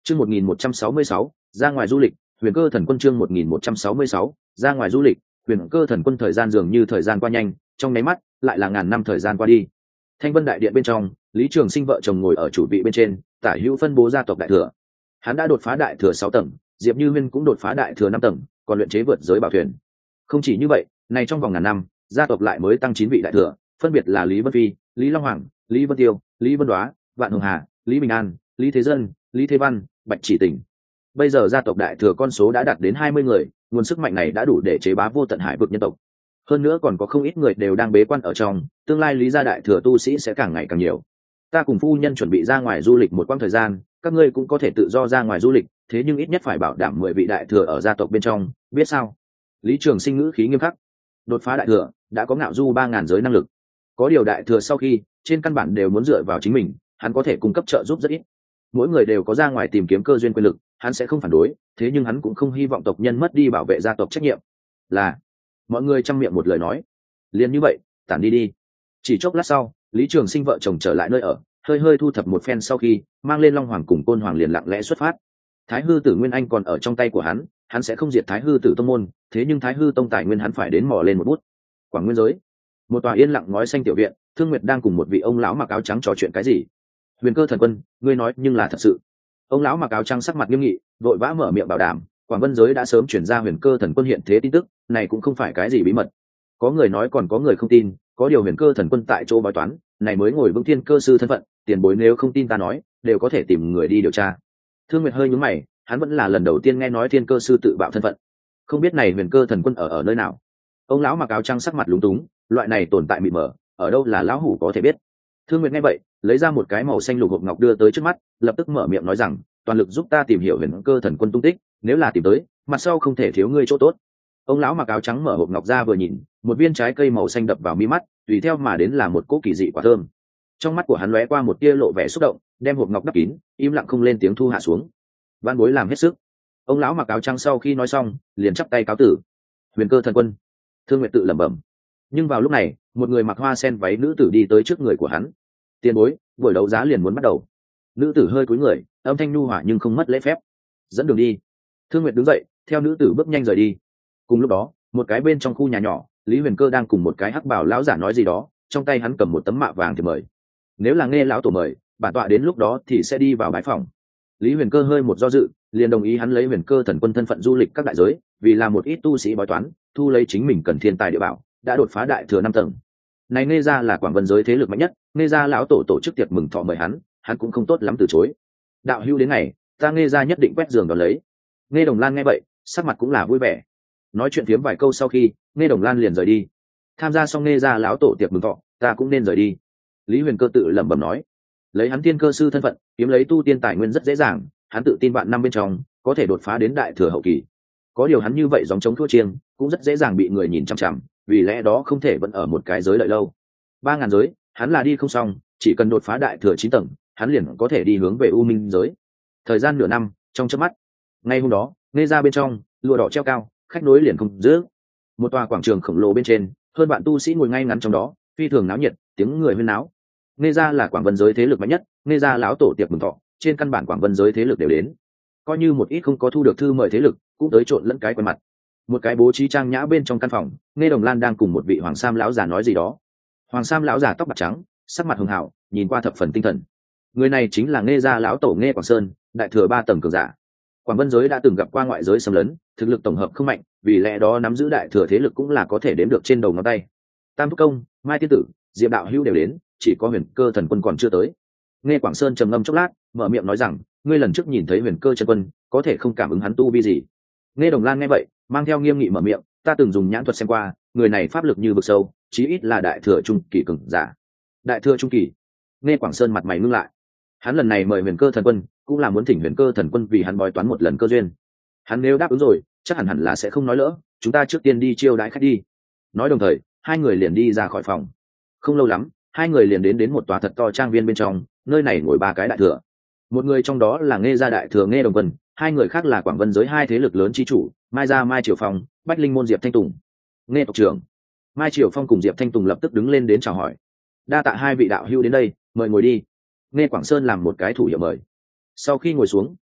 Chương 1166, ra ngoài du lịch, Huyền Cơ Thần Quân chương 1166, ra ngoài du lịch, Huyền Cơ Thần Quân thời gian dường như thời gian qua nhanh, trong nháy mắt, lại là ngàn năm thời gian qua đi. Thanh Vân đại điện bên trong, Lý Trường Sinh vợ chồng ngồi ở chủ vị bên trên, tả hữu phân bố gia tộc đại thừa. Hắn đã đột phá đại thừa 6 tầng, Diệp Như Huyên cũng đột phá đại thừa 5 tầng, còn luyện chế vượt giới bảo thuyền. Không chỉ như vậy, này trong vòng ngàn năm, gia tộc lại mới tăng 9 vị đại thừa, phân biệt là Lý Vân Phi, Lý Long Hoàng, Lý Vân Tiêu, Lý Vân Đoá, Vạn Hồng Hà, Lý Bình An, Lý Thế Dân, Lý Thế Văn, Bạch Chỉ Tình. Bây giờ gia tộc đại thừa con số đã đạt đến 20 người, nguồn sức mạnh này đã đủ để chế bá vô tận hải vực nhân tộc. Hơn nữa còn có không ít người đều đang bế quan ở trong, tương lai Lý gia đại thừa tu sĩ sẽ càng ngày càng nhiều. Ta cùng phu nhân chuẩn bị ra ngoài du lịch một quãng thời gian, các ngươi cũng có thể tự do ra ngoài du lịch, thế nhưng ít nhất phải bảo đảm 10 vị đại thừa ở gia tộc bên trong, biết sao? Lý Trường Sinh ngữ khí nghiêm khắc. Đột phá đại thừa, đã có ngạo du 3000 giới năng lực. Có điều đại thừa sau khi, trên căn bản đều muốn dựa vào chính mình, hắn có thể cung cấp trợ giúp rất ít. Mỗi người đều có ra ngoài tìm kiếm cơ duyên quyền lực, hắn sẽ không phản đối, thế nhưng hắn cũng không hy vọng tộc nhân mất đi bảo vệ gia tộc trách nhiệm. Là, mọi người trăm miệng một lời nói. Liền như vậy, tản đi đi. Chỉ chốc lát sau, Lý Trường Sinh vợ chồng trở lại nơi ở, hơi thu thập một phen sau khi, mang lên Long Hoàng cùng Côn Hoàng liền lặng lẽ xuất phát. Thái Hư Tử Nguyên Anh còn ở trong tay của hắn sẽ không diệt Thái Hư Tử tông môn, thế nhưng Thái Hư tông tài nguyên hắn phải đến mò lên một bút. Quảng Nguyên giới, một tòa yên lặng ngói xanh tiểu viện, Thương Nguyệt đang cùng một vị ông lão mặc áo trắng trò chuyện cái gì. Huyền Cơ Thần Quân, ngươi nói nhưng là thật sự. Ông lão mặc áo trắng sắc mặt nghiêm nghị, vội vã mở miệng bảo đảm, Quảng Vân giới đã sớm chuyển ra Huyền Cơ Thần Quân hiện thế tin tức, này cũng không phải cái gì bí mật. Có người nói còn có người không tin, có điều Huyền Cơ Thần Quân tại chỗ bói toán, này mới ngồi vững thiên cơ sư thân phận, tiền bối nếu không tin ta nói, đều có thể tìm người đi điều tra. Thương Nguyệt hơi nhướng mày, hắn vẫn là lần đầu tiên nghe nói thiên cơ sư tự bạo thân phận, không biết này Huyền Cơ Thần Quân ở nơi nào. Ông lão mặc áo trắng sắc mặt lúng túng, loại này tồn tại mịt mờ, ở đâu là lão hủ có thể biết. Thương Nguyệt nghe vậy, lấy ra một cái màu xanh lục hộp ngọc đưa tới trước mắt, lập tức mở miệng nói rằng, toàn lực giúp ta tìm hiểu Huyền Cơ Thần Quân tung tích, nếu là tìm tới, mặt sau không thể thiếu ngươi chỗ tốt. Ông lão mặc áo trắng mở hộp ngọc ra vừa nhìn, một viên trái cây màu xanh đập vào mi mắt, tùy theo mà đến là một cỗ kỳ dị quả thơm. Trong mắt của hắn lóe qua một tia lộ vẻ xúc động, đem hộp ngọc đắp kín, im lặng không lên tiếng thu hạ xuống. Van bối làm hết sức. Ông lão mặc áo trắng sau khi nói xong, liền chắp tay cáo tử. Huyền Cơ Thần Quân. Thương Nguyệt tự lẩm bẩm. Nhưng vào lúc này, một người mặc hoa sen váy nữ tử đi tới trước người của hắn. Tiền bối, buổi đấu giá liền muốn bắt đầu. Nữ tử hơi cúi người, âm thanh nhu hòa nhưng không mất lễ phép. Dẫn đường đi. Thương Nguyệt đứng dậy, theo nữ tử bước nhanh rời đi. Cùng lúc đó, một cái bên trong khu nhà nhỏ, Lý Huyền Cơ đang cùng một cái hắc bảo lão giả nói gì đó, trong tay hắn cầm một tấm mạ vàng thì mời. Nếu là nghe lão tổ mời, bản tọa đến lúc đó thì sẽ đi vào bái phòng. Lý Huyền Cơ hơi một do dự, liền đồng ý hắn lấy Huyền Cơ Thần Quân thân phận du lịch các đại giới, vì là một ít tu sĩ bói toán, thu lấy chính mình cần thiên tài địa bảo, đã đột phá đại thừa 5 tầng. Này nghe ra là Quảng Vân giới thế lực mạnh nhất, nghe ra lão tổ tổ chức tiệc mừng thọ mời hắn cũng không tốt lắm từ chối. Đạo hữu đến ngày, ta nghe ra nhất định quét giường đón lấy. Nghe Đồng Lan nghe vậy, sắc mặt cũng là vui vẻ. Nói chuyện phiếm vài câu sau khi, nghe Đồng Lan liền rời đi. Tham gia xong nghe ra lão tổ tiệc mừng thọ, ta cũng nên rời đi. Lý Huyền Cơ tự lẩm bẩm nói, lấy hắn thiên cơ sư thân phận, kiếm lấy tu tiên tài nguyên rất dễ dàng, hắn tự tin vạn năm bên trong có thể đột phá đến đại thừa hậu kỳ. Có điều hắn như vậy giống chống thua chiêng, cũng rất dễ dàng bị người nhìn chằm chằm, vì lẽ đó không thể vẫn ở một cái giới đợi lâu. 3000 giới, hắn là đi không xong, chỉ cần đột phá đại thừa 9 tầng, hắn liền có thể đi hướng về U Minh giới. Thời gian nửa năm, trong chớp mắt. Ngay hôm đó, nghe ra bên trong, lụa đỏ treo cao, khách nối liền không dứt. Một tòa quảng trường khổng lồ bên trên, hơn bạn tu sĩ ngồi ngay ngắn trong đó, phi thường náo nhiệt, tiếng người huyên náo. Nghe ra là Quảng Vân giới thế lực mạnh nhất, nghe ra lão tổ tiệc mừng thọ, trên căn bản Quảng Vân giới thế lực đều đến. Coi như một ít không có thu được thư mời thế lực, cũng tới trộn lẫn cái quen mặt. Một cái bố trí trang nhã bên trong căn phòng, nghe Đồng Lan đang cùng một vị hoàng sam lão già nói gì đó. Hoàng sam lão già tóc bạc trắng, sắc mặt hường hảo, nhìn qua thập phần tinh thần. Người này chính là nghe ra lão tổ nghe Quảng Sơn, đại thừa 3 tầng cường giả. Quảng Vân giới đã từng gặp qua ngoại giới xâm lấn, thực lực tổng hợp không mạnh, vì lẽ đó nắm giữ đại thừa thế lực cũng là có thể đếm được trên đầu ngón tay. Tam Thúc Công, Mai Tiên Tử, Diệp Đạo Hữu đều đến, chỉ có Huyền Cơ Thần Quân còn chưa tới. Nghe Quảng Sơn trầm ngâm chốc lát, mở miệng nói rằng, ngươi lần trước nhìn thấy Huyền Cơ chân quân, có thể không cảm ứng hắn tu vi gì? Nghe Đồng Lan nghe vậy, mang theo nghiêm nghị mở miệng, ta từng dùng nhãn thuật xem qua, người này pháp lực như vực sâu, chí ít là đại thừa trung kỳ cường giả. Đại thừa trung kỳ? Nghe Quảng Sơn mặt mày ngưng lại. Hắn lần này mời Huyền Cơ Thần Quân, cũng là muốn thỉnh Huyền Cơ Thần Quân vì hắn bói toán một lần cơ duyên. Hắn nếu đáp ứng rồi, chắc hẳn là sẽ không nói lỡ, chúng ta trước tiên đi chiêu đãi khách đi. Nói đồng thời, hai người liền đi ra khỏi phòng. Không lâu lắm, hai người liền đến một tòa thật to trang viên bên trong, nơi này ngồi 3 cái đại thừa. Một người trong đó là nghe gia đại thừa nghe Đồng Vân, hai người khác là Quảng Vân giới hai thế lực lớn chi chủ, Mai gia Mai Triều Phong, Bách Linh môn Diệp Thanh Tùng. Nghe tộc trưởng. Mai Triều Phong cùng Diệp Thanh Tùng lập tức đứng lên đến chào hỏi. Đa tạ hai vị đạo hữu đến đây, mời ngồi đi. Nghe Quảng Sơn làm một cái thủ hiệu mời. Sau khi ngồi xuống,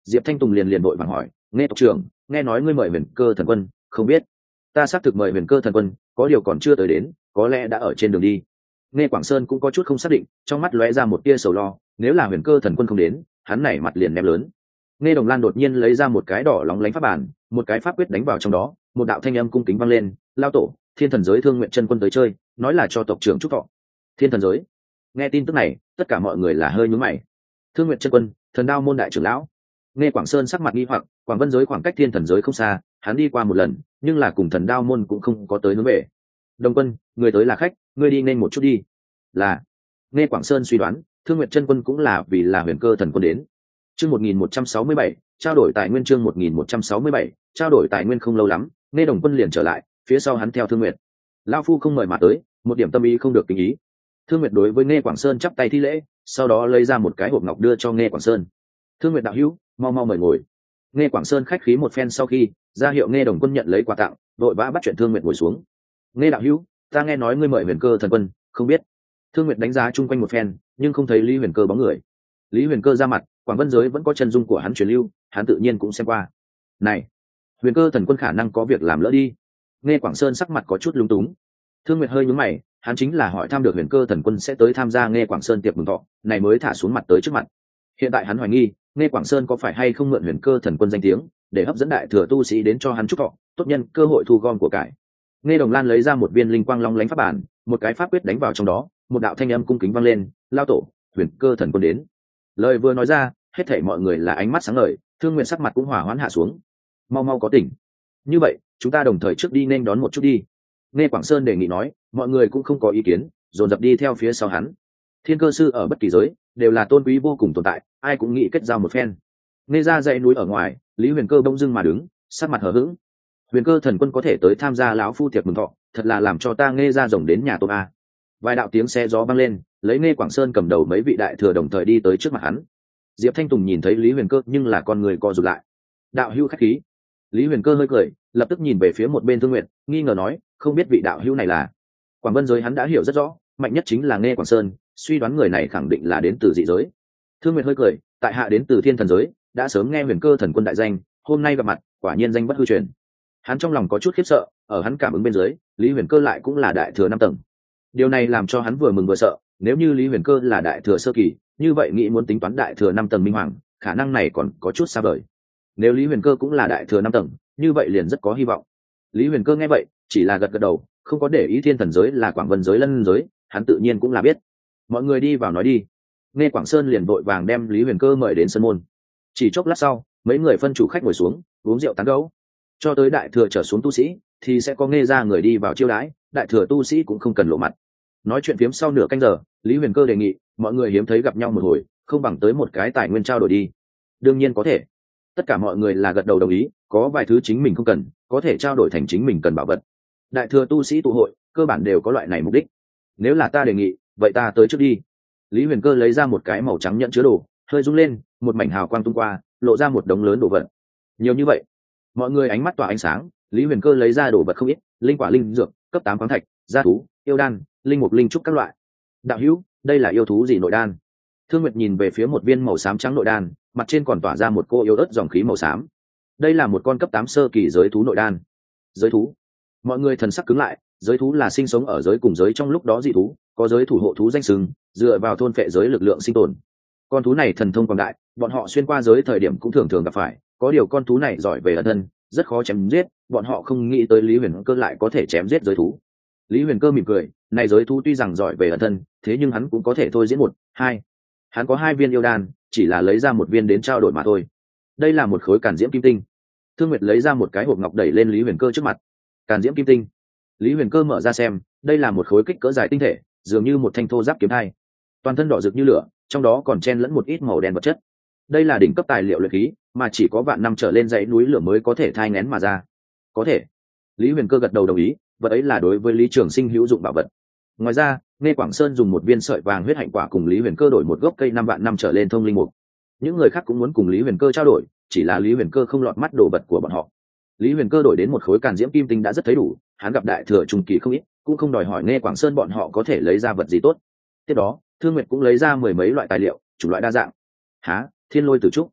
Diệp Thanh Tùng liền vội vàng hỏi, nghe tộc trưởng, nghe nói ngươi mời huyền cơ thần quân, không biết. Ta xác thực mời huyền cơ thần quân, có điều còn chưa tới đến, có lẽ đã ở trên đường đi. Nghe Quảng Sơn cũng có chút không xác định, trong mắt lóe ra một tia sầu lo, nếu là huyền cơ thần quân không đến, hắn này mặt liền ném lớn. Nghe Đồng Lan đột nhiên lấy ra một cái đỏ lóng lánh pháp bản, một cái pháp quyết đánh vào trong đó, một đạo thanh âm cung kính vang lên, lao tổ, Thiên Thần giới Thương Nguyện chân quân tới chơi, nói là cho tộc trưởng chúc thọ. Thiên Thần giới. Nghe tin tức này, tất cả mọi người là hơi nhướng mày. Thương Nguyện chân quân, Thần Đao môn đại trưởng lão. Nghe Quảng Sơn sắc mặt nghi hoặc, Quảng Vân giới khoảng cách Thiên Thần giới không xa, hắn đi qua một lần, nhưng là cùng Thần Đao môn cũng không có tới hướng về. Đồng quân, người tới là khách, ngươi đi nên một chút đi. Là. Nghe Quảng Sơn suy đoán, Thương Nguyện chân quân cũng là vì là huyền cơ thần quân đến. Chương 1167, trao đổi tài nguyên chương 1167, trao đổi tài nguyên không lâu lắm, Nghe Đồng quân liền trở lại, phía sau hắn theo Thương Nguyệt. Lão phu không mời mà tới, một điểm tâm ý không được kính ý. Thương Nguyệt đối với Nghe Quảng Sơn chắp tay thi lễ, sau đó lấy ra một cái hộp ngọc đưa cho Nghe Quảng Sơn. Thương Nguyệt đạo hữu, mau mau mời ngồi. Nghe Quảng Sơn khách khí một phen sau khi ra hiệu Nghe Đồng quân nhận lấy quà tặng, vội vã bắt chuyện Thương Nguyệt ngồi xuống. Nghe đạo hữu, ta nghe nói ngươi mời huyền cơ thần quân, không biết. Thương Nguyệt đánh giá chung quanh một phen, nhưng không thấy Lý Huyền Cơ bóng người. Lý Huyền Cơ ra mặt, Quảng Vân giới vẫn có chân dung của hắn truyền lưu, hắn tự nhiên cũng xem qua. Này, huyền cơ thần quân khả năng có việc làm lỡ đi. Nghe Quảng Sơn sắc mặt có chút lúng túng. Thương Nguyệt hơi nhướng mày, hắn chính là hỏi thăm được huyền cơ thần quân sẽ tới tham gia Nghe Quảng Sơn tiệc mừng thọ, này mới thả xuống mặt tới trước mặt. Hiện tại hắn hoài nghi, Nghe Quảng Sơn có phải hay không mượn huyền cơ thần quân danh tiếng để hấp dẫn đại thừa tu sĩ đến cho hắn chúc thọ, tốt nhân cơ hội thu gom của cải. Nghe Đồng Lan lấy ra một viên linh quang long lánh pháp bản, một cái pháp quyết đánh vào trong đó, một đạo thanh âm cung kính vang lên, lao tổ, huyền cơ thần quân đến. Lời vừa nói ra, hết thảy mọi người là ánh mắt sáng ngời, Thương Nguyện sắc mặt cũng hỏa hoãn hạ xuống. Mau mau có tỉnh. Như vậy, chúng ta đồng thời trước đi nên đón một chút đi. Nghe Quảng Sơn đề nghị nói, mọi người cũng không có ý kiến, dồn dập đi theo phía sau hắn. Thiên cơ sư ở bất kỳ giới đều là tôn quý vô cùng tồn tại, ai cũng nghĩ kết giao một phen. Nghe ra dãy núi ở ngoài, Lý Huyền Cơ bỗng dưng mà đứng, sắc mặt hờ hững. Huyền cơ thần quân có thể tới tham gia lão phu tiệc mừng thọ, thật là làm cho ta nghe ra rồng đến nhà tôm a. Vài đạo tiếng xe gió vang lên, lấy Nghe Quảng Sơn cầm đầu mấy vị đại thừa đồng thời đi tới trước mặt hắn. Diệp Thanh Tùng nhìn thấy Lý Huyền Cơ nhưng là con người co rụt lại. Đạo hữu khách khí. Lý Huyền Cơ hơi cười, lập tức nhìn về phía một bên Thương Nguyệt, nghi ngờ nói, không biết vị đạo hữu này là. Quảng Vân giới hắn đã hiểu rất rõ, mạnh nhất chính là Nghe Quảng Sơn, suy đoán người này khẳng định là đến từ dị giới. Thương Nguyệt hơi cười, tại hạ đến từ Thiên Thần giới, đã sớm nghe Huyền Cơ thần quân đại danh, hôm nay gặp mặt, quả nhiên danh bất hư truyền. Hắn trong lòng có chút khiếp sợ, ở hắn cảm ứng bên dưới, Lý Huyền Cơ lại cũng là đại thừa 5 tầng. Điều này làm cho hắn vừa mừng vừa sợ, nếu như Lý Huyền Cơ là đại thừa sơ kỳ, như vậy nghĩ muốn tính toán đại thừa 5 tầng minh hoàng, khả năng này còn có chút xa vời. Nếu Lý Huyền Cơ cũng là đại thừa 5 tầng, như vậy liền rất có hy vọng. Lý Huyền Cơ nghe vậy, chỉ là gật gật đầu, không có để ý Thiên Thần giới là Quảng Vân giới lân giới, hắn tự nhiên cũng là biết. Mọi người đi vào nói đi. Nghe Quảng Sơn liền vội vàng đem Lý Huyền Cơ mời đến sân môn. Chỉ chốc lát sau, mấy người phân chủ khách ngồi xuống, uống rượu tán gẫu. Cho tới đại thừa trở xuống tu sĩ, thì sẽ có Nghe ra người đi vào chiêu đãi, đại thừa tu sĩ cũng không cần lộ mặt. Nói chuyện phiếm sau nửa canh giờ, Lý Huyền Cơ đề nghị, mọi người hiếm thấy gặp nhau một hồi, không bằng tới một cái tài nguyên trao đổi đi. Đương nhiên có thể. Tất cả mọi người là gật đầu đồng ý, có vài thứ chính mình không cần, có thể trao đổi thành chính mình cần bảo vật. Đại thừa tu sĩ tụ hội, cơ bản đều có loại này mục đích. Nếu là ta đề nghị, vậy ta tới trước đi. Lý Huyền Cơ lấy ra một cái màu trắng nhẫn chứa đồ, hơi rung lên, một mảnh hào quang tung qua, lộ ra một đống lớn đồ vật. Nhiều như vậy, mọi người ánh mắt tỏa ánh sáng. Lý Huyền Cơ lấy ra đồ vật không ít, linh quả linh dược, cấp 8 khoáng thạch, gia thú, yêu đan, linh mục linh trúc các loại. Đạo hữu, đây là yêu thú gì nội đan? Thương Nguyệt nhìn về phía một viên màu xám trắng nội đan, mặt trên còn tỏa ra một cô yêu ớt dòng khí màu xám. Đây là một con cấp 8 sơ kỳ giới thú nội đan. Giới thú? Mọi người thần sắc cứng lại, giới thú là sinh sống ở giới cùng giới trong lúc đó dị thú, có giới thủ hộ thú danh xưng, dựa vào thôn phệ giới lực lượng sinh tồn. Con thú này thần thông quảng đại, bọn họ xuyên qua giới thời điểm cũng thường thường gặp phải, có điều con thú này giỏi về ẩn thân, rất khó chém giết, bọn họ không nghĩ tới Lý Huyền Cơ lại có thể chém giết giới thú. Lý Huyền Cơ mỉm cười, này giới thú tuy rằng giỏi về ẩn thân, thế nhưng hắn cũng có thể thôi diễn 1, 2. Hắn có 2 viên yêu đan, chỉ là lấy ra một viên đến trao đổi mà thôi. Đây là một khối càn diễm kim tinh. Thương Nguyệt lấy ra một cái hộp ngọc đẩy lên Lý Huyền Cơ trước mặt. Càn diễm kim tinh. Lý Huyền Cơ mở ra xem, đây là một khối kích cỡ dài tinh thể, dường như một thanh thô giáp kiếm thai. Toàn thân đỏ rực như lửa, trong đó còn chen lẫn một ít màu đen vật chất. Đây là đỉnh cấp tài liệu luyện khí, mà chỉ có vạn năm trở lên dãy núi lửa mới có thể thai nghén mà ra. Có thể. Lý Huyền Cơ gật đầu đồng ý, vật ấy là đối với Lý Trường Sinh hữu dụng bảo vật. Ngoài ra, Nghe Quảng Sơn dùng một viên sợi vàng huyết hạnh quả cùng Lý Huyền Cơ đổi một gốc cây 5 vạn năm trở lên thông linh mục. Những người khác cũng muốn cùng Lý Huyền Cơ trao đổi, chỉ là Lý Huyền Cơ không lọt mắt đồ vật của bọn họ. Lý Huyền Cơ đổi đến một khối càn diễm kim tinh đã rất thấy đủ, hắn gặp đại thừa trung kỳ không ít, cũng không đòi hỏi Nghe Quảng Sơn bọn họ có thể lấy ra vật gì tốt. Tiếp đó, Thương Nguyệt cũng lấy ra 10 mấy loại tài liệu, chủng loại đa dạng. Há, thiên lôi tử trúc.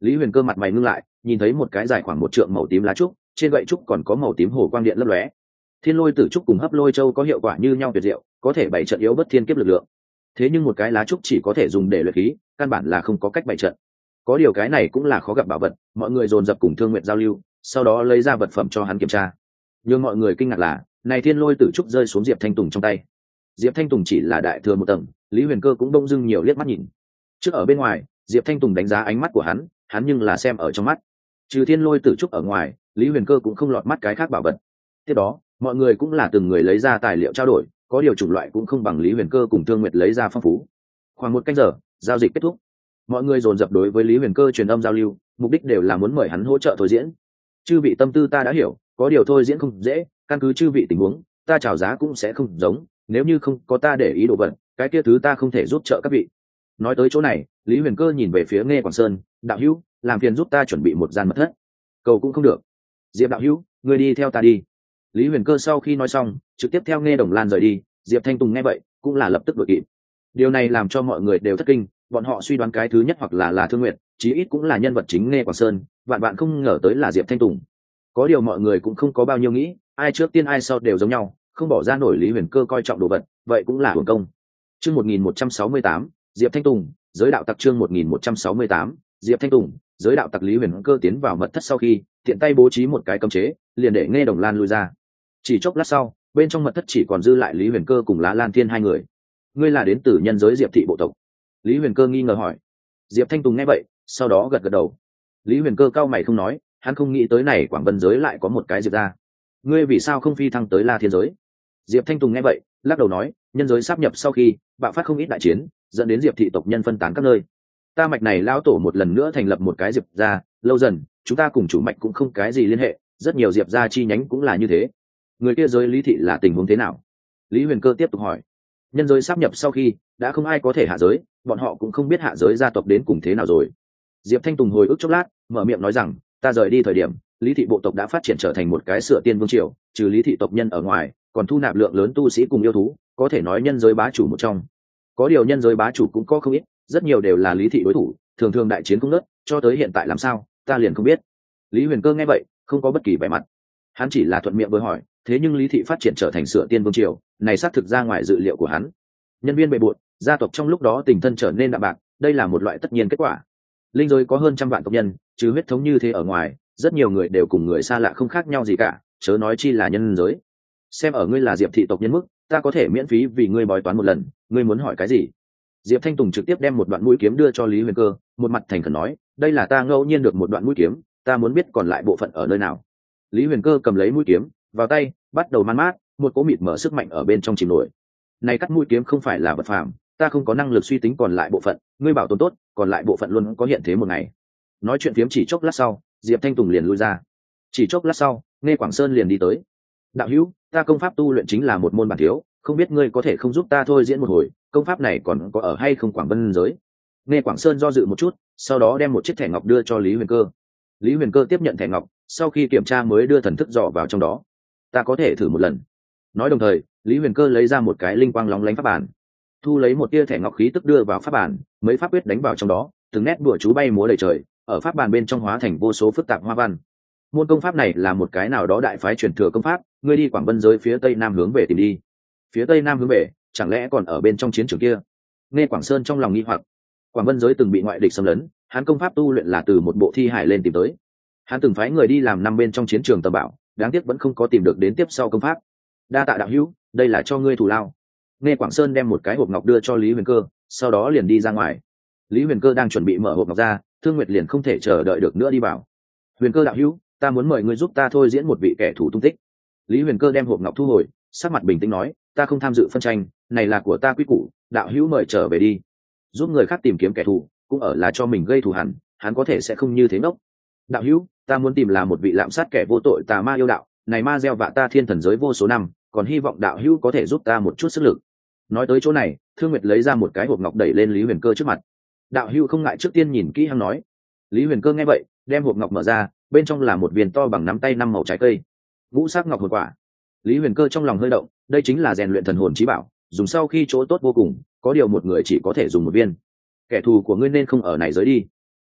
Lý Huyền Cơ mặt mày ngưng lại, nhìn thấy một cái dài khoảng 1 trượng màu tím lá trúc, trên gậy trúc còn có màu tím hồ quang điện lấp lóe. Thiên lôi tử trúc cùng hấp lôi châu có hiệu quả như nhau tuyệt diệu, có thể bày trận yếu bất thiên kiếp lực lượng. Thế nhưng một cái lá trúc chỉ có thể dùng để luyện khí, căn bản là không có cách bày trận. Có điều cái này cũng là khó gặp bảo vật, mọi người dồn dập cùng Thương Nguyện giao lưu, sau đó lấy ra vật phẩm cho hắn kiểm tra. Nhưng mọi người kinh ngạc là, này thiên lôi tử trúc rơi xuống Diệp Thanh Tùng trong tay. Diệp Thanh Tùng chỉ là đại thừa 1 tầng, Lý Huyền Cơ cũng đông dưng nhiều liếc mắt nhìn. Trước ở bên ngoài, Diệp Thanh Tùng đánh giá ánh mắt của hắn nhưng là xem ở trong mắt. Trừ thiên lôi tử trúc ở ngoài, Lý Huyền Cơ cũng không lọt mắt cái khác bảo vật. Tiếp đó, mọi người cũng là từng người lấy ra tài liệu trao đổi, có điều chủng loại cũng không bằng Lý Huyền Cơ cùng Thương Nguyệt lấy ra phong phú. Khoảng 1 canh giờ, giao dịch kết thúc. Mọi người dồn dập đối với Lý Huyền Cơ truyền âm giao lưu, mục đích đều là muốn mời hắn hỗ trợ thôi diễn. Chư vị tâm tư ta đã hiểu, có điều thôi diễn không dễ, căn cứ chư vị tình huống, ta chào giá cũng sẽ không giống, nếu như không có ta để ý đồ vật, cái kia thứ ta không thể giúp trợ các vị. Nói tới chỗ này, Lý Huyền Cơ nhìn về phía Nghe Quảng Sơn, đạo hữu, làm phiền giúp ta chuẩn bị một gian mật thất. Cầu cũng không được. Diệp đạo hữu, ngươi đi theo ta đi. Lý Huyền Cơ sau khi nói xong, trực tiếp theo Nghe Đồng Lan rời đi. Diệp Thanh Tùng nghe vậy, cũng là lập tức đuổi kịp. Điều này làm cho mọi người đều thất kinh, bọn họ suy đoán cái thứ nhất hoặc là Thương Nguyệt, chí ít cũng là nhân vật chính Nghe Quảng Sơn, vạn bạn không ngờ tới là Diệp Thanh Tùng. Có điều mọi người cũng không có bao nhiêu nghĩ, ai trước tiên ai sau đều giống nhau, không bỏ ra nổi Lý Huyền Cơ coi trọng đồ vật, vậy cũng là uổng công. Chương 1168, Diệp Thanh Tùng, giới đạo tặc. Chương 1168, Diệp Thanh Tùng, giới đạo tặc. Lý Huyền Cơ tiến vào mật thất sau khi tiện tay bố trí một cái cấm chế, liền để Nghe Đồng Lan lui ra. Chỉ chốc lát sau, bên trong mật thất chỉ còn dư lại Lý Huyền Cơ cùng Lá Lan Thiên hai người. Ngươi là đến từ nhân giới Diệp thị bộ tộc? Lý Huyền Cơ nghi ngờ hỏi. Diệp Thanh Tùng nghe vậy, sau đó gật gật đầu. Lý Huyền Cơ cau mày không nói, hắn không nghĩ tới này Quảng Vân giới lại có một cái Diệp gia. Ngươi vì sao không phi thăng tới La Thiên giới? Diệp Thanh Tùng nghe vậy, lắc đầu nói, nhân giới sáp nhập sau khi bạo phát không ít đại chiến, dẫn đến Diệp thị tộc nhân phân tán các nơi. Ta mạch này lão tổ một lần nữa thành lập một cái Diệp gia, lâu dần chúng ta cùng chủ mạch cũng không cái gì liên hệ, rất nhiều Diệp gia chi nhánh cũng là như thế. Người kia giới Lý thị là tình huống thế nào? Lý Huyền Cơ tiếp tục hỏi. Nhân giới sáp nhập sau khi đã không ai có thể hạ giới, bọn họ cũng không biết hạ giới gia tộc đến cùng thế nào rồi. Diệp Thanh Tùng hồi ức chốc lát, mở miệng nói rằng, ta rời đi thời điểm, Lý thị bộ tộc đã phát triển trở thành một cái sửa tiên vương triều, trừ Lý thị tộc nhân ở ngoài, còn thu nạp lượng lớn tu sĩ cùng yêu thú, có thể nói nhân giới bá chủ một trong. Có điều nhân giới bá chủ cũng có không ít, rất nhiều đều là Lý thị đối thủ, thường thường đại chiến không nớt, cho tới hiện tại làm sao, ta liền không biết. Lý Huyền Cơ nghe vậy, không có bất kỳ vẻ mặt. Hắn chỉ là thuận miệng với hỏi, thế nhưng Lý thị phát triển trở thành sửa tiên vương triều, này xác thực ra ngoài dự liệu của hắn. Nhân viên bề bộn, gia tộc trong lúc đó tình thân trở nên đạm bạc, đây là một loại tất nhiên kết quả. Linh giới có hơn 100 vạn tộc nhân, chứ huyết thống như thế ở ngoài, rất nhiều người đều cùng người xa lạ không khác nhau gì cả, chớ nói chi là nhân giới. Xem ở ngươi là Diệp thị tộc nhân mức, ta có thể miễn phí vì ngươi bói toán một lần, ngươi muốn hỏi cái gì? Diệp Thanh Tùng trực tiếp đem một đoạn mũi kiếm đưa cho Lý Huyền Cơ, một mặt thành khẩn nói, đây là ta ngẫu nhiên được một đoạn mũi kiếm, ta muốn biết còn lại bộ phận ở nơi nào. Lý Huyền Cơ cầm lấy mũi kiếm vào tay, bắt đầu man mát, một cỗ mịt mở sức mạnh ở bên trong chìm nổi. Này cắt mũi kiếm không phải là vật phàm, ta không có năng lực suy tính còn lại bộ phận, ngươi bảo tồn tốt, còn lại bộ phận luôn có hiện thế một ngày. Nói chuyện phiếm chỉ chốc lát sau, Diệp Thanh Tùng liền lui ra. Chỉ chốc lát sau, Nghe Quảng Sơn liền đi tới. Đạo hữu, ta công pháp tu luyện chính là một môn bản thiếu, không biết ngươi có thể không giúp ta thôi diễn một hồi, công pháp này còn có ở hay không Quảng Vân giới? Nghe Quảng Sơn do dự một chút, sau đó đem một chiếc thẻ ngọc đưa cho Lý Huyền Cơ. Lý Huyền Cơ tiếp nhận thẻ ngọc, sau khi kiểm tra mới đưa thần thức dò vào trong đó. Ta có thể thử một lần. Nói đồng thời, Lý Huyền Cơ lấy ra một cái linh quang lóng lánh pháp bản, thu lấy một tia thẻ ngọc khí tức đưa vào pháp bản, mấy pháp quyết đánh vào trong đó, từng nét bùa chú bay múa đầy trời, ở pháp bản bên trong hóa thành vô số phức tạp hoa văn. Môn công pháp này là một cái nào đó đại phái truyền thừa công pháp, ngươi đi Quảng Vân giới phía tây nam hướng về tìm đi. Phía tây nam hướng về, chẳng lẽ còn ở bên trong chiến trường kia? Nghe Quảng Sơn trong lòng nghi hoặc. Quảng Vân giới từng bị ngoại địch xâm lấn, hắn công pháp tu luyện là từ một bộ thi hải lên tìm tới. Hắn từng phái người đi làm năm bên trong chiến trường tầm bảo, đáng tiếc vẫn không có tìm được đến tiếp sau công pháp. Đa tạ đạo hữu, đây là cho ngươi thù lao. Nghe Quảng Sơn đem một cái hộp ngọc đưa cho Lý Huyền Cơ, sau đó liền đi ra ngoài. Lý Huyền Cơ đang chuẩn bị mở hộp ngọc ra, Thương Nguyệt liền không thể chờ đợi được nữa đi vào. Huyền Cơ đạo hữu, ta muốn mời ngươi giúp ta thôi diễn một vị kẻ thù tung tích. Lý Huyền Cơ đem hộp ngọc thu hồi, sắc mặt bình tĩnh nói, ta không tham dự phân tranh, này là của ta quy củ, đạo hữu mời trở về đi. Giúp người khác tìm kiếm kẻ thù, cũng ở là cho mình gây thù hằn, hắn có thể sẽ không như thế ngốc. Đạo hữu, ta muốn tìm là một vị lạm sát kẻ vô tội tà ma yêu đạo, này ma gieo vạ ta thiên thần giới vô số năm, còn hy vọng đạo hữu có thể giúp ta một chút sức lực. Nói tới chỗ này, Thương Nguyệt lấy ra một cái hộp ngọc đẩy lên Lý Huyền Cơ trước mặt. Đạo hữu không ngại trước tiên nhìn kỹ hắn nói. Lý Huyền Cơ nghe vậy, đem hộp ngọc mở ra, bên trong là một viên to bằng nắm tay 5 màu trái cây, ngũ sắc ngọc hồn quả. Lý Huyền Cơ trong lòng hơi động, đây chính là rèn luyện thần hồn chí bảo, dùng sau khi chỗ tốt vô cùng, có điều một người chỉ có thể dùng một viên. Kẻ thù của ngươi nên không ở này giới đi.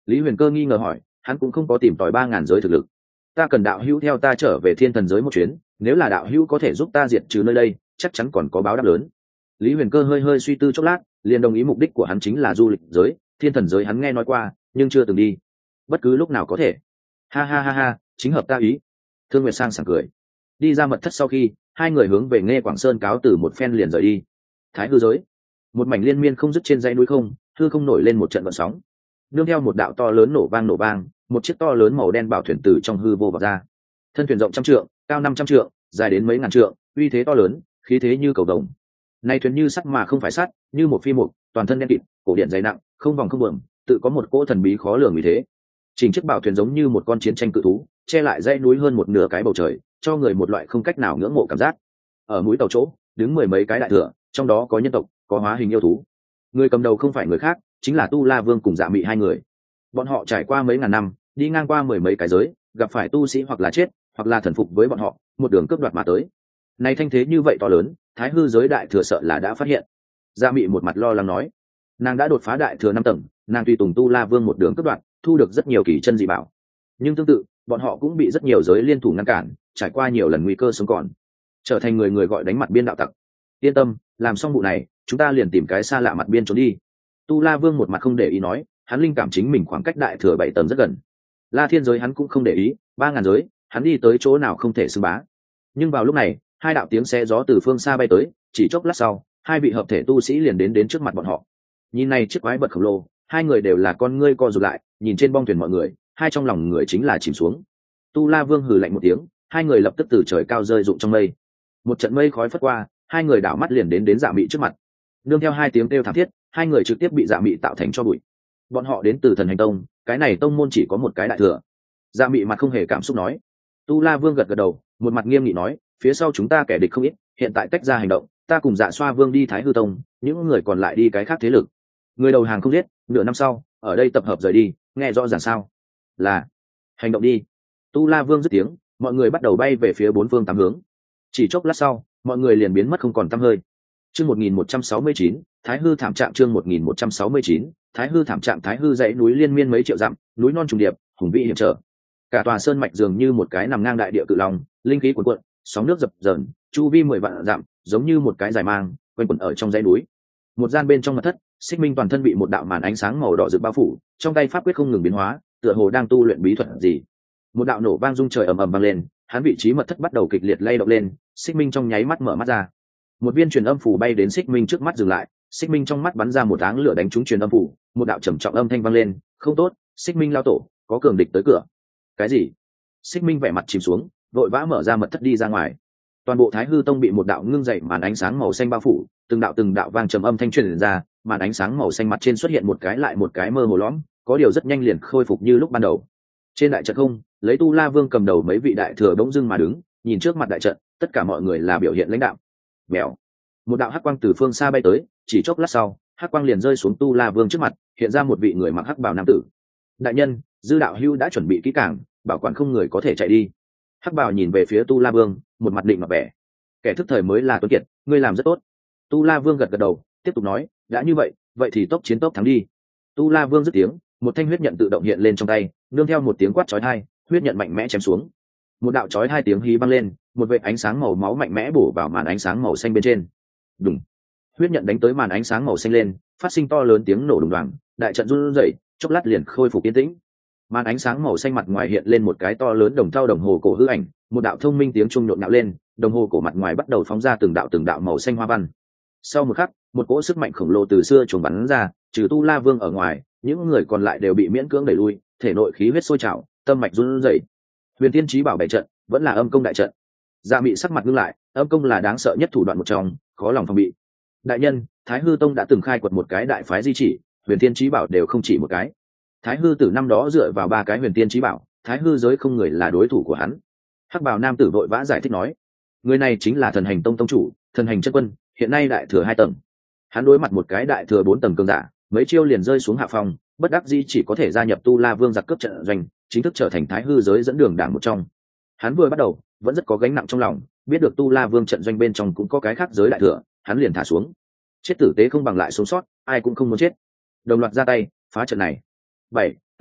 Lý Huyền Cơ nghi ngờ hỏi, hắn cũng không có tìm tòi 3.000 giới thực lực. Ta cần đạo hữu theo ta trở về thiên thần giới một chuyến, nếu là đạo hữu có thể giúp ta diệt trừ nơi đây, chắc chắn còn có báo đáp lớn. Lý Huyền Cơ hơi hơi suy tư chốc lát, liền đồng ý mục đích của hắn chính là du lịch giới, thiên thần giới hắn nghe nói qua, nhưng chưa từng đi. Bất cứ lúc nào có thể. Ha ha ha ha, chính hợp ta ý. Thương Nguyệt Sang sảng cười. Đi ra mật thất sau khi, hai người hướng về Nghe Quảng Sơn cáo từ một phen liền rời đi. Thái hư giới, một mảnh liên miên không dứt trên dãy núi không, hư không nổi lên một trận vận sóng. Nương theo một đạo to lớn nổ vang, một chiếc to lớn màu đen bảo thuyền từ trong hư vô vọt ra. Thân thuyền rộng 100 trượng, cao 500 trượng, dài đến mấy ngàn trượng, uy thế to lớn, khí thế như cầu vồng. Này thuyền như sắt mà không phải sắt, như một phi mục, toàn thân đen kịt, cổ điện dày nặng, không vòng không buồm, tự có một cỗ thần bí khó lường như thế. Chỉnh chiếc bảo thuyền giống như một con chiến tranh cự thú, che lại dãy núi hơn một nửa cái bầu trời, cho người một loại không cách nào ngưỡng mộ cảm giác. Ở mũi tàu chỗ, đứng 10 mấy cái đại thừa, trong đó có nhân tộc, có hóa hình yêu thú. Người cầm đầu không phải người khác, chính là Tu La Vương cùng Dạ Mị hai người. Bọn họ trải qua mấy ngàn năm, đi ngang qua 10 mấy cái giới, gặp phải tu sĩ hoặc là chết, hoặc là thần phục với bọn họ, một đường cướp đoạt mà tới. Này thanh thế như vậy to lớn, Thái hư giới đại thừa sợ là đã phát hiện. Dạ Mị một mặt lo lắng nói, nàng đã đột phá đại thừa 5 tầng, nàng tùy tùng Tu La Vương một đường cướp đoạt, thu được rất nhiều kỳ chân dị bảo. Nhưng tương tự, bọn họ cũng bị rất nhiều giới liên thủ ngăn cản, trải qua nhiều lần nguy cơ sống còn, trở thành người gọi đánh mặt biên đạo tặc. Yên tâm, làm xong vụ này, chúng ta liền tìm cái xa lạ mặt biên trốn đi. Tu La Vương một mặt không để ý nói, hắn linh cảm chính mình khoảng cách đại thừa 7 tầng rất gần. La Thiên giới hắn cũng không để ý, 3.000 giới, hắn đi tới chỗ nào không thể xưng bá. Nhưng vào lúc này, hai đạo tiếng xé gió từ phương xa bay tới, chỉ chốc lát sau, hai vị hợp thể tu sĩ liền đến trước mặt bọn họ. Nhìn này chiếc quái vật khổng lồ, hai người đều là con ngươi co rụt lại, nhìn trên bong thuyền mọi người, hai trong lòng người chính là chìm xuống. Tu La Vương hừ lạnh một tiếng, hai người lập tức từ trời cao rơi rụng trong mây. Một trận mây khói phất qua, hai người đảo mắt liền đến Dạ Mị trước mặt. Nương theo hai tiếng kêu thảm thiết, hai người trực tiếp bị Dạ Mị tạo thành tro bụi. Bọn họ đến từ Thần Hành Tông, cái này tông môn chỉ có một cái đại thừa. Dạ Mị mặt không hề cảm xúc nói. Tu La Vương gật gật đầu, một mặt nghiêm nghị nói, phía sau chúng ta kẻ địch không ít, hiện tại tách ra hành động, ta cùng Dạ Xoa Vương đi Thái hư tông, những người còn lại đi cái khác thế lực. Người đầu hàng không giết, nửa năm sau ở đây tập hợp rời đi, nghe rõ ràng sao? Là, hành động đi. Tu La Vương dứt tiếng, mọi người bắt đầu bay về phía bốn phương tám hướng. Chỉ chốc lát sau, mọi người liền biến mất không còn tăm hơi. Chương 1169, Thái hư thảm trạng. Chương 1169, Thái hư thảm trạng. Thái hư dãy núi liên miên mấy triệu dặm, núi non trùng điệp, hùng vĩ hiểm trở. Cả tòa sơn mạch dường như một cái nằm ngang đại địa cự long, linh khí cuồn cuộn, sóng nước dập dờn, chu vi 10 vạn dặm, giống như một cái dài mang, quanh quẩn ở trong dãy núi. Một gian bên trong mật thất, Xích Minh toàn thân bị một đạo màn ánh sáng màu đỏ rực bao phủ, trong tay pháp quyết không ngừng biến hóa, tựa hồ đang tu luyện bí thuật gì. Một đạo nổ vang rung trời ầm ầm vang lên, hắn vị trí mật thất bắt đầu kịch liệt lay động lên, Xích Minh trong nháy mắt mở mắt ra. Một viên truyền âm phủ bay đến Xích Minh trước mắt dừng lại, Xích Minh trong mắt bắn ra một áng lửa đánh trúng truyền âm phủ, một đạo trầm trọng âm thanh vang lên, không tốt, Xích Minh lao tổ, có cường địch tới cửa. Cái gì? Xích Minh vẻ mặt chìm xuống, vội vã mở ra mật thất đi ra ngoài. Toàn bộ Thái hư tông bị một đạo ngưng dậy màn ánh sáng màu xanh bao phủ, từng đạo vang trầm âm thanh truyền ra, màn ánh sáng màu xanh mặt trên xuất hiện một cái lại một cái mơ hồ lõm, có điều rất nhanh liền khôi phục như lúc ban đầu. Trên đại trận không, lấy Tu La Vương cầm đầu mấy vị đại thừa bỗng dưng mà đứng, nhìn trước mặt đại trận, tất cả mọi người là biểu hiện lãnh đạm. Mèo. Một đạo hắc quang từ phương xa bay tới, chỉ chốc lát sau, hắc quang liền rơi xuống Tu La Vương trước mặt, hiện ra một vị người mặc hắc bào nam tử. Đại nhân, dư đạo hưu đã chuẩn bị kỹ càng, bảo quản không người có thể chạy đi. Hắc bào nhìn về phía Tu La Vương, một mặt định mặc vẻ. Kẻ thức thời mới là tuấn kiệt, ngươi làm rất tốt. Tu La Vương gật gật đầu, tiếp tục nói, đã như vậy, vậy thì tốc chiến tốc thắng đi. Tu La Vương dứt tiếng, một thanh huyết nhận tự động hiện lên trong tay, nương theo một tiếng quát chói tai, huyết nhận mạnh mẽ chém xuống. Một đạo chói hai tiếng hí vang lên, một vệt ánh sáng màu máu mạnh mẽ bổ vào màn ánh sáng màu xanh bên trên. Đùng. Huyết nhận đánh tới màn ánh sáng màu xanh lên, phát sinh to lớn tiếng nổ đùng đoàng, đại trận run rẩy, chốc lát liền khôi phục yên tĩnh. Màn ánh sáng màu xanh mặt ngoài hiện lên một cái to lớn đồng thau đồng hồ cổ hư ảnh, một đạo thông minh tiếng chuông nhộn nhạo lên, đồng hồ cổ mặt ngoài bắt đầu phóng ra từng đạo màu xanh hoa văn. Sau một khắc, một cỗ sức mạnh khổng lồ từ xưa chuồn bắn ra, trừ Tu La Vương ở ngoài, những người còn lại đều bị miễn cưỡng đẩy lui, thể nội khí huyết sôi trào, tâm mạch run rẩy. Huyền Tiên Chí Bảo bảy trận, vẫn là âm công đại trận. Dạ Mị sắc mặt ngưng lại, âm công là đáng sợ nhất thủ đoạn một trong, khó lòng phòng bị. Đại nhân, Thái hư tông đã từng khai quật một cái đại phái di chỉ, Huyền Tiên Chí Bảo đều không chỉ một cái. Thái hư tử năm đó dựa vào 3 cái Huyền Tiên Chí Bảo, Thái hư giới không người là đối thủ của hắn. Hắc bào nam tử vội vã giải thích nói, người này chính là Thần Hành Tông tông chủ, Thần Hành chân quân, hiện nay đại thừa 2 tầng. Hắn đối mặt một cái đại thừa 4 tầng cường giả, mấy chiêu liền rơi xuống hạ phong, bất đắc dĩ chỉ có thể gia nhập Tu La Vương giặc cướp trận doanh, chính thức trở thành Thái hư giới dẫn đường đảng một trong. Hắn vừa bắt đầu vẫn rất có gánh nặng trong lòng, biết được Tu La Vương trận doanh bên trong cũng có cái khác giới đại thừa, hắn liền thả xuống. Chết tử tế không bằng lại sống sót, ai cũng không muốn chết. Đồng loạt ra tay phá trận này. 7,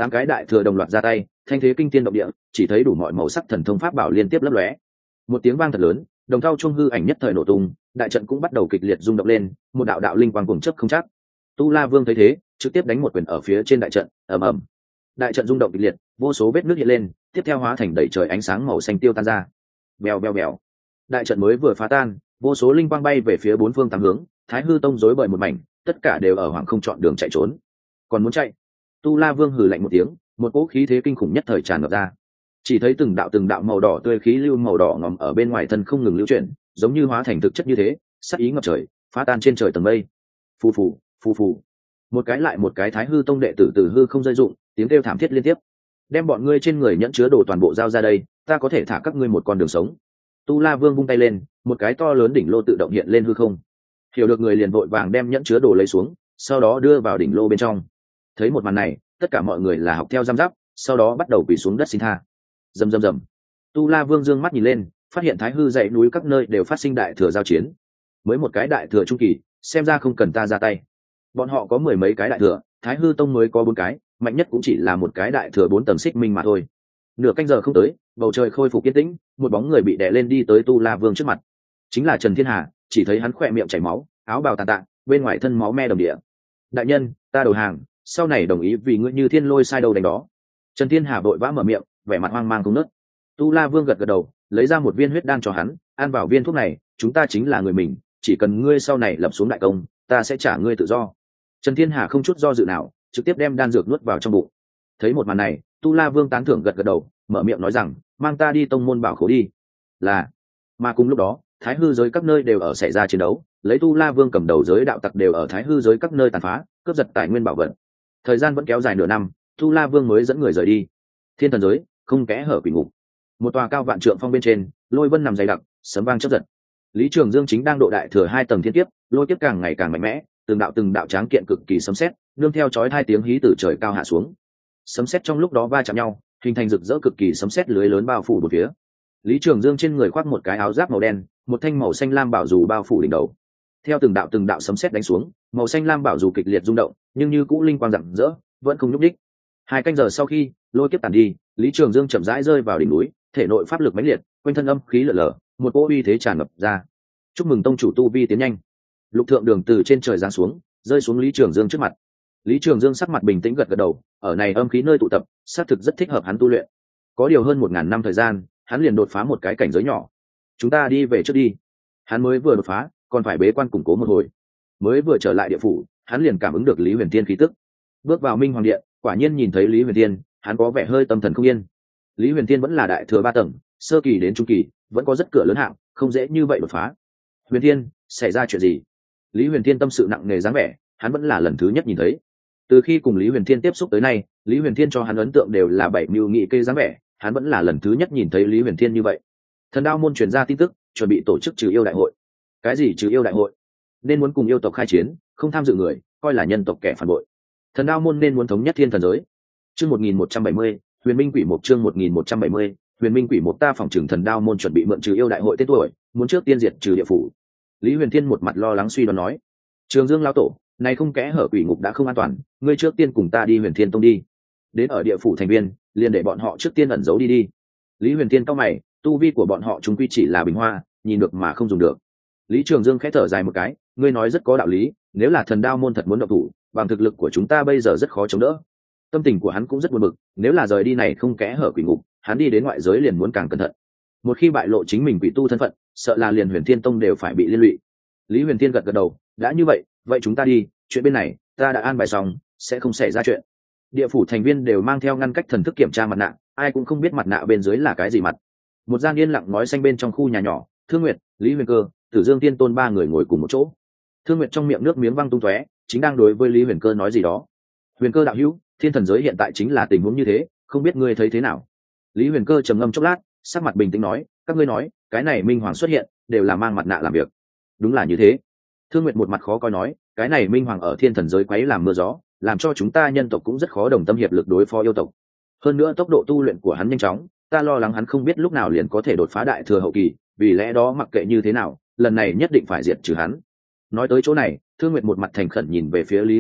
8 cái đại thừa đồng loạt ra tay, thanh thế kinh thiên động địa, chỉ thấy đủ mọi màu sắc thần thông pháp bảo liên tiếp lấp lóe. Một tiếng vang thật lớn, đồng thau chuông hư ảnh nhất thời nổ tung, đại trận cũng bắt đầu kịch liệt rung động lên, một đạo đạo linh quang cuồng chớp không chắc. Tu La Vương thấy thế, trực tiếp đánh một quyền ở phía trên đại trận, ầm ầm. Đại trận rung động kịch liệt, vô số vết nước hiện lên, tiếp theo hóa thành đầy trời ánh sáng màu xanh tiêu tan ra. Bèo bèo bèo. Đại trận mới vừa phá tan, vô số linh quang bay về phía bốn phương tám hướng, Thái Hư Tông rối bời một mảnh, tất cả đều ở hoàng không chọn đường chạy trốn. Còn muốn chạy? Tu La Vương hừ lạnh một tiếng, một cỗ khí thế kinh khủng nhất thời tràn ngập ra. Chỉ thấy từng đạo màu đỏ tươi khí lưu màu đỏ ngòm ở bên ngoài thân không ngừng lưu chuyển, giống như hóa thành thực chất như thế, sát ý ngập trời, phá tan trên trời tầng mây. Phù phù, phù phù. Một cái lại một cái Thái Hư Tông đệ tử từ hư không rơi dụng, tiếng kêu thảm thiết liên tiếp. Đem bọn ngươi trên người nhẫn chứa đồ toàn bộ giao ra đây, ta có thể thả các ngươi một con đường sống. Tu La Vương vung tay lên, một cái to lớn đỉnh lô tự động hiện lên hư không. Hiểu được người liền vội vàng đem nhẫn chứa đồ lấy xuống, sau đó đưa vào đỉnh lô bên trong. Thấy một màn này, tất cả mọi người là học theo giam giáp, sau đó bắt đầu quỳ xuống đất xin tha. Rầm rầm rầm. Tu La Vương dương mắt nhìn lên, phát hiện Thái Hư dãy núi các nơi đều phát sinh đại thừa giao chiến. Mới một cái đại thừa trung kỳ, xem ra không cần ta ra tay. Bọn họ có mười mấy cái đại thừa, Thái Hư Tông mới có 4 cái, mạnh nhất cũng chỉ là một cái đại thừa 4 tầng xích minh mà thôi. Nửa canh giờ không tới, bầu trời khôi phục yên tĩnh, một bóng người bị đè lên đi tới Tu La Vương trước mặt. Chính là Trần Thiên Hà, chỉ thấy hắn khỏe miệng chảy máu, áo bào tàn tạ, bên ngoài thân máu me đầm địa. Đại nhân, ta đầu hàng, sau này đồng ý vì ngươi như thiên lôi sai đầu đánh đó. Trần Thiên Hà vội vã mở miệng, vẻ mặt hoang mang không nớt. Tu La Vương gật gật đầu, lấy ra một viên huyết đan cho hắn, ăn vào viên thuốc này, chúng ta chính là người mình, chỉ cần ngươi sau này lập xuống đại công, ta sẽ trả ngươi tự do. Trần Thiên Hà không chút do dự nào, trực tiếp đem đan dược nuốt vào trong bụng. Thấy một màn này, Tu La Vương tán thưởng gật gật đầu, mở miệng nói rằng, mang ta đi tông môn bảo khố đi. Là. Mà cùng lúc đó, Thái Hư giới các nơi đều ở xảy ra chiến đấu, lấy Tu La Vương cầm đầu giới đạo tặc đều ở Thái Hư giới các nơi tàn phá, cướp giật tài nguyên bảo vật. Thời gian vẫn kéo dài nửa năm, Tu La Vương mới dẫn người rời đi. Thiên Thần giới, không kẽ hở quỷ ngục. Một tòa cao vạn trượng phong bên trên, lôi vân nằm dày đặc, sấm vang chớp giật. Lý Trường Dương chính đang độ đại thừa 2 tầng thiên kiếp, lôi kiếp càng ngày càng mạnh mẽ, từng đạo tráng kiện cực kỳ sấm sét, nương theo chói hai tiếng hí từ trời cao hạ xuống. Sấm sét trong lúc đó va chạm nhau, hình thành rực rỡ cực kỳ sấm sét lưới lớn bao phủ bốn phía. Lý Trường Dương trên người khoác một cái áo giáp màu đen, một thanh màu xanh lam bảo dù bao phủ đỉnh đầu. Theo từng đạo sấm sét đánh xuống, màu xanh lam bảo dù kịch liệt rung động, nhưng như cũ linh quang rạng rỡ, vẫn không nhúc nhích. 2 canh giờ sau khi lôi kiếp tàn đi, Lý Trường Dương chậm rãi rơi vào đỉnh núi, thể nội pháp lực mãnh liệt, quanh thân âm khí lở lở, một cỗ uy thế tràn ngập ra. Chúc mừng tông chủ tu vi tiến nhanh. Lục Thượng Đường từ trên trời giáng xuống, rơi xuống Lý Trường Dương trước mặt. Lý Trường Dương sắc mặt bình tĩnh gật gật đầu, ở này âm khí nơi tụ tập, xác thực rất thích hợp hắn tu luyện. Có điều hơn 1000 năm thời gian, hắn liền đột phá một cái cảnh giới nhỏ. Chúng ta đi về trước đi. Hắn mới vừa đột phá, còn phải bế quan củng cố một hồi. Mới vừa trở lại địa phủ, hắn liền cảm ứng được Lý Huyền Tiên khí tức. Bước vào Minh Hoàng Điện, quả nhiên nhìn thấy Lý Huyền Tiên, hắn có vẻ hơi tâm thần không yên. Lý Huyền Tiên vẫn là đại thừa 3 tầng, sơ kỳ đến trung kỳ, vẫn có rất cửa lớn hạng, không dễ như vậy đột phá. Huyền Tiên, xảy ra chuyện gì? Lý Huyền Tiên tâm sự nặng nề dáng vẻ, hắn vẫn là lần thứ nhất nhìn thấy. Từ khi cùng Lý Huyền Thiên tiếp xúc tới nay, Lý Huyền Thiên cho hắn ấn tượng đều là bảy mưu nghị kê dáng vẻ, hắn vẫn là lần thứ nhất nhìn thấy Lý Huyền Thiên như vậy. Thần Đao môn truyền ra tin tức, chuẩn bị tổ chức trừ yêu đại hội. Cái gì trừ yêu đại hội? Nên muốn cùng yêu tộc khai chiến, không tham dự người, coi là nhân tộc kẻ phản bội. Thần Đao môn nên muốn thống nhất thiên thần giới. Chương 1170, Huyền Minh Quỷ Mục chương 1170, Huyền Minh Quỷ Mục ta phòng trừng Thần Đao môn chuẩn bị mượn trừ yêu đại hội tên tuổi, muốn trước tiên diệt trừ địa phủ. Lý Huyền Thiên một mặt lo lắng suy đoán nói. Trường Dương lão tổ, này không kẽ hở quỷ ngục đã không an toàn, ngươi trước tiên cùng ta đi Huyền Thiên Tông đi. Đến ở địa phủ thành viên, liền để bọn họ trước tiên ẩn giấu đi. Lý Huyền Thiên cau mày, tu vi của bọn họ chúng quy chỉ là bình hoa, nhìn được mà không dùng được. Lý Trường Dương khẽ thở dài một cái, ngươi nói rất có đạo lý, nếu là Thần Đao môn thật muốn động thủ, bằng thực lực của chúng ta bây giờ rất khó chống đỡ. Tâm tình của hắn cũng rất buồn bực, nếu là rời đi này không kẽ hở quỷ ngục, hắn đi đến ngoại giới liền muốn càng cẩn thận. Một khi bại lộ chính mình quỷ tu thân phận, sợ là liền Huyền Thiên Tông đều phải bị liên lụy. Lý Huyền Thiên gật gật đầu, đã như vậy chúng ta đi, chuyện bên này ta đã an bài xong, sẽ không xảy ra chuyện. Địa phủ thành viên đều mang theo ngăn cách thần thức kiểm tra mặt nạ, ai cũng không biết mặt nạ bên dưới là cái gì mặt. Một gian yên lặng ngói xanh bên trong khu nhà nhỏ, Thương Nguyệt, Lý Huyền Cơ, Tử Dương Tiên Tôn 3 người ngồi cùng một chỗ. Thương Nguyệt trong miệng nước miếng văng tung tóe, chính đang đối với Lý Huyền Cơ nói gì đó. Huyền Cơ đạo hữu, thiên thần giới hiện tại chính là tình huống như thế, không biết ngươi thấy thế nào? Lý Huyền Cơ trầm ngâm chốc lát, sắc mặt bình tĩnh nói, các ngươi nói, cái này Minh Hoàng xuất hiện, đều là mang mặt nạ làm việc. Đúng là như thế. Thương Nguyệt một mặt khó coi nói, cái này Minh Hoàng ở thiên thần giới quấy làm mưa gió, làm cho chúng ta nhân tộc cũng rất khó đồng tâm hiệp lực đối phó yêu tộc. Hơn nữa tốc độ tu luyện của hắn nhanh chóng, ta lo lắng hắn không biết lúc nào liền có thể đột phá đại thừa hậu kỳ, vì lẽ đó mặc kệ như thế nào, lần này nhất định phải diệt trừ hắn. Nói tới chỗ này, Thương Nguyệt một mặt thành khẩn nhìn về phía Lý Huyền Cơ,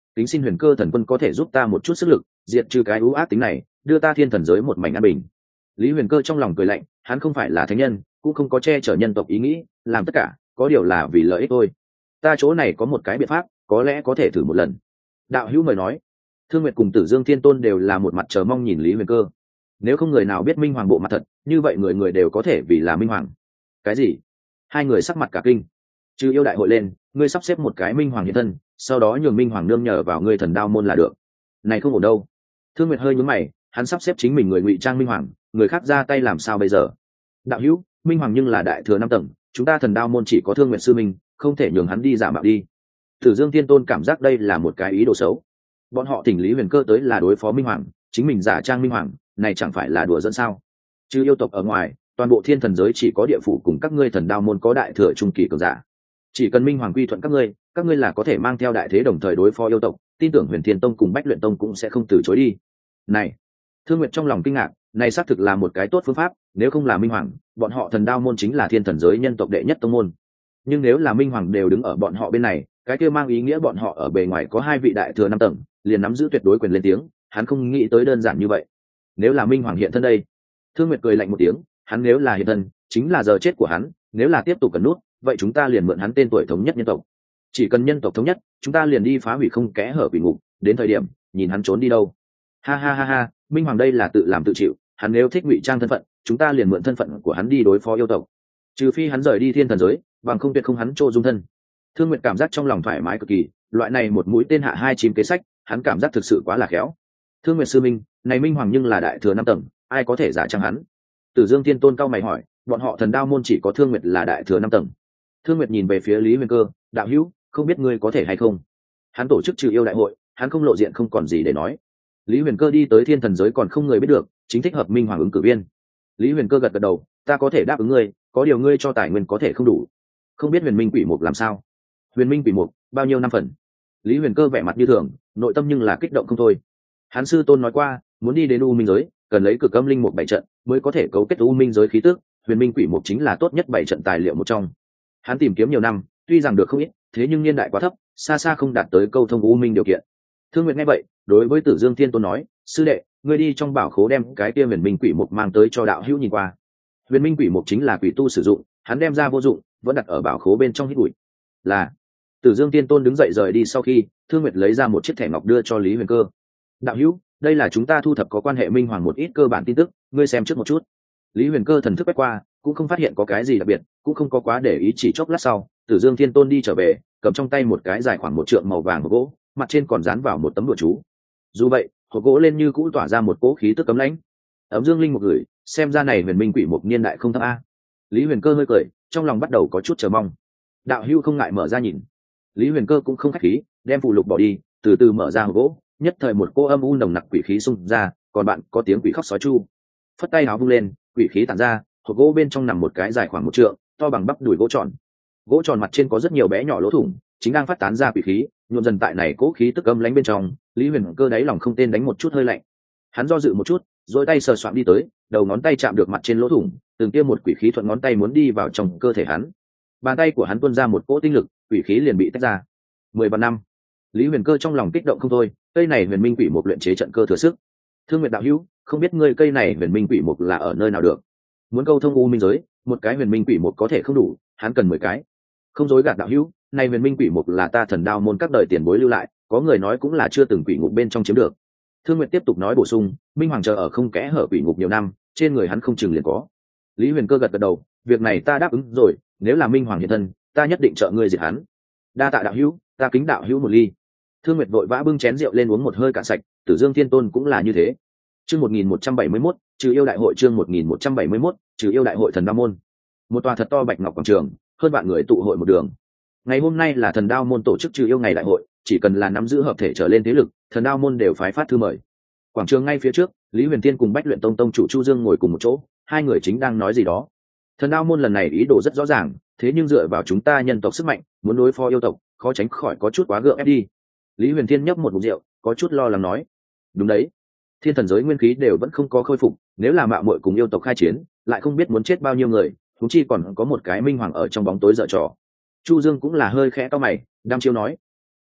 kính xin huyền cơ thần quân có thể giúp ta một chút sức lực diệt trừ cái ưu ác tính này, đưa ta thiên thần giới một mảnh an bình. Lý Huyền Cơ trong lòng cười lạnh, hắn không phải là thánh nhân, cũng không có che chở nhân tộc ý nghĩ, làm tất cả có điều là vì lợi ích thôi. Ta chỗ này có một cái biện pháp, có lẽ có thể thử một lần. Đạo hữu mời nói. Thương Nguyệt cùng Tử Dương Thiên Tôn đều là một mặt chờ mong nhìn Lý Huyền Cơ. Nếu không người nào biết minh hoàng bộ mặt thật, như vậy người người đều có thể vì là minh hoàng. Cái gì? Hai người sắc mặt cả kinh. Trừ yêu đại hội lên, ngươi sắp xếp một cái minh hoàng hiện thân, sau đó nhường minh hoàng nương nhờ vào ngươi thần đao môn là được. Này không ổn đâu. Thương Nguyệt hơi nhướng mày, hắn sắp xếp chính mình người ngụy trang minh hoàng, người khác ra tay làm sao bây giờ? Đạo hữu, minh hoàng nhưng là đại thừa 5 tầng, chúng ta thần đao môn chỉ có Thương Nguyệt sư minh, không thể nhường hắn đi giả mạo đi. Tử Dương Tiên Tôn cảm giác đây là một cái ý đồ xấu. Bọn họ thỉnh Lý Huyền Cơ tới là đối phó minh hoàng, chính mình giả trang minh hoàng, này chẳng phải là đùa dẫn sao? Chứ yêu tộc ở ngoài, toàn bộ thiên thần giới chỉ có địa phủ cùng các ngươi thần đao môn có đại thừa trung kỳ cường giả. Chỉ cần minh hoàng quy thuận các ngươi là có thể mang theo đại thế đồng thời đối phó yêu tộc, tin tưởng Huyền Thiên Tông cùng Bách Luyện Tông cũng sẽ không từ chối đi. Này, Thương Nguyệt trong lòng kinh ngạc, này xác thực là một cái tốt phương pháp, nếu không là minh hoàng, bọn họ thần đao môn chính là thiên thần giới nhân tộc đệ nhất tông môn. Nhưng nếu là minh hoàng đều đứng ở bọn họ bên này, cái kia mang ý nghĩa bọn họ ở bề ngoài có 2 vị đại thừa 5 tầng, liền nắm giữ tuyệt đối quyền lên tiếng, hắn không nghĩ tới đơn giản như vậy. Nếu là minh hoàng hiện thân đây. Thương Nguyệt cười lạnh một tiếng, hắn nếu là hiện thân, chính là giờ chết của hắn, nếu là tiếp tục cần nút, vậy chúng ta liền mượn hắn tên tuổi thống nhất nhân tộc. Chỉ cần nhân tộc thống nhất, chúng ta liền đi phá hủy không kẽ hở quỷ ngục, đến thời điểm, nhìn hắn trốn đi đâu. Ha ha ha ha, minh hoàng đây là tự làm tự chịu, hắn nếu thích ngụy trang thân phận, chúng ta liền mượn thân phận của hắn đi đối phó yêu tộc. Trừ phi hắn rời đi thiên thần giới, bằng không tuyệt không hắn trô dung thân. Thương Nguyệt cảm giác trong lòng thoải mái cực kỳ, loại này một mũi tên hạ 2 chim kế sách, hắn cảm giác thực sự quá là khéo. Thương Nguyệt sư minh, này minh hoàng nhưng là đại thừa 5 tầng, ai có thể giả trang hắn? Tử Dương Thiên Tôn cao mày hỏi, bọn họ thần đao môn chỉ có Thương Nguyệt là đại thừa 5 tầng. Thương Nguyệt nhìn về phía Lý Huyền Cơ, đạo hữu, không biết ngươi có thể hay không? Hắn tổ chức trừ yêu đại hội, hắn không lộ diện không còn gì để nói. Lý Huyền Cơ đi tới thiên thần giới còn không người biết được, chính thích hợp minh hoàng ứng cử viên. Lý Huyền Cơ gật gật đầu, ta có thể đáp ứng ngươi, có điều ngươi cho tài nguyên có thể không đủ. Không biết huyền minh quỷ mục làm sao? Huyền minh quỷ mục bao nhiêu năm phần? Lý Huyền Cơ vẻ mặt như thường, nội tâm nhưng là kích động không thôi. Hắn sư tôn nói qua, muốn đi đến u minh giới, cần lấy cực âm linh mục 7 trận mới có thể cấu kết u minh giới khí tức, huyền minh quỷ mục chính là tốt nhất 7 trận tài liệu một trong. Hắn tìm kiếm nhiều năm, tuy rằng được không ít, thế nhưng niên đại quá thấp, xa xa không đạt tới câu thông u minh điều kiện. Thương Nguyệt nghe vậy, đối với Tử Dương Thiên Tôn nói, sư đệ, ngươi đi trong bảo khố đem cái kia huyền minh quỷ mục mang tới cho đạo hữu nhìn qua. Huyền minh quỷ mục chính là quỷ tu sử dụng, hắn đem ra vô dụng, vẫn đặt ở bảo khố bên trong hít bụi. Là. Tử Dương Tiên Tôn đứng dậy rời đi sau khi, Thương Nguyệt lấy ra một chiếc thẻ ngọc đưa cho Lý Huyền Cơ. Đạo hữu, đây là chúng ta thu thập có quan hệ minh hoàng một ít cơ bản tin tức, ngươi xem trước một chút. Lý Huyền Cơ thần thức quét qua, cũng không phát hiện có cái gì đặc biệt, cũng không có quá để ý, chỉ chốc lát sau, Tử Dương Thiên Tôn đi trở về, cầm trong tay một cái dài khoảng 1 trượng màu vàng gỗ, mặt trên còn dán vào một tấm đùa chú. Dù vậy, hộp gỗ lên như cũ tỏa ra một cỗ khí tức cấm lãnh. Ấm Dương Linh một gửi, xem ra này huyền minh quỷ mục niên đại không thấp a. Lý Huyền Cơ hơi cười, trong lòng bắt đầu có chút chờ mong. Đạo hữu không ngại mở ra nhìn. Lý Huyền Cơ cũng không khách khí, đem phụ lục bỏ đi, từ từ mở ra hộp gỗ, nhất thời một cô âm u nồng nặc quỷ khí xung ra, còn bạn có tiếng quỷ khóc sói chu. Phất tay áo vung lên, quỷ khí tản ra, hộp gỗ bên trong nằm một cái dài khoảng 1 trượng, to bằng bắp đùi gỗ tròn. Gỗ tròn mặt trên có rất nhiều bé nhỏ lỗ thủng, chính đang phát tán ra quỷ khí, nhuộm dần tại này cố khí tức âm lãnh bên trong. Lý Huyền Cơ đáy lòng không tên đánh một chút hơi lạnh. Hắn do dự một chút, rồi tay sờ soạng đi tới, đầu ngón tay chạm được mặt trên lỗ thủng, từng tiêm một quỷ khí thuận ngón tay muốn đi vào trong cơ thể hắn. Bàn tay của hắn tuôn ra một cỗ tinh lực, quỷ khí liền bị tách ra. 10 vạn năm. Lý Huyền Cơ trong lòng kích động không thôi, cây này huyền minh quỷ mục luyện chế trận cơ thừa sức. Thương Nguyệt đạo hữu, không biết ngươi cây này huyền minh quỷ mục là ở nơi nào được? Muốn câu thông u minh giới, một cái huyền minh quỷ mục có thể không đủ, hắn cần 10 cái. Không dối gạt đạo hữu, này huyền minh quỷ mục là ta thần đao môn các đời tiền bối lưu lại, có người nói cũng là chưa từng quỷ ngục bên trong chiếm được. Thương Nguyệt tiếp tục nói bổ sung, minh hoàng chờ ở không kẽ hở quỷ ngục nhiều năm, trên người hắn không chừng liền có. Lý Huyền Cơ gật gật đầu, việc này ta đáp ứng rồi, nếu là minh hoàng hiện thân, ta nhất định trợ ngươi diệt hắn. Đa tạ đạo hữu, ta kính đạo hữu một ly. Thương Nguyệt vội vã bưng chén rượu lên uống một hơi cạn sạch, Tử Dương Thiên Tôn cũng là như thế. Chương 1171, trừ yêu đại hội, chương 1171, trừ yêu đại hội thần đao môn. Một tòa thật to bạch ngọc quảng trường, hơn vạn người tụ hội một đường. Ngày hôm nay là thần đao môn tổ chức trừ yêu ngày đại hội, chỉ cần là nắm giữ hợp thể trở lên thế lực, thần đao môn đều phái phát thư mời. Quảng trường ngay phía trước, Lý Huyền Tiên cùng Bách Luyện Tông tông chủ Chu Dương ngồi cùng một chỗ, hai người chính đang nói gì đó. Thần đao môn lần này ý đồ rất rõ ràng, thế nhưng dựa vào chúng ta nhân tộc sức mạnh, muốn đối phó yêu tộc, khó tránh khỏi có chút quá gượng ép đi. Lý Huyền Thiên nhấp một ngụm rượu, có chút lo lắng nói. Đúng đấy, thiên thần giới nguyên khí đều vẫn không có khôi phục, nếu là mạo muội cùng yêu tộc khai chiến, lại không biết muốn chết bao nhiêu người, huống chi còn có một cái minh hoàng ở trong bóng tối dở trò. Chu Dương cũng là hơi khẽ cau mày, đăm chiêu nói.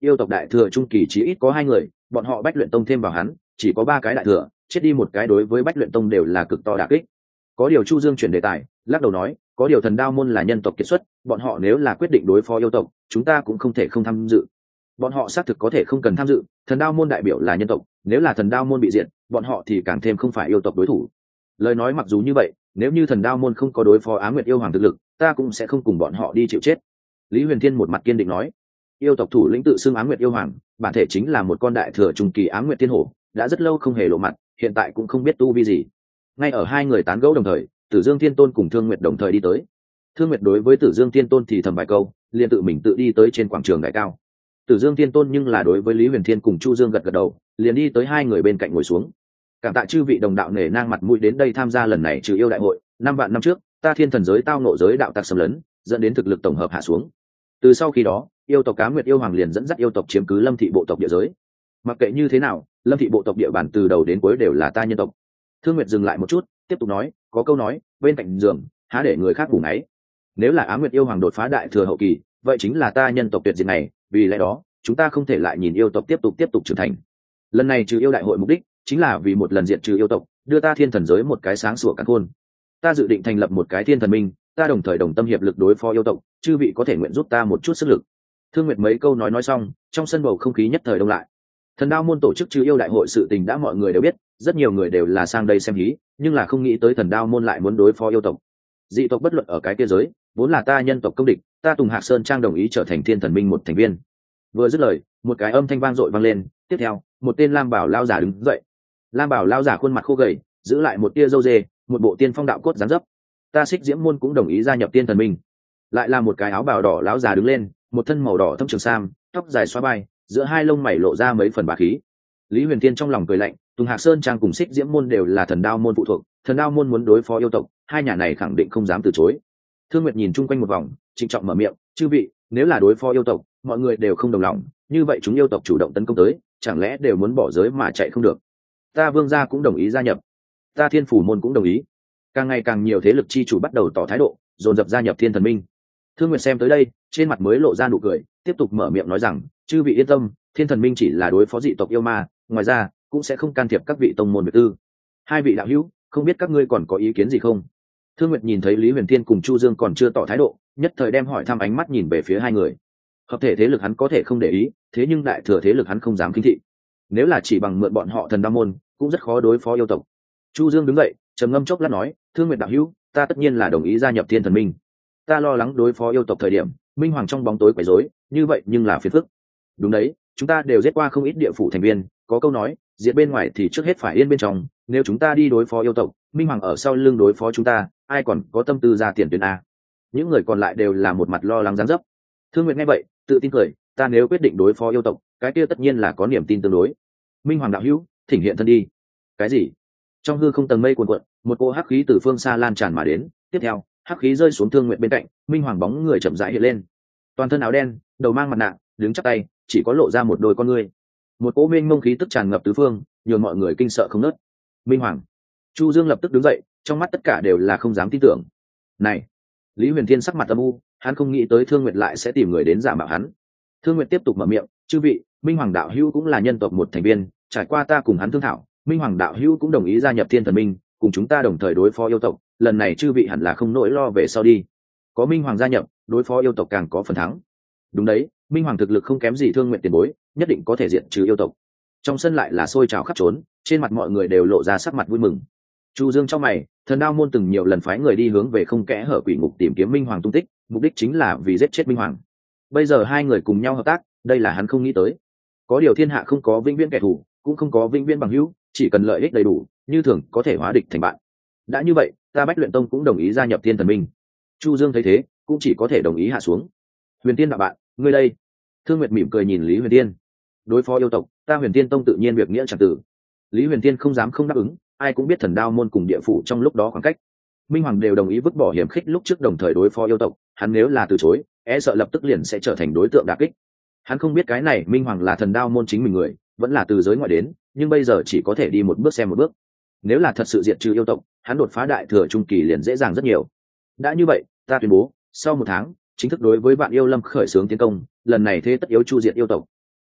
Yêu tộc đại thừa trung kỳ chỉ ít có 2 người, bọn họ Bách Luyện Tông thêm vào hắn chỉ có 3 cái đại thừa, chết đi một cái đối với Bách Luyện Tông đều là cực to đả kích. Có điều Chu Dương chuyển đề tài, lắc đầu nói, có điều Thần Đao môn là nhân tộc kiệt xuất, bọn họ nếu là quyết định đối phó yêu tộc, chúng ta cũng không thể không tham dự. Bọn họ xác thực có thể không cần tham dự, Thần Đao môn đại biểu là nhân tộc, nếu là Thần Đao môn bị diệt, bọn họ thì càng thêm không phải yêu tộc đối thủ. Lời nói mặc dù như vậy, nếu như Thần Đao môn không có đối phó Á Nguyệt yêu hoàng thực lực, ta cũng sẽ không cùng bọn họ đi chịu chết. Lý Huyền Thiên một mặt kiên định nói. Yêu tộc thủ lĩnh tự xưng Á Nguyệt yêu hoàng, bản thể chính là một con đại thừa trung kỳ Á Nguyệt tiên hổ, đã rất lâu không hề lộ mặt, hiện tại cũng không biết tu vi gì. Ngay ở 2 người tán gẫu đồng thời, Tử Dương Thiên Tôn cùng Thương Nguyệt đồng thời đi tới. Thương Nguyệt đối với Tử Dương Thiên Tôn thì thầm vài câu, liền tự mình tự đi tới trên quảng trường đại cao. Tử Dương Thiên Tôn nhưng là đối với Lý Huyền Thiên cùng Chu Dương gật gật đầu, liền đi tới 2 người bên cạnh ngồi xuống. Cảm tạ chư vị đồng đạo nể nang mặt mũi đến đây tham gia lần này trừ yêu đại hội. 5 vạn năm trước, ta Thiên Thần giới tao nộ giới đạo tặc xâm lấn, dẫn đến thực lực tổng hợp hạ xuống. Từ sau khi đó, yêu tộc Cá Nguyệt yêu hoàng liền dẫn dắt yêu tộc chiếm cứ Lâm thị bộ tộc địa giới. Mặc kệ như thế nào, Lâm thị bộ tộc địa bàn từ đầu đến cuối đều là ta nhân tộc. Thương Nguyệt dừng lại một chút, tiếp tục nói, có câu nói, bên cạnh giường, há để người khác ngủ ngáy. Nếu là Á Nguyệt yêu hoàng đột phá đại thừa hậu kỳ, vậy chính là ta nhân tộc tuyệt diệt này, vì lẽ đó, chúng ta không thể lại nhìn yêu tộc tiếp tục trưởng thành. Lần này trừ yêu đại hội mục đích chính là vì một lần diệt trừ yêu tộc, đưa ta Thiên Thần giới một cái sáng sủa càn khôn. Ta dự định thành lập một cái Thiên Thần Minh, ta đồng thời đồng tâm hiệp lực đối phó yêu tộc, chư vị có thể nguyện giúp ta một chút sức lực. Thương Nguyệt mấy câu nói xong, trong sân bầu không khí nhất thời đông lại. Thần Đao môn tổ chức trừ yêu đại hội sự tình đã mọi người đều biết, rất nhiều người đều là sang đây xem hí, nhưng là không nghĩ tới Thần Đao môn lại muốn đối phó yêu tộc. Dị tộc bất luận ở cái kia giới, vốn là ta nhân tộc công địch, ta Tùng Hạc Sơn Trang đồng ý trở thành Thiên Thần Minh một thành viên. Vừa dứt lời, một cái âm thanh vang dội vang lên, tiếp theo, một tên Lam Bảo lão giả đứng dậy. Lam Bảo lão giả khuôn mặt khô gầy, giữ lại một tia râu dê, một bộ tiên phong đạo cốt dáng dấp. Ta Xích Diễm môn cũng đồng ý gia nhập Thiên Thần Minh. Lại là một cái áo bào đỏ lão già đứng lên, một thân màu đỏ thâm trường sam, tóc dài xóa vai, giữa hai lông mày lộ ra mấy phần bá khí. Lý Huyền Thiên trong lòng cười lạnh, Tùng Hạc Sơn Trang cùng Xích Diễm môn đều là Thần Đao môn phụ thuộc, Thần Đao môn muốn đối phó yêu tộc, 2 nhà này khẳng định không dám từ chối. Thương Nguyệt nhìn chung quanh một vòng, trịnh trọng mở miệng, chư vị, nếu là đối phó yêu tộc, mọi người đều không đồng lòng, như vậy chúng yêu tộc chủ động tấn công tới, chẳng lẽ đều muốn bỏ giới mà chạy không được? Ta Vương gia cũng đồng ý gia nhập, ta Thiên Phủ môn cũng đồng ý. Càng ngày càng nhiều thế lực chi chủ bắt đầu tỏ thái độ, dồn dập gia nhập Thiên Thần Minh. Thương Nguyệt xem tới đây, trên mặt mới lộ ra nụ cười, tiếp tục mở miệng nói rằng, chư vị yên tâm, Thiên Thần Minh chỉ là đối phó dị tộc yêu ma, ngoài ra cũng sẽ không can thiệp các vị tông môn việc tư. 2 vị đạo hữu, không biết các ngươi còn có ý kiến gì không? Thương Nguyệt nhìn thấy Lý Huyền Thiên cùng Chu Dương còn chưa tỏ thái độ, nhất thời đem hỏi thăm ánh mắt nhìn về phía 2 người. Hợp thể thế lực hắn có thể không để ý, thế nhưng đại thừa thế lực hắn không dám khinh thị. Nếu là chỉ bằng mượn bọn họ Thần Đao môn, cũng rất khó đối phó yêu tộc. Chu Dương đứng dậy, trầm ngâm chốc lát nói, Thương Nguyệt đạo hữu, ta tất nhiên là đồng ý gia nhập Thiên Thần Minh. Ta lo lắng đối phó yêu tộc thời điểm, Minh Hoàng trong bóng tối quấy rối, như vậy nhưng là phiền phức. Đúng đấy, chúng ta đều giết qua không ít địa phủ thành viên, có câu nói, diệt bên ngoài thì trước hết phải yên bên trong, nếu chúng ta đi đối phó yêu tộc, Minh Hoàng ở sau lưng đối phó chúng ta, ai còn có tâm tư ra tiền tuyến a? Những người còn lại đều là một mặt lo lắng gián dấp. Thương Nguyệt nghe vậy, tự tin cười, ta nếu quyết định đối phó yêu tộc, cái kia tất nhiên là có niềm tin tương đối. Minh Hoàng đạo hữu, thỉnh hiện thân đi. Cái gì? Trong hư không tầng mây cuồn cuộn, một cỗ hắc khí từ phương xa lan tràn mà đến, tiếp theo, hắc khí rơi xuống Thương Nguyệt bên cạnh, Minh Hoàng bóng người chậm rãi hiện lên. Toàn thân áo đen, đầu mang mặt nạ, đứng chắp tay, chỉ có lộ ra một đôi con ngươi. Một cỗ mênh mông khí tức tràn ngập tứ phương, nhường mọi người kinh sợ không nớt. Minh Hoàng. Chu Dương lập tức đứng dậy, trong mắt tất cả đều là không dám tin tưởng. Này, Lý Huyền Thiên sắc mặt âm u, hắn không nghĩ tới Thương Nguyệt lại sẽ tìm người đến giả mạo hắn. Thương Nguyệt tiếp tục mở miệng, chư vị, Minh Hoàng đạo hữu cũng là nhân tộc một thành viên, trải qua ta cùng hắn thương thảo, Minh Hoàng đạo hữu cũng đồng ý gia nhập Thiên Thần Minh, cùng chúng ta đồng thời đối phó yêu tộc, lần này chư vị hẳn là không nỗi lo về sau đi. Có Minh Hoàng gia nhập, đối phó yêu tộc càng có phần thắng. Đúng đấy, Minh Hoàng thực lực không kém gì Thương Nguyệt tiền bối, nhất định có thể diệt trừ yêu tộc. Trong sân lại là sôi trào khắp trốn, trên mặt mọi người đều lộ ra sắc mặt vui mừng. Chu Dương trong mày, Thần Đao môn từng nhiều lần phái người đi hướng về không kẽ hở quỷ ngục tìm kiếm Minh Hoàng tung tích, mục đích chính là vì giết chết Minh Hoàng. Bây giờ 2 người cùng nhau hợp tác, đây là hắn không nghĩ tới. Có điều thiên hạ không có vĩnh viễn kẻ thù, cũng không có vĩnh viễn bằng hữu, chỉ cần lợi ích đầy đủ, như thường có thể hóa địch thành bạn. Đã như vậy, ta Bách Luyện Tông cũng đồng ý gia nhập Thiên Thần Minh. Chu Dương thấy thế, cũng chỉ có thể đồng ý hạ xuống. Huyền Tiên đạo bạn, ngươi đây. Thương Nguyệt mỉm cười nhìn Lý Huyền Tiên. Đối phó yêu tộc, ta Huyền Tiên Tông tự nhiên việc nghĩa chẳng tử. Lý Huyền Tiên không dám không đáp ứng, ai cũng biết Thần Đao môn cùng địa phủ trong lúc đó khoảng cách. Minh Hoàng đều đồng ý vứt bỏ hiểm khích lúc trước đồng thời đối phó yêu tộc, hắn nếu là từ chối, e sợ lập tức liền sẽ trở thành đối tượng đả kích. Hắn không biết cái này Minh Hoàng là Thần Đao môn chính mình người, vẫn là từ giới ngoại đến, nhưng bây giờ chỉ có thể đi một bước xem một bước. Nếu là thật sự diệt trừ yêu tộc, hắn đột phá đại thừa trung kỳ liền dễ dàng rất nhiều. Đã như vậy, ta tuyên bố, sau 1 tháng, chính thức đối với bạn yêu lâm khởi xướng tiến công, lần này thế tất yếu chu diệt yêu tộc.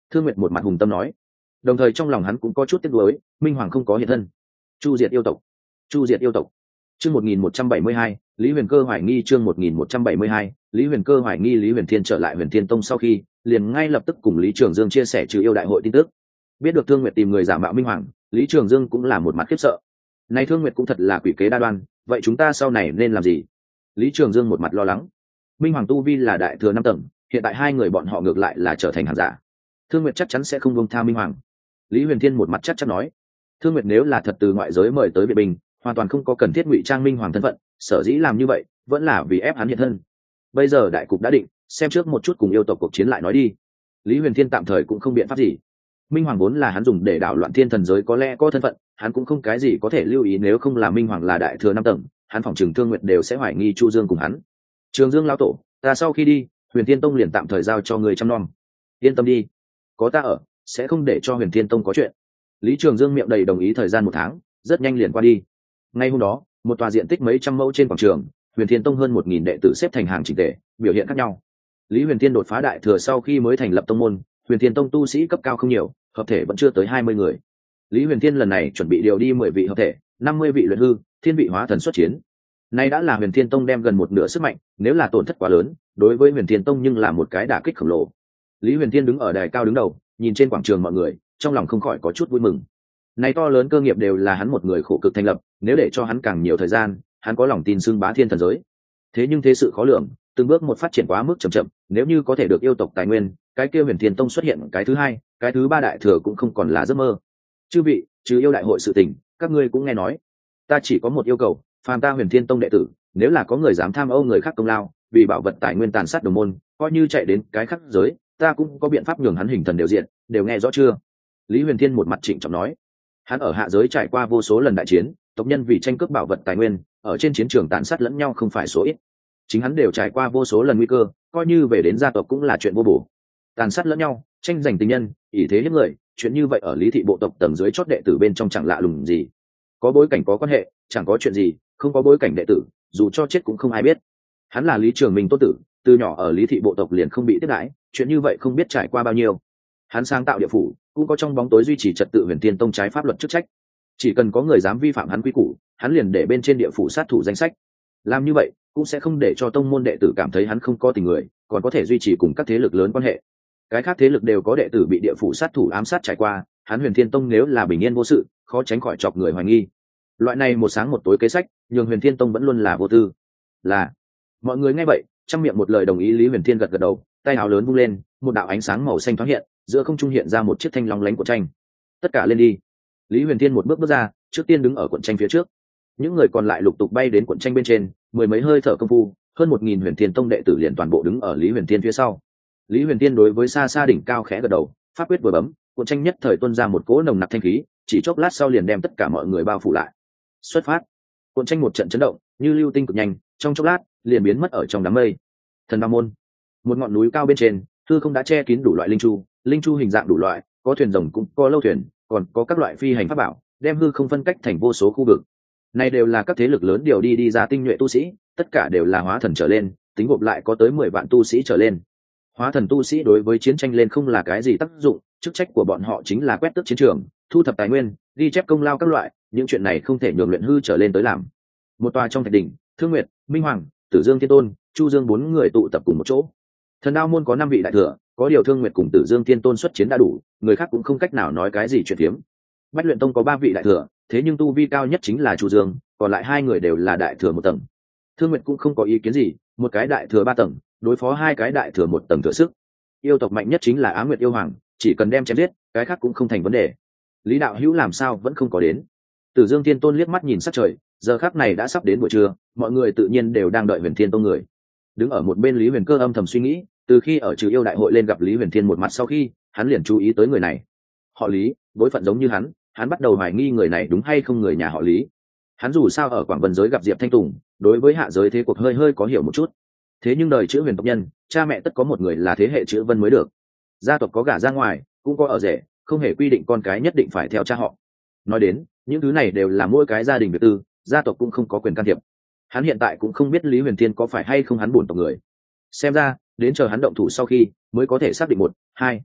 Thương Nguyệt một mặt hùng tâm nói, đồng thời trong lòng hắn cũng có chút tiếc nuối, minh hoàng không có hiện thân. Chu diệt yêu tộc, chu diệt yêu tộc. Chương 1172, Lý Huyền Cơ hoài nghi. Chương 1172, Lý Huyền Cơ hoài nghi. Lý Huyền Thiên trở lại Huyền Thiên Tông sau khi, liền ngay lập tức cùng Lý Trường Dương chia sẻ trừ yêu đại hội tin tức. Biết được Thương Nguyệt tìm người giả mạo minh hoàng, Lý Trường Dương cũng là một mặt khiếp sợ. Này Thương Nguyệt cũng thật là quỷ kế đa đoan, vậy chúng ta sau này nên làm gì? Lý Trường Dương một mặt lo lắng. Minh hoàng tu vi là đại thừa 5 tầng, hiện tại hai người bọn họ ngược lại là trở thành hàng giả. Thương Nguyệt chắc chắn sẽ không buông tha minh hoàng. Lý Huyền Thiên một mặt chắc chắn nói, Thương Nguyệt nếu là thật từ ngoại giới mời tới Việt Bình, hoàn toàn không có cần thiết ngụy trang minh hoàng thân phận, sở dĩ làm như vậy vẫn là vì ép hắn hiện thân. Bây giờ đại cục đã định, xem trước một chút cùng yêu tộc cuộc chiến lại nói đi. Lý Huyền Thiên tạm thời cũng không biện pháp gì. Minh hoàng vốn là hắn dùng để đảo loạn thiên thần giới, có lẽ có thân phận, hắn cũng không cái gì có thể lưu ý, nếu không là minh hoàng là đại thừa 5 tầng, hắn phỏng chừng Thương Nguyệt đều sẽ hoài nghi Chu Dương cùng hắn. Trường Dương lão tổ, ta sau khi đi, Huyền Thiên Tông liền tạm thời giao cho người chăm nom. Yên tâm đi, có ta ở, sẽ không để cho Huyền Thiên Tông có chuyện. Lý Trường Dương miệng đầy đồng ý. Thời gian 1 tháng rất nhanh liền qua đi. Ngay hôm đó, một tòa diện tích mấy trăm mẫu trên quảng trường, Huyền Thiên Tông hơn 1000 đệ tử xếp thành hàng chỉnh tề, biểu hiện khác nhau. Lý Huyền Thiên đột phá đại thừa sau khi mới thành lập tông môn, Huyền Thiên Tông tu sĩ cấp cao không nhiều, hợp thể vẫn chưa tới 20 người. Lý Huyền Thiên lần này chuẩn bị điều đi 10 vị hợp thể, 50 vị luyện hư, thiên vị hóa thần xuất chiến. Nay đã là Huyền Thiên Tông đem gần một nửa sức mạnh, nếu là tổn thất quá lớn, đối với Huyền Thiên Tông nhưng là một cái đả kích khổng lồ. Lý Huyền Thiên đứng ở đài cao đứng đầu, nhìn trên quảng trường mọi người, trong lòng không khỏi có chút vui mừng. Này to lớn cơ nghiệp đều là hắn một người khổ cực thành lập, nếu để cho hắn càng nhiều thời gian, hắn có lòng tin xưng bá thiên thần giới. Thế nhưng thế sự khó lường, từng bước một phát triển quá mức chậm chậm, nếu như có thể được yêu tộc tài nguyên, cái kia Huyền Thiên Tông xuất hiện cái thứ hai, cái thứ ba đại thừa cũng không còn là giấc mơ. Chư vị, trừ yêu đại hội sự tình, các ngươi cũng nghe nói. Ta chỉ có một yêu cầu, phàm ta Huyền Thiên Tông đệ tử, nếu là có người dám tham ô người khác công lao, vì bảo vật tài nguyên tàn sát đồng môn, coi như chạy đến cái khác giới, ta cũng có biện pháp nhường hắn hình thần đều diện, đều nghe rõ chưa? Lý Huyền Thiên một mặt trịnh trọng nói. Hắn ở hạ giới trải qua vô số lần đại chiến, tộc nhân vì tranh cướp bảo vật tài nguyên, ở trên chiến trường tàn sát lẫn nhau không phải số ít. Chính hắn đều trải qua vô số lần nguy cơ, coi như về đến gia tộc cũng là chuyện vô bổ. Tàn sát lẫn nhau, tranh giành tình nhân, ỷ thế hiếp người, chuyện như vậy ở Lý thị bộ tộc tầng dưới chót đệ tử bên trong chẳng lạ lùng gì. Có bối cảnh có quan hệ, chẳng có chuyện gì, không có bối cảnh đệ tử, dù cho chết cũng không ai biết. Hắn là Lý Trường Minh tốt tử, từ nhỏ ở Lý thị bộ tộc liền không bị tiếp đãi, chuyện như vậy không biết trải qua bao nhiêu. Hắn sáng tạo địa phủ, cũng có trong bóng tối duy trì trật tự Huyền Thiên Tông trái pháp luật chức trách. Chỉ cần có người dám vi phạm hắn quy củ, hắn liền để bên trên địa phủ sát thủ danh sách. Làm như vậy cũng sẽ không để cho tông môn đệ tử cảm thấy hắn không có tình người, còn có thể duy trì cùng các thế lực lớn quan hệ. Cái khác thế lực đều có đệ tử bị địa phủ sát thủ ám sát trải qua, hắn Huyền Thiên Tông nếu là bình yên vô sự, khó tránh khỏi chọc người hoài nghi. Loại này một sáng một tối kế sách, nhường Huyền Thiên Tông vẫn luôn là vô tư. Là mọi người nghe vậy, trăm miệng một lời đồng ý. Lý Huyền Thiên gật gật đầu, tay áo lớn vung lên, một đạo ánh sáng màu xanh thoáng hiện, giữa không trung hiện ra một chiếc thanh long lánh của tranh. Tất cả lên đi. Lý Huyền Thiên một bước bước ra, trước tiên đứng ở cuộn tranh phía trước. Những người còn lại lục tục bay đến cuộn tranh bên trên, mười mấy hơi thở công phu, hơn 1000 Huyền Thiên Tông đệ tử liền toàn bộ đứng ở Lý Huyền Thiên phía sau. Lý Huyền Thiên đối với xa xa đỉnh cao khẽ gật đầu, pháp quyết vừa bấm, cuộn tranh nhất thời tuôn ra một cỗ nồng nặc thanh khí, chỉ chốc lát sau liền đem tất cả mọi người bao phủ lại. Xuất phát. Cuộn tranh một trận chấn động, như lưu tinh cực nhanh, trong chốc lát liền biến mất ở trong đám mây. Thần Ba môn, một ngọn núi cao bên trên, hư không đã che kín đủ loại linh chu hình dạng đủ loại, có thuyền rồng cũng có lâu thuyền, còn có các loại phi hành pháp bảo, đem hư không phân cách thành vô số khu vực. Này đều là các thế lực lớn điều đi ra tinh nhuệ tu sĩ, tất cả đều là hóa thần trở lên, tính gộp lại có tới 10 vạn tu sĩ trở lên. Hóa thần tu sĩ đối với chiến tranh lên không là cái gì tác dụng, chức trách của bọn họ chính là quét tước chiến trường, thu thập tài nguyên, ghi chép công lao các loại, những chuyện này không thể nhường luyện hư trở lên tới làm. Một tòa trong thạch đỉnh, Thương Nguyệt, Minh Hoàng, Tử Dương Thiên Tôn, Chu Dương 4 người tụ tập cùng một chỗ. Thần Đao môn có 5 vị đại thừa, có điều Thương Nguyệt cùng Tử Dương Thiên Tôn xuất chiến đã đủ, người khác cũng không cách nào nói cái gì chuyện tiếm. Bách Luyện Tông có 3 vị đại thừa, thế nhưng tu vi cao nhất chính là Chu Dương, còn lại 2 người đều là đại thừa 1 tầng. Thương Nguyệt cũng không có ý kiến gì, một cái đại thừa 3 tầng, đối phó 2 cái đại thừa 1 tầng thừa sức. Yêu tộc mạnh nhất chính là Á Nguyệt yêu hoàng, chỉ cần đem chém giết, cái khác cũng không thành vấn đề. Lý đạo hữu làm sao vẫn không có đến? Tử Dương Thiên Tôn liếc mắt nhìn sắc trời, giờ khắc này đã sắp đến buổi trưa, mọi người tự nhiên đều đang đợi Huyền Thiên Tông người. Đứng ở một bên Lý Huyền Cơ âm thầm suy nghĩ, từ khi ở trừ yêu đại hội lên gặp Lý Huyền Thiên một mặt sau khi, hắn liền chú ý tới người này. Họ Lý, bối phận giống như hắn bắt đầu hoài nghi người này đúng hay không người nhà họ Lý. Hắn dù sao ở Quảng Vân giới gặp Diệp Thanh Tùng, đối với hạ giới thế cuộc hơi có hiểu một chút. Thế nhưng đời chữ Huyền tộc nhân, cha mẹ tất có một người là thế hệ chữ Vân mới được. Gia tộc có gả ra ngoài, cũng có ở rể, không hề quy định con cái nhất định phải theo cha họ. Nói đến, những thứ này đều là mỗi cái gia đình việc tư, gia tộc cũng không có quyền can thiệp. Hắn hiện tại cũng không biết Lý Huyền Thiên có phải hay không hắn bổn tộc người. Xem ra, đến chờ hắn động thủ sau khi mới có thể xác định 1, 2.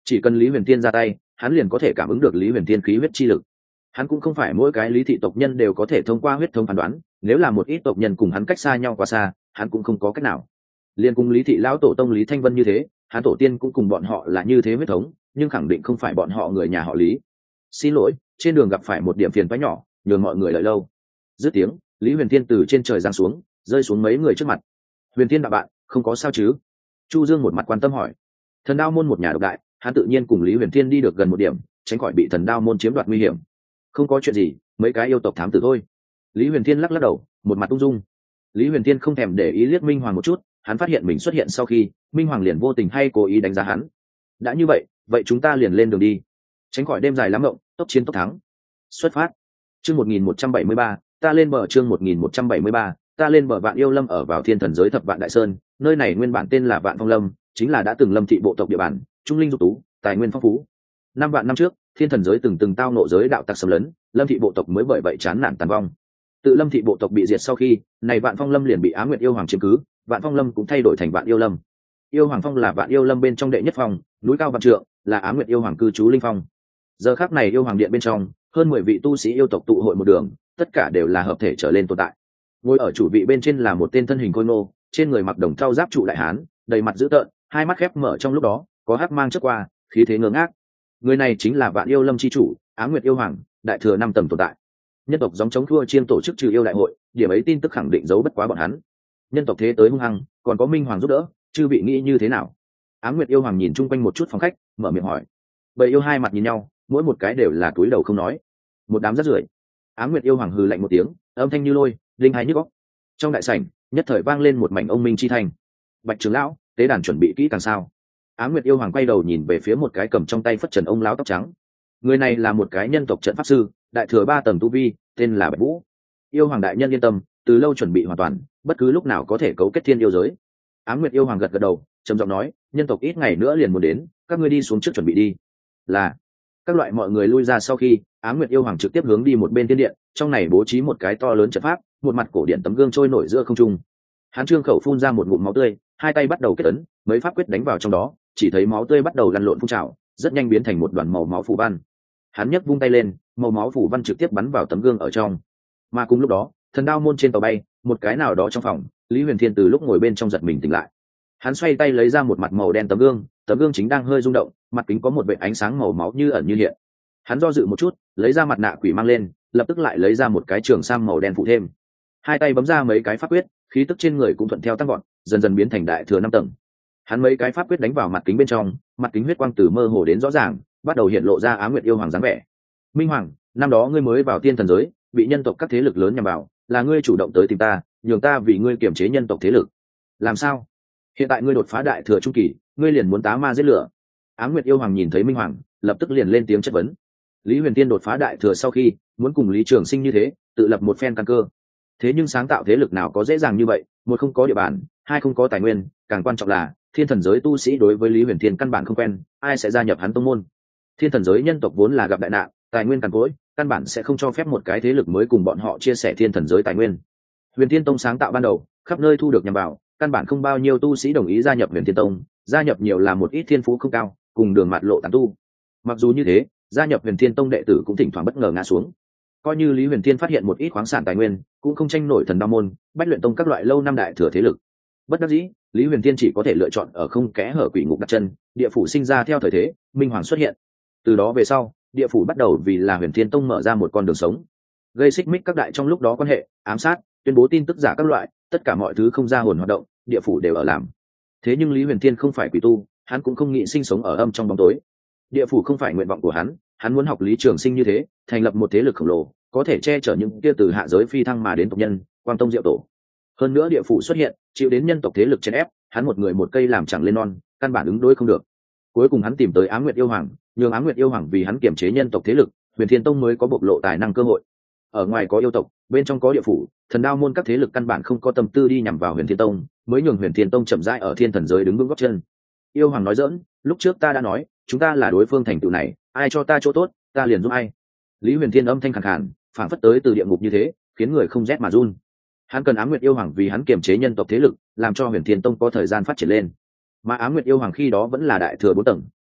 chỉ cần Lý Huyền Tiên ra tay, hắn liền có thể cảm ứng được Lý Huyền Tiên khí huyết chi lực. Hắn cũng không phải mỗi cái Lý thị tộc nhân đều có thể thông qua huyết thống phán đoán, nếu là một ít tộc nhân cùng hắn cách xa nhau quá xa, hắn cũng không có cách nào. Liên cùng Lý thị lão tổ tông Lý Thanh Vân như thế, hắn tổ tiên cũng cùng bọn họ là như thế huyết thống, nhưng khẳng định không phải bọn họ người nhà họ Lý. Xin lỗi, trên đường gặp phải một điểm phiền toái nhỏ, nhường mọi người đợi lâu. Dứt tiếng, Lý Huyền Tiên từ trên trời giáng xuống, rơi xuống mấy người trước mặt. Huyền Tiên đạo bạn, không có sao chứ? Chu Dương một mặt quan tâm hỏi. Thần Đao môn một nhà độc đại, hắn tự nhiên cùng Lý Huyền Tiên đi được gần một điểm, tránh khỏi bị Thần Đao môn chiếm đoạt nguy hiểm. Không có chuyện gì, mấy cái yêu tộc thám tử thôi. Lý Huyền Tiên lắc lắc đầu, một mặt ung dung. Lý Huyền Tiên không thèm để ý liếc Minh Hoàng một chút, hắn phát hiện mình xuất hiện sau khi Minh Hoàng liền vô tình hay cố ý đánh giá hắn. Đã như vậy, vậy chúng ta liền lên đường đi, tránh khỏi đêm dài lắm mộng, tốc chiến tốc thắng. Xuất phát. Chương 1173, ta lên bờ. Chương 1173, ta lên bờ. Vạn Yêu Lâm ở vào Thiên Thần giới Thập Vạn Đại Sơn, nơi này nguyên bản tên là Vạn Phong Lâm, chính là đã từng Lâm thị bộ tộc địa bàn, trung linh dục tú, tài nguyên phong phú. 5 vạn năm trước, Thiên Thần giới từng tao nộ giới đạo tặc xâm lấn, Lâm thị bộ tộc mới bởi vậy chán nản tàn vong. Tự Lâm thị bộ tộc bị diệt sau khi, này Vạn Phong Lâm liền bị Á Nguyệt yêu hoàng chiếm cứ, Vạn Phong Lâm cũng thay đổi thành Vạn Yêu Lâm. Yêu Hoàng Phong là Vạn Yêu Lâm bên trong đệ nhất phong, núi cao vạn trượng, là Á Nguyệt yêu hoàng cư trú linh phong. Giờ khắc này yêu hoàng điện bên trong, hơn 10 vị tu sĩ yêu tộc tụ hội một đường, tất cả đều là hợp thể trở lên tồn tại. Ngồi ở chủ vị bên trên là một tên thân hình khôi ngô, trên người mặc đồng thau giáp trụ đại hán, đầy mặt dữ tợn, hai mắt khép mở trong lúc đó, có hắc mang chớp qua, khí thế ngơ ngác. Người này chính là Vạn Yêu Lâm chi chủ, Á Nguyệt yêu hoàng, đại thừa 5 tầng tồn tại. Nhân tộc giống chống thua chiêm tổ chức trừ yêu đại hội, điểm ấy tin tức khẳng định giấu bất quá bọn hắn. Nhân tộc thế tới hung hăng, còn có Minh Hoàng giúp đỡ, chư vị nghĩ như thế nào? Á Nguyệt yêu hoàng nhìn chung quanh một chút phòng khách, mở miệng hỏi. Bầy yêu hai mặt nhìn nhau, mỗi một cái đều là túi đầu không nói. Một đám rác rưởi. Á Nguyệt yêu hoàng hừ lạnh một tiếng, âm thanh như lôi, linh hai nhức óc. Trong đại sảnh, nhất thời vang lên một mảnh ông minh chi thành. Bạch trưởng lão, tế đàn chuẩn bị kỹ càng sao? Á Nguyệt yêu hoàng quay đầu nhìn về phía một cái cầm trong tay phất trần ông lão tóc trắng. Người này là một cái nhân tộc trận pháp sư, đại thừa 3 tầng tu vi, tên là Bạch Vũ. Yêu hoàng đại nhân yên tâm, từ lâu chuẩn bị hoàn toàn, bất cứ lúc nào có thể cấu kết thiên yêu giới. Á Nguyệt yêu hoàng gật gật đầu, trầm giọng nói, nhân tộc ít ngày nữa liền muốn đến, các ngươi đi xuống trước chuẩn bị đi. Là. Các loại mọi người lui ra sau khi, Á Nguyệt yêu hoàng trực tiếp hướng đi một bên thiên điện, trong này bố trí một cái to lớn trận pháp, một mặt cổ điện tấm gương trôi nổi giữa không trung. Hắn trương khẩu phun ra một ngụm máu tươi, hai tay bắt đầu kết ấn, mấy pháp quyết đánh vào trong đó, chỉ thấy máu tươi bắt đầu lăn lộn phun trào, rất nhanh biến thành một đoàn màu máu phù văn. Hắn nhấc vung tay lên, màu máu phù văn trực tiếp bắn vào tấm gương ở trong. Mà cùng lúc đó, Thần Đao môn trên tàu bay, một cái nào đó trong phòng, Lý Huyền Thiên từ lúc ngồi bên trong giật mình tỉnh lại. Hắn xoay tay lấy ra một mặt màu đen tấm gương chính đang hơi rung động, mặt kính có một vệt ánh sáng màu máu như ẩn như hiện. Hắn do dự một chút, lấy ra mặt nạ quỷ mang lên, lập tức lại lấy ra một cái trường sam màu đen phụ thêm. Hai tay bấm ra mấy cái pháp quyết, khí tức trên người cũng thuận theo tăng vọt, dần dần biến thành đại thừa 5 tầng. Hắn mấy cái pháp quyết đánh vào mặt kính bên trong, mặt kính huyết quang từ mơ hồ đến rõ ràng, bắt đầu hiện lộ ra Á Nguyệt yêu hoàng dáng vẻ. Minh Hoàng, năm đó ngươi mới vào Tiên Thần giới, bị nhân tộc các thế lực lớn nhằm vào, là ngươi chủ động tới tìm ta, nhường ta vì ngươi kiềm chế nhân tộc thế lực. Làm sao? Hiện tại ngươi đột phá đại thừa trung kỳ, ngươi liền muốn tá ma giết lửa. Á Nguyệt yêu hoàng nhìn thấy Minh Hoàng, lập tức liền lên tiếng chất vấn. Lý Huyền Tiên đột phá đại thừa sau khi, muốn cùng Lý Trường Sinh như thế, tự lập một phen căn cơ. Thế nhưng sáng tạo thế lực nào có dễ dàng như vậy, một không có địa bàn, hai không có tài nguyên, càng quan trọng là Thiên Thần giới tu sĩ đối với Lý Huyền Thiên căn bản không quen, ai sẽ gia nhập hắn tông môn. Thiên Thần giới nhân tộc vốn là gặp đại nạn, tài nguyên cằn cỗi, căn bản sẽ không cho phép một cái thế lực mới cùng bọn họ chia sẻ Thiên Thần giới tài nguyên. Huyền Thiên Tông sáng tạo ban đầu, khắp nơi thu được nhằm vào, căn bản không bao nhiêu tu sĩ đồng ý gia nhập Huyền Thiên Tông, gia nhập nhiều là một ít thiên phú không cao, cùng đường mạt lộ tán tu. Mặc dù như thế, gia nhập Huyền Thiên Tông đệ tử cũng thỉnh thoảng bất ngờ ngã xuống. Coi như Lý Huyền Thiên phát hiện một ít khoáng sản tài nguyên, cũng không tranh nổi Thần Đao môn, Bách Luyện Tông các loại lâu năm đại thừa thế lực. Bất đắc dĩ, Lý Huyền Thiên chỉ có thể lựa chọn ở không kẽ hở quỷ ngục đặt chân, địa phủ sinh ra theo thời thế, Minh Hoàng xuất hiện. Từ đó về sau, địa phủ bắt đầu vì là Huyền Thiên Tông mở ra một con đường sống, gây xích mích các đại trong lúc đó quan hệ, ám sát, tuyên bố tin tức giả các loại, tất cả mọi thứ không ra hồn hoạt động, địa phủ đều ở làm. Thế nhưng Lý Huyền Thiên không phải quỷ tu, hắn cũng không nghĩ sinh sống ở âm trong bóng tối. Địa phủ không phải nguyện vọng của hắn muốn học Lý Trường Sinh như thế, thành lập một thế lực khổng lồ, có thể che chở những kia từ hạ giới phi thăng mà đến tộc nhân, Quang Tông Diệu Tổ. Hơn nữa địa phủ xuất hiện, chịu đến nhân tộc thế lực chèn ép, hắn một người một cây làm chẳng lên non, căn bản ứng đối không được. Cuối cùng hắn tìm tới Á Nguyệt yêu hoàng, nhường Á Nguyệt yêu hoàng vì hắn kiểm chế nhân tộc thế lực, Huyền Thiên Tông mới có bộc lộ tài năng cơ hội. Ở ngoài có yêu tộc, bên trong có địa phủ, Thần Đao môn các thế lực căn bản không có tâm tư đi nhằm vào Huyền Thiên Tông, mới nhường Huyền Thiên Tông chậm rãi ở Thiên Thần giới đứng vững gót chân. Yêu hoàng nói giỡn, lúc trước ta đã nói, chúng ta là đối phương thành tựu này, ai cho ta chỗ tốt, ta liền giúp ai. Lý Huyền Thiên âm thanh khàn khàn, phảng phất tới từ địa ngục như thế, khiến người không rét mà run. Hắn cần Á Nguyệt yêu hoàng vì hắn kiềm chế nhân tộc thế lực, làm cho Huyền Thiên Tông có thời gian phát triển lên. Mà Á Nguyệt yêu hoàng khi đó vẫn là đại thừa 4 tầng,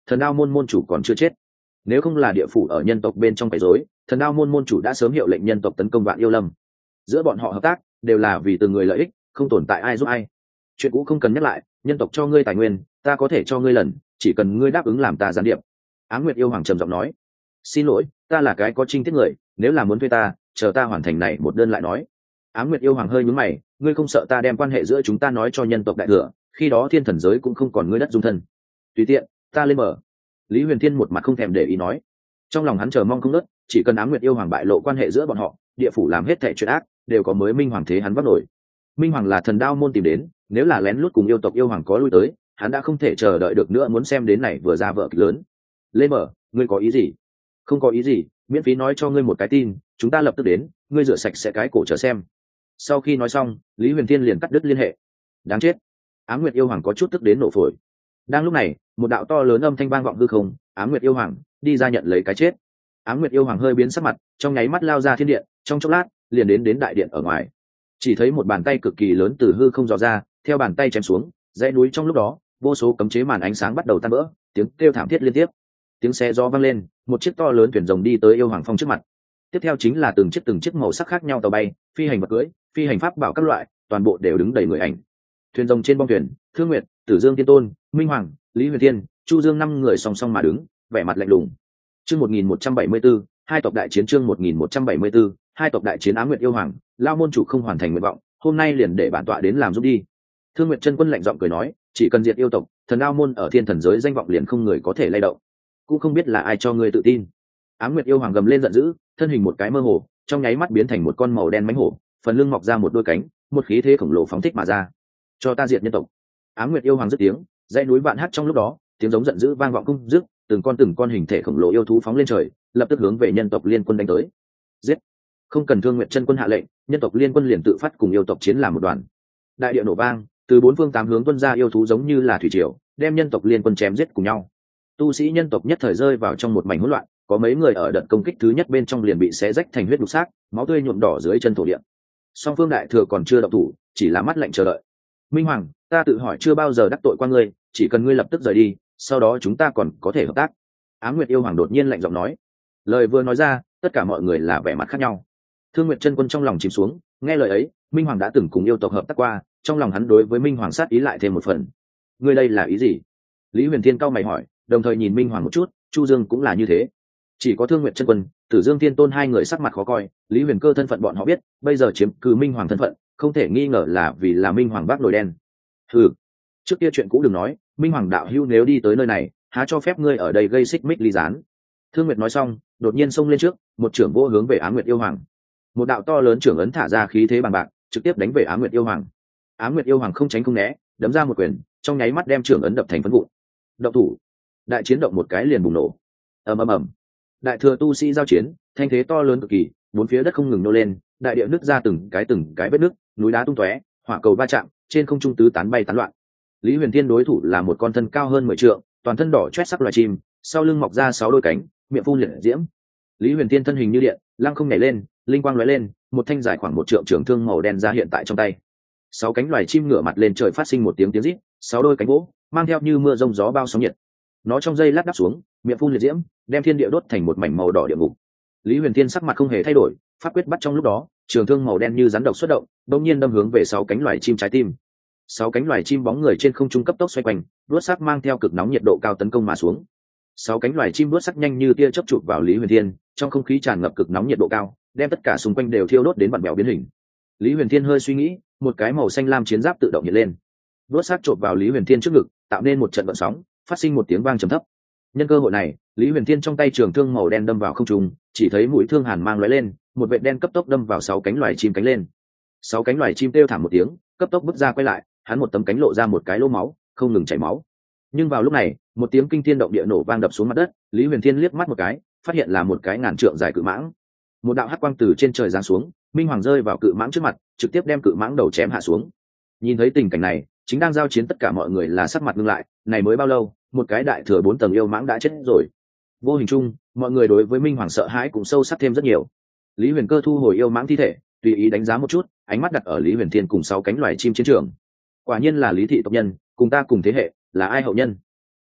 thần đao môn môn chủ còn chưa chết. Nếu không là địa phủ ở nhân tộc bên trong quấy rối, thần đao môn môn chủ đã sớm hiệu lệnh nhân tộc tấn công Vạn Yêu Lâm. Giữa bọn họ hợp tác đều là vì từng người lợi ích, không tồn tại ai giúp ai. Chuyện cũ không cần nhắc lại, nhân tộc cho ngươi tài nguyên, ta có thể cho ngươi lần, chỉ cần ngươi đáp ứng làm ta gián điệp. Ám Nguyệt yêu hoàng trầm giọng nói. Xin lỗi, ta là cái có trinh tiết người, nếu là muốn thuê ta, chờ ta hoàn thành này một đơn lại nói. Ám Nguyệt yêu hoàng hơi nhướng mày, ngươi không sợ ta đem quan hệ giữa chúng ta nói cho nhân tộc đại thừa, khi đó thiên thần giới cũng không còn ngươi đất dung thân. Tùy tiện, ta lên mở. Lý Huyền Thiên một mặt không thèm để ý nói. Trong lòng hắn chờ mong không nớt, chỉ cần Ám Nguyệt yêu hoàng bại lộ quan hệ giữa bọn họ, địa phủ làm hết thảy chuyện ác đều có mới minh hoàng thế hắn vấp nổi. Minh hoàng là thần đao môn tìm đến, nếu là lén lút cùng yêu tộc yêu hoàng có lui tới, hắn đã không thể chờ đợi được nữa, muốn xem đến này vừa ra vợ kịch lớn. Lên mở, ngươi có ý gì? Không có ý gì, miễn phí nói cho ngươi một cái tin, chúng ta lập tức đến, ngươi rửa sạch sẽ cái cổ chờ xem. Sau khi nói xong, Lý Huyền Thiên liền cắt đứt liên hệ. Đáng chết. Ám Nguyệt yêu hoàng có chút tức đến nổ phổi. Đang lúc này, một đạo to lớn âm thanh vang vọng hư không, Ám Nguyệt yêu hoàng đi ra nhận lấy cái chết. Ám Nguyệt yêu hoàng hơi biến sắc mặt, trong nháy mắt lao ra thiên điện, trong chốc lát liền đến đại điện ở ngoài. Chỉ thấy một bàn tay cực kỳ lớn từ hư không dò ra, theo bàn tay chém xuống, dãy núi trong lúc đó, vô số cấm chế màn ánh sáng bắt đầu tan vỡ, tiếng kêu thảm thiết liên tiếp. Tiếng xe gió vang lên, một chiếc to lớn thuyền rồng đi tới yêu hoàng phong trước mặt. Tiếp theo chính là từng chiếc màu sắc khác nhau tàu bay, phi hành vật cưỡi, phi hành pháp bảo các loại, toàn bộ đều đứng đầy người ảnh. Thuyền rồng trên bong thuyền, Thương Nguyệt, Tử Dương Tiên Tôn, Minh Hoàng, Lý Huyền Thiên, Chu Dương 5 người song song mà đứng, vẻ mặt lạnh lùng. Chương 1174, hai tộc đại chiến. Chương 1174, hai tộc đại chiến. Ám Nguyệt yêu hoàng, lao môn chủ không hoàn thành nguyện vọng, hôm nay liền để bản tọa đến làm giúp đi. Thương Nguyệt chân quân lạnh giọng cười nói, chỉ cần diệt yêu tộc, thần đao môn ở thiên thần giới danh vọng liền không người có thể lay động. Cũng không biết là ai cho ngươi tự tin. Ám Nguyệt yêu hoàng gầm lên giận dữ, thân hình một cái mơ hồ, trong nháy mắt biến thành một con màu đen mãnh hổ, phần lưng mọc ra một đôi cánh, một khí thế khổng lồ phóng thích mà ra. Cho ta diệt nhân tộc. Ám Nguyệt yêu hoàng dứt tiếng, dãy núi vạn hát trong lúc đó, tiếng giống giận dữ vang vọng không dứt, từng con hình thể khổng lồ yêu thú phóng lên trời, lập tức hướng về nhân tộc liên quân đánh tới. Giết! Không cần Thương Nguyệt chân quân hạ lệnh, nhân tộc liên quân liền tự phát cùng yêu tộc chiến làm một đoàn. Đại địa nổ vang, từ bốn phương tám hướng tuôn ra yêu thú giống như là thủy triều, đem nhân tộc liên quân chém giết cùng nhau. Tu sĩ nhân tộc nhất thời rơi vào trong một mảnh hỗn loạn, có mấy người ở đợt công kích thứ nhất bên trong liền bị xé rách thành huyết đục xác, máu tươi nhuộm đỏ dưới chân thổ địa. Song phương đại thừa còn chưa động thủ, chỉ là mắt lạnh chờ đợi. Minh Hoàng, ta tự hỏi chưa bao giờ đắc tội qua ngươi, chỉ cần ngươi lập tức rời đi, sau đó chúng ta còn có thể hợp tác. Ám Nguyệt yêu hoàng đột nhiên lạnh giọng nói. Lời vừa nói ra, tất cả mọi người là vẻ mặt khác nhau. Thương Nguyệt chân quân trong lòng chìm xuống, nghe lời ấy, Minh Hoàng đã từng cùng yêu tộc hợp tác qua, trong lòng hắn đối với Minh Hoàng sát ý lại thêm một phần. Ngươi đây là ý gì? Lý Huyền Thiên cao mày hỏi, đồng thời nhìn Minh Hoàng một chút, Chu Dương cũng là như thế. Chỉ có Thương Nguyệt chân quân, Tử Dương Thiên Tôn hai người sắc mặt khó coi, Lý Huyền Cơ thân phận bọn họ biết, bây giờ chiếm cứ Minh Hoàng thân phận, không thể nghi ngờ là vì là Minh Hoàng vác nồi đen. Hừ, trước kia chuyện cũ đừng nói, Minh Hoàng đạo hữu nếu đi tới nơi này, há cho phép ngươi ở đây gây xích mích ly gián. Thương Nguyệt nói xong, đột nhiên xông lên trước, một trưởng vô hướng về Ám Nguyệt yêu hoàng. Một đạo to lớn trưởng ấn thả ra khí thế bằng bạc, trực tiếp đánh về Ám Nguyệt yêu hoàng. Ám Nguyệt yêu hoàng không tránh không né, đấm ra một quyền, trong nháy mắt đem trưởng ấn đập thành phấn vụn. Động thủ! Đại chiến động một cái liền bùng nổ. Ầm ầm ầm. Đại thừa tu sĩ giao chiến, thanh thế to lớn cực kỳ, bốn phía đất không ngừng nô lên, đại địa nứt ra từng cái vết nứt, núi đá tung tóe, hỏa cầu va chạm, trên không trung tứ tán bay tán loạn. Lý Huyền Thiên đối thủ là một con thân cao hơn 10 trượng, toàn thân đỏ chót sắc loài chim, sau lưng mọc ra 6 đôi cánh, miệng phun liệt diễm. Lý Huyền Thiên thân hình như điện, lăng không nhảy lên, linh quang lóe lên, một thanh dài khoảng 1 trượng trường thương màu đen ra hiện tại trong tay. 6 cánh loài chim ngửa mặt lên trời phát sinh một tiếng rít, 6 đôi cánh vỗ, mang theo như mưa rông gió bao sóng nhiệt. Nó trong giây lát đáp xuống, miệng phun liệt diễm, đem thiên địa đốt thành một mảnh màu đỏ địa ngục. Lý Huyền Thiên sắc mặt không hề thay đổi, pháp quyết bắt trong lúc đó, trường thương màu đen như rắn độc xuất động, đột nhiên đâm hướng về 6 cánh loài chim trái tim. 6 cánh loài chim bóng người trên không trung cấp tốc xoay quanh, đuốt sắc mang theo cực nóng nhiệt độ cao tấn công mà xuống. 6 cánh loài chim đuốt sắc nhanh như tia chớp chụp vào Lý Huyền Thiên, trong không khí tràn ngập cực nóng nhiệt độ cao, đem tất cả xung quanh đều thiêu đốt đến vặn vẹo biến hình. Lý Huyền Thiên hơi suy nghĩ, một cái màu xanh lam chiến giáp tự động hiện lên, đuốt sắc chộp vào Lý Huyền Thiên trước ngực, tạo nên một trận gợn sóng, phát sinh một tiếng vang trầm thấp. Nhân cơ hội này, Lý Huyền Thiên trong tay trường thương màu đen đâm vào không trung, chỉ thấy mũi thương hàn mang lóe lên, một vệt đen cấp tốc đâm vào 6 cánh loài chim cánh lên. 6 cánh loài chim kêu thảm một tiếng, cấp tốc bước ra quay lại, hắn một tấm cánh lộ ra một cái lỗ máu, không ngừng chảy máu. Nhưng vào lúc này, một tiếng kinh thiên động địa nổ vang đập xuống mặt đất, Lý Huyền Thiên liếc mắt một cái, phát hiện là một cái ngàn trượng dài cự mãng. Một đạo hắc quang từ trên trời giáng xuống, Minh Hoàng rơi vào cự mãng trước mặt, trực tiếp đem cự mãng đầu chém hạ xuống. Nhìn thấy tình cảnh này, chính đang giao chiến tất cả mọi người là sắc mặt ngưng lại, này mới bao lâu, một cái đại thừa 4 tầng yêu mãng đã chết rồi. Vô hình chung, mọi người đối với Minh Hoàng sợ hãi cũng sâu sắc thêm rất nhiều. Lý Huyền Cơ thu hồi yêu mãng thi thể, tùy ý đánh giá một chút, ánh mắt đặt ở Lý Huyền Thiên cùng 6 cánh loài chim chiến trường. Quả nhiên là Lý thị tộc nhân, cùng ta cùng thế hệ, là ai hậu nhân?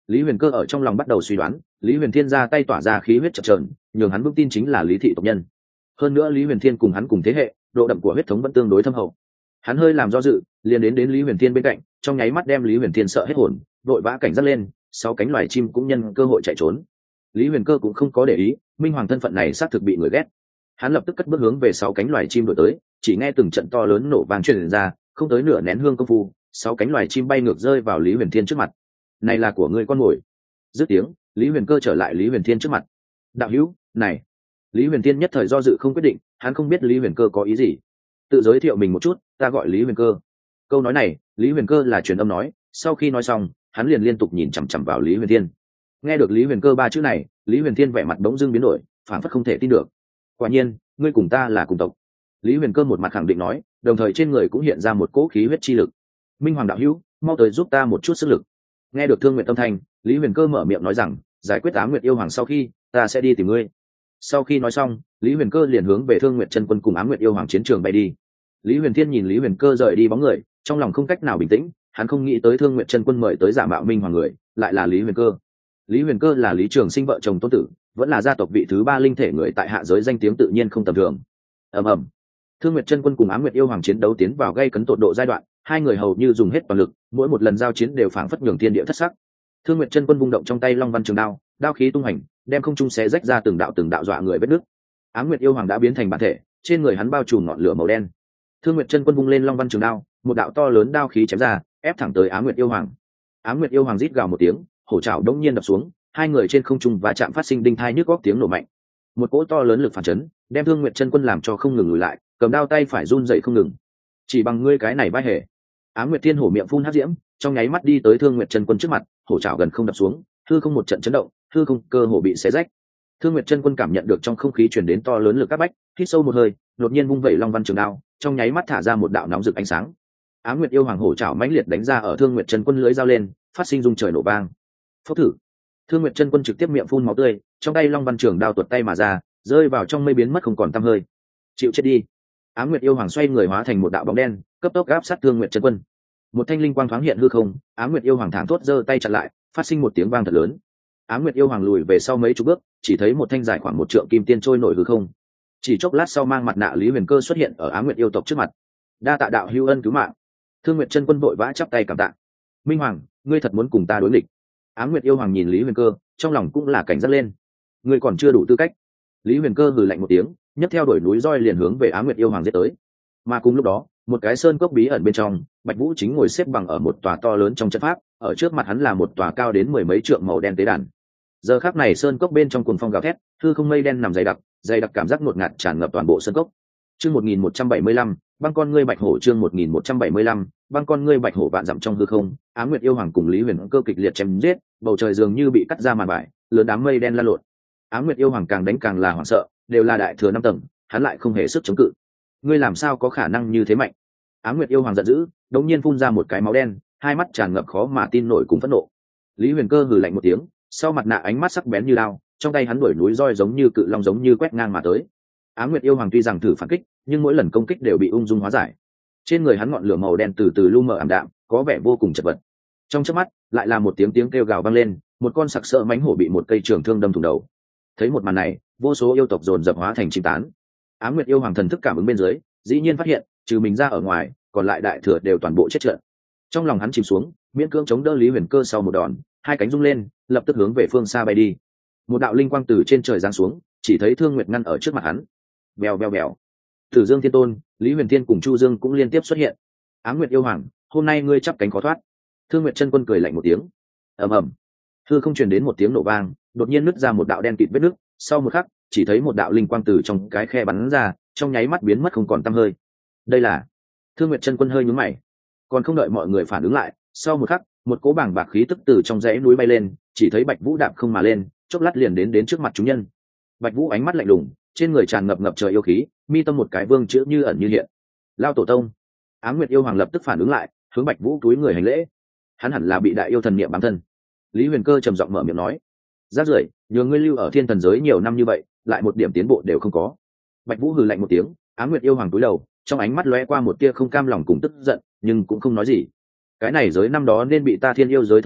Lý Huyền Cơ ở trong lòng bắt đầu suy đoán, Lý Huyền Thiên ra tay tỏa ra khí huyết chập chờn, nhường hắn vững tin chính là Lý thị tộc nhân. Hơn nữa Lý Huyền Thiên cùng hắn cùng thế hệ, độ đậm của huyết thống vẫn tương đối thâm hậu. Hắn hơi làm do dự, liền đến Lý Huyền Thiên bên cạnh, trong nháy mắt đem Lý Huyền Thiên sợ hết hồn, vội vã cảnh giác lên, sau cánh loài chim cũng nhân cơ hội chạy trốn. Lý Huyền Cơ cũng không có để ý, minh hoàng thân phận này xác thực bị người ghét. Hắn lập tức cất bước hướng về sáu cánh loài chim đuổi tới, chỉ nghe từng trận to lớn nổ vang truyền ra, không tới nửa nén hương công phu, sáu cánh loài chim bay ngược rơi vào Lý Huyền Thiên trước mặt. Này là của ngươi con mồi. Dứt tiếng, Lý Huyền Cơ trở lại Lý Huyền Thiên trước mặt. Đạo hữu, này. Lý Huyền Thiên nhất thời do dự không quyết định, hắn không biết Lý Huyền Cơ có ý gì. Tự giới thiệu mình một chút, ta gọi Lý Huyền Cơ. Câu nói này, Lý Huyền Cơ là truyền âm nói, sau khi nói xong, hắn liền liên tục nhìn chằm chằm vào Lý Huyền Thiên. Nghe được Lý Huyền Cơ ba chữ này, Lý Huyền Thiên vẻ mặt bỗng dưng biến đổi, phảng phất không thể tin được. Quả nhiên, ngươi cùng ta là cùng tộc. Lý Huyền Cơ một mặt khẳng định nói, đồng thời trên người cũng hiện ra một cỗ khí huyết chi lực. Minh Hoàng đạo hữu, mau tới giúp ta một chút sức lực. Nghe được Thương Nguyệt tâm thanh, Lý Huyền Cơ mở miệng nói rằng, giải quyết Ám Nguyệt yêu hoàng sau khi, ta sẽ đi tìm ngươi. Sau khi nói xong, Lý Huyền Cơ liền hướng về Thương Nguyệt chân quân cùng Ám Nguyệt yêu hoàng chiến trường bay đi. Lý Huyền Thiên nhìn Lý Huyền Cơ rời đi bóng người, trong lòng không cách nào bình tĩnh, hắn không nghĩ tới Thương Nguyệt chân quân mời tới giả mạo Minh Hoàng người, lại là Lý Huyền Cơ. Lý Huyền Cơ là Lý Trường Sinh vợ chồng tôn tử, vẫn là gia tộc vị thứ ba linh thể người tại hạ giới, danh tiếng tự nhiên không tầm thường. ầm ầm, Thương Nguyệt chân quân cùng Ám Nguyệt yêu hoàng chiến đấu tiến vào gây cấn tột độ giai đoạn, hai người hầu như dùng hết toàn lực, mỗi một lần giao chiến đều phảng phất nhường thiên địa thất sắc. Thương Nguyệt chân quân vung động trong tay Long Văn Trường Đao, đao khí tung hành, đem không trung xé rách ra từng đạo dọa người vết nứt. Ám Nguyệt yêu hoàng đã biến thành bản thể, trên người hắn bao trùm ngọn lửa màu đen. Thương Nguyệt chân quân vung lên Long Văn Trường Đao, một đạo to lớn đao khí chém ra, ép thẳng tới Ám Nguyệt yêu hoàng. Ám Nguyệt yêu hoàng rít gào một tiếng, hổ trảo đống nhiên đập xuống, hai người trên không trung va chạm phát sinh đinh thai nhức góc tiếng nổ mạnh. Một cỗ to lớn lực phản chấn, đem Thương Nguyệt chân quân làm cho không ngừng lùi lại, cầm đao tay phải run rẩy không ngừng. Chỉ bằng ngươi cái này vai hề. Ám Nguyệt Thiên hổ miệng phun hắc diễm, trong nháy mắt đi tới Thương Nguyệt chân quân trước mặt, hổ trảo gần không đập xuống, hư không một trận chấn động, hư không cơ hồ bị xé rách. Thương Nguyệt chân quân cảm nhận được trong không khí truyền đến to lớn lực áp bách, hít sâu một hơi, đột nhiên vung vẩy Long Văn Trường Đao, trong nháy mắt thả ra một đạo nóng rực ánh sáng. Ám Nguyệt yêu hoàng hổ trảo mãnh liệt đánh ra ở Thương Nguyệt chân quân lưỡi dao lên, phát sinh rung trời nổ vang. Phốc thử. Thương Nguyệt chân quân trực tiếp miệng phun máu tươi, trong tay Long Văn Trường Đao tuột tay mà ra, rơi vào trong mây biến mất không còn tăm hơi. Chịu chết đi. Ám Nguyệt yêu hoàng xoay người hóa thành một đạo bóng đen, cấp tốc áp sát Thương Nguyệt chân quân. Một thanh linh quang thoáng hiện hư không, Ám Nguyệt yêu hoàng thẳng thốt giơ tay chặn lại, phát sinh một tiếng vang thật lớn. Ám Nguyệt yêu hoàng lùi về sau mấy chục bước, chỉ thấy một thanh dài khoảng một trượng kim tiên trôi nổi hư không. Chỉ chốc lát sau, mang mặt nạ Lý Huyền Cơ xuất hiện ở Ám Nguyệt yêu tộc trước mặt. Đa tạ đạo hữu ân cứu mạng. Thương Nguyệt chân quân vội vã chắp tay cảm tạ. Minh Hoàng, ngươi thật muốn cùng ta đối nghịch? Ám Nguyệt yêu hoàng nhìn Lý Huyền Cơ, trong lòng cũng là cảnh giác lên. Ngươi còn chưa đủ tư cách. Lý Huyền Cơ hừ lạnh một tiếng, nhấc theo đuổi núi roi liền hướng về Ám Nguyệt yêu hoàng giết tới. Mà cùng lúc đó, một cái sơn cốc bí ẩn bên trong, Bạch Vũ chính ngồi xếp bằng ở một tòa to lớn trong trận pháp, ở trước mặt hắn là một tòa cao đến mười mấy trượng màu đen tế đàn. Giờ khắc này sơn cốc bên trong cuồng phong gào thét, hư không mây đen nằm dày đặc cảm giác ngột ngạt tràn ngập toàn bộ sơn cốc. Chương 1175, băng con ngươi bạch hổ. Chương 1175, băng con ngươi bạch hổ. Vạn dặm trong hư không, Ám Nguyệt yêu hoàng cùng Lý Huyền Cơ kịch liệt chém giết, bầu trời dường như bị cắt ra màn vải, lớn đám mây đen lan lộn. Ám Nguyệt yêu hoàng càng đánh càng là hoảng sợ, đều là đại thừa 5 tầng, hắn lại không hề sức chống cự. Ngươi làm sao có khả năng như thế mạnh? Ám Nguyệt yêu hoàng giận dữ, đột nhiên phun ra một cái máu đen, hai mắt tràn ngập khó mà tin nổi cùng phẫn nộ. Lý Huyền Cơ hừ lạnh một tiếng, sau mặt nạ ánh mắt sắc bén như đao, trong tay hắn đuổi núi roi giống như cự long giống như quét ngang mà tới. Ám Nguyệt yêu hoàng tuy rằng thử phản kích, nhưng mỗi lần công kích đều bị ung dung hóa giải. Trên người hắn ngọn lửa màu đen từ từ lu mờ ảm đạm, có vẻ vô cùng chật vật. Trong chớp mắt, lại là một tiếng kêu gào vang lên, một con sặc sỡ mãnh hổ bị một cây trường thương đâm thủng đầu. Thấy một màn này, vô số yêu tộc dồn dập hóa thành chim tán. Ám Nguyệt yêu hoàng thần thức cảm ứng bên dưới, dĩ nhiên phát hiện, trừ mình ra ở ngoài, còn lại đại thừa đều toàn bộ chết trận. Trong lòng hắn chìm xuống, miễn cưỡng chống đỡ Lý Huyền Cơ sau một đòn, hai cánh rung lên, lập tức hướng về phương xa bay đi. Một đạo linh quang từ trên trời giáng xuống, chỉ thấy Thương Nguyệt ngăn ở trước mặt hắn. Bèo bèo bèo. Tử Dương Thiên Tôn, Lý Huyền Thiên cùng Chu Dương cũng liên tiếp xuất hiện. Ám Nguyệt yêu hoàng, hôm nay ngươi chắp cánh khó thoát. Thương Nguyệt chân quân cười lạnh một tiếng. Ầm ầm. Hư không truyền đến một tiếng nổ vang, đột nhiên nứt ra một đạo đen kịt vết nứt, sau một khắc, chỉ thấy một đạo linh quang từ trong cái khe bắn ra, trong nháy mắt biến mất không còn tăm hơi. Đây là... Thương Nguyệt chân quân hơi nhướng mày, còn không đợi mọi người phản ứng lại, sau một khắc, một cỗ bảng bạc khí tức từ trong dãy núi bay lên, chỉ thấy Bạch Vũ đạp không mà lên, chốc lát liền đến trước mặt chúng nhân. Bạch Vũ ánh mắt lạnh lùng, trên người tràn ngập trời yêu khí, mi tâm một cái vương chữ như ẩn như hiện. Lao tổ tông. Ám Nguyệt yêu hoàng lập tức phản ứng lại, hướng Bạch Vũ cúi người hành lễ. Hắn hẳn là bị đại yêu thần niệm bám thân. Lý Huyền Cơ trầm giọng mở miệng nói: "Rác rưởi, nhờ ngươi lưu ở thiên thần giới nhiều năm như vậy, lại một điểm tiến bộ đều không có." Bạch Vũ hừ lạnh một tiếng, Ám Nguyệt yêu hoàng cúi đầu, trong ánh mắt lóe qua một tia không cam lòng cùng tức giận, nhưng cũng không nói gì. Cái này giới năm đó nên bị ta thiên yêu giới thống trị,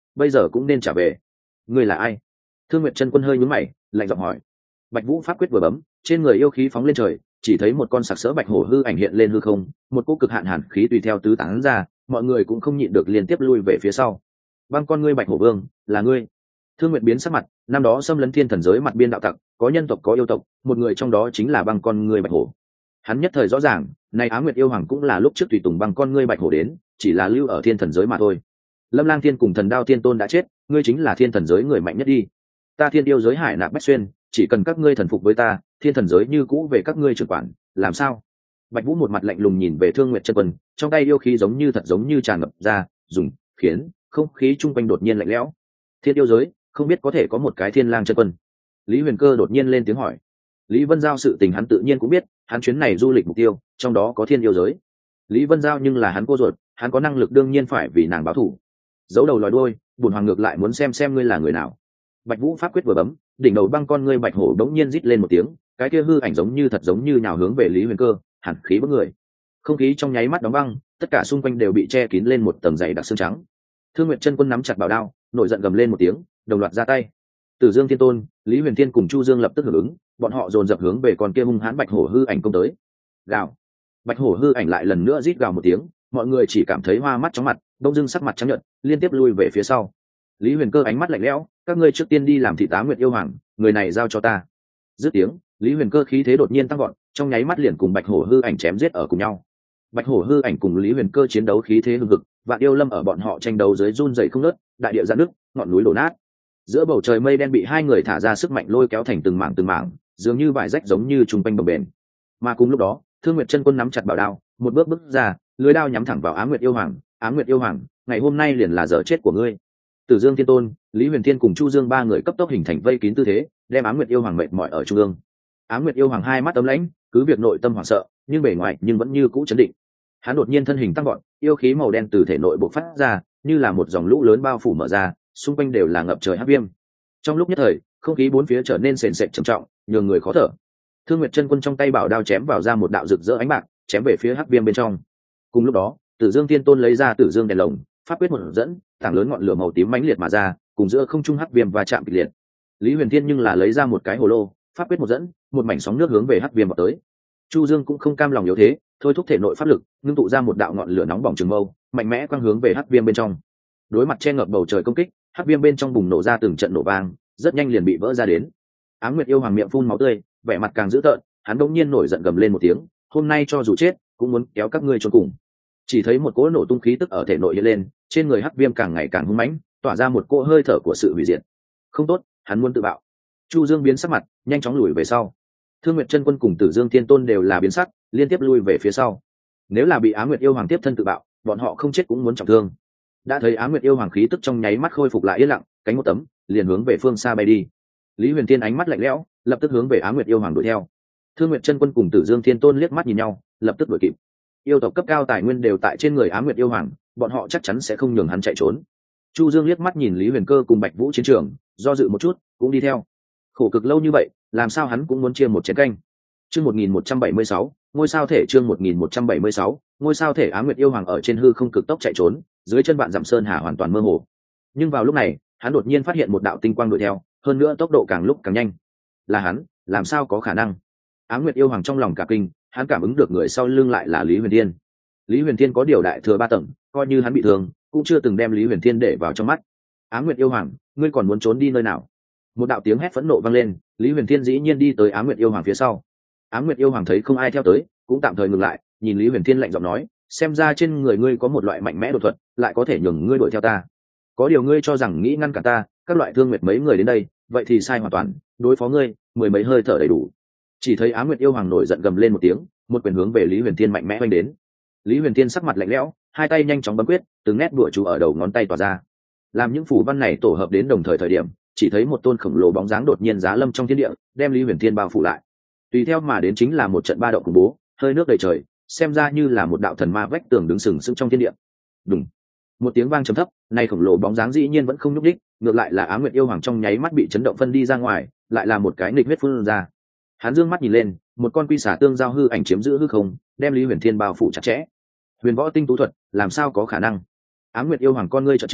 bây giờ cũng nên trả về. Ngươi là ai? Thương Nguyệt chân quân hơi nhướng mày, lạnh giọng hỏi. Bạch Vũ pháp quyết vừa bấm, trên người yêu khí phóng lên trời, chỉ thấy một con sặc sỡ bạch hổ hư ảnh hiện lên hư không, một cỗ cực hạn hàn khí tùy theo tứ tán ra, mọi người cũng không nhịn được liên tiếp lui về phía sau. Băng con ngươi Bạch Hổ Vương, là ngươi? Thương Nguyệt biến sắc mặt, năm đó xâm lấn thiên thần giới mặt biên đạo tặc, có nhân tộc có yêu tộc, một người trong đó chính là băng con ngươi Bạch Hổ. Hắn nhất thời rõ ràng, này Á Nguyệt yêu hoàng cũng là lúc trước tùy tùng băng con ngươi Bạch Hổ đến, chỉ là lưu ở thiên thần giới mà thôi. Lâm Lang Thiên cùng Thần Đao Thiên Tôn đã chết, ngươi chính là thiên thần giới người mạnh nhất đi. Ta thiên yêu giới hải nạp bách xuyên, chỉ cần các ngươi thần phục với ta, thiên thần giới như cũ về các ngươi trưởng quản, làm sao? Bạch Vũ một mặt lạnh lùng nhìn về Thương Nguyệt chân quân, trong tay yêu khí giống như thật giống như tràn ngập ra, dùng khiến không khí chung quanh đột nhiên lạnh lẽo. Thiên yêu giới, không biết có thể có một cái Thiên Lang chân quân. Lý Huyền Cơ đột nhiên lên tiếng hỏi. Lý Vân Giao sự tình hắn tự nhiên cũng biết, hắn chuyến này du lịch mục tiêu, trong đó có thiên yêu giới. Lý Vân Giao nhưng là hắn cô ruột, hắn có năng lực đương nhiên phải vì nàng báo thù. Giấu đầu lòi đuôi, bổn hoàng ngược lại muốn xem ngươi là người nào. Bạch Vũ pháp quyết vừa bấm, đỉnh đầu băng con ngươi Bạch Hổ đống nhiên rít lên một tiếng, cái kia hư ảnh giống như thật giống như nhào hướng về Lý Huyền Cơ, hàn khí bức người. Không khí trong nháy mắt đóng băng, tất cả xung quanh đều bị che kín lên một tầng dày đặc xương trắng. Thương Nguyệt chân quân nắm chặt bảo đao, nổi giận gầm lên một tiếng, đồng loạt ra tay. Tử Dương Thiên Tôn, Lý Huyền Thiên cùng Chu Dương lập tức hưởng ứng, bọn họ dồn dập hướng về con kia hung hãn Bạch Hổ hư ảnh công tới. Gào. Bạch Hổ hư ảnh lại lần nữa rít gào một tiếng, mọi người chỉ cảm thấy hoa mắt chóng mặt, đông dưng sắc mặt trắng nhợt, liên tiếp lui về phía sau. Lý Huyền Cơ ánh mắt lạnh lẽo, các ngươi trước tiên đi làm thị tá Nguyệt yêu hoàng, người này giao cho ta. Dứt tiếng, Lý Huyền Cơ khí thế đột nhiên tăng vọt, trong nháy mắt liền cùng Bạch Hổ hư ảnh chém giết ở cùng nhau. Bạch Hổ hư ảnh cùng Lý Huyền Cơ chiến đấu khí thế hùng hực, Vạn Yêu Lâm ở bọn họ tranh đấu dưới run rẩy không ngớt, đại địa giãn nứt, ngọn núi đổ nát. Giữa bầu trời mây đen bị hai người thả ra sức mạnh lôi kéo thành từng mảng, dường như vải rách giống như trùng quanh bồng bềnh. Mà cùng lúc đó, Thương Nguyệt chân quân nắm chặt bảo đao, một bước bước ra, lưỡi đao nhắm thẳng vào Á Nguyệt yêu hoàng. Á Nguyệt yêu hoàng, ngày hôm nay liền là giờ chết của ngươi. Tử Dương Thiên Tôn, Lý Huyền Thiên cùng Chu Dương ba người cấp tốc hình thành vây kín tư thế, đem Á Nguyệt yêu hoàng mệt mỏi ở trung ương. Á Nguyệt yêu hoàng hai mắt ấm lãnh, cứ việc nội tâm hoảng sợ, nhưng bề ngoài nhưng vẫn như cũ chấn định. Hắn đột nhiên thân hình tăng vọt, yêu khí màu đen từ thể nội bộc phát ra, như là một dòng lũ lớn bao phủ mở ra, xung quanh đều là ngập trời hắc viêm. Trong lúc nhất thời, không khí bốn phía trở nên sền sệt trầm trọng, nhường người khó thở. Thương Nguyệt chân quân trong tay bảo đao chém vào ra một đạo rực rỡ ánh bạc, chém về phía hắc viêm bên trong. Cùng lúc đó, Tử Dương Thiên Tôn lấy ra Tử Dương đèn lồng, pháp quyết một dẫn, tảng lớn ngọn lửa màu tím mãnh liệt mà ra, cùng giữa không trung hắc viêm và chạm kịch liệt. Lý Huyền Thiên nhưng là lấy ra một cái hồ lô, pháp quyết một dẫn, một mảnh sóng nước hướng về hắc viêm vào tới. Chu Dương cũng không cam lòng yếu thế, thôi thúc thể nội pháp lực, ngưng tụ ra một đạo ngọn lửa nóng bỏng trường mâu, mạnh mẽ quang hướng về hắc viêm bên trong. Đối mặt che ngập bầu trời công kích, hắc viêm bên trong bùng nổ ra từng trận nổ vang, rất nhanh liền bị vỡ ra đến. Ám Nguyệt yêu hoàng miệng phun máu tươi, vẻ mặt càng dữ tợn, hắn đột nhiên nổi giận gầm lên một tiếng, hôm nay cho dù chết, cũng muốn kéo các ngươi chôn cùng. Chỉ thấy một cỗ nổ tung khí tức ở thể nội hiện lên, trên người hắc viêm càng ngày càng hung mãnh, tỏa ra một cỗ hơi thở của sự hủy diệt. Không tốt, hắn muốn tự bạo. Chu Dương biến sắc mặt, nhanh chóng lùi về sau. Thương Nguyệt chân quân cùng Tử Dương Thiên Tôn đều là biến sắc, liên tiếp lui về phía sau. Nếu là bị Á Nguyệt yêu hoàng tiếp thân tự bạo, bọn họ không chết cũng muốn trọng thương. Đã thấy Á Nguyệt yêu hoàng khí tức trong nháy mắt khôi phục lại yên lặng, cánh một tấm, liền hướng về phương xa bay đi. Lý Huyền Thiên ánh mắt lạnh lẽo, lập tức hướng về Á Nguyệt yêu hoàng đuổi theo. Thương Nguyệt chân quân cùng Tử Dương Thiên Tôn liếc mắt nhìn nhau, lập tức đuổi kịp. Yêu tộc cấp cao tài nguyên đều tại trên người Á Nguyệt yêu hoàng, bọn họ chắc chắn sẽ không nhường hắn chạy trốn. Chu Dương liếc mắt nhìn Lý Huyền Cơ cùng Bạch Vũ chiến trường, do dự một chút, cũng đi theo. Khổ cực lâu như vậy, làm sao hắn cũng muốn chia một chén canh. Chương 1176, ngôi sao thể chương 1176, ngôi sao thể Á Nguyệt yêu hoàng ở trên hư không cực tốc chạy trốn, dưới chân vạn dặm sơn hà hoàn toàn mơ hồ. Nhưng vào lúc này, hắn đột nhiên phát hiện một đạo tinh quang đuổi theo, hơn nữa tốc độ càng lúc càng nhanh. Là hắn, làm sao có khả năng? Á Nguyệt yêu hoàng trong lòng cả kinh, hắn cảm ứng được người sau lưng lại là Lý Huyền Thiên. Lý Huyền Thiên có điều đại thừa 3 tầng, coi như hắn bị thương, cũng chưa từng đem Lý Huyền Thiên để vào trong mắt. Á Nguyệt yêu hoàng, ngươi còn muốn trốn đi nơi nào? Một đạo tiếng hét phẫn nộ vang lên, Lý Huyền Thiên dĩ nhiên đi tới Á Nguyệt yêu hoàng phía sau. Á Nguyệt yêu hoàng thấy không ai theo tới, cũng tạm thời ngừng lại, nhìn Lý Huyền Thiên lạnh giọng nói, xem ra trên người ngươi có một loại mạnh mẽ đột thuật, lại có thể nhường ngươi đuổi theo ta. Có điều ngươi cho rằng nghĩ ngăn cản ta, các loại thương nguyệt mấy người đến đây, vậy thì sai hoàn toàn, đối phó ngươi, 10 mấy hơi thở đầy đủ. Chỉ thấy Á Nguyệt yêu hoàng nổi giận gầm lên một tiếng, một quyền hướng về Lý Huyền Thiên mạnh mẽ oanh đến. Lý Huyền Thiên sắc mặt lạnh lẽo, hai tay nhanh chóng bấm quyết, từng nét đùa chú ở đầu ngón tay tỏa ra. Làm những phù văn này tổ hợp đến đồng thời điểm, chỉ thấy một tôn khổng lồ bóng dáng đột nhiên giá lâm trong thiên địa, đem Lý Huyền Thiên bao phủ lại. Tùy theo mà đến chính là một trận ba động khủng bố, hơi nước đầy trời, xem ra như là một đạo thần ma vách tường đứng sừng sững trong thiên địa. Đùng, một tiếng vang trầm thấp, nay khổng lồ bóng dáng dĩ nhiên vẫn không nhúc nhích, ngược lại là Á Nguyệt yêu hoàng trong nháy mắt bị chấn động phân đi ra ngoài, lại là một cái nghịch huyết phun ra. Hắn dương mắt nhìn lên, một con quy xà tương giao hư ảnh chiếm giữ hư không, đem Lý Huyền Thiên bao phủ chặt chẽ. Huyền võ tinh tú thuật, làm sao có khả năng? Á Nguyệt yêu hoàng con ngươi trợn trừng,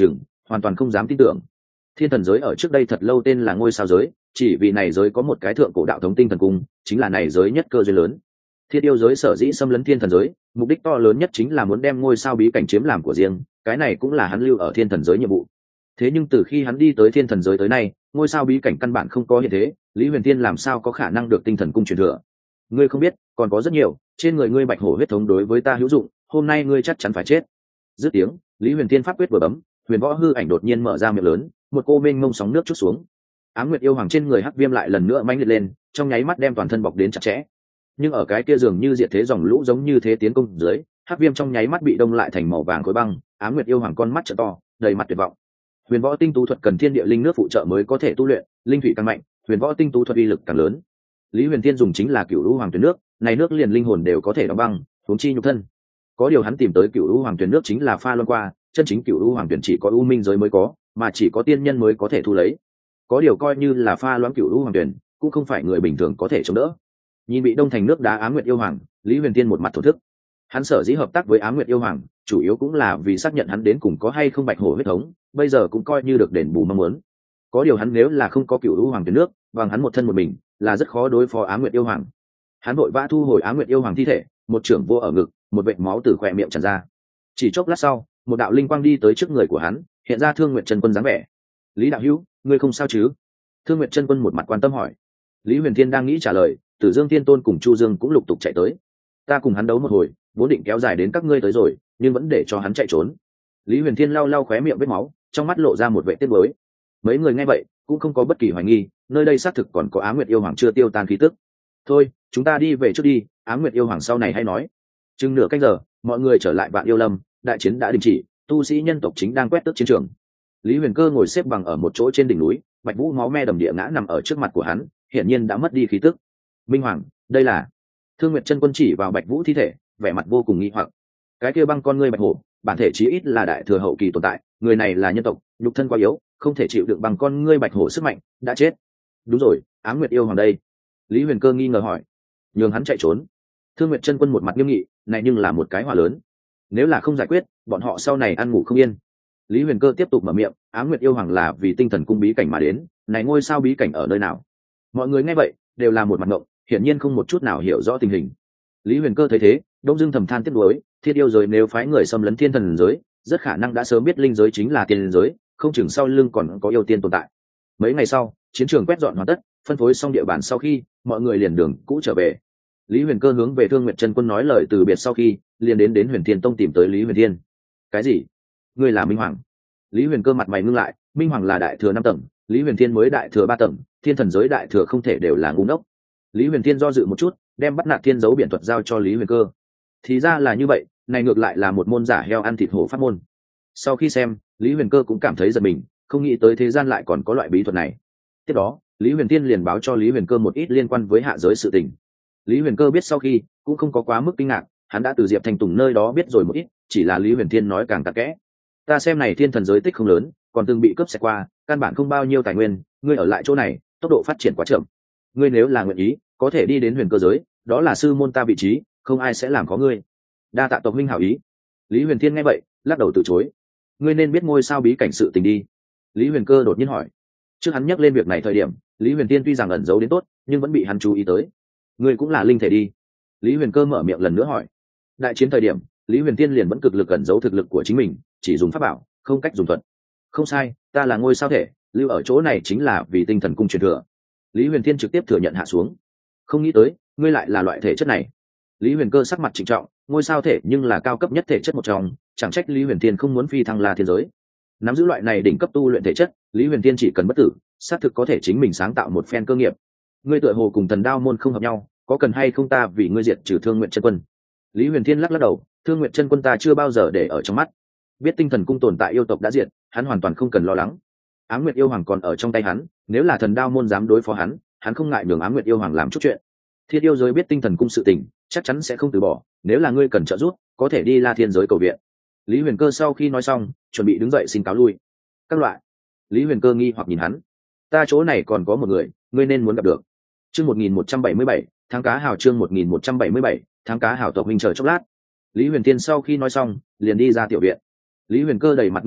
hoàn toàn không dám tin tưởng. Thiên thần giới ở trước đây thật lâu tên là ngôi sao giới, chỉ vì này giới có một cái thượng cổ đạo thống tinh thần cung, chính là này giới nhất cơ duyên lớn. Thiết yêu giới sở dĩ xâm lấn thiên thần giới, mục đích to lớn nhất chính là muốn đem ngôi sao bí cảnh chiếm làm của riêng, cái này cũng là hắn lưu ở thiên thần giới nhiệm vụ. Thế nhưng từ khi hắn đi tới thiên thần giới tới nay, ngôi sao bí cảnh căn bản không có hiện thế, Lý Huyền Tiên làm sao có khả năng được tinh thần cung truyền thừa? Ngươi không biết, còn có rất nhiều, trên người ngươi bạch hổ huyết thống đối với ta hữu dụng, hôm nay ngươi chắc chắn phải chết. Dứt tiếng, Lý Huyền Tiên pháp quyết vừa bấm, huyền võ hư ảnh đột nhiên mở ra miệng lớn, một cô mênh mông sóng nước trút xuống. Ám Nguyệt yêu hoàng trên người hắc viêm lại lần nữa mãnh liệt lên, trong nháy mắt đem toàn thân bọc đến chặt chẽ. Nhưng ở cái kia dường như diệt thế dòng lũ giống như thế tiến công dưới, hắc viêm trong nháy mắt bị đông lại thành màu vàng khối băng. Ám Nguyệt yêu hoàng con mắt trợ to, đầy mặt tuyệt vọng. Huyền võ tinh tú thuật cần thiên địa linh nước phụ trợ mới có thể tu luyện, linh thủy càng mạnh, huyền võ tinh tú thuật uy lực càng lớn. Lý Huyền Tiên dùng chính là cửu lũ hoàng tuyển nước, này nước liền linh hồn đều có thể đóng băng, huống chi nhục thân. Có điều hắn tìm tới cửu lũ hoàng tuyển nước chính là pha loãng qua, chân chính cửu lũ hoàng tuyển chỉ có u minh giới mới có, mà chỉ có tiên nhân mới có thể thu lấy. Có điều coi như là pha loãng cửu lũ hoàng tuyển, cũng không phải người bình thường có thể chống đỡ. Nhìn bị đông thành nước đá Ám Nguyệt yêu hoàng, Lý Huyền Tiên một mặt thổ thức. Hắn sở dĩ hợp tác với Ám Nguyệt yêu hoàng, chủ yếu cũng là vì xác nhận hắn đến cùng có hay không bạch hổ huyết thống, bây giờ cũng coi như được đền bù mong muốn. Có điều hắn nếu là không có cửu lũ hoàng tuyển nước, bằng hắn một thân một mình, là rất khó đối phó Ám Nguyệt yêu hoàng. Hắn vội vã thu hồi Ám Nguyệt yêu hoàng thi thể, một trưởng vô ở ngực, một vệt máu từ khóe miệng tràn ra. Chỉ chốc lát sau, một đạo linh quang đi tới trước người của hắn, hiện ra Thương Nguyệt Chân Quân dáng vẻ. Lý đạo hữu, ngươi không sao chứ? Thương Nguyệt Chân Quân một mặt quan tâm hỏi. Lý Huyền Thiên đang nghĩ trả lời, Tử Dương Tiên Tôn cùng Chu Dương cũng lục tục chạy tới. Ta cùng hắn đấu một hồi, vốn định kéo dài đến các ngươi tới rồi, nhưng vẫn để cho hắn chạy trốn. Lý Huyền Thiên lau lau khóe miệng vết máu, trong mắt lộ ra một vẻ tiếc nuối. Mấy người nghe vậy cũng không có bất kỳ hoài nghi, nơi đây xác thực còn có Ám Nguyệt yêu hoàng chưa tiêu tan khí tức. Thôi, chúng ta đi về trước đi, Ám Nguyệt yêu hoàng sau này hay nói. Chừng nửa canh giờ, mọi người trở lại Vạn Yêu Lâm, đại chiến đã đình chỉ, tu sĩ nhân tộc chính đang quét tước chiến trường. Lý Huyền Cơ ngồi xếp bằng ở một chỗ trên đỉnh núi, Bạch Vũ máu me đầm địa ngã nằm ở trước mặt của hắn, hiển nhiên đã mất đi khí tức. Minh Hoàng, đây là? Thương Nguyệt Chân Quân chỉ vào Bạch Vũ thi thể, vẻ mặt vô cùng nghi hoặc. Cái kia băng con ngươi bạch hổ, bản thể chí ít là đại thừa hậu kỳ tồn tại, người này là nhân tộc, nhục thân quá yếu, không thể chịu đựng bằng con ngươi bạch hổ sức mạnh, đã chết. Đúng rồi, Ám Nguyệt yêu hoàng đây? Lý Huyền Cơ nghi ngờ hỏi. Nhường hắn chạy trốn. Thương Nguyệt Chân Quân một mặt nghiêm nghị, này nhưng là một cái họa lớn, nếu là không giải quyết, bọn họ sau này ăn ngủ không yên. Lý Huyền Cơ tiếp tục mở miệng, Ám Nguyệt yêu hoàng là vì tinh thần cung bí cảnh mà đến, này ngôi sao bí cảnh ở nơi nào? Mọi người nghe vậy đều là một mặt ngộng, hiển nhiên không một chút nào hiểu rõ tình hình. Lý Huyền Cơ thấy thế, đông dưng thầm than tiếc nuối, Thiết yêu giới nếu phái người xâm lấn thiên thần giới, rất khả năng đã sớm biết linh giới chính là tiên giới, không chừng sau lưng còn có yêu tiên tồn tại. Mấy ngày sau, chiến trường quét dọn hoàn tất, phân phối xong địa bàn sau khi, mọi người liền đường cũ trở về. Lý Huyền Cơ hướng về Thương Nguyệt Chân Quân nói lời từ biệt sau khi, liền đến Huyền Thiên Tông tìm tới Lý Huyền Thiên. Cái gì? Ngươi là Minh Hoàng? Lý Huyền Cơ mặt mày ngưng lại, Minh Hoàng là đại thừa 5 tầng, Lý Huyền Thiên mới đại thừa 3 tầng, thiên thần giới đại thừa không thể đều là ngu ngốc. Lý Huyền Thiên do dự một chút, đem bắt nạt thiên dấu biển thuật giao cho Lý Huyền Cơ. Thì ra là như vậy, này ngược lại là một môn giả heo ăn thịt hổ pháp môn. Sau khi xem, Lý Huyền Cơ cũng cảm thấy giật mình, không nghĩ tới thế gian lại còn có loại bí thuật này. Tiếp đó, Lý Huyền Thiên liền báo cho Lý Huyền Cơ một ít liên quan với hạ giới sự tình. Lý Huyền Cơ biết sau khi cũng không có quá mức kinh ngạc, hắn đã từ Diệp Thanh Tùng nơi đó biết rồi một ít, chỉ là Lý Huyền Thiên nói càng tắc kẽ. Ta xem này thiên thần giới tích không lớn, còn từng bị cướp sạch qua, căn bản không bao nhiêu tài nguyên, ngươi ở lại chỗ này, tốc độ phát triển quá chậm. Ngươi nếu là nguyện ý, có thể đi đến Huyền Cơ giới, đó là sư môn ta vị trí, không ai sẽ làm khó ngươi. Đa tạ tộc huynh hảo ý. Lý Huyền Thiên nghe vậy, lắc đầu từ chối. Ngươi nên biết ngôi sao bí cảnh sự tình đi. Lý Huyền Cơ đột nhiên hỏi. Trước hắn nhắc lên việc này thời điểm, Lý Huyền Thiên tuy rằng ẩn giấu đến tốt, nhưng vẫn bị hắn chú ý tới. Ngươi cũng là linh thể đi. Lý Huyền Cơ mở miệng lần nữa hỏi. Đại chiến thời điểm, Lý Huyền Thiên liền vẫn cực lực ẩn giấu thực lực của chính mình, chỉ dùng pháp bảo, không cách dùng thuật. Không sai, ta là ngôi sao thể, lưu ở chỗ này chính là vì tinh thần cung truyền thừa. Lý Huyền Thiên trực tiếp thừa nhận hạ xuống. Không nghĩ tới, ngươi lại là loại thể chất này. Lý Huyền Cơ sắc mặt trịnh trọng, ngôi sao thể nhưng là cao cấp nhất thể chất một trong, chẳng trách Lý Huyền Thiên không muốn phi thăng La Thiên giới. Nắm giữ loại này đỉnh cấp tu luyện thể chất, Lý Huyền Thiên chỉ cần bất tử, xác thực có thể chính mình sáng tạo một phen cơ nghiệp. Ngươi tựa hồ cùng Thần Đao môn không hợp nhau, có cần hay không ta vì ngươi diệt trừ Thương Nguyệt Chân Quân? Lý Huyền Thiên lắc đầu, Thương Nguyệt Chân Quân ta chưa bao giờ để ở trong mắt. Biết tinh thần cung tồn tại yêu tộc đã diệt, hắn hoàn toàn không cần lo lắng. Ám Nguyệt yêu hoàng còn ở trong tay hắn, nếu là Thần Đao môn dám đối phó hắn, hắn không ngại nhường Ám Nguyệt yêu hoàng làm chút chuyện. Thiết yêu giới biết tinh thần cung sự tình, chắc chắn sẽ không từ bỏ, nếu là ngươi cần trợ giúp, có thể đi La Thiên giới cầu viện. Lý Huyền Cơ sau khi nói xong, chuẩn bị đứng dậy xin cáo lui. Các loại. Lý Huyền Cơ nghi hoặc nhìn hắn. Ta chỗ này còn có một người, ngươi nên muốn gặp được. Chương 1177, tháng cá hào chương 1177, tháng cá hào tộc huynh chờ chốc lát. Lý Huyền Thiên sau khi nói xong, liền đi ra tiểu viện. Lý Huyền Cơ đầy mặt nghi hoặc,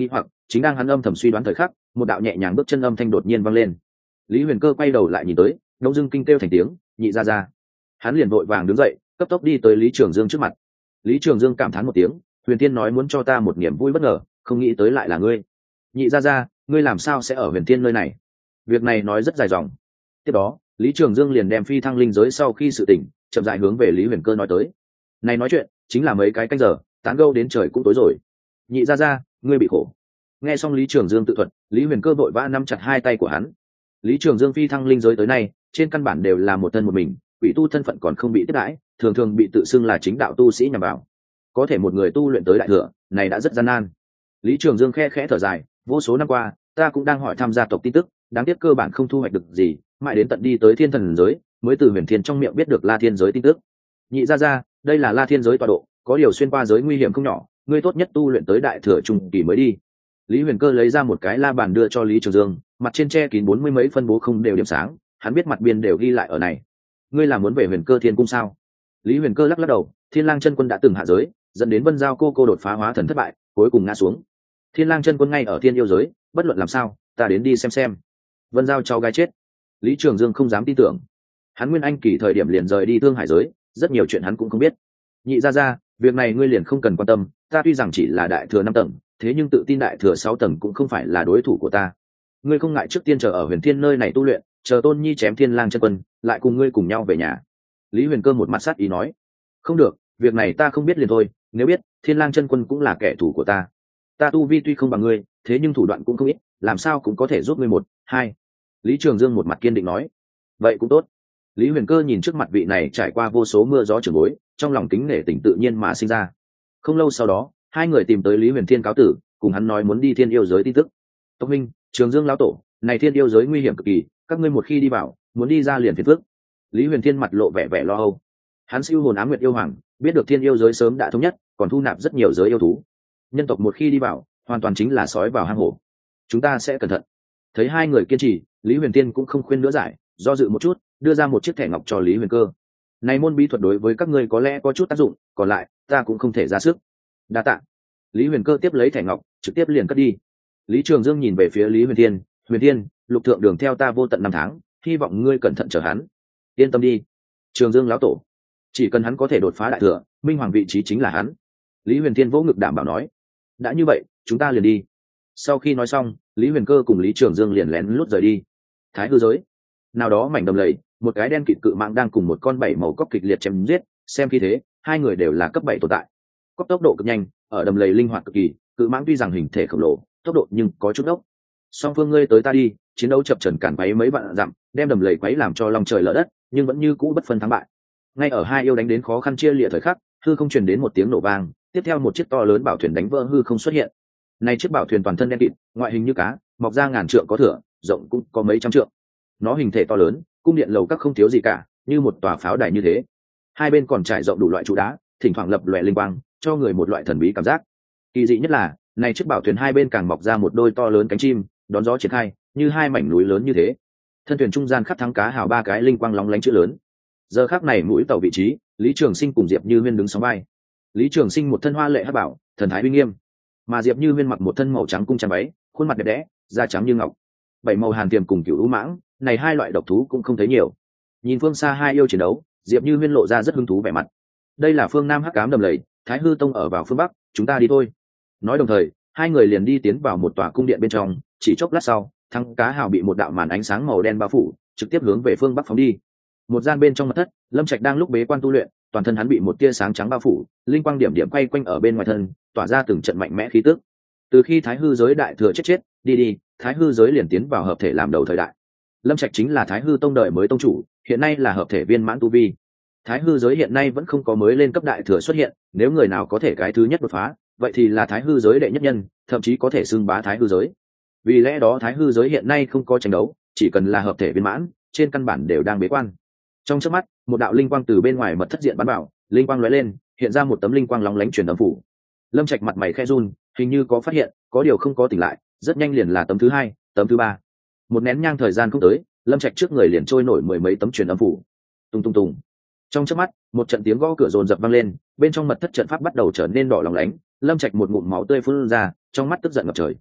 chính đang hắn âm thầm suy đoán thời khắc, một đạo nhẹ nhàng bước chân âm thanh đột nhiên vang lên. Lý Huyền Cơ quay đầu lại nhìn tới, Đông Dương kinh kêu thành tiếng, nhị ra ra. Hắn liền vội vàng đứng dậy, cấp tốc đi tới Lý Trường Dương trước mặt. Lý Trường Dương cảm thán một tiếng, Huyền Tiên nói muốn cho ta một niềm vui bất ngờ, không nghĩ tới lại là ngươi. Nhị ra ra, ngươi làm sao sẽ ở Huyền Tiên nơi này? Việc này nói rất dài dòng. Tiếp đó, Lý Trường Dương liền đem phi thăng linh giới sau khi sự tỉnh, chậm rãi hướng về Lý Huyền Cơ nói tới. Này nói chuyện, chính là mấy cái canh giờ, tán gẫu đến trời cũng tối rồi. Nhị ra ra, ngươi bị khổ. Nghe xong Lý Trường Dương tự thuật, Lý Huyền Cơ vội vã nắm chặt hai tay của hắn. Lý Trường Dương phi thăng linh giới tới nay, trên căn bản đều là một thân một mình, quỷ tu thân phận còn không bị tiếp đãi, thường thường bị tự xưng là chính đạo tu sĩ nhằm vào. Có thể một người tu luyện tới đại thừa, này đã rất gian nan. Lý Trường Dương khe khẽ thở dài, vô số năm qua, ta cũng đang hỏi tham gia tộc tin tức, đáng tiếc cơ bản không thu hoạch được gì, mãi đến tận đi tới thiên thần giới, mới từ Huyền Thiên trong miệng biết được La Thiên giới tin tức. Nhị ra ra, đây là La Thiên giới tọa độ, có điều xuyên qua giới nguy hiểm không nhỏ, ngươi tốt nhất tu luyện tới đại thừa trung kỳ mới đi. Lý Huyền Cơ lấy ra một cái la bàn đưa cho Lý Trường Dương, mặt trên che kín 40 mấy phân bố không đều điểm sáng, hắn biết mặt biên đều ghi lại ở này. Ngươi là muốn về Huyền Cơ Thiên cung sao? Lý Huyền Cơ lắc lắc đầu, Thiên Lang chân quân đã từng hạ giới, dẫn đến Vân Giao cô đột phá hóa thần thất bại, cuối cùng ngã xuống. Thiên Lang chân quân ngay ở Thiên yêu giới, bất luận làm sao, ta đến đi xem. Vân Giao cháu gái chết. Lý Trường Dương không dám tin tưởng. Hắn nguyên anh kỳ thời điểm liền rời đi Thương Hải giới, rất nhiều chuyện hắn cũng không biết. Nhị ra ra, việc này ngươi liền không cần quan tâm, ta tuy rằng chỉ là đại thừa 5 tầng, thế nhưng tự tin đại thừa 6 tầng cũng không phải là đối thủ của ta. Ngươi không ngại trước tiên chờ ở Huyền Thiên nơi này tu luyện, chờ Tôn Nhi chém Thiên Lang chân quân, lại cùng ngươi cùng nhau về nhà. Lý Huyền Cơ một mặt sát ý nói, không được, việc này ta không biết liền thôi, nếu biết, Thiên Lang chân quân cũng là kẻ thù của ta. Ta tu vi tuy không bằng ngươi, thế nhưng thủ đoạn cũng không ít, làm sao cũng có thể giúp ngươi một, hai. Lý Trường Dương một mặt kiên định nói, vậy cũng tốt. Lý Huyền Cơ nhìn trước mặt vị này trải qua vô số mưa gió trưởng bối, trong lòng kính nể tình tự nhiên mà sinh ra. Không lâu sau đó, hai người tìm tới Lý Huyền Thiên cáo tử, cùng hắn nói muốn đi Thiên yêu giới tin tức. Tộc Minh, Trường Dương lão tổ, này Thiên yêu giới nguy hiểm cực kỳ, các ngươi một khi đi vào, muốn đi ra liền phiền phức. Lý Huyền Thiên mặt lộ vẻ vẻ lo âu. Hắn siêu hồn Ám Nguyệt yêu hoàng, biết được Thiên yêu giới sớm đã thống nhất, còn thu nạp rất nhiều giới yêu thú. Nhân tộc một khi đi vào, hoàn toàn chính là sói vào hang hổ. Chúng ta sẽ cẩn thận. Thấy hai người kiên trì, Lý Huyền Thiên cũng không khuyên nữa giải, do dự một chút, đưa ra một chiếc thẻ ngọc cho Lý Huyền Cơ. Này môn bí thuật đối với các ngươi có lẽ có chút tác dụng, còn lại, ta cũng không thể ra sức. Đa tạ. Lý Huyền Cơ tiếp lấy thẻ ngọc, trực tiếp liền cất đi. Lý Trường Dương nhìn về phía Lý Huyền Thiên, Huyền Thiên, Lục thượng đường theo ta vô tận 5 tháng, hy vọng ngươi cẩn thận chờ hắn. Yên tâm đi. Trường Dương lão tổ, chỉ cần hắn có thể đột phá đại thừa, minh hoàng vị trí chính là hắn. Lý Huyền Thiên vỗ ngực đảm bảo nói. Đã như vậy, chúng ta liền đi. Sau khi nói xong, Lý Huyền Cơ cùng Lý Trường Dương liền lén lút rời đi. Thái hư giới, nào đó mảnh đầm lầy, một cái đen kịt cự mãng đang cùng một con 7 màu cóc kịch liệt chém giết, xem khi thế, hai người đều là cấp 7 tồn tại. Cóc tốc độ cực nhanh, ở đầm lầy linh hoạt cực kỳ, cự mãng tuy rằng hình thể khổng lồ, tốc độ nhưng có chút đốc. Song phương ngươi tới ta đi, chiến đấu chập chờn cản quấy mấy vạn dặm, đem đầm lầy quấy làm cho long trời lở đất, nhưng vẫn như cũ bất phân thắng bại. Ngay ở hai yêu đánh đến khó khăn chia lìa thời khắc, hư không truyền đến một tiếng nổ vang, tiếp theo một chiếc to lớn bảo thuyền đánh vỡ hư không xuất hiện. Này chiếc bảo thuyền toàn thân đen kịt, ngoại hình như cá, mọc ra ngàn trượng có thửa, rộng cũng có mấy trăm trượng. Nó hình thể to lớn, cung điện lầu các không thiếu gì cả, như một tòa pháo đài như thế. Hai bên còn trải rộng đủ loại trụ đá, thỉnh thoảng lập lòe linh quang, cho người một loại thần bí cảm giác. Kỳ dị nhất là, này chiếc bảo thuyền hai bên càng mọc ra một đôi to lớn cánh chim, đón gió triển khai, như hai mảnh núi lớn như thế. Thân thuyền trung gian khắc thắng cá hào ba cái linh quang lóng lánh chữ lớn. Giờ khắc này mũi tàu vị trí, Lý Trường Sinh cùng Diệp Như Huyên đứng sóng vai. Lý Trường Sinh một thân hoa lệ hắc bảo, thần thái uy nghiêm, mà Diệp Như Huyên mặc một thân màu trắng cung trang váy, khuôn mặt đẹp đẽ, da trắng như ngọc. 7 màu hàn tiềm cùng cửu u mãng, này hai loại độc thú cũng không thấy nhiều. Nhìn phương xa hai yêu chiến đấu, Diệp Như Huyên lộ ra rất hứng thú vẻ mặt. Đây là phương Nam Hắc Ám đầm lầy, Thái Hư Tông ở vào phương Bắc, chúng ta đi thôi. Nói đồng thời, hai người liền đi tiến vào một tòa cung điện bên trong, chỉ chốc lát sau, thăng cá hào bị một đạo màn ánh sáng màu đen bao phủ, trực tiếp hướng về phương Bắc phóng đi. Một gian bên trong mật thất, Lâm Trạch đang lúc bế quan tu luyện, toàn thân hắn bị một tia sáng trắng bao phủ, linh quang điểm điểm quay quanh ở bên ngoài thân, tỏa ra từng trận mạnh mẽ khí tức. Từ khi Thái Hư giới đại thừa chết, đi, Thái Hư giới liền tiến vào hợp thể làm đầu thời đại. Lâm Trạch chính là Thái Hư Tông đời mới tông chủ, hiện nay là hợp thể viên mãn tu vi. Thái Hư giới hiện nay vẫn không có mới lên cấp đại thừa xuất hiện, nếu người nào có thể cái thứ nhất đột phá, vậy thì là Thái Hư giới đệ nhất nhân, thậm chí có thể xưng bá Thái Hư giới. Vì lẽ đó Thái Hư giới hiện nay không có tranh đấu, chỉ cần là hợp thể viên mãn, trên căn bản đều đang bế quan. Trong chớp mắt, một đạo linh quang từ bên ngoài mật thất diện bắn vào, linh quang lóe lên, hiện ra một tấm linh quang lóng lánh truyền âm phủ. Lâm Trạch mặt mày khẽ run, hình như có phát hiện, có điều không có tỉnh lại, rất nhanh liền là tấm thứ hai, tấm thứ ba. Một nén nhang thời gian không tới, Lâm Trạch trước người liền trôi nổi mười mấy tấm truyền âm phủ. Tung tung tung. Trong chớp mắt, một trận tiếng gõ cửa rồn rập vang lên, bên trong mật thất trận pháp bắt đầu trở nên đỏ lóng lánh, Lâm Trạch một ngụm máu tươi phun ra, trong mắt tức giận ngập trời.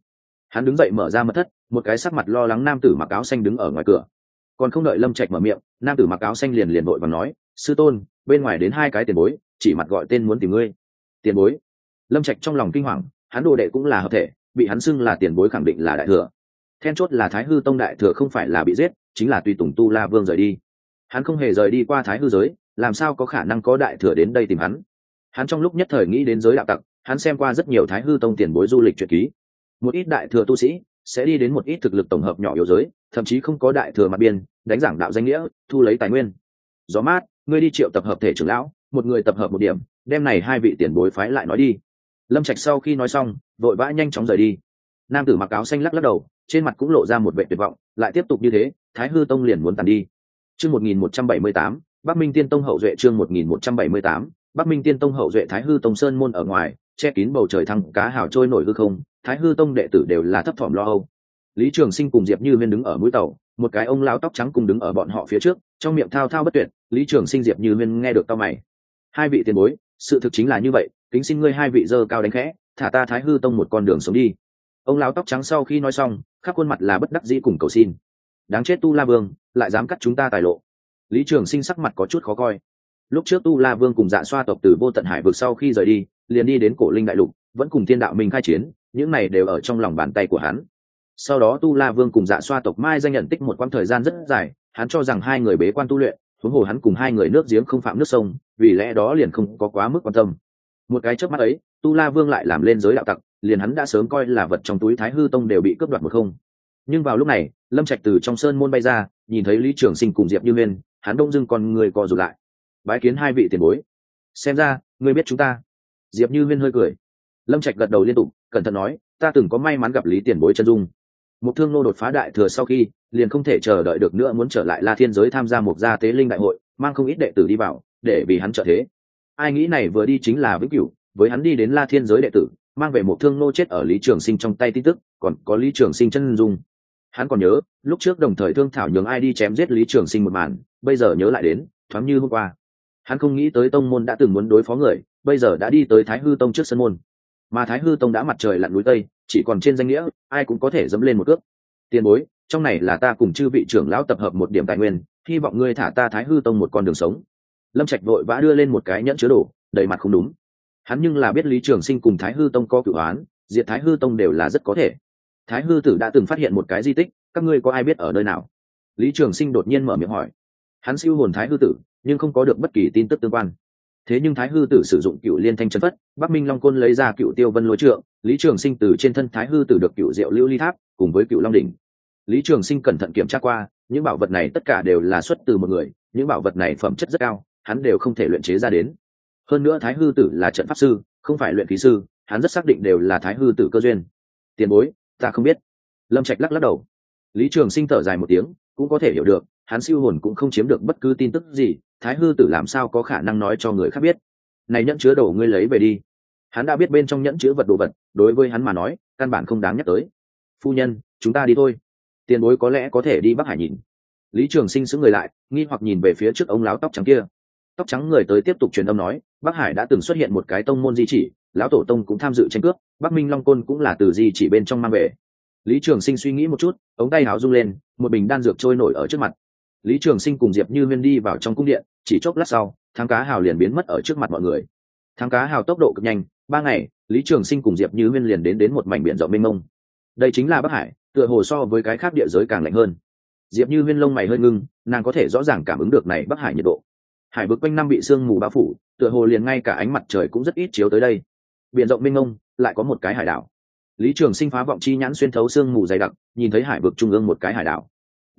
Hắn đứng dậy mở ra mật thất, một cái sắc mặt lo lắng nam tử mặc áo xanh đứng ở ngoài cửa. Còn không đợi Lâm Trạch mở miệng, nam tử mặc áo xanh liền vội vàng nói, sư tôn, bên ngoài đến hai cái tiền bối, chỉ mặt gọi tên muốn tìm ngươi. Tiền bối? Lâm Trạch trong lòng kinh hoàng, hắn đồ đệ cũng là hợp thể, bị hắn xưng là tiền bối khẳng định là đại thừa. Then chốt là Thái Hư Tông đại thừa không phải là bị giết, chính là tùy tùng Tu La Vương rời đi. Hắn không hề rời đi qua Thái Hư giới, làm sao có khả năng có đại thừa đến đây tìm hắn? Hắn trong lúc nhất thời nghĩ đến giới đạo tặc, hắn xem qua rất nhiều Thái Hư Tông tiền bối du lịch truyện ký. Một ít đại thừa tu sĩ sẽ đi đến một ít thực lực tổng hợp nhỏ yếu giới, thậm chí không có đại thừa mặt biên, đánh giảng đạo danh nghĩa, thu lấy tài nguyên. Gió mát, ngươi đi triệu tập hợp thể trưởng lão, một người tập hợp một điểm, đem này hai vị tiền bối phái lại nói đi. Lâm Trạch sau khi nói xong, vội vã nhanh chóng rời đi. Nam tử mặc áo xanh lắc đầu, trên mặt cũng lộ ra một vẻ tuyệt vọng, lại tiếp tục như thế, Thái Hư Tông liền muốn tàn đi. Chương 1178, Bắc Minh Tiên Tông hậu duệ chương 1178, Bắc Minh Tiên Tông hậu duệ Thái Hư Tông sơn môn ở ngoài, che kín bầu trời thăng cá hào trôi nổi hư không, Thái Hư Tông đệ tử đều là thấp thỏm lo âu. Lý Trường Sinh cùng Diệp Như Huyên đứng ở mũi tàu, một cái ông lão tóc trắng cùng đứng ở bọn họ phía trước, trong miệng thao thao bất tuyệt. Lý Trường Sinh Diệp Như Huyên nghe được cau mày. Hai vị tiền bối, sự thực chính là như vậy, kính xin ngươi hai vị giơ cao đánh khẽ, thả ta Thái Hư Tông một con đường sống đi. Ông lão tóc trắng sau khi nói xong, khắp khuôn mặt là bất đắc dĩ cùng cầu xin. Đáng chết Tu La Vương, lại dám cắt chúng ta tài lộ. Lý Trường Sinh sắc mặt có chút khó coi. Lúc trước Tu La Vương cùng Dạ Xoa tộc từ Vô Tận Hải vực sau khi rời đi, liền đi đến Cổ Linh Đại Lục, vẫn cùng Thiên Đạo Minh khai chiến, những này đều ở trong lòng bàn tay của hắn. Sau đó Tu La Vương cùng Dạ Xoa tộc mai danh nhận tích một quãng thời gian rất dài, hắn cho rằng hai người bế quan tu luyện, huống hồ hắn cùng hai người nước giếng không phạm nước sông, vì lẽ đó liền không có quá mức quan tâm. Một cái chớp mắt ấy, Tu La Vương lại làm lên giới đạo tặc, liền hắn đã sớm coi là vật trong túi Thái Hư Tông đều bị cướp đoạt một không. Nhưng vào lúc này, Lâm Trạch từ trong sơn môn bay ra, nhìn thấy Lý Trường Sinh cùng Diệp Như Huyên, hắn đông dưng con người co rụt lại. Bái kiến hai vị tiền bối. Xem ra, ngươi biết chúng ta. Diệp Như Huyên hơi cười. Lâm Trạch gật đầu liên tục, cẩn thận nói, ta từng có may mắn gặp Lý tiền bối chân dung. Một Thương Nô đột phá đại thừa sau khi, liền không thể chờ đợi được nữa muốn trở lại La Thiên giới tham gia một gia tế linh đại hội, mang không ít đệ tử đi vào, để vì hắn trợ thế. Ai nghĩ này vừa đi chính là Vĩnh Cửu, với hắn đi đến La Thiên giới đệ tử, mang về Một Thương Nô chết ở Lý Trường Sinh trong tay tin tức, còn có Lý Trường Sinh chân dung. Hắn còn nhớ, lúc trước đồng thời thương thảo nhường ai đi chém giết Lý Trường Sinh một màn, bây giờ nhớ lại đến, thoáng như hôm qua. Hắn không nghĩ tới tông môn đã từng muốn đối phó người, bây giờ đã đi tới Thái Hư Tông trước sân môn. Mà Thái Hư Tông đã mặt trời lặn núi tây, chỉ còn trên danh nghĩa, ai cũng có thể dẫm lên một cước. Tiền bối, trong này là ta cùng chư vị trưởng lão tập hợp một điểm tài nguyên, hy vọng ngươi thả ta Thái Hư Tông một con đường sống. Lâm Trạch vội vã đưa lên một cái nhẫn chứa đồ, đầy mặt không đúng. Hắn nhưng là biết Lý Trường Sinh cùng Thái Hư Tông có cửu oán, diệt Thái Hư Tông đều là rất có thể. Thái Hư Tử đã từng phát hiện một cái di tích, các ngươi có ai biết ở nơi nào? Lý Trường Sinh đột nhiên mở miệng hỏi. Hắn siêu hồn Thái Hư Tử, nhưng không có được bất kỳ tin tức tương quan. Thế nhưng Thái Hư Tử sử dụng Cựu Liên Thanh Chân Phất, Bắc Minh Long Côn lấy ra Cựu Tiêu Vân Lôi Trượng, Lý Trường Sinh từ trên thân Thái Hư Tử được Cựu Diệu Lưu Ly Tháp, cùng với Cựu Long Đỉnh. Lý Trường Sinh cẩn thận kiểm tra qua, những bảo vật này tất cả đều là xuất từ một người, những bảo vật này phẩm chất rất cao, hắn đều không thể luyện chế ra đến. Hơn nữa Thái Hư Tử là trận pháp sư, không phải luyện khí sư, hắn rất xác định đều là Thái Hư Tử cơ duyên. Tiền bối, ta không biết. Lâm Trạch lắc đầu. Lý Trường Sinh thở dài một tiếng, cũng có thể hiểu được, hắn siêu hồn cũng không chiếm được bất cứ tin tức gì, Thái Hư Tử làm sao có khả năng nói cho người khác biết. Này nhẫn chứa đồ ngươi lấy về đi. Hắn đã biết bên trong nhẫn chứa đồ vật, đối với hắn mà nói, căn bản không đáng nhắc tới. Phu nhân, chúng ta đi thôi. Tiền bối có lẽ có thể đi Bắc Hải nhìn. Lý Trường Sinh sững người lại, nghi hoặc nhìn về phía trước ông lão tóc trắng kia. Tóc trắng người tới tiếp tục truyền âm nói, Bắc Hải đã từng xuất hiện một cái tông môn di chỉ, lão tổ tông cũng tham dự tranh cướp, Bắc Minh Long Côn cũng là từ di chỉ bên trong mang về. Lý Trường Sinh suy nghĩ một chút, ống tay áo rung lên, một bình đan dược trôi nổi ở trước mặt. Lý Trường Sinh cùng Diệp Như Huyên đi vào trong cung điện, chỉ chốc lát sau, Thắng Cá Hào liền biến mất ở trước mặt mọi người. Thắng Cá Hào tốc độ cực nhanh, 3 ngày, Lý Trường Sinh cùng Diệp Như Huyên liền đến một mảnh biển rộng mênh mông. Đây chính là Bắc Hải, tựa hồ so với cái khác địa giới càng lạnh hơn. Diệp Như Huyên lông mày hơi ngưng, nàng có thể rõ ràng cảm ứng được này Bắc Hải nhiệt độ. Hải vực quanh năm bị sương mù bao phủ, tựa hồ liền ngay cả ánh mặt trời cũng rất ít chiếu tới đây. Biển rộng mênh mông, lại có một cái hải đảo. Lý Trường Sinh phá vọng chi nhãn xuyên thấu sương mù dày đặc, nhìn thấy hải vực trung ương một cái hải đảo.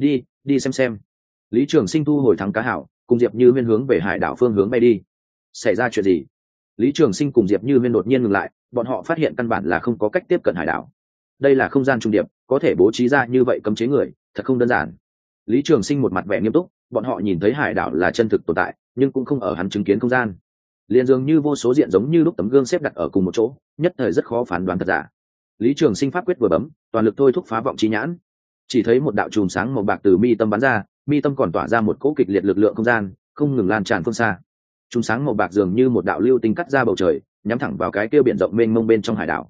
Đi xem. Lý Trường Sinh thu hồi Thắng Cá Hào, cùng Diệp Như Huyên hướng về hải đảo phương hướng bay đi. Xảy ra chuyện gì? Lý Trường Sinh cùng Diệp Như Huyên đột nhiên ngừng lại, bọn họ phát hiện căn bản là không có cách tiếp cận hải đảo. Đây là không gian trung điệp, có thể bố trí ra như vậy cấm chế người, thật không đơn giản. Lý Trường Sinh một mặt vẻ nghiêm túc, bọn họ nhìn thấy hải đảo là chân thực tồn tại, nhưng cũng không ở hắn chứng kiến không gian. Liên dường như vô số diện giống như lúc tấm gương xếp đặt ở cùng một chỗ, nhất thời rất khó phán đoán thật giả. Lý Trường Sinh pháp quyết vừa bấm, toàn lực thôi thúc phá vọng chi nhãn. Chỉ thấy một đạo chùm sáng màu bạc từ mi tâm bắn ra, mi tâm còn tỏa ra một cỗ kịch liệt lực lượng không gian, không ngừng lan tràn phương xa. Chùm sáng màu bạc dường như một đạo lưu tinh cắt ra bầu trời, nhắm thẳng vào cái kia biển rộng mênh mông bên trong hải đảo.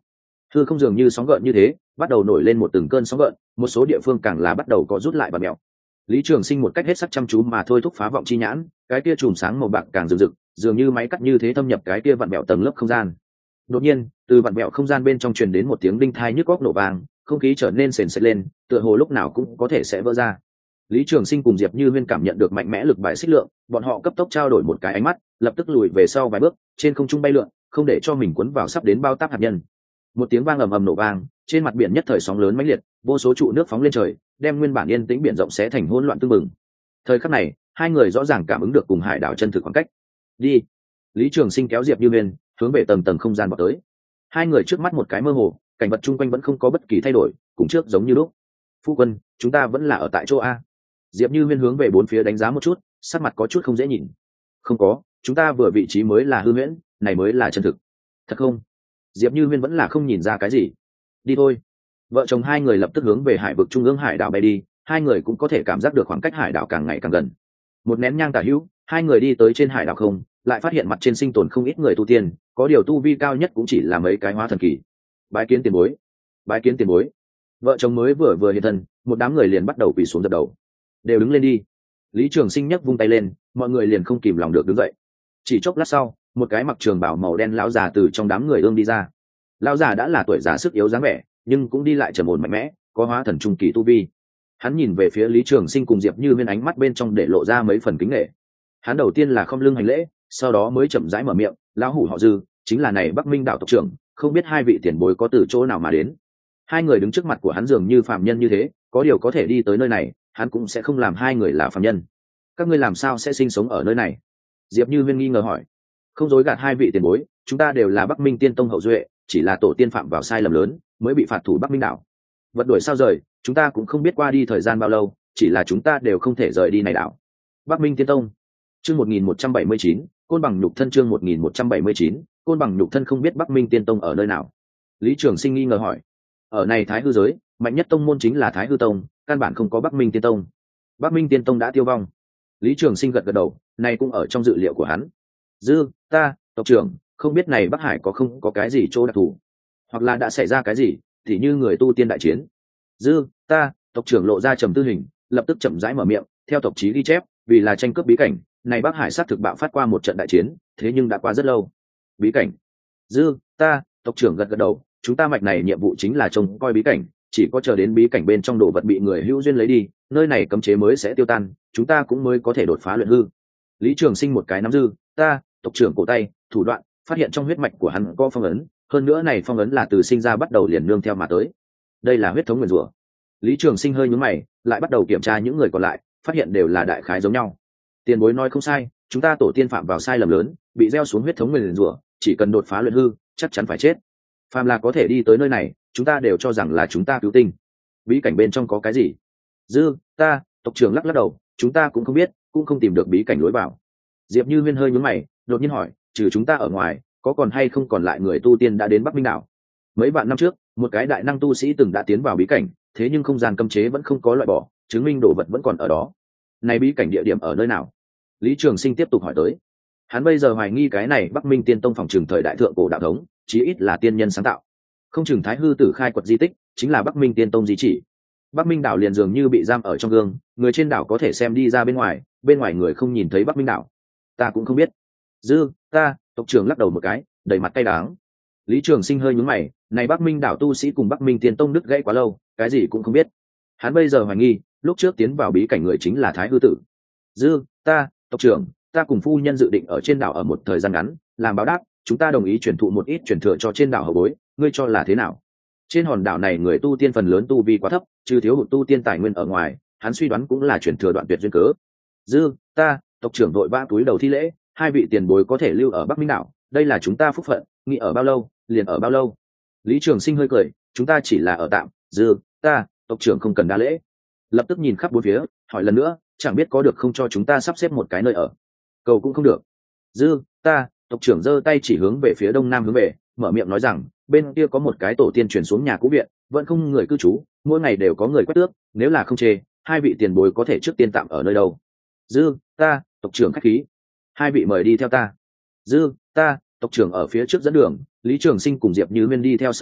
Hư không dường như sóng gợn như thế bắt đầu nổi lên một từng cơn sóng gợn, một số địa phương càng là bắt đầu có rút lại và mèo. Lý Trường Sinh một cách hết sắc chăm chú mà thôi thúc phá vọng chi nhãn, cái kia chùm sáng màu bạc càng rực rực, dường như máy cắt như thế thâm nhập cái kia vặn bẹo tầng lớp không gian. Đột nhiên, từ vặn bẹo không gian bên trong truyền đến một tiếng đinh thai nhức óc nổ vang, không khí trở nên sền sệt lên, tựa hồ lúc nào cũng có thể sẽ vỡ ra. Lý Trường Sinh cùng Diệp Như Huyên cảm nhận được mạnh mẽ lực bài xích lượng, bọn họ cấp tốc trao đổi một cái ánh mắt, lập tức lùi về sau vài bước, trên không trung bay lượn, không để cho mình cuốn vào sắp đến bao táp hạt nhân. Một tiếng vang ầm ầm nổ vang, trên mặt biển nhất thời sóng lớn mãnh liệt, vô số trụ nước phóng lên trời, đem nguyên bản yên tĩnh biển rộng xé thành hỗn loạn tương mừng. Thời khắc này, hai người rõ ràng cảm ứng được cùng hải đảo chân thực khoảng cách. Đi. Lý Trường Sinh kéo Diệp Như Huyên hướng về tầng tầng không gian vọt tới. Hai người trước mắt một cái mơ hồ, cảnh vật chung quanh vẫn không có bất kỳ thay đổi, cùng trước giống như lúc. Phu quân, chúng ta vẫn là ở tại chỗ a. Diệp Như Huyên hướng về bốn phía đánh giá một chút, sắc mặt có chút không dễ nhìn. Không có, chúng ta vừa vị trí mới là hư huyễn, này mới là chân thực. Thật không? Diệp Như Huyên vẫn là không nhìn ra cái gì. Đi thôi. Vợ chồng hai người lập tức hướng về hải vực trung ương hải đảo bay đi, hai người cũng có thể cảm giác được khoảng cách hải đảo càng ngày càng gần. Một nén nhang tả hữu, hai người đi tới trên hải đảo không, lại phát hiện mặt trên sinh tồn không ít người tu tiên, có điều tu vi cao nhất cũng chỉ là mấy cái hóa thần kỳ. Bái kiến tiền bối. Bái kiến tiền bối. Vợ chồng mới vừa hiện thân, một đám người liền bắt đầu quỳ xuống dập đầu. Đều đứng lên đi. Lý Trường Sinh nhấc vung tay lên, mọi người liền không kìm lòng được đứng dậy. Chỉ chốc lát sau, một cái mặc trường bào màu đen lão già từ trong đám người ương đi ra. Lão già đã là tuổi già sức yếu dáng vẻ, nhưng cũng đi lại trầm ổn mạnh mẽ, có hóa thần trung kỳ tu vi. Hắn nhìn về phía Lý Trường Sinh cùng Diệp Như Huyên, ánh mắt bên trong để lộ ra mấy phần kính nể. Hắn đầu tiên là khom lưng hành lễ, sau đó mới chậm rãi mở miệng, lão hủ họ Dư, chính là này Bắc Minh đảo tộc trưởng, không biết hai vị tiền bối có từ chỗ nào mà đến. Hai người đứng trước mặt của hắn dường như phàm nhân như thế, có điều có thể đi tới nơi này, hắn cũng sẽ không làm hai người là phàm nhân. Các ngươi làm sao sẽ sinh sống ở nơi này? Diệp Như Huyên nghi ngờ hỏi. Không dối gạt hai vị tiền bối, chúng ta đều là Bắc Minh tiên tông hậu duệ, chỉ là tổ tiên phạm vào sai lầm lớn, mới bị phạt thủ Bắc Minh đảo. Vật đuổi sao rời, chúng ta cũng không biết qua đi thời gian bao lâu, chỉ là chúng ta đều không thể rời đi này đảo. Bắc Minh tiên tông. Chương 1179, côn bằng nhục thân. Chương 1179, côn bằng nhục thân. Không biết Bắc Minh tiên tông ở nơi nào? Lý Trường Sinh nghi ngờ hỏi. Ở này Thái Hư giới, mạnh nhất tông môn chính là Thái Hư tông, căn bản không có Bắc Minh tiên tông. Bắc Minh tiên tông đã tiêu vong. Lý Trường Sinh gật gật đầu, này cũng ở trong dự liệu của hắn. Dư, ta, tộc trưởng, không biết này Bắc Hải có không có cái gì chỗ đặc thù, hoặc là đã xảy ra cái gì, thì như người tu tiên đại chiến. Dư, ta, tộc trưởng lộ ra trầm tư hình, lập tức chậm rãi mở miệng, theo tộc chí ghi chép, vì là tranh cướp bí cảnh, này Bắc Hải xác thực bạo phát qua một trận đại chiến, thế nhưng đã qua rất lâu. Bí cảnh. Dư, ta, tộc trưởng gật gật đầu, chúng ta mạch này nhiệm vụ chính là trông coi bí cảnh, chỉ có chờ đến bí cảnh bên trong đồ vật bị người hữu duyên lấy đi, nơi này cấm chế mới sẽ tiêu tan, chúng ta cũng mới có thể đột phá luyện hư. Lý Trường Sinh một cái nắm Dư, ta, tộc trưởng cổ tay, thủ đoạn, phát hiện trong huyết mạch của hắn có phong ấn, hơn nữa này phong ấn là từ sinh ra bắt đầu liền nương theo mà tới. Đây là huyết thống nguyên rủa. Lý Trường Sinh hơi nhướng mày, lại bắt đầu kiểm tra những người còn lại, phát hiện đều là đại khái giống nhau. Tiền bối nói không sai, chúng ta tổ tiên phạm vào sai lầm lớn, bị gieo xuống huyết thống nguyên rủa, chỉ cần đột phá luyện hư, chắc chắn phải chết. Phàm là có thể đi tới nơi này, chúng ta đều cho rằng là chúng ta cứu tinh. Bí cảnh bên trong có cái gì? Dư, ta, tộc trưởng lắc lắc đầu, chúng ta cũng không biết, cũng không tìm được bí cảnh lối vào. Diệp Như Huyên hơi nhướng mày, đột nhiên hỏi, trừ chúng ta ở ngoài, có còn hay không còn lại người tu tiên đã đến Bắc Minh đảo? Mấy vạn năm trước, một cái đại năng tu sĩ từng đã tiến vào bí cảnh, thế nhưng không gian cấm chế vẫn không có loại bỏ, chứng minh đồ vật vẫn còn ở đó. Này bí cảnh địa điểm ở nơi nào? Lý Trường Sinh tiếp tục hỏi tới. Hắn bây giờ hoài nghi cái này Bắc Minh Tiên Tông phòng trường thời đại thượng cổ đạo thống, chí ít là tiên nhân sáng tạo. Không chừng Thái Hư Tử khai quật di tích chính là Bắc Minh Tiên Tông di chỉ. Bắc Minh đảo liền dường như bị giam ở trong gương, người trên đảo có thể xem đi ra bên ngoài người không nhìn thấy Bắc Minh đảo. Ta cũng không biết. Dư, ta, tộc trưởng lắc đầu một cái, đầy mặt cay đắng. Lý Trường Sinh hơi nhướng mày, này Bắc Minh đảo tu sĩ cùng Bắc Minh Tiên Tông đứt gãy quá lâu, cái gì cũng không biết. Hắn bây giờ hoài nghi, lúc trước tiến vào bí cảnh người chính là Thái Hư Tử. Dư, ta, tộc trưởng, ta cùng phu nhân dự định ở trên đảo ở một thời gian ngắn, làm báo đáp, chúng ta đồng ý truyền thụ một ít truyền thừa cho trên đảo hậu bối, ngươi cho là thế nào? Trên hòn đảo này người tu tiên phần lớn tu vi quá thấp, trừ thiếu hụt tu tiên tài nguyên ở ngoài, hắn suy đoán cũng là truyền thừa đoạn tuyệt duyên cớ. Dư, ta, tộc trưởng vội vã túi đầu thi lễ, hai vị tiền bối có thể lưu ở Bắc Minh đảo, đây là chúng ta phúc phận, nghĩ ở bao lâu, liền ở bao lâu. Lý Trường Sinh hơi cười, chúng ta chỉ là ở tạm. Dư, ta, tộc trưởng không cần đa lễ. Lập tức nhìn khắp bốn phía, hỏi lần nữa, chẳng biết có được không cho chúng ta sắp xếp một cái nơi ở. Cầu cũng không được. Dư, ta, tộc trưởng giơ tay chỉ hướng về phía đông nam hướng về, mở miệng nói rằng, bên kia có một cái tổ tiên chuyển xuống nhà cũ viện, vẫn không người cư trú, mỗi ngày đều có người quét tước, nếu là không chê, hai vị tiền bối có thể trước tiên tạm ở nơi đâu. Dư, ta, tộc trưởng khách khí. Hai vị mời đi theo ta. Dư, ta, tộc trưởng ở phía trước dẫn đường, Lý Trường Sinh cùng Diệp Như Huyên đi theo sau đó,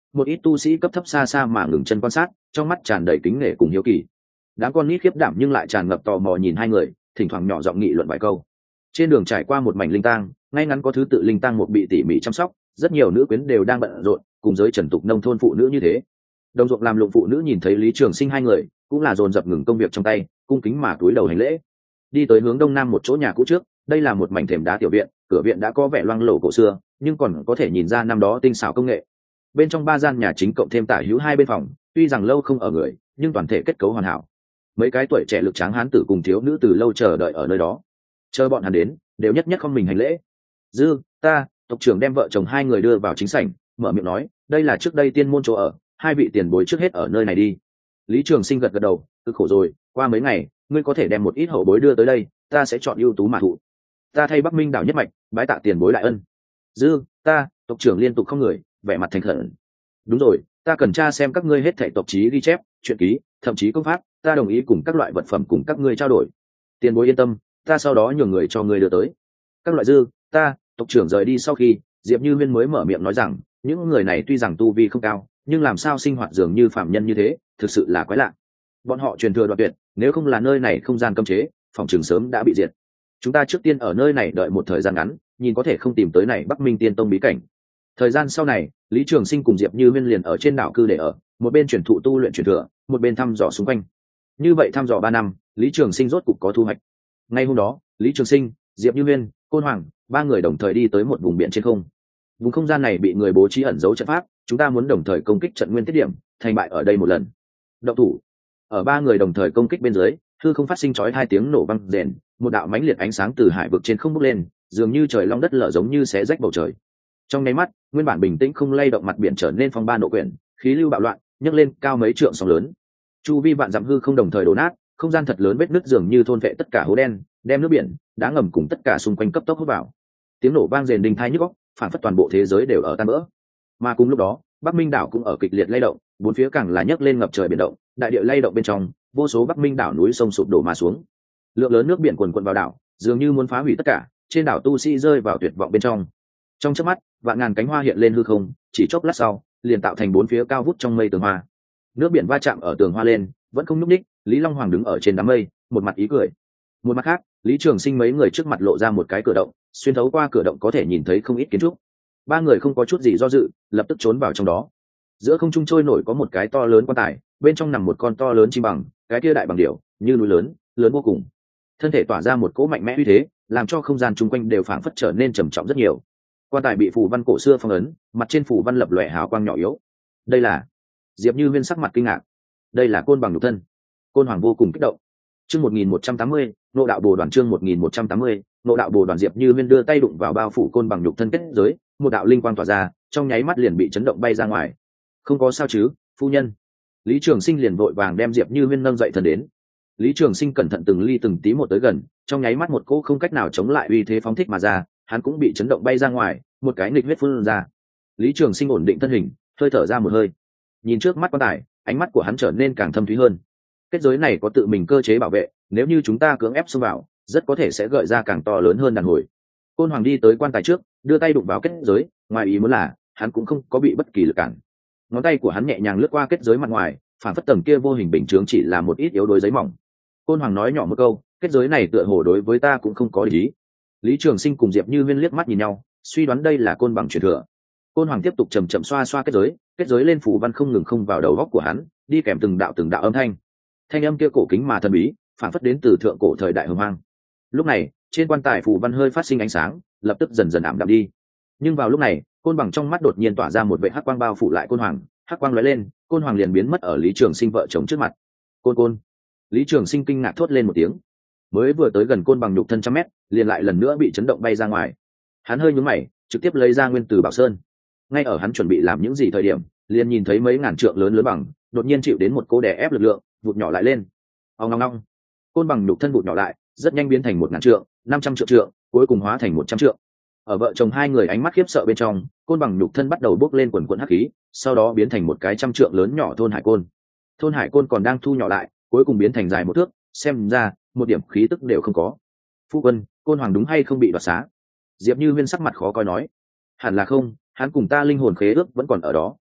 một ít tu sĩ cấp thấp xa xa mà ngừng chân quan sát, trong mắt tràn đầy kính nể cùng hiếu kỳ. Đám con nít khiếp đảm nhưng lại tràn ngập tò mò nhìn hai người, thỉnh thoảng nhỏ giọng nghị luận vài câu. Trên đường trải qua một mảnh linh tang, ngay ngắn có thứ tự linh tang một bị tỉ mỉ chăm sóc, rất nhiều nữ quyến đều đang bận rộn, cùng giới trần tục nông thôn phụ nữ như thế. Đồng ruộng làm lụng phụ nữ nhìn thấy Lý Trường Sinh hai người, cũng là dồn dập ngừng công việc trong tay, cung kính mà cúi đầu hành lễ. Đi tới hướng đông nam một chỗ nhà cũ trước, đây là một mảnh thềm đá tiểu viện, cửa viện đã có vẻ loang lổ cổ xưa, nhưng còn có thể nhìn ra năm đó tinh xảo công nghệ. Bên trong ba gian nhà chính cộng thêm tả hữu hai bên phòng, tuy rằng lâu không ở người, nhưng toàn thể kết cấu hoàn hảo. Mấy cái tuổi trẻ lực tráng hán tử cùng thiếu nữ từ lâu chờ đợi ở nơi đó, chờ bọn hắn đến, đều nhất nhất không mình hành lễ. Dư, ta, tộc trưởng đem vợ chồng hai người đưa vào chính sảnh, mở miệng nói, đây là trước đây tiên môn chỗ ở, hai vị tiền bối trước hết ở nơi này đi. Lý Trường Sinh gật gật đầu, cực khổ rồi, qua mấy ngày, ngươi có thể đem một ít hậu bối đưa tới đây, ta sẽ chọn ưu tú mà thụ. Ta thay Bắc Minh đảo nhất mạch, bái tạ tiền bối đại ân. Dư, ta, tộc trưởng liên tục không người, vẻ mặt thành khẩn. Đúng rồi, ta cần tra xem các ngươi hết thảy tộc chí ghi chép, truyện ký, thậm chí công pháp, ta đồng ý cùng các loại vật phẩm cùng các ngươi trao đổi. Tiền bối yên tâm, ta sau đó nhường người cho ngươi đưa tới. Các loại dư, ta, tộc trưởng rời đi sau khi, Diệp Như Huyên mới mở miệng nói rằng, những người này tuy rằng tu vi không cao, nhưng làm sao sinh hoạt dường như phạm nhân như thế, thực sự là quái lạ. Bọn họ truyền thừa đoạn tuyệt, nếu không là nơi này không gian cấm chế, phòng trường sớm đã bị diệt. Chúng ta trước tiên ở nơi này đợi một thời gian ngắn, nhìn có thể không tìm tới này Bắc Minh Tiên Tông bí cảnh. Thời gian sau này, Lý Trường Sinh cùng Diệp Như Huyên liền ở trên đảo cư để ở, một bên truyền thụ tu luyện truyền thừa, một bên thăm dò xung quanh. Như vậy thăm dò 3 năm, Lý Trường Sinh rốt cục có thu hoạch. Ngay hôm đó, Lý Trường Sinh, Diệp Như Huyên, Côn Hoàng, 3 người đồng thời đi tới một vùng biển trên không. Vùng không gian này bị người bố trí ẩn giấu trận pháp, chúng ta muốn đồng thời công kích trận nguyên tiết điểm, thành bại ở đây một lần. Động thủ. Ở 3 người đồng thời công kích bên dưới, hư không phát sinh chói 2 tiếng nổ vang rền, một đạo mãnh liệt ánh sáng từ hải vực trên không bốc lên, dường như trời long đất lở giống như xé rách bầu trời. Trong nháy mắt, nguyên bản bình tĩnh không lay động mặt biển trở nên phong ba nộ quyển, khí lưu bạo loạn, nhấc lên cao mấy trượng sóng lớn. Chu vi vạn dặm hư không đồng thời đổ nát, không gian thật lớn vết nứt dường như thôn vệ tất cả hố đen, đem nước biển, đá ngầm cùng tất cả xung quanh cấp tốc hút vào. Tiếng nổ vang rền đình thai nhức óc, phản phất toàn bộ thế giới đều ở tan vỡ. Mà cùng lúc đó, Bắc Minh đảo cũng ở kịch liệt lay động, bốn phía càng là nhấc lên ngập trời biển động, đại địa lay động bên trong, vô số Bắc Minh đảo núi sông sụp đổ mà xuống. Lượng lớn nước biển cuồn cuộn vào đảo, dường như muốn phá hủy tất cả, trên đảo tu sĩ rơi vào tuyệt vọng bên trong. Trong chớp mắt, vạn ngàn cánh hoa hiện lên hư không, chỉ chốc lát sau, liền tạo thành bốn phía cao vút trong mây tường hoa. Nước biển va chạm ở tường hoa lên, vẫn không nhúc nhích, Lý Long Hoàng đứng ở trên đám mây, một mặt ý cười. Một mặt khác, Lý Trường Sinh mấy người trước mặt lộ ra một cái cửa động, xuyên thấu qua cửa động có thể nhìn thấy không ít kiến trúc. 3 người không có chút gì do dự, lập tức trốn vào trong đó. Giữa không trung trôi nổi có một cái to lớn quan tài, bên trong nằm một con to lớn chim bằng, cái kia đại bằng điểu, như núi lớn, lớn vô cùng. Thân thể tỏa ra một cỗ mạnh mẽ uy thế, làm cho không gian chung quanh đều phảng phất trở nên trầm trọng rất nhiều. Quan tài bị phù văn cổ xưa phong ấn, mặt trên phù văn lập lòe hào quang nhỏ yếu. Đây là... Diệp Như Huyên sắc mặt kinh ngạc. Đây là côn bằng nhục thân. Côn Hoàng vô cùng kích động. Chương 1180, Ngộ đạo Bồ đoàn chương 1180, Ngộ đạo Bồ đoàn. Diệp Như Huyên đưa tay đụng vào bao phủ côn bằng nhục thân kết giới, một đạo linh quang tỏa ra, trong nháy mắt liền bị chấn động bay ra ngoài. Không có sao chứ, phu nhân? Lý Trường Sinh liền vội vàng đem Diệp Như Huyên nâng dậy thần đến. Lý Trường Sinh cẩn thận từng ly từng tí một tới gần, trong nháy mắt một cỗ không cách nào chống lại uy thế phóng thích mà ra, hắn cũng bị chấn động bay ra ngoài, một cái nghịch huyết phun ra. Lý Trường Sinh ổn định thân hình, hơi thở ra một hơi. Nhìn trước mắt quan tài, ánh mắt của hắn trở nên càng thâm thúy hơn. Kết giới này có tự mình cơ chế bảo vệ, nếu như chúng ta cưỡng ép xông vào, rất có thể sẽ gợi ra càng to lớn hơn đàn hồi. Côn Hoàng đi tới quan tài trước, đưa tay đụng vào kết giới, ngoài ý muốn là hắn cũng không có bị bất kỳ lực cản. Ngón tay của hắn nhẹ nhàng lướt qua kết giới mặt ngoài, phản phất tầng kia vô hình bình chướng chỉ là một ít yếu đuối giấy mỏng. Côn Hoàng nói nhỏ một câu, kết giới này tựa hồ đối với ta cũng không có ý. Lý Trường Sinh cùng Diệp Như Huyên liếc mắt nhìn nhau, suy đoán đây là côn bằng truyền thừa. Côn Hoàng tiếp tục chậm chậm xoa xoa kết giới lên phù văn không ngừng không vào đầu góc của hắn, đi kèm từng đạo âm thanh. Thanh âm kia cổ kính mà thần bí, phản phất đến từ thượng cổ thời đại hồng hoang. Lúc này, trên quan tài phù văn hơi phát sinh ánh sáng, lập tức dần dần ảm đạm đi. Nhưng vào lúc này, côn bằng trong mắt đột nhiên tỏa ra một vệt hắc quang bao phủ lại côn hoàng, hắc quang lóe lên, côn hoàng liền biến mất ở Lý Trường Sinh vợ chồng trước mặt. Côn. Lý Trường Sinh kinh ngạc thốt lên một tiếng. Mới vừa tới gần côn bằng nhục thân trăm mét, liền lại lần nữa bị chấn động bay ra ngoài. Hắn hơi nhướng mày, trực tiếp lấy ra nguyên tử bảo sơn. Ngay ở hắn chuẩn bị làm những gì thời điểm, liền nhìn thấy mấy ngàn trượng lớn bằng, đột nhiên chịu đến một cỗ đè ép lực lượng, vụt nhỏ lại lên. Ong ong ong. Côn bằng nhục thân vụt nhỏ lại, rất nhanh biến thành 1000 trượng, 500 trượng, cuối cùng hóa thành 100 trượng. Ở vợ chồng hai người ánh mắt khiếp sợ bên trong, côn bằng nhục thân bắt đầu bốc lên quần quần hắc khí, sau đó biến thành một cái 100 trượng lớn nhỏ thôn hải côn. Thôn hải côn còn đang thu nhỏ lại, cuối cùng biến thành dài 1 thước, xem ra một điểm khí tức đều không có. Phu quân, côn hoàng đúng hay không bị đoạt xá? Diệp Như Huyên sắc mặt khó coi nói. Hẳn là không, hắn cùng ta linh hồn khế ước vẫn còn ở đó.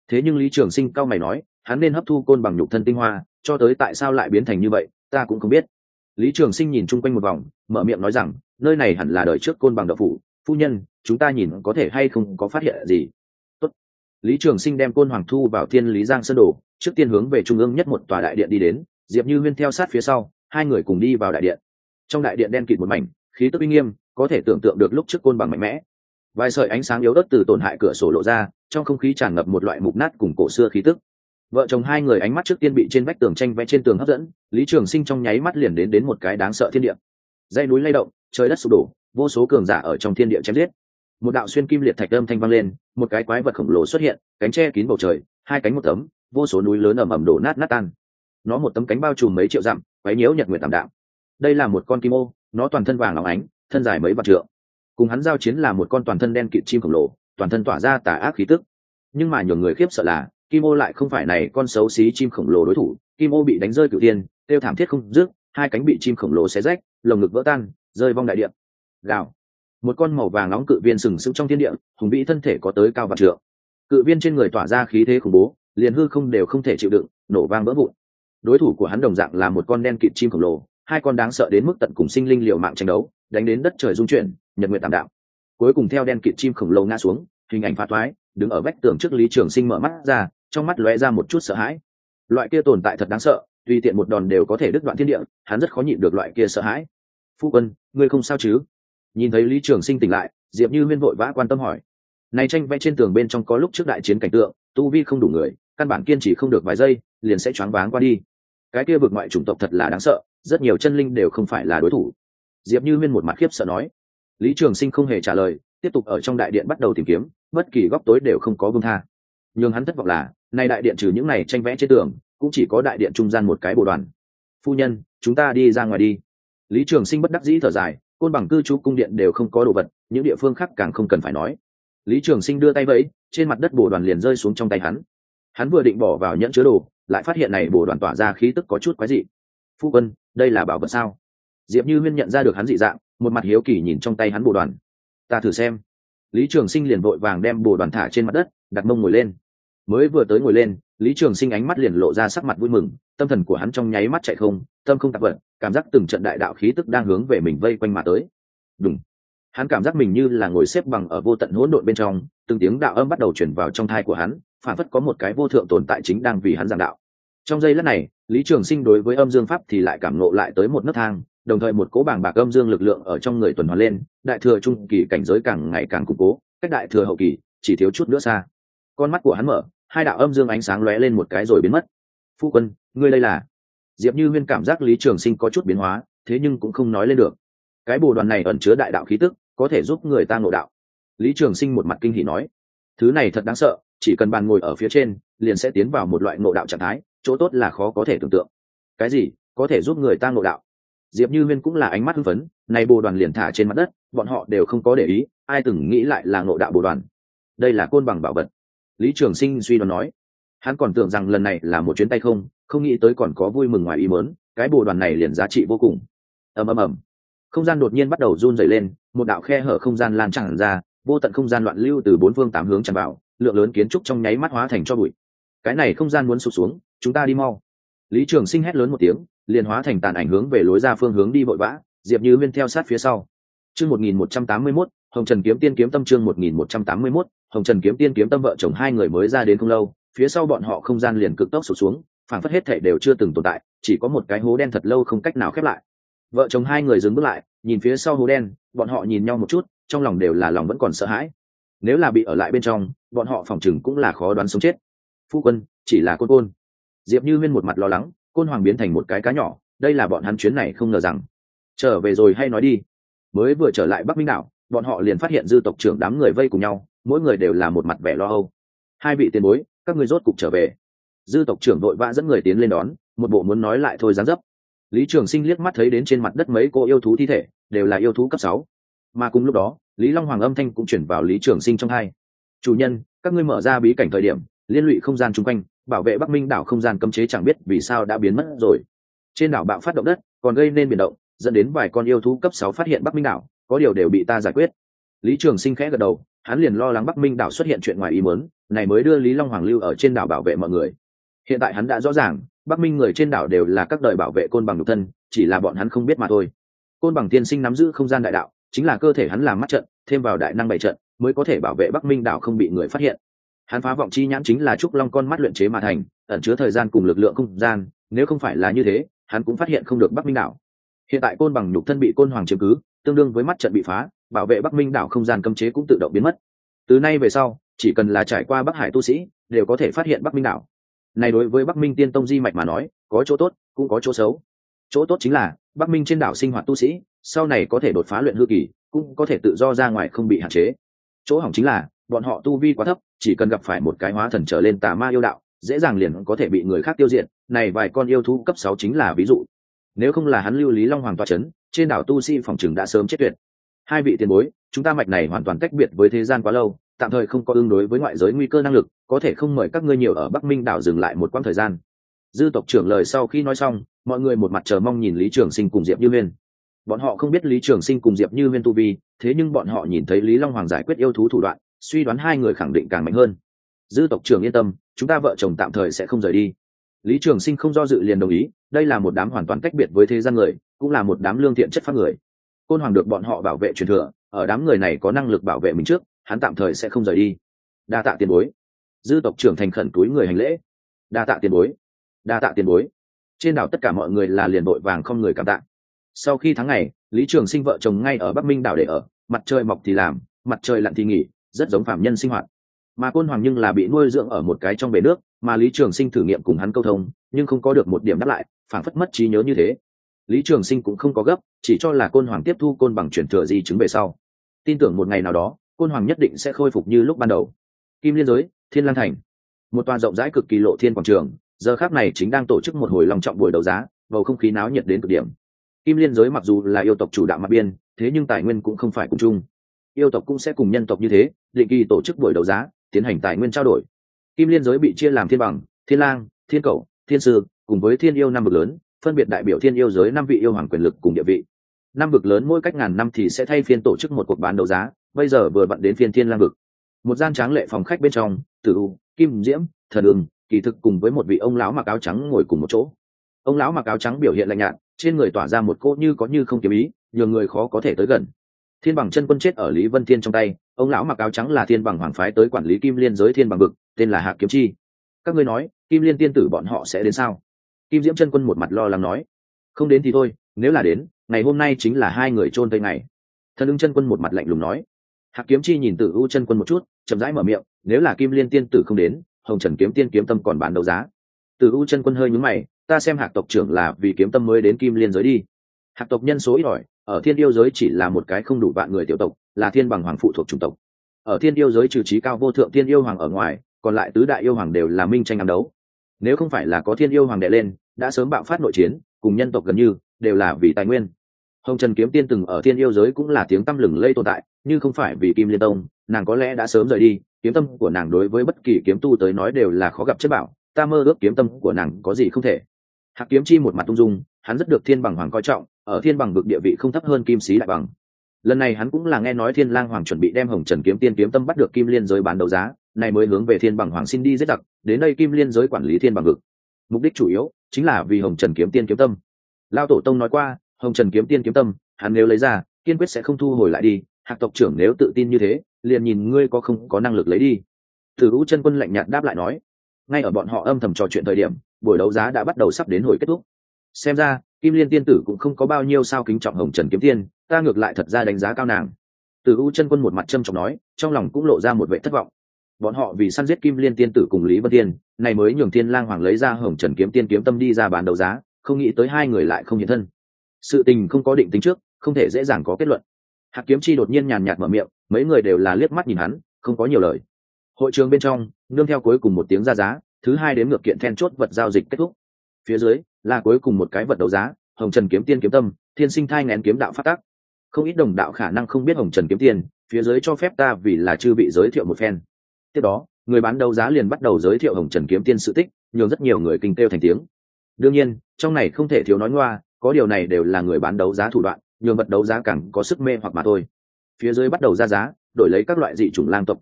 Thế nhưng Lý Trường Sinh cao mày nói, hắn nên hấp thu côn bằng nhục thân tinh hoa, cho tới tại sao lại biến thành như vậy ta cũng không biết. Lý Trường Sinh nhìn chung quanh một vòng, mở miệng nói rằng, nơi này hẳn là đời trước côn bằng đậu phủ, phu nhân, chúng ta nhìn có thể hay không có phát hiện gì. Tốt. Lý Trường Sinh đem côn hoàng thu vào Thiên Lý Giang Sơn đồ, trước tiên hướng về trung ương nhất một tòa đại điện đi đến, Diệp Như Huyên theo sát phía sau, hai người cùng đi vào đại điện. Trong đại điện đen kịt một mảnh, khí tức uy nghiêm, có thể tưởng tượng được lúc trước côn bằng mạnh mẽ. Vài sợi ánh sáng yếu ớt từ tổn hại cửa sổ lộ ra, trong không khí tràn ngập một loại mục nát cùng cổ xưa khí tức. Vợ chồng hai người ánh mắt trước tiên bị trên vách tường tranh vẽ trên tường hấp dẫn, Lý Trường Sinh trong nháy mắt liền đến một cái đáng sợ thiên địa. Dãy núi lay động, trời đất sụp đổ, vô số cường giả ở trong thiên địa chém giết. Một đạo xuyên kim liệt thạch âm thanh vang lên, một cái quái vật khổng lồ xuất hiện, cánh che kín bầu trời, hai cánh một tấm, vô số núi lớn ầm ầm đổ nát nát tan. Nó một tấm cánh bao trùm mấy triệu dặm, quấy nhiễu nhật nguyệt tạm đạm. Đây là một con kim ô, nó toàn thân vàng óng ánh, thân dài mấy vạn trượng. Cùng hắn giao chiến là một con toàn thân đen kịt chim khổng lồ, toàn thân tỏa ra tà ác khí tức. Nhưng mà nhiều người khiếp sợ là, kim ô lại không phải này con xấu xí chim khổng lồ đối thủ. Kim ô bị đánh rơi cửu thiên, kêu thảm thiết không dứt, hai cánh bị chim khổng lồ xé rách, lồng ngực vỡ tan, rơi vong đại địa. Gào. Một con màu vàng nóng cự viên sừng sững trong thiên địa, hùng vĩ thân thể có tới cao vạn trượng. Cự viên trên người tỏa ra khí thế khủng bố, liền hư không đều không thể chịu đựng, nổ vang vỡ vụn. Đối thủ của hắn đồng dạng là một con đen kịt chim khổng lồ, hai con đáng sợ đến mức tận cùng sinh linh liều mạng tranh đấu, đánh đến đất trời rung chuyển, nhật nguyệt tạm đạm. Cuối cùng theo đen kịt chim khổng lồ ngã xuống, hình ảnh phá thoái, đứng ở vách tường trước Lý Trường Sinh mở mắt ra, trong mắt lóe ra một chút sợ hãi. Loại kia tồn tại thật đáng sợ, tùy tiện một đòn đều có thể đứt đoạn thiên địa, hắn rất khó nhịn được loại kia sợ hãi. Phu quân, ngươi không sao chứ? Nhìn thấy Lý Trường Sinh tỉnh lại, Diệp Như Huyên vội vã quan tâm hỏi. Này tranh vẽ trên tường bên trong có lúc trước đại chiến cảnh tượng, tu vi không đủ người, căn bản kiên trì không được vài giây, liền sẽ choáng váng qua đi. Cái kia vực ngoại chủng tộc thật là đáng sợ, rất nhiều chân linh đều không phải là đối thủ. Diệp Như Huyên một mặt khiếp sợ nói. Lý Trường Sinh không hề trả lời, tiếp tục ở trong đại điện bắt đầu tìm kiếm, bất kỳ góc tối đều không có buông tha. Nhưng hắn thất vọng là, nay đại điện trừ những này tranh vẽ trên tường, cũng chỉ có đại điện trung gian một cái bồ đoàn. Phu nhân, chúng ta đi ra ngoài đi. Lý Trường Sinh bất đắc dĩ thở dài, côn bằng cư trú cung điện đều không có đồ vật, những địa phương khác càng không cần phải nói. Lý Trường Sinh đưa tay vẫy, trên mặt đất bồ đoàn liền rơi xuống trong tay hắn. Hắn vừa định bỏ vào nhẫn chứa đồ, lại phát hiện này bồ đoàn tỏa ra khí tức có chút quái dị. Phu quân, đây là bảo vật sao? Diệp Như Huyên nhận ra được hắn dị dạng, một mặt hiếu kỳ nhìn trong tay hắn bồ đoàn. Ta thử xem. Lý Trường Sinh liền vội vàng đem bồ đoàn thả trên mặt đất, đặt mông ngồi lên. Mới vừa tới ngồi lên, Lý Trường Sinh ánh mắt liền lộ ra sắc mặt vui mừng, tâm thần của hắn trong nháy mắt chạy không, tâm không tạp vận, cảm giác từng trận đại đạo khí tức đang hướng về mình vây quanh mà tới. Đúng. Hắn cảm giác mình như là ngồi xếp bằng ở vô tận hỗn độn bên trong, từng tiếng đạo âm bắt đầu truyền vào trong tai của hắn, phản phất có một cái vô thượng tồn tại chính đang vì hắn giảng đạo. Trong giây lát này, Lý Trường Sinh đối với âm dương pháp thì lại cảm ngộ lại tới một nấc thang, đồng thời một cỗ bàng bạc âm dương lực lượng ở trong người tuần hoàn lên, đại thừa trung kỳ cảnh giới càng ngày càng củng cố, cách đại thừa hậu kỳ chỉ thiếu chút nữa xa. Con mắt của hắn mở, hai đạo âm dương ánh sáng lóe lên một cái rồi biến mất. Phu quân, ngươi đây là? Diệp Như Huyên cảm giác Lý Trường Sinh có chút biến hóa, thế nhưng cũng không nói lên được. Cái bồ đoàn này ẩn chứa đại đạo khí tức, có thể giúp người ta ngộ đạo. Lý Trường Sinh một mặt kinh hỉ nói, thứ này thật đáng sợ, chỉ cần bàn ngồi ở phía trên, liền sẽ tiến vào một loại ngộ đạo trạng thái, chỗ tốt là khó có thể tưởng tượng. Cái gì có thể giúp người ta ngộ đạo? Diệp Như Huyên cũng là ánh mắt hưng phấn, này bồ đoàn liền thả trên mặt đất, bọn họ đều không có để ý, ai từng nghĩ lại là ngộ đạo bồ đoàn. Đây là côn bằng bảo vật. Lý Trường Sinh suy đoán nói, hắn còn tưởng rằng lần này là một chuyến tay không, không nghĩ tới còn có vui mừng ngoài ý muốn, cái bồ đoàn này liền giá trị vô cùng. Ầm ầm ầm, không gian đột nhiên bắt đầu run rẩy lên, một đạo khe hở không gian lan tràn ra, vô tận không gian loạn lưu từ bốn phương tám hướng tràn vào, lượng lớn kiến trúc trong nháy mắt hóa thành tro bụi. Cái này không gian muốn sụp xuống, chúng ta đi mau. Lý Trường Sinh hét lớn một tiếng, liền hóa thành tàn ảnh hướng về lối ra phương hướng đi vội vã, Diệp Như Huyên theo sát phía sau. Chương 1181, Hồng Trần kiếm tiên kiếm tâm chương 1181, Hồng Trần kiếm tiên kiếm tâm vợ chồng hai người mới ra đến không lâu, phía sau bọn họ không gian liền cực tốc sụp xuống, phảng phất hết thảy đều chưa từng tồn tại, chỉ có một cái hố đen thật lâu không cách nào khép lại. Vợ chồng hai người dừng bước lại, nhìn phía sau hố đen, bọn họ nhìn nhau một chút, trong lòng đều là lòng vẫn còn sợ hãi. Nếu là bị ở lại bên trong, bọn họ phòng chừng cũng là khó đoán sống chết. Phu quân, chỉ là côn. Diệp Như Huyên một mặt lo lắng, côn hoàng biến thành một cái cá nhỏ, đây là bọn hắn chuyến này không ngờ rằng. Trở về rồi hay nói đi. Mới vừa trở lại Bắc Minh đảo, bọn họ liền phát hiện dư tộc trưởng đám người vây cùng nhau, mỗi người đều là một mặt vẻ lo âu. Hai vị tiền bối, các ngươi rốt cục trở về. Dư tộc trưởng vội vã dẫn người tiến lên đón, một bộ muốn nói lại thôi dáng dấp. Lý Trường Sinh liếc mắt thấy đến trên mặt đất mấy cô yêu thú thi thể, đều là yêu thú cấp 6. Mà cùng lúc đó, Lý Long Hoàng âm thanh cũng chuyển vào Lý Trường Sinh trong tai. Chủ nhân, các ngươi mở ra bí cảnh thời điểm, liên lụy không gian chung quanh, bảo vệ Bắc Minh đảo không gian cấm chế chẳng biết vì sao đã biến mất rồi. Trên đảo bạo phát động đất, còn gây nên biển động, dẫn đến vài con yêu thú cấp 6 phát hiện Bắc Minh đảo, có điều đều bị ta giải quyết. Lý Trường Sinh khẽ gật đầu, hắn liền lo lắng Bắc Minh đảo xuất hiện chuyện ngoài ý muốn, này mới đưa Lý Long Hoàng lưu ở trên đảo bảo vệ mọi người. Hiện tại hắn đã rõ ràng, Bắc Minh người trên đảo đều là các đời bảo vệ côn bằng nhục thân, chỉ là bọn hắn không biết mà thôi. Côn bằng tiên sinh nắm giữ không gian đại đạo, chính là cơ thể hắn làm mắt trận, thêm vào đại năng bảy trận, mới có thể bảo vệ Bắc Minh đảo không bị người phát hiện. Hắn phá vọng chi nhãn chính là trúc long con mắt luyện chế mà thành, ẩn chứa thời gian cùng lực lượng không gian, nếu không phải là như thế, hắn cũng phát hiện không được Bắc Minh đảo. Hiện tại côn bằng nhục thân bị côn hoàng chiếm cứ, tương đương với mắt trận bị phá, bảo vệ Bắc Minh đảo không gian cấm chế cũng tự động biến mất. Từ nay về sau, chỉ cần là trải qua Bắc Hải tu sĩ, đều có thể phát hiện Bắc Minh đảo. Này đối với Bắc Minh Tiên Tông di mạch mà nói, có chỗ tốt, cũng có chỗ xấu. Chỗ tốt chính là Bắc Minh trên đảo sinh hoạt tu sĩ, sau này có thể đột phá luyện hư kỳ, cũng có thể tự do ra ngoài không bị hạn chế. Chỗ hỏng chính là bọn họ tu vi quá thấp, chỉ cần gặp phải một cái hóa thần trở lên tà ma yêu đạo, dễ dàng liền có thể bị người khác tiêu diệt. Này vài con yêu thú cấp 6 chính là ví dụ. Nếu không là hắn lưu Lý Long Hoàng tọa chấn, trên đảo tu sĩ phòng chừng đã sớm chết tuyệt. Hai vị tiền bối, chúng ta mạch này hoàn toàn tách biệt với thế gian quá lâu, tạm thời không có ứng đối với ngoại giới nguy cơ năng lực, có thể không mời các ngươi nhiều ở Bắc Minh đảo dừng lại một quãng thời gian. Dư tộc trưởng lời sau khi nói xong, mọi người một mặt chờ mong nhìn Lý Trường Sinh cùng Diệp Như Huyên. Bọn họ không biết Lý Trường Sinh cùng Diệp Như Huyên tu vi, thế nhưng bọn họ nhìn thấy Lý Long Hoàng giải quyết yêu thú thủ đoạn, suy đoán hai người khẳng định càng mạnh hơn. Dư tộc trưởng yên tâm, chúng ta vợ chồng tạm thời sẽ không rời đi. Lý Trường Sinh không do dự liền đồng ý, đây là một đám hoàn toàn cách biệt với thế gian người, cũng là một đám lương thiện chất phác người. Côn Hoàng được bọn họ bảo vệ truyền thừa, ở đám người này có năng lực bảo vệ mình trước, hắn tạm thời sẽ không rời đi. Đa tạ tiền bối. Dư tộc trưởng thành khẩn túi người hành lễ. Đa tạ tiền bối. Đa tạ tiền bối. Trên đảo tất cả mọi người là liền đội vàng không người cảm tạ. Sau khi tháng ngày, Lý Trường Sinh vợ chồng ngay ở Bắc Minh đảo để ở, mặt trời mọc thì làm, mặt trời lặn thì nghỉ, rất giống phạm nhân sinh hoạt. Mà Côn Hoàng nhưng là bị nuôi dưỡng ở một cái trong bể nước, mà Lý Trường Sinh thử nghiệm cùng hắn câu thông, nhưng không có được một điểm đáp lại, phảng phất mất trí nhớ như thế. Lý Trường Sinh cũng không có gấp, chỉ cho là Côn Hoàng tiếp thu côn bằng chuyển thừa di chứng về sau. Tin tưởng một ngày nào đó, Côn Hoàng nhất định sẽ khôi phục như lúc ban đầu. Kim Liên giới, Thiên Lang Thành, một tòa rộng rãi cực kỳ lộ thiên quảng trường, giờ khắc này chính đang tổ chức một hồi long trọng buổi đấu giá, bầu không khí náo nhiệt đến cực điểm. Kim Liên giới mặc dù là yêu tộc chủ đạo mặt biên, thế nhưng tài nguyên cũng không phải cùng chung. Yêu tộc cũng sẽ cùng nhân tộc như thế, định kỳ tổ chức buổi đấu giá, tiến hành tài nguyên trao đổi. Kim Liên giới bị chia làm Thiên Bằng, Thiên Lang, Thiên Cẩu, Thiên Sư, cùng với Thiên Yêu năm vực lớn, phân biệt đại biểu Thiên Yêu giới 5 vị yêu hoàng quyền lực cùng địa vị. Năm vực lớn mỗi cách ngàn năm thì sẽ thay phiên tổ chức một cuộc bán đấu giá, bây giờ vừa vặn đến phiên Thiên Lang vực. Một gian tráng lệ phòng khách bên trong, Tử U, Kim Diễm, Thần Ưng, Kỳ Thực cùng với một vị ông lão mặc áo trắng ngồi cùng một chỗ. Ông lão mặc áo trắng biểu hiện lạnh nhạt, trên người tỏa ra một cỗ như có như không kiếm ý, nhiều người khó có thể tới gần. Thiên Bằng chân quân chết ở Lý Vân Thiên trong tay, ông lão mặc áo trắng là Thiên Bằng hoàng phái tới quản lý Kim Liên giới Thiên Bằng vực, tên là Hạc Kiếm Chi. Các ngươi nói, Kim Liên tiên tử bọn họ sẽ đến sao? Kim Diễm chân quân một mặt lo lắng nói. Không đến thì thôi, nếu là đến, ngày hôm nay chính là hai người chôn tây ngày. Thần Ưng chân quân một mặt lạnh lùng nói. Hạc Kiếm Chi nhìn Tử U chân quân một chút, chậm rãi mở miệng, nếu là Kim Liên tiên tử không đến, Hồng Trần kiếm tiên kiếm tâm còn bán đấu giá. Tử U chân quân hơi nhướng mày, ta xem Hạc tộc trưởng là vì kiếm tâm mới đến Kim Liên giới đi. Hạc tộc nhân số ít ỏi, ở Thiên Yêu giới chỉ là một cái không đủ vạn người tiểu tộc, là Thiên Bằng hoàng phụ thuộc chủng tộc. Ở Thiên Yêu giới trừ trí cao vô thượng Thiên Yêu hoàng ở ngoài, còn lại tứ đại yêu hoàng đều là minh tranh ám đấu. Nếu không phải là có Thiên Yêu hoàng đè lên, đã sớm bạo phát nội chiến, cùng nhân tộc gần như đều là vì tài nguyên. Hồng Trần kiếm tiên từng ở Thiên Yêu giới cũng là tiếng tăm lừng lây tồn tại, như không phải vì Kim Liên tông, nàng có lẽ đã sớm rời đi. Kiếm tâm của nàng đối với bất kỳ kiếm tu tới nói đều là khó gặp chất bảo, ta mơ ước kiếm tâm của nàng có gì không thể. Hạc Kiếm Chi một mặt ung dung, hắn rất được Thiên Bằng hoàng coi trọng, ở Thiên Bằng vực địa vị không thấp hơn Kim Sĩ Đại Bằng. Lần này hắn cũng là nghe nói Thiên Lang hoàng chuẩn bị đem Hồng Trần kiếm tiên kiếm tâm bắt được Kim Liên giới bán đấu giá, này mới hướng về Thiên Bằng hoàng xin đi giết giặc, đến đây Kim Liên giới quản lý Thiên Bằng vực. Mục đích chủ yếu chính là vì Hồng Trần kiếm tiên kiếm tâm. Lão tổ tông nói qua, Hồng Trần kiếm tiên kiếm tâm, hắn nếu lấy ra, kiên quyết sẽ không thu hồi lại đi. Hạc tộc trưởng nếu tự tin như thế, liền nhìn ngươi có không có năng lực lấy đi. Tử U chân quân lạnh nhạt đáp lại nói. Ngay ở bọn họ âm thầm trò chuyện thời điểm, buổi đấu giá đã bắt đầu sắp đến hồi kết thúc. Xem ra Kim Liên tiên tử cũng không có bao nhiêu sao kính trọng Hồng Trần kiếm tiên, ta ngược lại thật ra đánh giá cao nàng. Tử U chân quân một mặt trâm trọng nói, trong lòng cũng lộ ra một vẻ thất vọng. Bọn họ vì săn giết Kim Liên tiên tử cùng Lý Vân Tiên, này mới nhường Thiên Lang hoàng lấy ra Hồng Trần kiếm tiên kiếm tâm đi ra bán đấu giá, không nghĩ tới hai người lại không hiện thân. Sự tình không có định tính trước, không thể dễ dàng có kết luận. Hạc Kiếm Chi đột nhiên nhàn nhạt mở miệng, mấy người đều là liếc mắt nhìn hắn, không có nhiều lời. Hội trường bên trong, nương theo cuối cùng một tiếng ra giá, thứ hai đến ngược kiện then chốt vật giao dịch kết thúc. Phía dưới là cuối cùng một cái vật đấu giá, Hồng Trần kiếm tiên kiếm tâm, thiên sinh thai nghén kiếm đạo phát tác. Không ít đồng đạo khả năng không biết Hồng Trần kiếm tiên, phía dưới cho phép ta vì là chư vị giới thiệu một phen. Tiếp đó, người bán đấu giá liền bắt đầu giới thiệu Hồng Trần kiếm tiên sự tích, nhường rất nhiều người kinh kêu thành tiếng. Đương nhiên, trong này không thể thiếu nói ngoa, có điều này đều là người bán đấu giá thủ đoạn, nhường vật đấu giá càng có sức mê hoặc mà thôi. Phía dưới bắt đầu ra giá, đổi lấy các loại dị chủng lang tộc tinh huyết,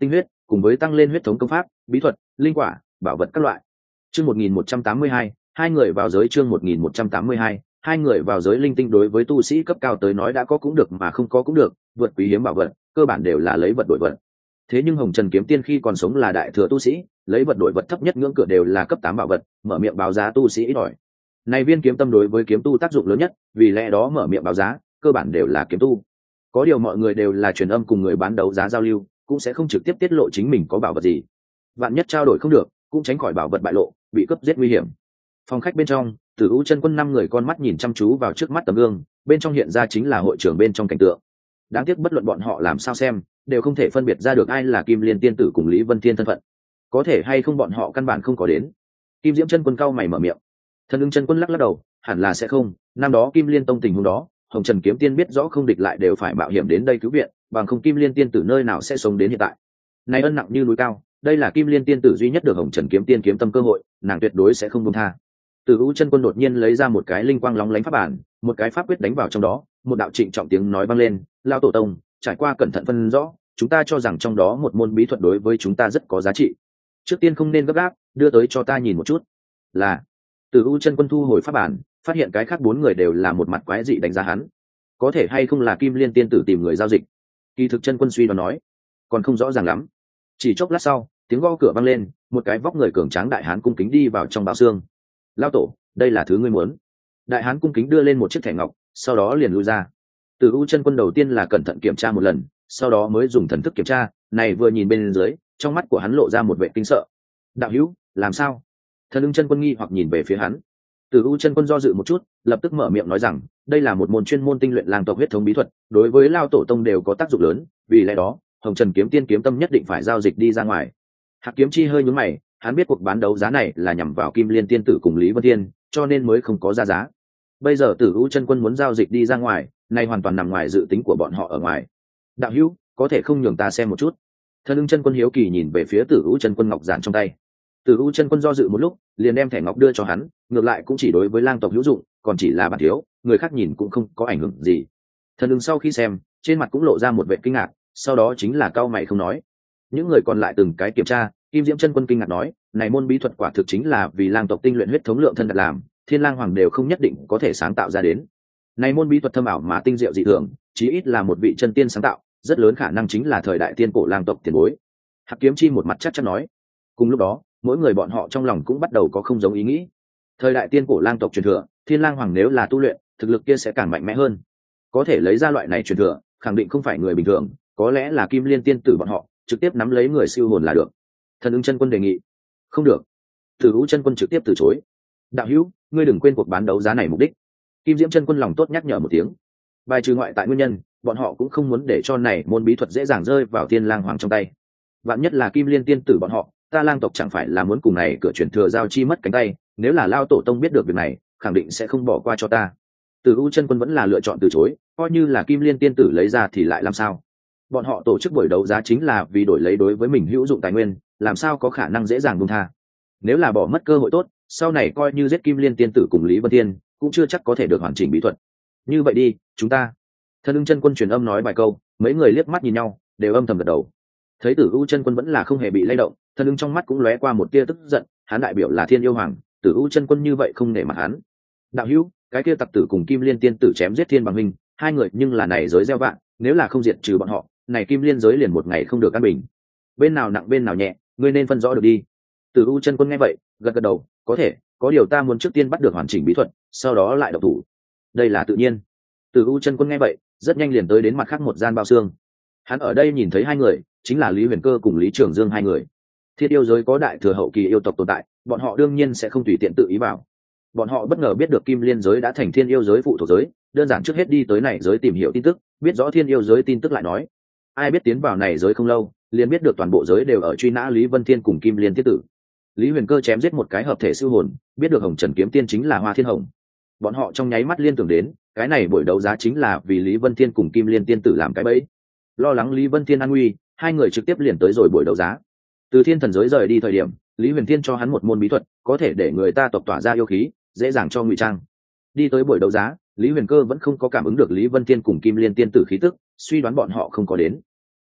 cùng với tăng lên huyết thống công pháp, bí thuật, linh quả, bảo vật các loại. Chương 1182, hai người vào giới. Chương 1182, hai người vào giới. Linh tinh đối với tu sĩ cấp cao tới nói đã có cũng được mà không có cũng được, vượt quý hiếm bảo vật, cơ bản đều là lấy vật đổi vật. Thế nhưng Hồng Trần Kiếm Tiên khi còn sống là đại thừa tu sĩ, lấy vật đổi vật thấp nhất ngưỡng cửa đều là cấp 8 bảo vật, mở miệng báo giá tu sĩ ít ỏi. Này viên kiếm tâm đối với kiếm tu tác dụng lớn nhất, vì lẽ đó mở miệng báo giá, cơ bản đều là kiếm tu. Có điều mọi người đều là truyền âm cùng người bán đấu giá giao lưu, cũng sẽ không trực tiếp tiết lộ chính mình có bảo vật gì. Vạn nhất trao đổi không được, cũng tránh khỏi bảo vật bại lộ, bị cướp giết nguy hiểm. Phòng khách bên trong, Tử U Chân Quân 5 người con mắt nhìn chăm chú vào trước mắt tấm gương, bên trong hiện ra chính là hội trưởng bên trong cảnh tượng. Đáng tiếc bất luận bọn họ làm sao xem, đều không thể phân biệt ra được ai là Kim Liên tiên tử cùng Lý Vân Thiên thân phận. Có thể hay không bọn họ căn bản không có đến. Kim Diễm Chân Quân cau mày mở miệng. Thần Ưng Chân Quân lắc lắc đầu, hẳn là sẽ không, năm đó Kim Liên tông tình huống đó, Hồng Trần Kiếm Tiên biết rõ không địch lại đều phải mạo hiểm đến đây cứu viện, bằng không Kim Liên tiên tử nơi nào sẽ sống đến hiện tại. Này ân nặng như núi cao, đây là Kim Liên tiên tử duy nhất được Hồng Trần Kiếm Tiên kiếm tâm cơ hội, nàng tuyệt đối sẽ không buông tha. Tử U Chân Quân đột nhiên lấy ra một cái linh quang lóng lánh pháp bản, một cái pháp quyết đánh vào trong đó, một đạo trịnh trọng tiếng nói vang lên, "Lão tổ tông, trải qua cẩn thận phân rõ, chúng ta cho rằng trong đó một môn bí thuật đối với chúng ta rất có giá trị. Trước tiên không nên gấp gáp, đưa tới cho ta nhìn một chút." Là. Tử U Chân Quân thu hồi pháp bản, phát hiện cái khác 4 người đều là một mặt quái dị đánh giá hắn. Có thể hay không là Kim Liên tiên tử tìm người giao dịch? Kỳ thực Chân Quân suy đoán nói, còn không rõ ràng lắm. Chỉ chốc lát sau, tiếng gõ cửa vang lên, một cái vóc người cường tráng đại hán cung kính đi vào trong bao xương. "Lão tổ, đây là thứ ngươi muốn." Đại hán cung kính đưa lên một chiếc thẻ ngọc, sau đó liền lui ra. Tử U Chân Quân đầu tiên là cẩn thận kiểm tra một lần, sau đó mới dùng thần thức kiểm tra, này vừa nhìn bên dưới, trong mắt của hắn lộ ra một vẻ kinh sợ. "Đạo hữu, làm sao?" Thần Ưng Chân Quân nghi hoặc nhìn về phía hắn. Tử U Chân Quân do dự một chút, lập tức mở miệng nói rằng, đây là một môn chuyên môn tinh luyện lang tộc huyết thống bí thuật, đối với Lao tổ tông đều có tác dụng lớn, vì lẽ đó, Hồng Trần Kiếm Tiên kiếm tâm nhất định phải giao dịch đi ra ngoài. Hạc Kiếm Chi hơi nhướng mày, hắn biết cuộc bán đấu giá này là nhằm vào Kim Liên tiên tử cùng Lý Vân Thiên, cho nên mới không có ra giá. Bây giờ Tử U Chân Quân muốn giao dịch đi ra ngoài, này hoàn toàn nằm ngoài dự tính của bọn họ ở ngoài. "Đạo hữu, có thể không nhường ta xem một chút?" Thần Ưng Chân Quân hiếu kỳ nhìn về phía Tử U Chân Quân ngọc giản trong tay. Tử U Chân Quân do dự một lúc, liền đem thẻ ngọc đưa cho hắn, ngược lại cũng chỉ đối với lang tộc hữu dụng, còn chỉ là bản thiếu, người khác nhìn cũng không có ảnh hưởng gì. Thần Ưng sau khi xem, trên mặt cũng lộ ra một vẻ kinh ngạc, sau đó chính là cau mày không nói. Những người còn lại từng cái kiểm tra, Kim Diễm Chân Quân kinh ngạc nói, này môn bí thuật quả thực chính là vì lang tộc tinh luyện huyết thống lượng thân đặt làm, Thiên Lang Hoàng đều không nhất định có thể sáng tạo ra đến. Này môn bí thuật thâm ảo mà tinh diệu dị thường, chí ít là một vị chân tiên sáng tạo, rất lớn khả năng chính là thời đại tiên cổ lang tộc tiền bối. Hạc Kiếm Chi một mặt chắc chắn nói. Cùng lúc đó, mỗi người bọn họ trong lòng cũng bắt đầu có không giống ý nghĩ. Thời đại tiên cổ lang tộc truyền thừa, Thiên Lang Hoàng nếu là tu luyện, thực lực kia sẽ càng mạnh mẽ hơn. Có thể lấy ra loại này truyền thừa, khẳng định không phải người bình thường, có lẽ là Kim Liên tiên tử bọn họ, trực tiếp nắm lấy người siêu hồn là được. Thần Ưng Chân Quân đề nghị. Không được. Tử U Chân Quân trực tiếp từ chối. "Đạo hữu, ngươi đừng quên cuộc bán đấu giá này mục đích." Kim Diễm Chân Quân lòng tốt nhắc nhở một tiếng. Bài trừ ngoại tại nguyên nhân, bọn họ cũng không muốn để cho này môn bí thuật dễ dàng rơi vào Thiên Lang Hoàng trong tay. Vạn nhất là Kim Liên tiên tử bọn họ, ta lang tộc chẳng phải là muốn cùng này cửa truyền thừa giao chi mất cánh tay, nếu là Lao tổ tông biết được việc này, khẳng định sẽ không bỏ qua cho ta. Tử U Chân Quân vẫn là lựa chọn từ chối, coi như là Kim Liên tiên tử lấy ra thì lại làm sao? Bọn họ tổ chức buổi đấu giá chính là vì đổi lấy đối với mình hữu dụng tài nguyên, làm sao có khả năng dễ dàng buông tha? Nếu là bỏ mất cơ hội tốt, sau này coi như giết Kim Liên tiên tử cùng Lý Vân Thiên, cũng chưa chắc có thể được hoàn chỉnh bí thuật. Như vậy đi, chúng ta. Thần Ưng Chân Quân truyền âm nói vài câu, mấy người liếc mắt nhìn nhau, đều âm thầm gật đầu. Thấy Tử U Chân Quân vẫn là không hề bị lay động, Thần Ưng trong mắt cũng lóe qua một tia tức giận, hắn đại biểu là Thiên Yêu Hoàng, Tử U Chân Quân như vậy không nể mặt hắn. "Đạo hữu, cái kia tặc tử cùng Kim Liên tiên tử chém giết Thiên Bằng Minh, hai người nhưng là này giới gieo vạn, nếu là không diệt trừ bọn họ, này Kim Liên giới liền một ngày không được an bình. Bên nào nặng bên nào nhẹ, ngươi nên phân rõ được đi." Tử U Chân Quân nghe vậy, gật gật đầu, "Có thể, có điều ta muốn trước tiên bắt được hoàn chỉnh bí thuật, sau đó lại động thủ." Đây là tự nhiên. Tử U Chân Quân nghe vậy, rất nhanh liền tới đến mặt khác một gian bao xương. Hắn ở đây nhìn thấy hai người, chính là Lý Huyền Cơ cùng Lý Trường Dương hai người. Thiết yêu giới có đại thừa hậu kỳ yêu tộc tồn tại, bọn họ đương nhiên sẽ không tùy tiện tự ý vào. Bọn họ bất ngờ biết được Kim Liên giới đã thành Thiên yêu giới phụ thuộc giới, đơn giản trước hết đi tới này giới tìm hiểu tin tức, biết rõ Thiên yêu giới tin tức lại nói. Ai biết tiến vào này giới không lâu, liền biết được toàn bộ giới đều ở truy nã Lý Vân Thiên cùng Kim Liên Tiết tử. Lý Huyền Cơ chém giết một cái hợp thể siêu hồn, biết được Hồng Trần Kiếm Tiên chính là Hoa Thiên Hồng. Bọn họ trong nháy mắt liên tưởng đến, cái này buổi đấu giá chính là vì Lý Vân Thiên cùng Kim Liên tiên tử làm cái bẫy. Lo lắng Lý Vân Thiên an nguy, hai người trực tiếp liền tới rồi buổi đấu giá. Từ Thiên Thần giới rời đi thời điểm, Lý Huyền Thiên cho hắn một môn bí thuật, có thể để người ta tộc tỏa ra yêu khí, dễ dàng cho ngụy trang. Đi tới buổi đấu giá, Lý Huyền Cơ vẫn không có cảm ứng được Lý Vân Thiên cùng Kim Liên tiên tử khí tức, suy đoán bọn họ không có đến.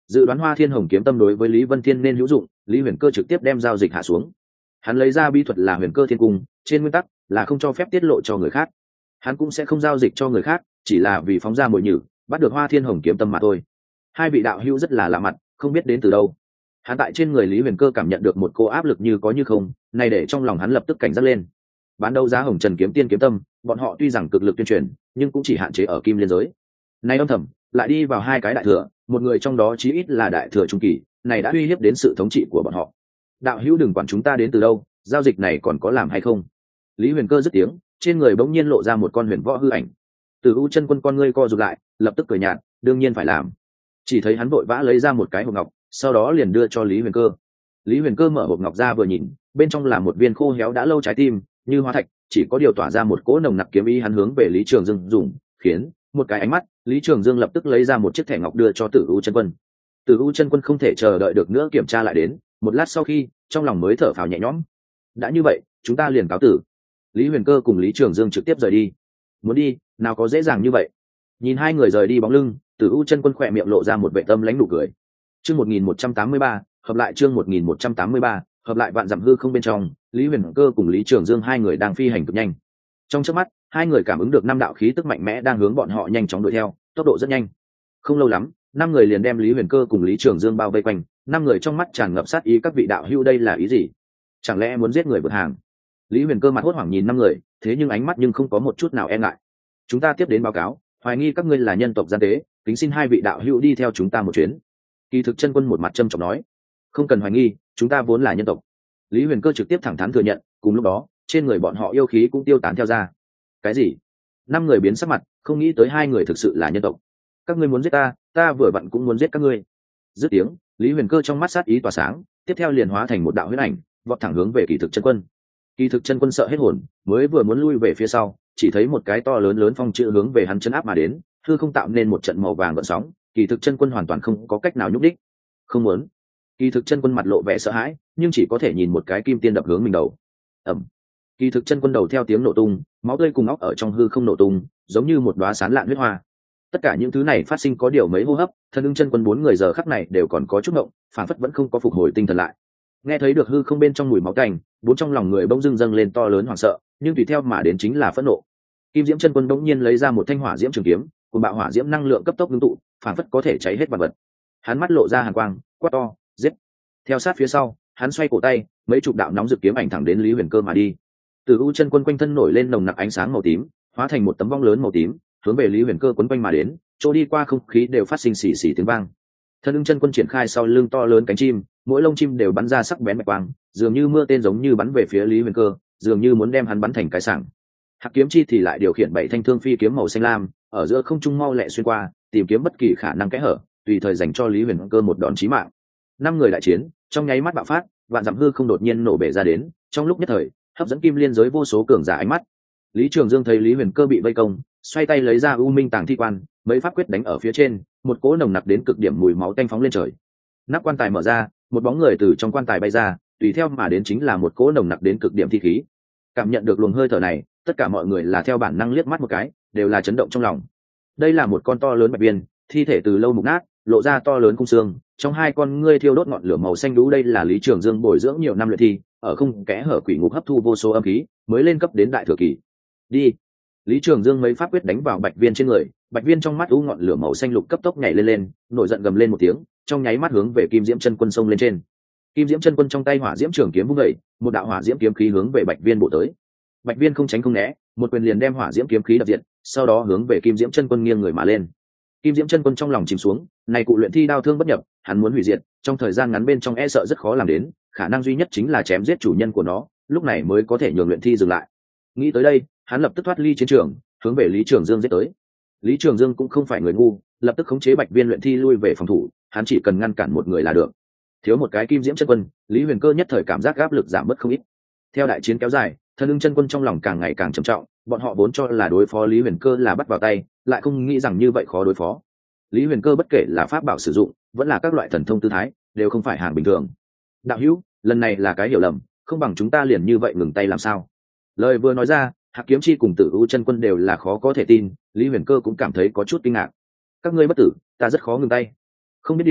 Dự đoán Hoa Thiên Hồng kiếm tâm đối với Lý Vân Thiên nên hữu dụng, Lý Huyền Cơ trực tiếp đem giao dịch hạ xuống. Hắn lấy ra bí thuật là Huyền Cơ Thiên Cung, trên nguyên tắc là không cho phép tiết lộ cho người khác. Hắn cũng sẽ không giao dịch cho người khác, chỉ là vì phóng ra mồi nhử, bắt được Hoa Thiên Hồng kiếm tâm mà thôi. Hai vị đạo hữu rất là lạ mặt, không biết đến từ đâu. Hắn tại trên người Lý Huyền Cơ cảm nhận được một cô áp lực như có như không, này để trong lòng hắn lập tức cảnh giác lên. Bán đấu giá Hồng Trần kiếm tiên kiếm tâm, bọn họ tuy rằng cực lực tuyên truyền, nhưng cũng chỉ hạn chế ở kim liên giới. Nay âm thầm, lại đi vào hai cái đại thừa, một người trong đó chí ít là đại thừa trung kỳ, này đã uy hiếp đến sự thống trị của bọn họ. Đạo hữu đừng quản chúng ta đến từ đâu, giao dịch này còn có làm hay không? Lý Huyền Cơ dứt tiếng, trên người bỗng nhiên lộ ra một con huyền võ hư ảnh. Từ U chân quân con ngươi co rụt lại, lập tức cười nhạt, đương nhiên phải làm. Chỉ thấy hắn vội vã lấy ra một cái hộp ngọc, sau đó liền đưa cho Lý Huyền Cơ. Lý Huyền Cơ mở hộp ngọc ra vừa nhìn, bên trong là một viên khô héo đã lâu trái tim, như hóa thạch, chỉ có điều tỏa ra một cỗ nồng nặc kiếm ý. Hắn hướng về Lý Trường Dương dùng, khiến một cái ánh mắt, Lý Trường Dương lập tức lấy ra một chiếc thẻ ngọc đưa cho Tử U chân quân. Tử U chân quân không thể chờ đợi được nữa kiểm tra lại đến, một lát sau khi, trong lòng mới thở phào nhẹ nhõm. Đã như vậy, chúng ta liền cáo tử. Lý Huyền Cơ cùng Lý Trường Dương trực tiếp rời đi. Muốn đi, nào có dễ dàng như vậy. Nhìn hai người rời đi bóng lưng, Tử U chân quân khỏe miệng lộ ra một vẻ tâm lãnh nụ cười. Chương 1183, hợp lại chương 1183, hợp lại vạn dặm hư không bên trong, Lý Huyền Cơ cùng Lý Trường Dương hai người đang phi hành cực nhanh. Trong chớp mắt, hai người cảm ứng được năm đạo khí tức mạnh mẽ đang hướng bọn họ nhanh chóng đuổi theo, tốc độ rất nhanh. Không lâu lắm, năm người liền đem Lý Huyền Cơ cùng Lý Trường Dương bao vây quanh, năm người trong mắt tràn ngập sát ý. Các vị đạo hữu đây là ý gì? Chẳng lẽ muốn giết người vượt hàng? Lý Huyền Cơ mặt hốt hoảng nhìn năm người, thế nhưng ánh mắt nhưng không có một chút nào e ngại. Chúng ta tiếp đến báo cáo, hoài nghi các ngươi là nhân tộc gian tế, kính xin hai vị đạo hữu đi theo chúng ta một chuyến. Kỳ thực chân quân một mặt trầm trọng nói, không cần hoài nghi, chúng ta vốn là nhân tộc. Lý Huyền Cơ trực tiếp thẳng thắn thừa nhận, cùng lúc đó trên người bọn họ yêu khí cũng tiêu tán theo ra. Cái gì? Năm người biến sắc mặt, không nghĩ tới hai người thực sự là nhân tộc. Các ngươi muốn giết ta, ta vừa vặn cũng muốn giết các ngươi. Dứt tiếng, Lý Huyền Cơ trong mắt sát ý tỏa sáng, tiếp theo liền hóa thành một đạo huyết ảnh, vọt thẳng hướng về Kỳ thực chân quân. Kỳ thực chân quân sợ hết hồn, mới vừa muốn lui về phía sau, chỉ thấy một cái to lớn lớn phong chữ hướng về hắn chấn áp mà đến, hư không tạo nên một trận màu vàng gợn sóng. Kỳ thực chân quân hoàn toàn không có cách nào nhúc đích. Không muốn. Kỳ thực chân quân mặt lộ vẻ sợ hãi, nhưng chỉ có thể nhìn một cái kim tiên đập hướng mình đầu. Ầm. Kỳ thực chân quân đầu theo tiếng nổ tung, máu tươi cùng óc ở trong hư không nổ tung, giống như một đóa sán lạn huyết hoa. Tất cả những thứ này phát sinh có điều mấy hô hấp, thân ưng chân quân bốn người giờ khắc này đều còn có chút ngộng, phản phất vẫn không có phục hồi tinh thần lại. Nghe thấy được hư không bên trong mùi máu tanh, bốn trong lòng người bỗng dưng dâng lên to lớn hoảng sợ, nhưng tùy theo mà đến chính là phẫn nộ. Kim Diễm chân quân bỗng nhiên lấy ra một thanh hỏa diễm trường kiếm, cùng bạo hỏa diễm năng lượng cấp tốc ngưng tụ, phản phất có thể cháy hết vật vật. Hắn mắt lộ ra hàn quang, quát to, giết. Theo sát phía sau, hắn xoay cổ tay, mấy chục đạo nóng rực kiếm ảnh thẳng đến Lý Huyền Cơ mà đi. Từ U chân quân quanh thân nổi lên nồng nặc ánh sáng màu tím, hóa thành một tấm vong lớn màu tím, hướng về Lý Huyền Cơ quấn quanh mà đến, chỗ đi qua không khí đều phát sinh xì xì tiếng vang. Thân ưng chân quân triển khai sau lưng to lớn cánh chim, mỗi lông chim đều bắn ra sắc bén bạch quang, dường như mưa tên giống như bắn về phía Lý Huyền Cơ, dường như muốn đem hắn bắn thành cái sảng. Hắc kiếm chi thì lại điều khiển bảy thanh thương phi kiếm màu xanh lam, ở giữa không trung mau lẹ xuyên qua, tìm kiếm bất kỳ khả năng kẽ hở, tùy thời dành cho Lý Huyền Cơ một đòn chí mạng. Năm người đại chiến, trong nháy mắt bạo phát, vạn dặm hư không đột nhiên nổ bể ra đến, trong lúc nhất thời, hấp dẫn kim liên giới vô số cường giả ánh mắt. Lý Trường Dương thấy Lý Huyền Cơ bị vây công, xoay tay lấy ra U Minh Tàng Thi Quan, mấy pháp quyết đánh ở phía trên, một cỗ nồng nặc đến cực điểm mùi máu tanh phóng lên trời. Nắp quan tài mở ra, một bóng người từ trong quan tài bay ra, tùy theo mà đến chính là một cỗ nồng nặc đến cực điểm thi khí. Cảm nhận được luồng hơi thở này, tất cả mọi người là theo bản năng liếc mắt một cái, đều là chấn động trong lòng. Đây là một con to lớn bạch viên, thi thể từ lâu mục nát, lộ ra to lớn cung xương, trong hai con ngươi thiêu đốt ngọn lửa màu xanh đú. Đây là Lý Trường Dương bồi dưỡng nhiều năm luyện thi, ở không kẽ hở quỷ ngục hấp thu vô số âm khí, mới lên cấp đến đại thừa kỳ. Đi. Lý Trường Dương mấy pháp quyết đánh vào bạch viên trên người, bạch viên trong mắt u ngọn lửa màu xanh lục cấp tốc nhảy lên, nổi giận gầm lên một tiếng, trong nháy mắt hướng về Kim Diễm chân quân xông lên trên. Kim Diễm chân quân trong tay hỏa diễm trường kiếm vung dậy, một đạo hỏa diễm kiếm khí hướng về bạch viên bổ tới. Bạch viên không tránh không né, một quyền liền đem hỏa diễm kiếm khí đập diệt, sau đó hướng về Kim Diễm chân quân nghiêng người mà lên. Kim Diễm chân quân trong lòng chìm xuống, này cụ luyện thi đao thương bất nhập, hắn muốn hủy diệt, trong thời gian ngắn bên trong e sợ rất khó làm đến, khả năng duy nhất chính là chém giết chủ nhân của nó, lúc này mới có thể nhường luyện thi dừng lại. Nghĩ tới đây, hắn lập tức thoát ly chiến trường, hướng về Lý Trường Dương giết tới. Lý Trường Dương cũng không phải người ngu, lập tức khống chế bạch viên luyện thi lui về phòng thủ, hắn chỉ cần ngăn cản một người là được. Thiếu một cái Kim Diễm chân quân, Lý Huyền Cơ nhất thời cảm giác áp lực giảm bớt không ít. Theo đại chiến kéo dài, Thần Ưng chân quân trong lòng càng ngày càng trầm trọng, bọn họ vốn cho là đối phó Lý Huyền Cơ là bắt vào tay, lại không nghĩ rằng như vậy khó đối phó. Lý Huyền Cơ bất kể là pháp bảo sử dụng, vẫn là các loại thần thông tư thái, đều không phải hàng bình thường. Đạo hữu, lần này là cái hiểu lầm, không bằng chúng ta liền như vậy ngừng tay làm sao? Lời vừa nói ra, Hạc Kiếm Chi cùng Tử U chân quân đều là khó có thể tin, Lý Huyền Cơ cũng cảm thấy có chút kinh ngạc. Các ngươi bất tử, ta rất khó ngừng tay. Không biết điều,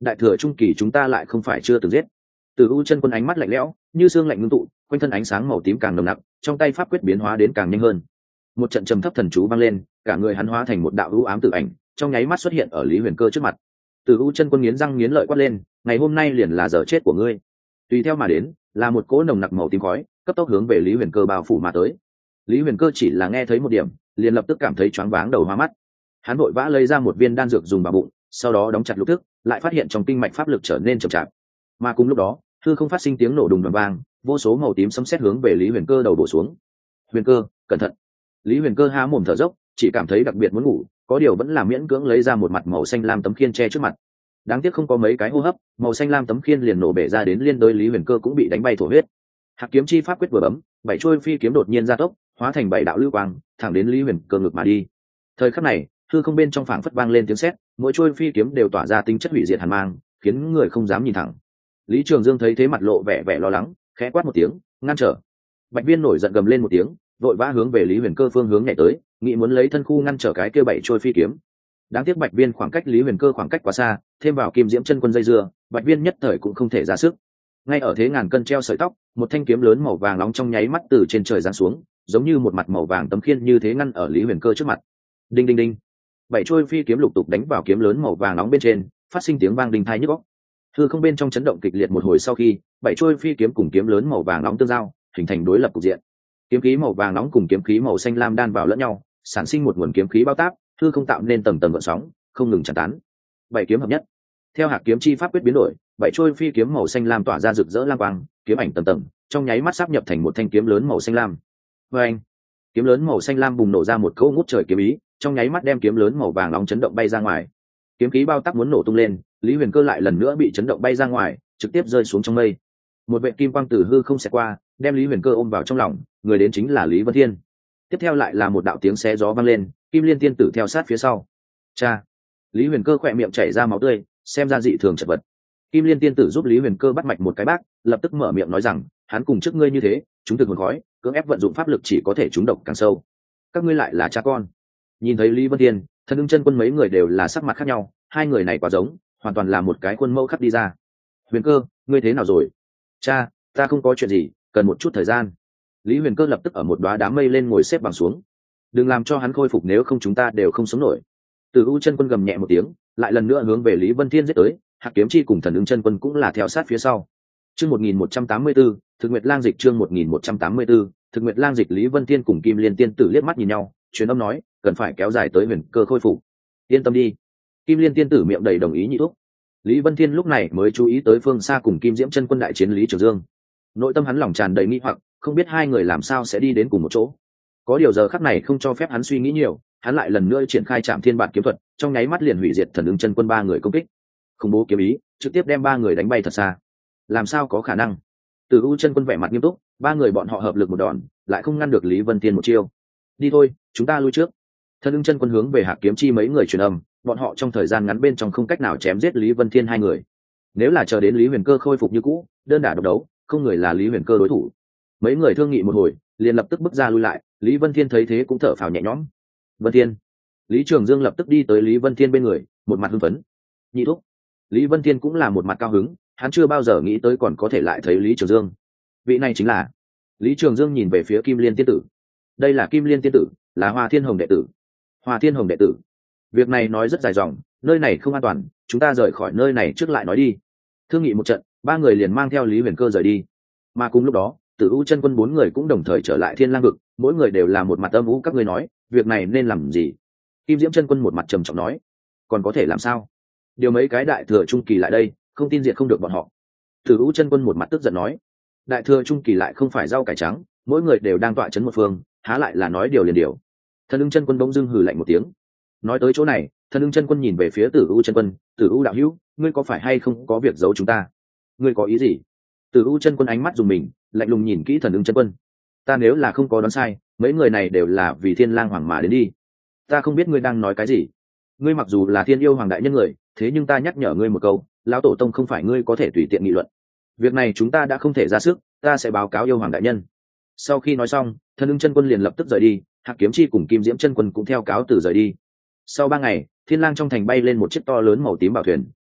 đại thừa trung kỳ chúng ta lại không phải chưa từng giết. Tử U chân quân ánh mắt lạnh lẽo như xương lạnh ngưng tụ, quanh thân ánh sáng màu tím càng nồng nặc, trong tay pháp quyết biến hóa đến càng nhanh hơn. Một trận trầm thấp thần chú vang lên, cả người hắn hóa thành một đạo u ám tử ảnh, trong nháy mắt xuất hiện ở Lý Huyền Cơ trước mặt. Tử U chân quân nghiến răng nghiến lợi quát lên, ngày hôm nay liền là giờ chết của ngươi. Tùy theo mà đến là một cỗ nồng nặc màu tím khói, cấp tốc hướng về Lý Huyền Cơ bao phủ mà tới. Lý Huyền Cơ chỉ là nghe thấy một điểm, liền lập tức cảm thấy choáng váng đầu hoa mắt. Hắn vội vã lấy ra một viên đan dược dùng vào bụng, sau đó đóng chặt lục thức, lại phát hiện trong kinh mạch pháp lực trở nên chậm chạp. Mà cùng lúc đó, hư không phát sinh tiếng nổ đùng đoàng vang, vô số màu tím sấm sét hướng về Lý Huyền Cơ đầu bổ xuống. Huyền Cơ, cẩn thận! Lý Huyền Cơ há mồm thở dốc, chỉ cảm thấy đặc biệt muốn ngủ, có điều vẫn là miễn cưỡng lấy ra một mặt màu xanh lam tấm khiên che trước mặt. Đáng tiếc không có mấy cái hô hấp, màu xanh lam tấm khiên liền nổ bể ra đến liên đôi Lý Huyền Cơ cũng bị đánh bay thổ huyết. Hạc kiếm chi pháp quyết vừa bấm, bảy trôi phi kiếm đột nhiên gia tốc, hóa thành bảy đạo lưu quang, thẳng đến Lý Huyền Cơ ngực mà đi. Thời khắc này, hư không bên trong phảng phất vang lên tiếng sét, mỗi trôi phi kiếm đều tỏa ra tính chất hủy diệt hàn mang, khiến người không dám nhìn thẳng. Lý Trường Dương thấy thế mặt lộ vẻ vẻ lo lắng, khẽ quát một tiếng, ngăn trở. Bạch Viên nổi giận gầm lên một tiếng, vội vã hướng về Lý Huyền Cơ phương hướng nhảy tới, nghĩ muốn lấy thân khu ngăn trở cái kia bảy trôi phi kiếm. Đáng tiếc Bạch Viên khoảng cách Lý Huyền Cơ khoảng cách quá xa, thêm vào Kim Diễm chân quân dây dưa, Bạch Viên nhất thời cũng không thể ra sức. Ngay ở thế ngàn cân treo sợi tóc, một thanh kiếm lớn màu vàng nóng trong nháy mắt từ trên trời giáng xuống, giống như một mặt màu vàng tấm khiên như thế ngăn ở Lý Huyền Cơ trước mặt. Đinh đinh đinh, bảy trôi phi kiếm lục tục đánh vào kiếm lớn màu vàng nóng bên trên, phát sinh tiếng vang đinh tai nhức óc. Hư không bên trong chấn động kịch liệt một hồi sau khi, bảy trôi phi kiếm cùng kiếm lớn màu vàng nóng tương giao, hình thành đối lập cục diện. Kiếm khí màu vàng nóng cùng kiếm khí màu xanh lam đan vào lẫn nhau, sản sinh một nguồn kiếm khí bao táp, hư không tạo nên tầng tầng gợn sóng, không ngừng tràn tán. Bảy kiếm hợp nhất. Theo Hạc kiếm chi pháp quyết biến đổi, bảy trôi phi kiếm màu xanh lam tỏa ra rực rỡ lam quang, kiếm ảnh tầng tầng, trong nháy mắt sáp nhập thành một thanh kiếm lớn màu xanh lam. Oeng! Kiếm lớn màu xanh lam bùng nổ ra một cỗ ngút trời kiếm ý, trong nháy mắt đem kiếm lớn màu vàng nóng chấn động bay ra ngoài. Kiếm khí bao táp muốn nổ tung lên, Lý Huyền Cơ lại lần nữa bị chấn động bay ra ngoài, trực tiếp rơi xuống trong mây. Một vệ kim quang từ hư không xẹt qua, đem Lý Huyền Cơ ôm vào trong lòng, người đến chính là Lý Vân Thiên. Tiếp theo lại là một đạo tiếng xé gió vang lên, Kim Liên tiên tử theo sát phía sau. Cha! Lý Huyền Cơ khỏe miệng chảy ra máu tươi, xem ra dị thường chật vật. Kim Liên tiên tử giúp Lý Huyền Cơ bắt mạch một cái bác, lập tức mở miệng nói rằng, hắn cùng trước ngươi như thế, chúng thực hồn khói, cưỡng ép vận dụng pháp lực chỉ có thể trúng độc càng sâu. Các ngươi lại là cha con. Nhìn thấy Lý Vân Thiên, Thần Ưng chân quân mấy người đều là sắc mặt khác nhau, hai người này quá giống, hoàn toàn là một cái khuôn mẫu khắc đi ra. Huyền Cơ, ngươi thế nào rồi? Cha, ta không có chuyện gì, cần một chút thời gian. Lý Huyền Cơ lập tức ở một đóa đám mây lên ngồi xếp bằng xuống. Đừng làm cho hắn khôi phục, nếu không chúng ta đều không sống nổi. Từ U chân quân gầm nhẹ một tiếng, lại lần nữa hướng về Lý Vân Thiên giết tới, Hạc kiếm chi cùng Thần Ưng chân quân cũng là theo sát phía sau. Chương 1184, Thực Nguyệt Lang Dịch chương 1184, Thực Nguyệt Lang Dịch. Lý Vân Thiên cùng Kim Liên tiên tử liếc mắt nhìn nhau, truyền âm nói, cần phải kéo dài tới Huyền Cơ khôi phục. Yên tâm đi. Kim Liên tiên tử miệng đầy đồng ý nhị thúc. Lý Vân Thiên lúc này mới chú ý tới phương xa cùng Kim Diễm chân quân đại chiến Lý Trường Dương. Nội tâm hắn lòng tràn đầy nghi hoặc, không biết hai người làm sao sẽ đi đến cùng một chỗ. Có điều giờ khắc này không cho phép hắn suy nghĩ nhiều, hắn lại lần nữa triển khai Trảm Thiên Bản kiếm thuật, trong nháy mắt liền hủy diệt Thần Ưng chân quân ba người công kích. Khủng bố kiếm ý, trực tiếp đem ba người đánh bay thật xa. Làm sao có khả năng? Từ U chân quân vẻ mặt nghiêm túc, ba người bọn họ hợp lực một đòn, lại không ngăn được Lý Vân Thiên một chiêu. Đi thôi, chúng ta lui trước. Thần Ưng chân quân hướng về Hạc kiếm chi mấy người truyền âm, bọn họ trong thời gian ngắn bên trong không cách nào chém giết Lý Vân Thiên hai người. Nếu là chờ đến Lý Huyền Cơ khôi phục như cũ, đơn đả độc đấu, không người là Lý Huyền Cơ đối thủ. Mấy người thương nghị một hồi, liền lập tức bước ra lui lại. Lý Vân Thiên thấy thế cũng thở phào nhẹ nhõm. Vân Thiên. Lý Trường Dương lập tức đi tới Lý Vân Thiên bên người, một mặt hưng phấn. Nhị thúc. Lý Vân Thiên cũng là một mặt cao hứng, hắn chưa bao giờ nghĩ tới còn có thể lại thấy Lý Trường Dương. Vị này chính là. Lý Trường Dương nhìn về phía Kim Liên tiên tử. Đây là Kim Liên tiên tử, là Hoa Thiên Hồng đệ tử. Hoa Thiên Hồng đệ tử. Việc này nói rất dài dòng, nơi này không an toàn, chúng ta rời khỏi nơi này trước lại nói đi. Thương nghị một trận, ba người liền mang theo Lý Huyền Cơ rời đi. Mà cùng lúc đó, Tử U chân quân bốn người cũng đồng thời trở lại Thiên Lang vực, mỗi người đều là một mặt âm u. Các ngươi nói, việc này nên làm gì? Kim Diễm chân quân một mặt trầm trọng nói, còn có thể làm sao? Điều mấy cái đại thừa trung kỳ lại đây, không tin diệt không được bọn họ. Tử U chân quân một mặt tức giận nói, đại thừa trung kỳ lại không phải rau cải trắng, mỗi người đều đang tọa chấn một phương, há lại là nói điều liền điều. Thần Ưng chân quân bỗng dưng hừ lạnh một tiếng. Nói tới chỗ này, Thần Ưng chân quân nhìn về phía Tử U chân quân, Tử U đạo hữu, ngươi có phải hay không có việc giấu chúng ta? Ngươi có ý gì? Tử U chân quân ánh mắt dùng mình, lạnh lùng nhìn kỹ Thần Ưng chân quân. Ta nếu là không có đoán sai, mấy người này đều là vì Thiên Lang Hoàng mà đến đi. Ta không biết ngươi đang nói cái gì. Ngươi mặc dù là Thiên Yêu Hoàng đại nhân người, thế nhưng ta nhắc nhở ngươi một câu, lão tổ tông không phải ngươi có thể tùy tiện nghị luận. Việc này chúng ta đã không thể ra sức, ta sẽ báo cáo Yêu Hoàng đại nhân. Sau khi nói xong, Thần Ưng chân quân liền lập tức rời đi, Hạc kiếm chi cùng Kim Diễm chân quân cũng theo cáo từ rời đi. Sau 3 ngày, Thiên Lang trong thành bay lên một chiếc to lớn màu tím bảo thuyền,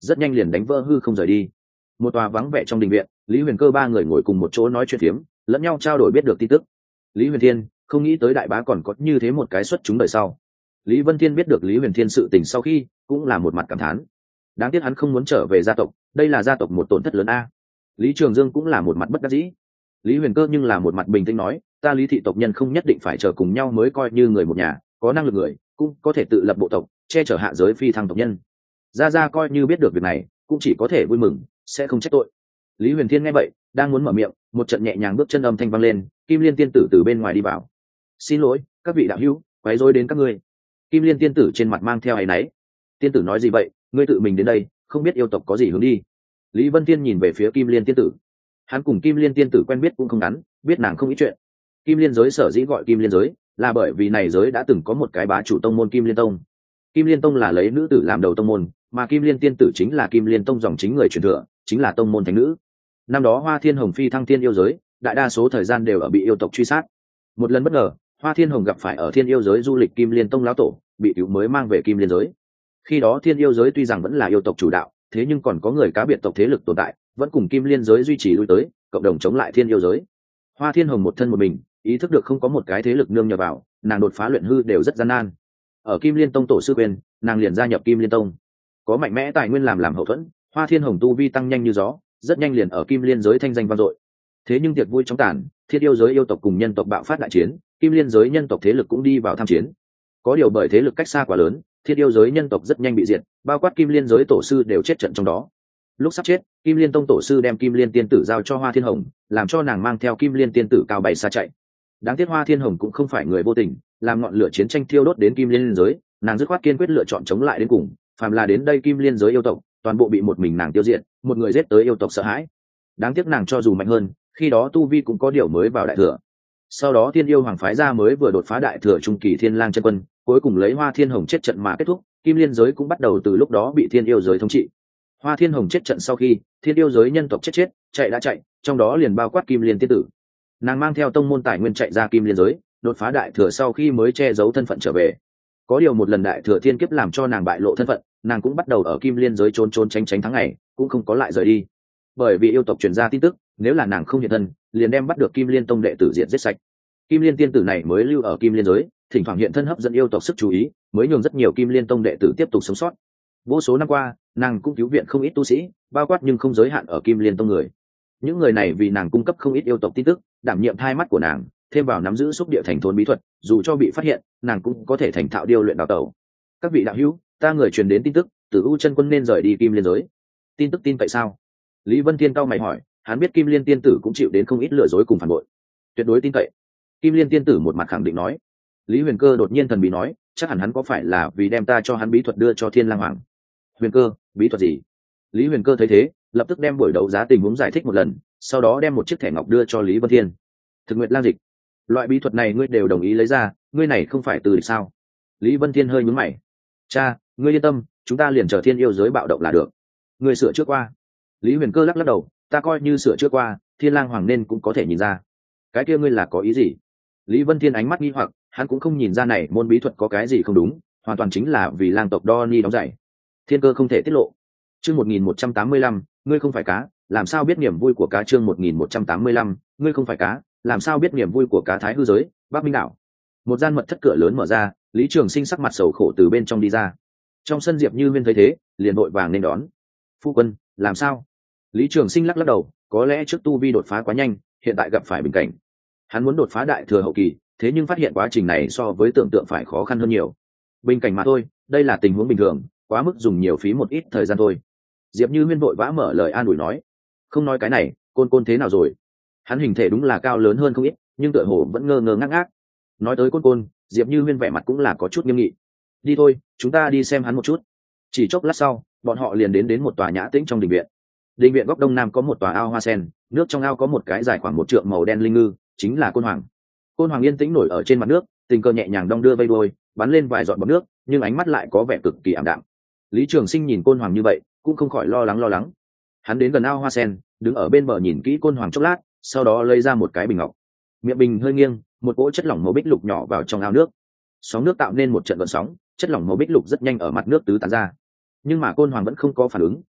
rất nhanh liền đánh vỡ hư không rời đi. Một tòa vắng vẻ trong đình viện, Lý Huyền Cơ ba người ngồi cùng một chỗ nói chuyện phiếm, lẫn nhau trao đổi biết được tin tức. Lý Huyền Thiên không nghĩ tới đại bá còn có như thế một cái xuất chúng đời sau. Lý Vân Thiên biết được Lý Huyền Thiên sự tình sau khi cũng là một mặt cảm thán. Đáng tiếc hắn không muốn trở về gia tộc, đây là gia tộc một tổn thất lớn a. Lý Trường Dương cũng là một mặt bất đắc dĩ. Lý Huyền Cơ nhưng là một mặt bình tĩnh nói, ta Lý thị tộc nhân không nhất định phải chờ cùng nhau mới coi như người một nhà, có năng lực người cũng có thể tự lập bộ tộc, che chở hạ giới phi thăng tộc nhân. Gia coi như biết được việc này cũng chỉ có thể vui mừng, sẽ không trách tội. Lý Huyền Thiên nghe vậy đang muốn mở miệng, một trận nhẹ nhàng bước chân âm thanh vang lên, Kim Liên tiên tử từ bên ngoài đi vào. Xin lỗi các vị đạo hữu, quấy rối đến các ngươi. Kim Liên tiên tử trên mặt mang theo áy náy. Tiên tử nói gì vậy, ngươi tự mình đến đây không biết yêu tộc có gì hướng đi. Lý Vân Thiên nhìn về phía Kim Liên tiên tử. Hắn cùng Kim Liên tiên tử quen biết cũng không ngắn, biết nàng không ít chuyện. Kim Liên giới sở dĩ gọi Kim Liên giới là bởi vì này giới đã từng có một cái bá chủ tông môn Kim Liên tông. Kim Liên tông là lấy nữ tử làm đầu tông môn, mà Kim Liên tiên tử chính là Kim Liên tông dòng chính người truyền thừa, chính là tông môn thánh nữ. Năm đó Hoa Thiên Hồng phi thăng thiên yêu giới, đại đa số thời gian đều ở bị yêu tộc truy sát. Một lần bất ngờ, Hoa Thiên Hồng gặp phải ở thiên yêu giới du lịch Kim Liên tông lão tổ, bị cứu mới mang về Kim Liên giới. Khi đó thiên yêu giới tuy rằng vẫn là yêu tộc chủ đạo, thế nhưng còn có người cá biệt tộc thế lực tồn tại, vẫn cùng Kim Liên giới duy trì lui tới, cộng đồng chống lại thiên yêu giới. Hoa Thiên Hồng một thân một mình, ý thức được không có một cái thế lực nương nhờ vào, nàng đột phá luyện hư đều rất gian nan. Ở Kim Liên tông tổ sư quyền, nàng liền gia nhập Kim Liên tông. Có mạnh mẽ tài nguyên làm hậu thuẫn, Hoa Thiên Hồng tu vi tăng nhanh như gió, rất nhanh liền ở Kim Liên giới thanh danh vang dội. Thế nhưng tiệc vui chóng tàn, thiên yêu giới yêu tộc cùng nhân tộc bạo phát đại chiến, Kim Liên giới nhân tộc thế lực cũng đi vào tham chiến. Có điều bởi thế lực cách xa quá lớn, thiên yêu giới nhân tộc rất nhanh bị diệt, bao quát Kim Liên giới tổ sư đều chết trận trong đó. Lúc sắp chết, Kim Liên tông tổ sư đem Kim Liên tiên tử giao cho Hoa Thiên Hồng, làm cho nàng mang theo Kim Liên tiên tử cao bay xa chạy. Đáng tiếc Hoa Thiên Hồng cũng không phải người vô tình, làm ngọn lửa chiến tranh thiêu đốt đến Kim Liên giới, nàng dứt khoát kiên quyết lựa chọn chống lại đến cùng, phàm là đến đây Kim Liên giới yêu tộc, toàn bộ bị một mình nàng tiêu diệt, một người giết tới yêu tộc sợ hãi. Đáng tiếc nàng cho dù mạnh hơn, khi đó tu vi cũng có điều mới vào đại thừa. Sau đó Thiên Yêu Hoàng phái ra mới vừa đột phá đại thừa trung kỳ Thiên Lang chân quân, cuối cùng lấy Hoa Thiên Hồng chết trận mà kết thúc, Kim Liên giới cũng bắt đầu từ lúc đó bị Thiên Yêu giới thống trị. Hoa Thiên Hồng chết trận sau khi, Thiên Yêu giới nhân tộc chết, chạy đã chạy, trong đó liền bao quát Kim Liên tiên tử. Nàng mang theo tông môn tài nguyên chạy ra Kim Liên giới, đột phá đại thừa sau khi mới che giấu thân phận trở về. Có điều một lần đại thừa thiên kiếp làm cho nàng bại lộ thân phận, nàng cũng bắt đầu ở Kim Liên giới trốn tránh tháng ngày, cũng không có lại rời đi. Bởi vì yêu tộc truyền ra tin tức, nếu là nàng không hiện thân, liền đem bắt được Kim Liên tông đệ tử diệt giết sạch. Kim Liên tiên tử này mới lưu ở Kim Liên giới, thỉnh thoảng hiện thân hấp dẫn yêu tộc sức chú ý, mới nhường rất nhiều Kim Liên tông đệ tử tiếp tục sống sót. Vô số năm qua, nàng cũng cứu viện không ít tu sĩ, bao quát nhưng không giới hạn ở Kim Liên tông người. Những người này vì nàng cung cấp không ít yêu tộc tin tức, đảm nhiệm thai mắt của nàng, thêm vào nắm giữ xúc địa thành thốn bí thuật, dù cho bị phát hiện, nàng cũng có thể thành thạo điêu luyện đào tẩu. Các vị đạo hữu, ta người truyền đến tin tức, Tử U chân quân nên rời đi Kim Liên giới. Tin tức tin cậy sao? Lý Vân Thiên cao mày hỏi, hắn biết Kim Liên tiên tử cũng chịu đến không ít lừa dối cùng phản bội. Tuyệt đối tin cậy. Kim Liên tiên tử một mặt khẳng định nói. Lý Huyền Cơ đột nhiên thần bí nói, chắc hẳn hắn có phải là vì đem ta cho hắn bí thuật đưa cho Thiên Lang Hoàng. Huyền Cơ, bí thuật gì? Lý Huyền Cơ thấy thế, lập tức đem buổi đấu giá tình huống giải thích một lần, sau đó đem một chiếc thẻ ngọc đưa cho Lý Vân Thiên. Thực nguyện lang dịch, loại bí thuật này ngươi đều đồng ý lấy ra, ngươi này không phải từ địch sao? Lý Vân Thiên hơi nhướng mày. Cha, ngươi yên tâm, chúng ta liền chờ thiên yêu giới bạo động là được. Ngươi sửa trước qua. Lý Huyền Cơ lắc lắc đầu, ta coi như sửa trước qua, Thiên Lang Hoàng nên cũng có thể nhìn ra. Cái kia ngươi là có ý gì? Lý Vân Thiên ánh mắt nghi hoặc, hắn cũng không nhìn ra này môn bí thuật có cái gì không đúng, hoàn toàn chính là vì lang tộc Donnie đóng giày. Thiên cơ không thể tiết lộ. Chương 1185, ngươi không phải cá, làm sao biết niềm vui của cá? Chương 1185, ngươi không phải cá, làm sao biết niềm vui của cá? Thái hư giới, Bắc Minh đảo. Một gian mật thất cửa lớn mở ra, Lý Trường Sinh sắc mặt sầu khổ từ bên trong đi ra. Trong sân Diệp Như Huyên thấy thế, liền vội vàng nên đón. Phu quân, làm sao? Lý Trường Sinh lắc lắc đầu, có lẽ trước tu vi đột phá quá nhanh, hiện tại gặp phải bình cảnh. Hắn muốn đột phá đại thừa hậu kỳ, thế nhưng phát hiện quá trình này so với tưởng tượng phải khó khăn hơn nhiều. Bình cảnh mà thôi, đây là tình huống bình thường, quá mức dùng nhiều phí một ít thời gian thôi. Diệp Như Huyên vội vã mở lời an ủi nói. Không nói cái này, côn côn thế nào rồi? Hắn hình thể đúng là cao lớn hơn không ít, nhưng tựa hồ vẫn ngơ ngơ ngác ngác. Nói tới côn côn, Diệp Như Huyên vẻ mặt cũng là có chút nghiêm nghị. Đi thôi, chúng ta đi xem hắn một chút. Chỉ chốc lát sau, bọn họ liền đến một tòa nhã tĩnh trong đình viện. Đình viện góc đông nam có một tòa ao hoa sen, nước trong ao có một cái dài khoảng 1 trượng màu đen linh ngư, chính là côn hoàng. Côn hoàng yên tĩnh nổi ở trên mặt nước, tình cờ nhẹ nhàng đong đưa vây đuôi, bắn lên vài giọt bọt nước, nhưng ánh mắt lại có vẻ cực kỳ ảm đạm. Lý Trường Sinh nhìn côn hoàng như vậy, cũng không khỏi lo lắng. Hắn đến gần ao hoa sen, đứng ở bên bờ nhìn kỹ côn hoàng chốc lát, sau đó lấy ra một cái bình ngọc. Miệng bình hơi nghiêng, một cỗ chất lỏng màu bích lục nhỏ vào trong ao nước. Sóng nước tạo nên một trận gợn sóng, chất lỏng màu bích lục rất nhanh ở mặt nước tứ tán ra. Nhưng mà côn hoàng vẫn không có phản ứng,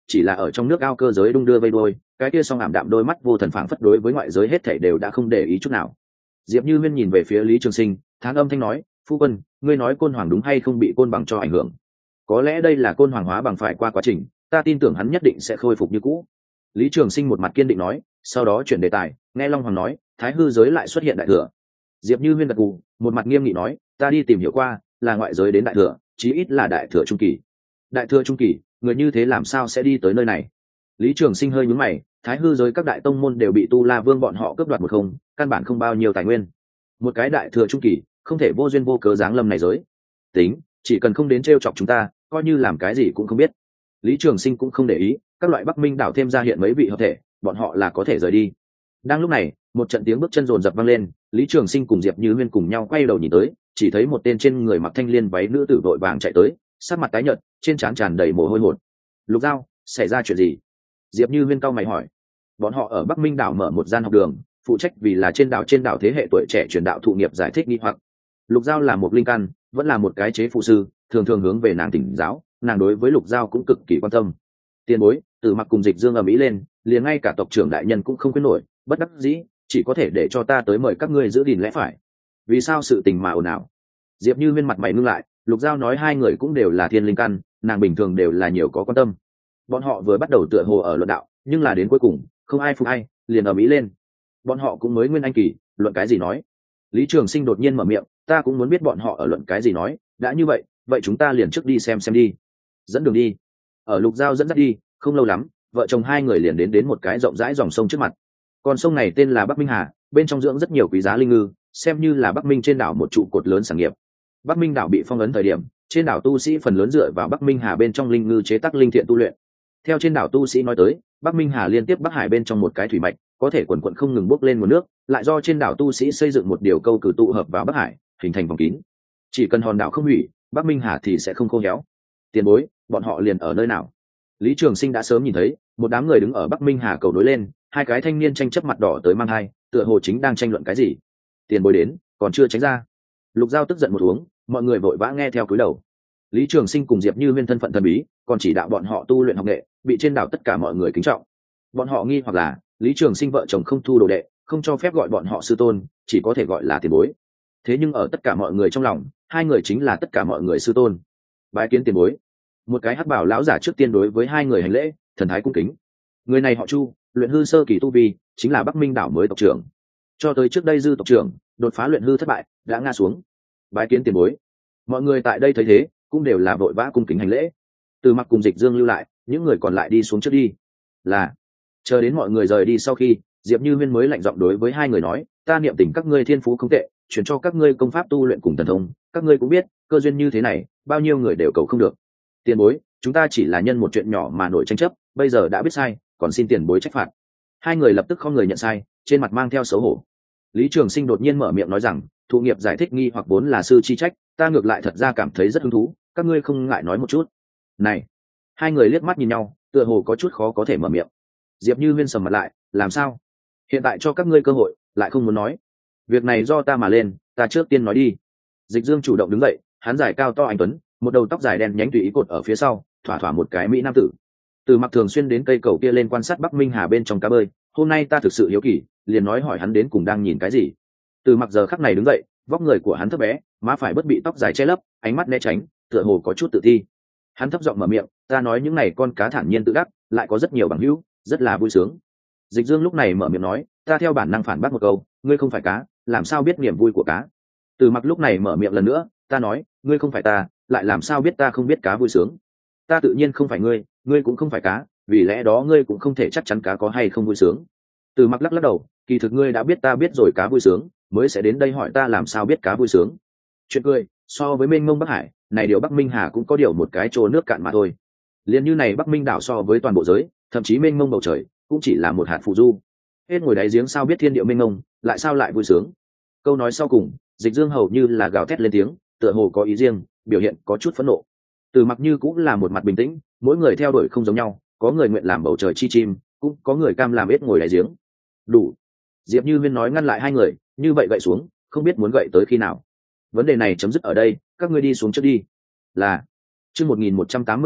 chỉ là ở trong nước ao cơ giới đung đưa vây đôi, cái kia song ảm đạm đôi mắt vô thần phảng phất đối với ngoại giới hết thảy đều đã không để ý chút nào. Diệp Như Huyên nhìn về phía Lý Trường Sinh, thán âm thanh nói, phu quân, ngươi nói côn hoàng đúng hay không bị côn bằng cho ảnh hưởng? Có lẽ đây là côn hoàng hóa bằng phải qua quá trình, ta tin tưởng hắn nhất định sẽ khôi phục như cũ. Lý Trường Sinh một mặt kiên định nói, sau đó chuyển đề tài, nghe Long Hoàng nói, thái hư giới lại xuất hiện đại thừa. Diệp Như Huyên gật gù, một mặt nghiêm nghị nói, ta đi tìm hiểu qua, là ngoại giới đến đại thừa, chí ít là đại thừa trung kỳ. Đại thừa trung kỳ, người như thế làm sao sẽ đi tới nơi này? Lý Trường Sinh hơi nhướng mày, thái hư giới các đại tông môn đều bị Tu La Vương bọn họ cướp đoạt một không, căn bản không bao nhiêu tài nguyên. Một cái đại thừa trung kỳ, không thể vô duyên vô cớ giáng lâm này giới. Tính, chỉ cần không đến trêu chọc chúng ta, coi như làm cái gì cũng không biết. Lý Trường Sinh cũng không để ý, các loại Bắc Minh đảo thêm ra hiện mấy vị hợp thể, bọn họ là có thể rời đi. Đang lúc này, một trận tiếng bước chân rồn rập vang lên, Lý Trường Sinh cùng Diệp Như Huyên cùng nhau quay đầu nhìn tới, chỉ thấy một tên trên người mặc thanh liên váy nữ tử vội vàng chạy tới, sắc mặt tái nhợt, trên trán tràn đầy mồ hôi hột. Lục Giao, xảy ra chuyện gì? Diệp Như Huyên cau mày hỏi. Bọn họ ở Bắc Minh đảo mở một gian học đường, phụ trách vì là trên đảo thế hệ tuổi trẻ truyền đạo thụ nghiệp giải thích nghi hoặc. Lục Giao là một linh căn, vẫn là một cái chế phụ sư, thường thường hướng về nàng thỉnh giáo, nàng đối với Lục Giao cũng cực kỳ quan tâm. Tiền bối, Từ Mặc cùng Dịch Dương ầm ĩ lên, liền ngay cả tộc trưởng đại nhân cũng không quyết nổi, bất đắc dĩ, chỉ có thể để cho ta tới mời các ngươi giữ gìn lẽ phải. Vì sao sự tình mà ồn ào? Diệp Như Huyên mặt mày ngưng lại, Lục Giao nói hai người cũng đều là thiên linh căn, nàng bình thường đều là nhiều có quan tâm. Bọn họ vừa bắt đầu tựa hồ ở luận đạo, nhưng là đến cuối cùng, không ai phục ai, liền ầm ĩ lên. Bọn họ cũng mới nguyên anh kỳ, luận cái gì nói? Lý Trường Sinh đột nhiên mở miệng, ta cũng muốn biết bọn họ ở luận cái gì nói, đã như vậy, vậy chúng ta liền trước đi xem đi. Dẫn đường đi. Ở Lục Giao dẫn dắt đi, không lâu lắm, vợ chồng hai người liền đến một cái rộng rãi dòng sông trước mặt. Con sông này tên là Bắc Minh Hà, bên trong dưỡng rất nhiều quý giá linh ngư, xem như là Bắc Minh trên đảo một trụ cột lớn sản nghiệp. Bắc Minh đảo bị phong ấn thời điểm, trên đảo tu sĩ phần lớn dựa vào Bắc Minh Hà bên trong linh ngư chế tác linh thiện tu luyện. Theo trên đảo tu sĩ nói tới, Bắc Minh Hà liên tiếp Bắc Hải bên trong một cái thủy mạch, có thể quần quần không ngừng bốc lên nguồn nước, lại do trên đảo tu sĩ xây dựng một điều câu cử tụ hợp vào Bắc Hải, hình thành vòng kín. Chỉ cần hòn đảo không hủy, Bắc Minh Hà thì sẽ không khô héo. Tiền bối, bọn họ liền ở nơi nào? Lý Trường Sinh đã sớm nhìn thấy, một đám người đứng ở Bắc Minh Hà cầu đối lên, hai cái thanh niên tranh chấp mặt đỏ tới mang hai, tựa hồ chính đang tranh luận cái gì. Tiền bối đến, còn chưa tránh ra. Lục Giao tức giận một uống, mọi người vội vã nghe theo cúi đầu. Lý Trường Sinh cùng Diệp Như Huyên thân phận thần bí, còn chỉ đạo bọn họ tu luyện học nghệ, bị trên đảo tất cả mọi người kính trọng. Bọn họ nghi hoặc là Lý Trường Sinh vợ chồng không thu đồ đệ, không cho phép gọi bọn họ sư tôn, chỉ có thể gọi là tiền bối. Thế nhưng ở tất cả mọi người trong lòng, hai người chính là tất cả mọi người sư tôn. Bái kiến tiền bối. Một cái hắc bảo lão giả trước tiên đối với hai người hành lễ, thần thái cung kính. Người này họ Chu, luyện hư sơ kỳ tu vi, chính là Bắc Minh đảo mới tộc trưởng. Cho tới trước đây dư tộc trưởng đột phá luyện hư thất bại, đã ngã xuống. Bái kiến tiền bối. Mọi người tại đây thấy thế, cũng đều là vội vã cung kính hành lễ. Từ Mặc cùng Dịch Dương lưu lại, những người còn lại đi xuống trước đi. Là chờ đến mọi người rời đi sau khi, Diệp Như Huyên mới lạnh giọng đối với hai người nói, ta niệm tình các ngươi thiên phú không tệ, chuyển cho các ngươi công pháp tu luyện cùng thần thông, các ngươi cũng biết, cơ duyên như thế này, bao nhiêu người đều cầu không được. Tiền bối, chúng ta chỉ là nhân một chuyện nhỏ mà nổi tranh chấp, bây giờ đã biết sai, còn xin tiền bối trách phạt. Hai người lập tức không người nhận sai, trên mặt mang theo xấu hổ. Lý Trường Sinh đột nhiên mở miệng nói rằng, thụ nghiệp giải thích nghi hoặc vốn là sư chi trách, ta ngược lại thật ra cảm thấy rất hứng thú, các ngươi không ngại nói một chút. Này, hai người liếc mắt nhìn nhau, tựa hồ có chút khó có thể mở miệng. Diệp Như Huyên sầm mặt lại, làm sao? Hiện tại cho các ngươi cơ hội, lại không muốn nói. Việc này do ta mà lên, ta trước tiên nói đi. Dịch Dương chủ động đứng dậy, hắn dài cao to anh tuấn, một đầu tóc dài đen nhánh tùy ý cột ở phía sau, thỏa thỏa một cái mỹ nam tử. Từ Mặc thường xuyên đến cây cầu kia lên quan sát Bắc Minh Hà bên trong cá bơi, hôm nay ta thực sự hiếu kỳ, liền nói hỏi hắn đến cùng đang nhìn cái gì. Từ Mặc giờ khắc này đứng dậy, vóc người của hắn thấp bé, má phải bất bị tóc dài che lấp, ánh mắt né tránh, tựa hồ có chút tự ti. Hắn thấp giọng mở miệng, ta nói những này con cá thản nhiên tự đắc, lại có rất nhiều bằng hữu, rất là vui sướng. Dịch Dương lúc này mở miệng nói, ta theo bản năng phản bác một câu, ngươi không phải cá, làm sao biết niềm vui của cá? Từ Mặc lúc này mở miệng lần nữa, ta nói, ngươi không phải ta, lại làm sao biết ta không biết cá vui sướng? Ta tự nhiên không phải ngươi, ngươi cũng không phải cá, vì lẽ đó ngươi cũng không thể chắc chắn cá có hay không vui sướng. Từ Mặc lắc lắc đầu, kỳ thực ngươi đã biết ta biết rồi cá vui sướng, mới sẽ đến đây hỏi ta làm sao biết cá vui sướng. Chuyện cười, so với mênh mông Bắc Hải, này điều Bắc Minh Hà cũng có điều một cái trô nước cạn mà thôi. Liên như này Bắc Minh đảo so với toàn bộ giới, thậm chí mênh mông bầu trời, cũng chỉ là một hạt phù du. Hết ngồi đáy giếng sao biết thiên địa mênh mông, lại sao lại vui sướng. Câu nói sau cùng, Dịch Dương hầu như là gào thét lên tiếng, tựa hồ có ý riêng, biểu hiện có chút phẫn nộ. Từ Mặc như cũng là một mặt bình tĩnh, mỗi người theo đuổi không giống nhau, có người nguyện làm bầu trời chi chim, cũng có người cam làm ếch ngồi đáy giếng. Đủ. Diệp Như Huyên nói ngăn lại hai người, như vậy gậy xuống, không biết muốn gậy tới khi nào. Vấn đề này chấm dứt ở đây, các ngươi đi xuống trước đi. Là chương 1186,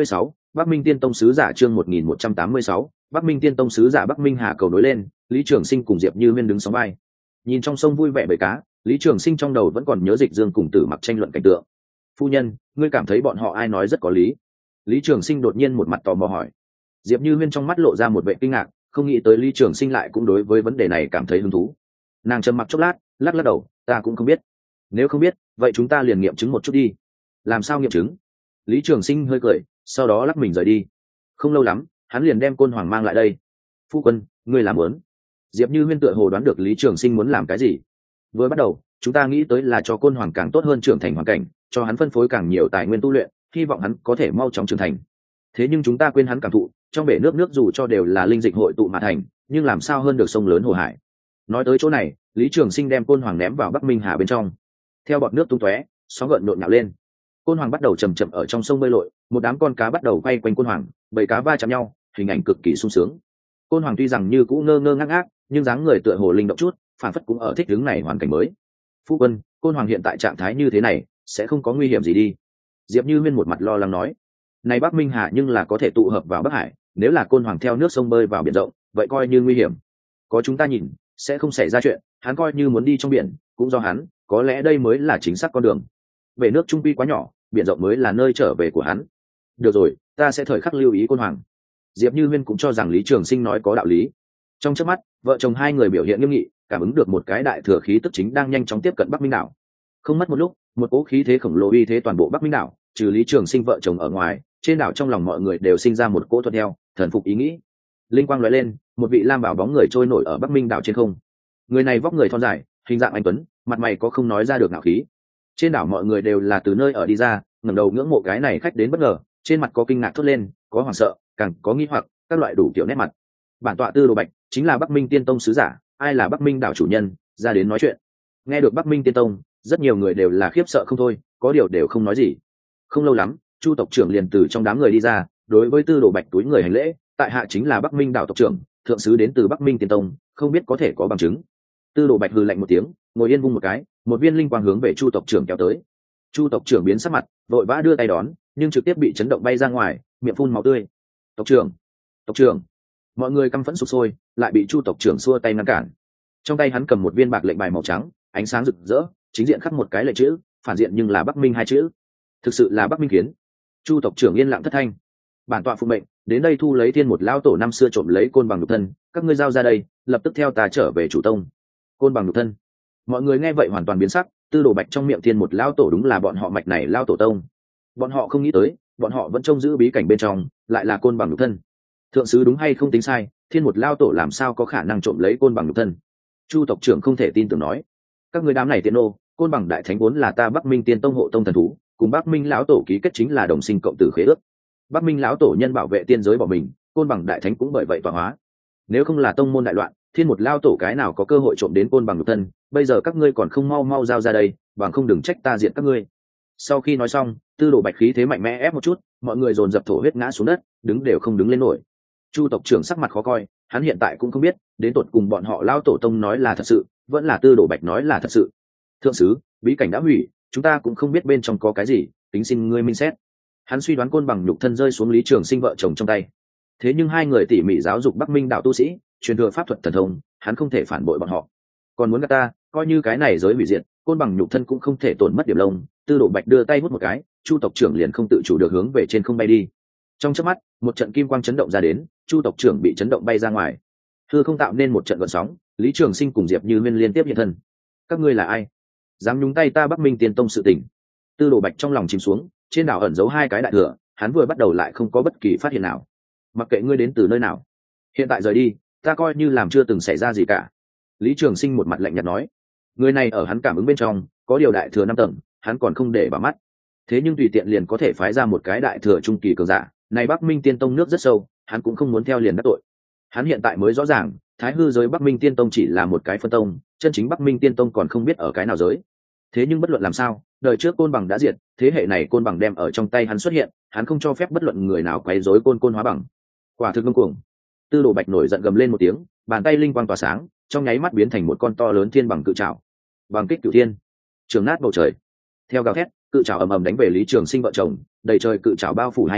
Bắc Minh Tiên Tông sứ giả chương 1186, Bắc Minh Tiên Tông sứ giả Bắc Minh Hà cầu nối lên, Lý Trường Sinh cùng Diệp Như Huyên đứng sóng vai. Nhìn trong sông vui vẻ bầy cá, Lý Trường Sinh trong đầu vẫn còn nhớ Dịch Dương cùng Tử Mặc tranh luận cảnh tượng. Phu nhân, ngươi cảm thấy bọn họ ai nói rất có lý? Lý Trường Sinh đột nhiên một mặt tò mò hỏi. Diệp Như Huyên trong mắt lộ ra một vẻ kinh ngạc, không nghĩ tới Lý Trường Sinh lại cũng đối với vấn đề này cảm thấy hứng thú. Nàng trầm mặc chốc lát, lắc lắc đầu, ta cũng không biết. Nếu không biết, vậy chúng ta liền nghiệm chứng một chút đi. Làm sao nghiệm chứng? Lý Trường Sinh hơi cười, sau đó lắc mình rời đi. Không lâu lắm, hắn liền đem Côn Hoàng mang lại đây. Phu quân, ngươi làm muốn? Diệp Như Huyên tựa hồ đoán được Lý Trường Sinh muốn làm cái gì. Vừa bắt đầu, chúng ta nghĩ tới là cho Côn Hoàng càng tốt hơn trưởng thành hoàn cảnh, cho hắn phân phối càng nhiều tài nguyên tu luyện, hy vọng hắn có thể mau chóng trưởng thành. Thế nhưng chúng ta quên hắn cảm thụ, trong bể nước dù cho đều là linh dịch hội tụ mà thành, nhưng làm sao hơn được sông lớn hồ hải. Nói tới chỗ này, Lý Trường Sinh đem Côn Hoàng ném vào Bắc Minh Hà bên trong. Theo bọt nước tung tóe, sóng gợn nhộn nhạo lên. Côn Hoàng bắt đầu chầm chậm ở trong sông bơi lội, một đám con cá bắt đầu quay quanh Côn Hoàng, bầy cá va chạm nhau, hình ảnh cực kỳ sung sướng. Côn Hoàng tuy rằng như cũ ngơ ngơ ngác ngác, nhưng dáng người tựa hồ linh động chút, phản phất cũng ở thích ứng này hoàn cảnh mới. Phu quân, Côn Hoàng hiện tại trạng thái như thế này, sẽ không có nguy hiểm gì đi? Diệp Như Huyên một mặt lo lắng nói. Này Bắc Minh Hà nhưng là có thể tụ hợp vào Bắc Hải, nếu là Côn Hoàng theo nước sông bơi vào biển rộng, vậy coi như nguy hiểm. Có chúng ta nhìn, sẽ không xảy ra chuyện, hắn coi như muốn đi trong biển, cũng do hắn, có lẽ đây mới là chính xác con đường. Bể nước trung quy quá nhỏ, biển rộng mới là nơi trở về của hắn. Được rồi, ta sẽ thời khắc lưu ý Côn Hoàng. Diệp Như Huyên cũng cho rằng Lý Trường Sinh nói có đạo lý. Trong chớp mắt, vợ chồng hai người biểu hiện nghiêm nghị, cảm ứng được một cái đại thừa khí tức chính đang nhanh chóng tiếp cận Bắc Minh đảo. Không mất một lúc, một cỗ khí thế khổng lồ uy thế toàn bộ Bắc Minh đảo, trừ Lý Trường Sinh vợ chồng ở ngoài, trên đảo trong lòng mọi người đều sinh ra một cỗ thuận theo, thần phục ý nghĩ. Linh quang lóe lên, một vị lam bảo bóng người trôi nổi ở Bắc Minh đảo trên không. Người này vóc người thon dài, hình dạng anh tuấn, mặt mày có không nói ra được ngạo khí. Trên đảo mọi người đều là từ nơi ở đi ra, ngẩng đầu ngưỡng mộ cái này khách đến bất ngờ, trên mặt có kinh ngạc thốt lên, có hoảng sợ, càng có nghi hoặc, các loại đủ kiểu nét mặt. Bản tọa Tư Đồ Bạch chính là Bắc Minh Tiên Tông sứ giả, ai là Bắc Minh đảo chủ nhân, ra đến nói chuyện. Nghe được Bắc Minh Tiên Tông, rất nhiều người đều là khiếp sợ không thôi, có điều đều không nói gì. Không lâu lắm, Chu tộc trưởng liền từ trong đám người đi ra, đối với Tư Đồ Bạch túi người hành lễ, tại hạ chính là Bắc Minh đảo tộc trưởng, thượng sứ đến từ Bắc Minh Tiên Tông, không biết có thể có bằng chứng. Tư Đồ Bạch hừ lạnh một tiếng, ngồi yên vung một cái, một viên linh quang hướng về Chu tộc trưởng kéo tới. Chu tộc trưởng biến sắc mặt, vội vã đưa tay đón, nhưng trực tiếp bị chấn động bay ra ngoài, miệng phun máu tươi. Tộc trưởng, tộc trưởng! Mọi người căm phẫn sục sôi, lại bị Chu tộc trưởng xua tay ngăn cản. Trong tay hắn cầm một viên bạc lệnh bài màu trắng, ánh sáng rực rỡ, chính diện khắc một cái lệnh chữ, phản diện nhưng là Bắc Minh hai chữ. Thực sự là Bắc Minh Kiến. Chu tộc trưởng yên lặng thất thanh. Bản tọa phụ mệnh, đến đây thu lấy Thiên một lao tổ năm xưa trộm lấy côn bằng nhục thân, các ngươi giao ra đây, lập tức theo ta trở về chủ tông. Côn bằng nhục thân. Mọi người nghe vậy hoàn toàn biến sắc, Tư Đồ Bạch trong miệng Thiên một lao tổ đúng là bọn họ mạch này lao tổ tông. Bọn họ không nghĩ tới, bọn họ vẫn trông giữ bí cảnh bên trong, lại là côn bằng nhục thân. Thượng sứ đúng hay không tính sai, Thiên một lao tổ làm sao có khả năng trộm lấy côn bằng nhục thân? Chu tộc trưởng không thể tin tưởng nói, các người đám này tiện nô, côn bằng đại thánh vốn là ta Bắc Minh Tiên Tông hộ tông thần thú, cùng Bắc Minh lão tổ ký kết chính là đồng sinh cộng tử khế ước. Bắc Minh lão tổ nhân bảo vệ tiên giới bỏ mình, côn bằng đại thánh cũng bởi vậy tọa hóa. Nếu không là tông môn đại loạn, Thiên một lao tổ cái nào có cơ hội trộm đến côn bằng nhục thân, bây giờ các ngươi còn không mau mau giao ra đây, bằng không đừng trách ta diện các ngươi. Sau khi nói xong, Tư Đồ Bạch khí thế mạnh mẽ ép một chút, mọi người dồn dập thổ huyết ngã xuống đất, đứng đều không đứng lên nổi. Chu tộc trưởng sắc mặt khó coi, hắn hiện tại cũng không biết, đến tột cùng bọn họ lao tổ tông nói là thật sự, vẫn là Tư Đồ Bạch nói là thật sự. Thượng sứ, bí cảnh đã hủy, chúng ta cũng không biết bên trong có cái gì, tính xin ngươi minh xét. Hắn suy đoán côn bằng nhục thân rơi xuống Lý Trường Sinh vợ chồng trong tay. Thế nhưng hai người tỉ mỉ giáo dục Bắc Minh đạo tu sĩ, truyền thừa pháp thuật thần thông, hắn không thể phản bội bọn họ. Còn muốn gạt ta, coi như cái này giới hủy diệt, côn bằng nhục thân cũng không thể tổn mất điểm lông. Tư Đồ Bạch đưa tay hút một cái, Chu tộc trưởng liền không tự chủ được hướng về trên không bay đi. Trong chớp mắt, một trận kim quang chấn động ra đến, Chu tộc trưởng bị chấn động bay ra ngoài. Hư không tạo nên một trận gợn sóng, Lý Trường Sinh cùng Diệp Như Huyên liên tiếp hiện thân. Các ngươi là ai? Dám nhúng tay ta Bắc Minh Tiên Tông sự tình? Tư Đồ Bạch trong lòng chìm xuống, trên đảo ẩn giấu hai cái đại thừa, hắn vừa bắt đầu lại không có bất kỳ phát hiện nào. Mặc kệ ngươi đến từ nơi nào, hiện tại rời đi, ta coi như làm chưa từng xảy ra gì cả. Lý Trường Sinh một mặt lạnh nhạt nói. Người này ở hắn cảm ứng bên trong, có điều đại thừa 5 tầng, hắn còn không để vào mắt. Thế nhưng tùy tiện liền có thể phái ra một cái đại thừa trung kỳ cường giả, này Bắc Minh Tiên Tông nước rất sâu, hắn cũng không muốn theo liền đắc tội. Hắn hiện tại mới rõ ràng, Thái hư giới Bắc Minh Tiên Tông chỉ là một cái phân tông, chân chính Bắc Minh Tiên Tông còn không biết ở cái nào giới. Thế nhưng bất luận làm sao, đời trước côn bằng đã diệt, thế hệ này côn bằng đem ở trong tay hắn xuất hiện, hắn không cho phép bất luận người nào quấy rối côn hóa bằng. Quả thực ngông cuồng. Tư Đồ Bạch nổi giận gầm lên một tiếng, bàn tay linh quang tỏa sáng, trong nháy mắt biến thành một con to lớn thiên bằng cự trảo. Bằng kích cửu thiên, trường nát bầu trời. Theo gào thét, cự trảo ầm ầm đánh về Lý Trường Sinh vợ chồng, đầy trời cự trảo bao phủ hai người,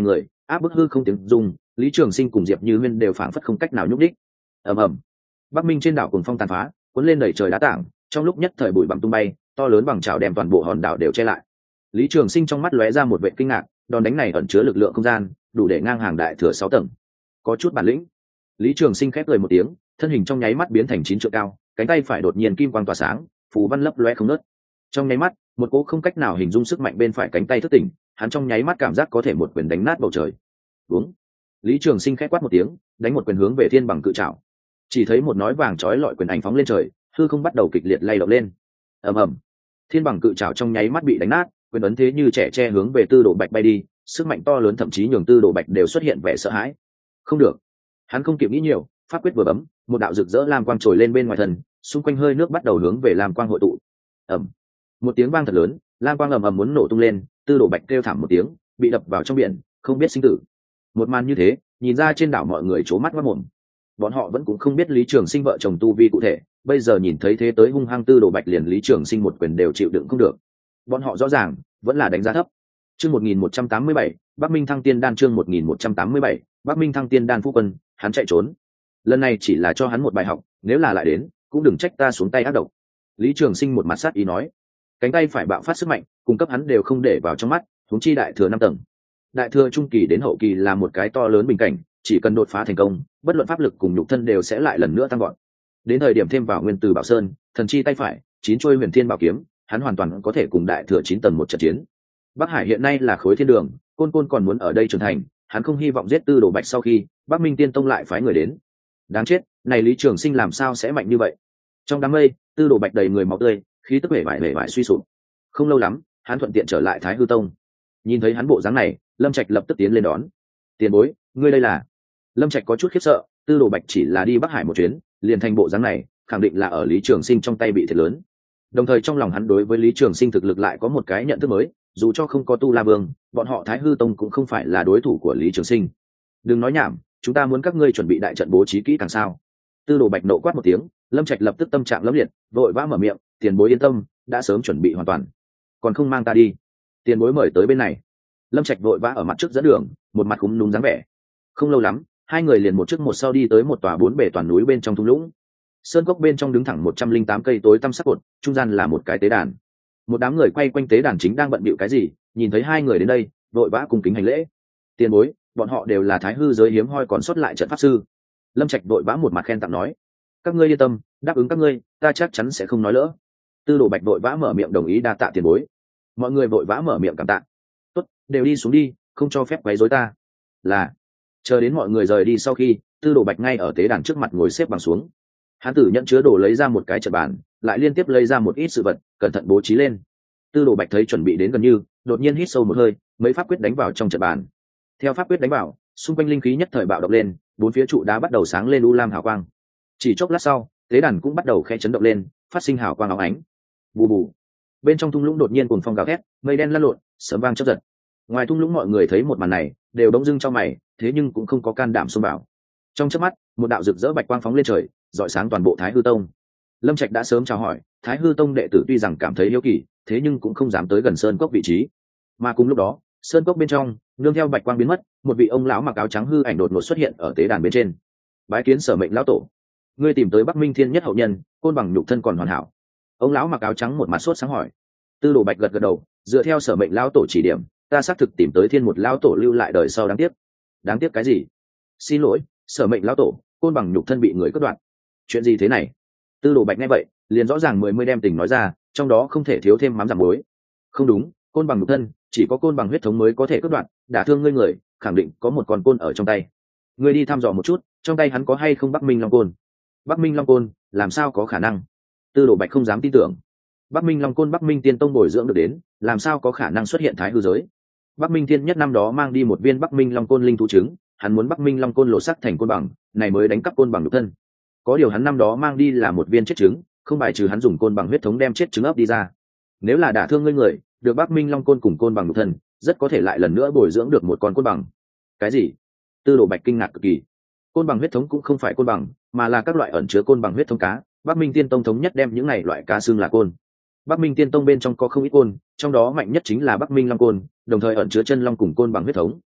áp bức hư không tiếng dùng, Lý Trường Sinh cùng Diệp Như Huyên đều phảng phất không cách nào nhúc đích. Ầm ầm. Bắc Minh trên đảo cuồng phong tàn phá, cuốn lên đẩy trời đá tảng, trong lúc nhất thời bụi bặm tung bay, to lớn bằng chảo đem toàn bộ hòn đảo đều che lại. Lý Trường Sinh trong mắt lóe ra một vẻ kinh ngạc, đòn đánh này ẩn chứa lực lượng không gian, đủ để ngang hàng đại thừa 6 tầng. Có chút bản lĩnh. Lý Trường Sinh khép cười một tiếng, thân hình trong nháy mắt biến thành 9 trượng cao, cánh tay phải đột nhiên kim quang tỏa sáng, phù văn lấp lóe không ngớt. Trong nháy mắt, một cỗ không cách nào hình dung sức mạnh bên phải cánh tay thức tỉnh, hắn trong nháy mắt cảm giác có thể một quyền đánh nát bầu trời. Đúng. Lý Trường Sinh khẽ quát một tiếng, đánh một quyền hướng về thiên bằng cự trảo. Chỉ thấy một nói vàng chói lọi quyền ảnh phóng lên trời, hư không bắt đầu kịch liệt lay động lên. Ầm ầm. Thiên bằng cự trảo trong nháy mắt bị đánh nát, quyền ấn thế như trẻ tre hướng về Tư Đồ Bạch bay đi, sức mạnh to lớn thậm chí nhường Tư Đồ Bạch đều xuất hiện vẻ sợ hãi. Không được. Hắn không kịp nghĩ nhiều, pháp quyết vừa bấm, một đạo rực rỡ lam quang trồi lên bên ngoài thân, xung quanh hơi nước bắt đầu hướng về lam quang hội tụ. Ầm. Một tiếng vang thật lớn, lam quang ầm ầm muốn nổ tung lên, Tư Đồ Bạch kêu thảm một tiếng, bị đập vào trong biển, không biết sinh tử. Một màn như thế, nhìn ra trên đảo mọi người trố mắt ngoác mồm. Bọn họ vẫn cũng không biết Lý Trường Sinh vợ chồng tu vi cụ thể, bây giờ nhìn thấy thế tới hung hăng Tư Đồ Bạch liền Lý Trường Sinh một quyền đều chịu đựng không được. Bọn họ rõ ràng vẫn là đánh giá thấp. Chương 1187, Bắc Minh Thăng Tiên Đan. Chương 1187, Bắc Minh Thăng Tiên Đan. Phu quân, hắn chạy trốn. Lần này chỉ là cho hắn một bài học, nếu là lại đến, cũng đừng trách ta xuống tay ác độc. Lý Trường Sinh một mặt sát ý nói. Cánh tay phải bạo phát sức mạnh, cung cấp hắn đều không để vào trong mắt, huống chi đại thừa 5 tầng. Đại thừa trung kỳ đến hậu kỳ là một cái to lớn bình cảnh, chỉ cần đột phá thành công, bất luận pháp lực cùng nhục thân đều sẽ lại lần nữa tăng vọt. Đến thời điểm thêm vào nguyên từ bảo sơn, thần chi tay phải, 9 chuôi huyền thiên bảo kiếm, hắn hoàn toàn có thể cùng đại thừa 9 tầng một trận chiến. Bắc Hải hiện nay là khối thiên đường, côn côn còn muốn ở đây trưởng thành, hắn không hy vọng giết Tư Đồ Bạch sau khi Bắc Minh Tiên Tông lại phái người đến. Đáng chết, này Lý Trường Sinh làm sao sẽ mạnh như vậy? Trong đám mây, Tư Đồ Bạch đầy người máu tươi, khí tức bể bại suy sụp. Không lâu lắm, hắn thuận tiện trở lại Thái Hư Tông. Nhìn thấy hắn bộ dáng này, Lâm Trạch lập tức tiến lên đón. Tiền bối, ngươi đây là? Lâm Trạch có chút khiếp sợ, Tư Đồ Bạch chỉ là đi Bắc Hải một chuyến, liền thành bộ dáng này, khẳng định là ở Lý Trường Sinh trong tay bị thiệt lớn. Đồng thời trong lòng hắn đối với Lý Trường Sinh thực lực lại có một cái nhận thức mới, dù cho không có Tu La Vương, bọn họ Thái Hư Tông cũng không phải là đối thủ của Lý Trường Sinh. Đừng nói nhảm, chúng ta muốn các ngươi chuẩn bị đại trận bố trí kỹ càng sao? Tư Đồ Bạch nộ quát một tiếng, Lâm Trạch lập tức tâm trạng lẫm liệt, vội vã mở miệng, tiền bối yên tâm, đã sớm chuẩn bị hoàn toàn. Còn không mang ta đi? Tiền bối mời tới bên này. Lâm Trạch vội vã ở mặt trước dẫn đường, một mặt cúm núm dáng vẻ. Không lâu lắm, hai người liền một trước một sau đi tới một tòa 4 bề toàn núi bên trong thung lũng. Sơn cốc bên trong đứng thẳng 108 cây tối tăm sắc cột, trung gian là một cái tế đàn. Một đám người quay quanh tế đàn chính đang bận bịu cái gì, nhìn thấy hai người đến đây, vội vã cung kính hành lễ. Tiền bối, bọn họ đều là Thái Hư giới hiếm hoi còn sót lại trận pháp sư. Lâm Trạch vội vã một mặt khen tặng nói, các ngươi yên tâm, đáp ứng các ngươi, ta chắc chắn sẽ không nói lỡ. Tư Đồ Bạch vội vã mở miệng đồng ý đa tạ tiền bối. Mọi người vội vã mở miệng cảm tạ. Tốt, đều đi xuống đi, không cho phép quấy rối ta. Là. Chờ đến mọi người rời đi sau khi, Tư Đồ Bạch ngay ở tế đàn trước mặt ngồi xếp bằng xuống. Hắn tử nhận chứa đồ lấy ra một cái trận bàn, lại liên tiếp lấy ra một ít sự vật, cẩn thận bố trí lên. Tư Đồ Bạch thấy chuẩn bị đến gần như, đột nhiên hít sâu một hơi, mấy pháp quyết đánh vào trong trận bàn. Theo pháp quyết đánh vào, xung quanh linh khí nhất thời bạo động lên, bốn phía trụ đá bắt đầu sáng lên u lam hào quang. Chỉ chốc lát sau, tế đàn cũng bắt đầu khẽ chấn động lên, phát sinh hào quang óng ánh. Bù bù. Bên trong thung lũng đột nhiên cuồng phong gào thét, mây đen lăn lộn, sấm vang chớp giật. Ngoài thung lũng mọi người thấy một màn này, đều đống dưng trong mày, thế nhưng cũng không có can đảm xông vào. Trong chớp mắt, một đạo rực rỡ bạch quang phóng lên trời, rọi sáng toàn bộ Thái Hư Tông. Lâm Trạch đã sớm chào hỏi, Thái Hư Tông đệ tử tuy rằng cảm thấy hiếu kỳ, thế nhưng cũng không dám tới gần sơn cốc vị trí. Mà cùng lúc đó, sơn cốc bên trong, nương theo bạch quang biến mất, một vị ông lão mặc áo trắng hư ảnh đột ngột xuất hiện ở tế đàn bên trên. Bái kiến Sở Mệnh lão tổ, ngươi tìm tới Bắc Minh Thiên Nhất hậu nhân, côn bằng nhục thân còn hoàn hảo. Ông lão mặc áo trắng một mặt sốt sáng hỏi. Tư Đồ Bạch gật gật đầu, dựa theo Sở Mệnh lão tổ chỉ điểm, ta xác thực tìm tới Thiên một lão tổ lưu lại đời sau. Đáng tiếc cái gì? Xin lỗi, Sở Mệnh lão tổ, côn bằng nhục thân bị người cướp đoạt. Chuyện gì thế này? Tư Đồ Bạch nghe vậy, liền rõ ràng mươi đem tình nói ra, trong đó không thể thiếu thêm mắm giảm muối. Không đúng, côn bằng nhục thân, chỉ có côn bằng huyết thống mới có thể cướp đoạt, đả thương ngươi người, khẳng định có một con côn ở trong tay. Ngươi đi thăm dò một chút, trong tay hắn có hay không Bắc Minh Long Côn? Bắc Minh Long Côn, làm sao có khả năng? Tư Đồ Bạch không dám tin tưởng. Bắc Minh Long Côn Bắc Minh Tiên Tông bồi dưỡng được đến, làm sao có khả năng xuất hiện Thái Hư giới? Bắc Minh Thiên Nhất năm đó mang đi một viên Bắc Minh Long Côn linh thú trứng, hắn muốn Bắc Minh Long Côn lộ sắc thành côn bằng, này mới đánh cắp côn bằng nhục thân. Có điều hắn năm đó mang đi là một viên chết trứng, không bài trừ hắn dùng côn bằng huyết thống đem chết trứng ấp đi ra. Nếu là đả thương ngươi người, được Bắc Minh Long Côn cùng côn bằng nhục thân, rất có thể lại lần nữa bồi dưỡng được một con côn bằng. Cái gì? Tư Đồ Bạch kinh ngạc cực kỳ. Côn bằng huyết thống cũng không phải côn bằng, mà là các loại ẩn chứa côn bằng huyết thống cá. Bắc Minh Tiên Tông thống nhất đem những này loại cá xương là côn. Bắc Minh Tiên Tông bên trong có không ít côn, trong đó mạnh nhất chính là Bắc Minh Long Côn, đồng thời ẩn chứa chân long cùng côn bằng huyết thống.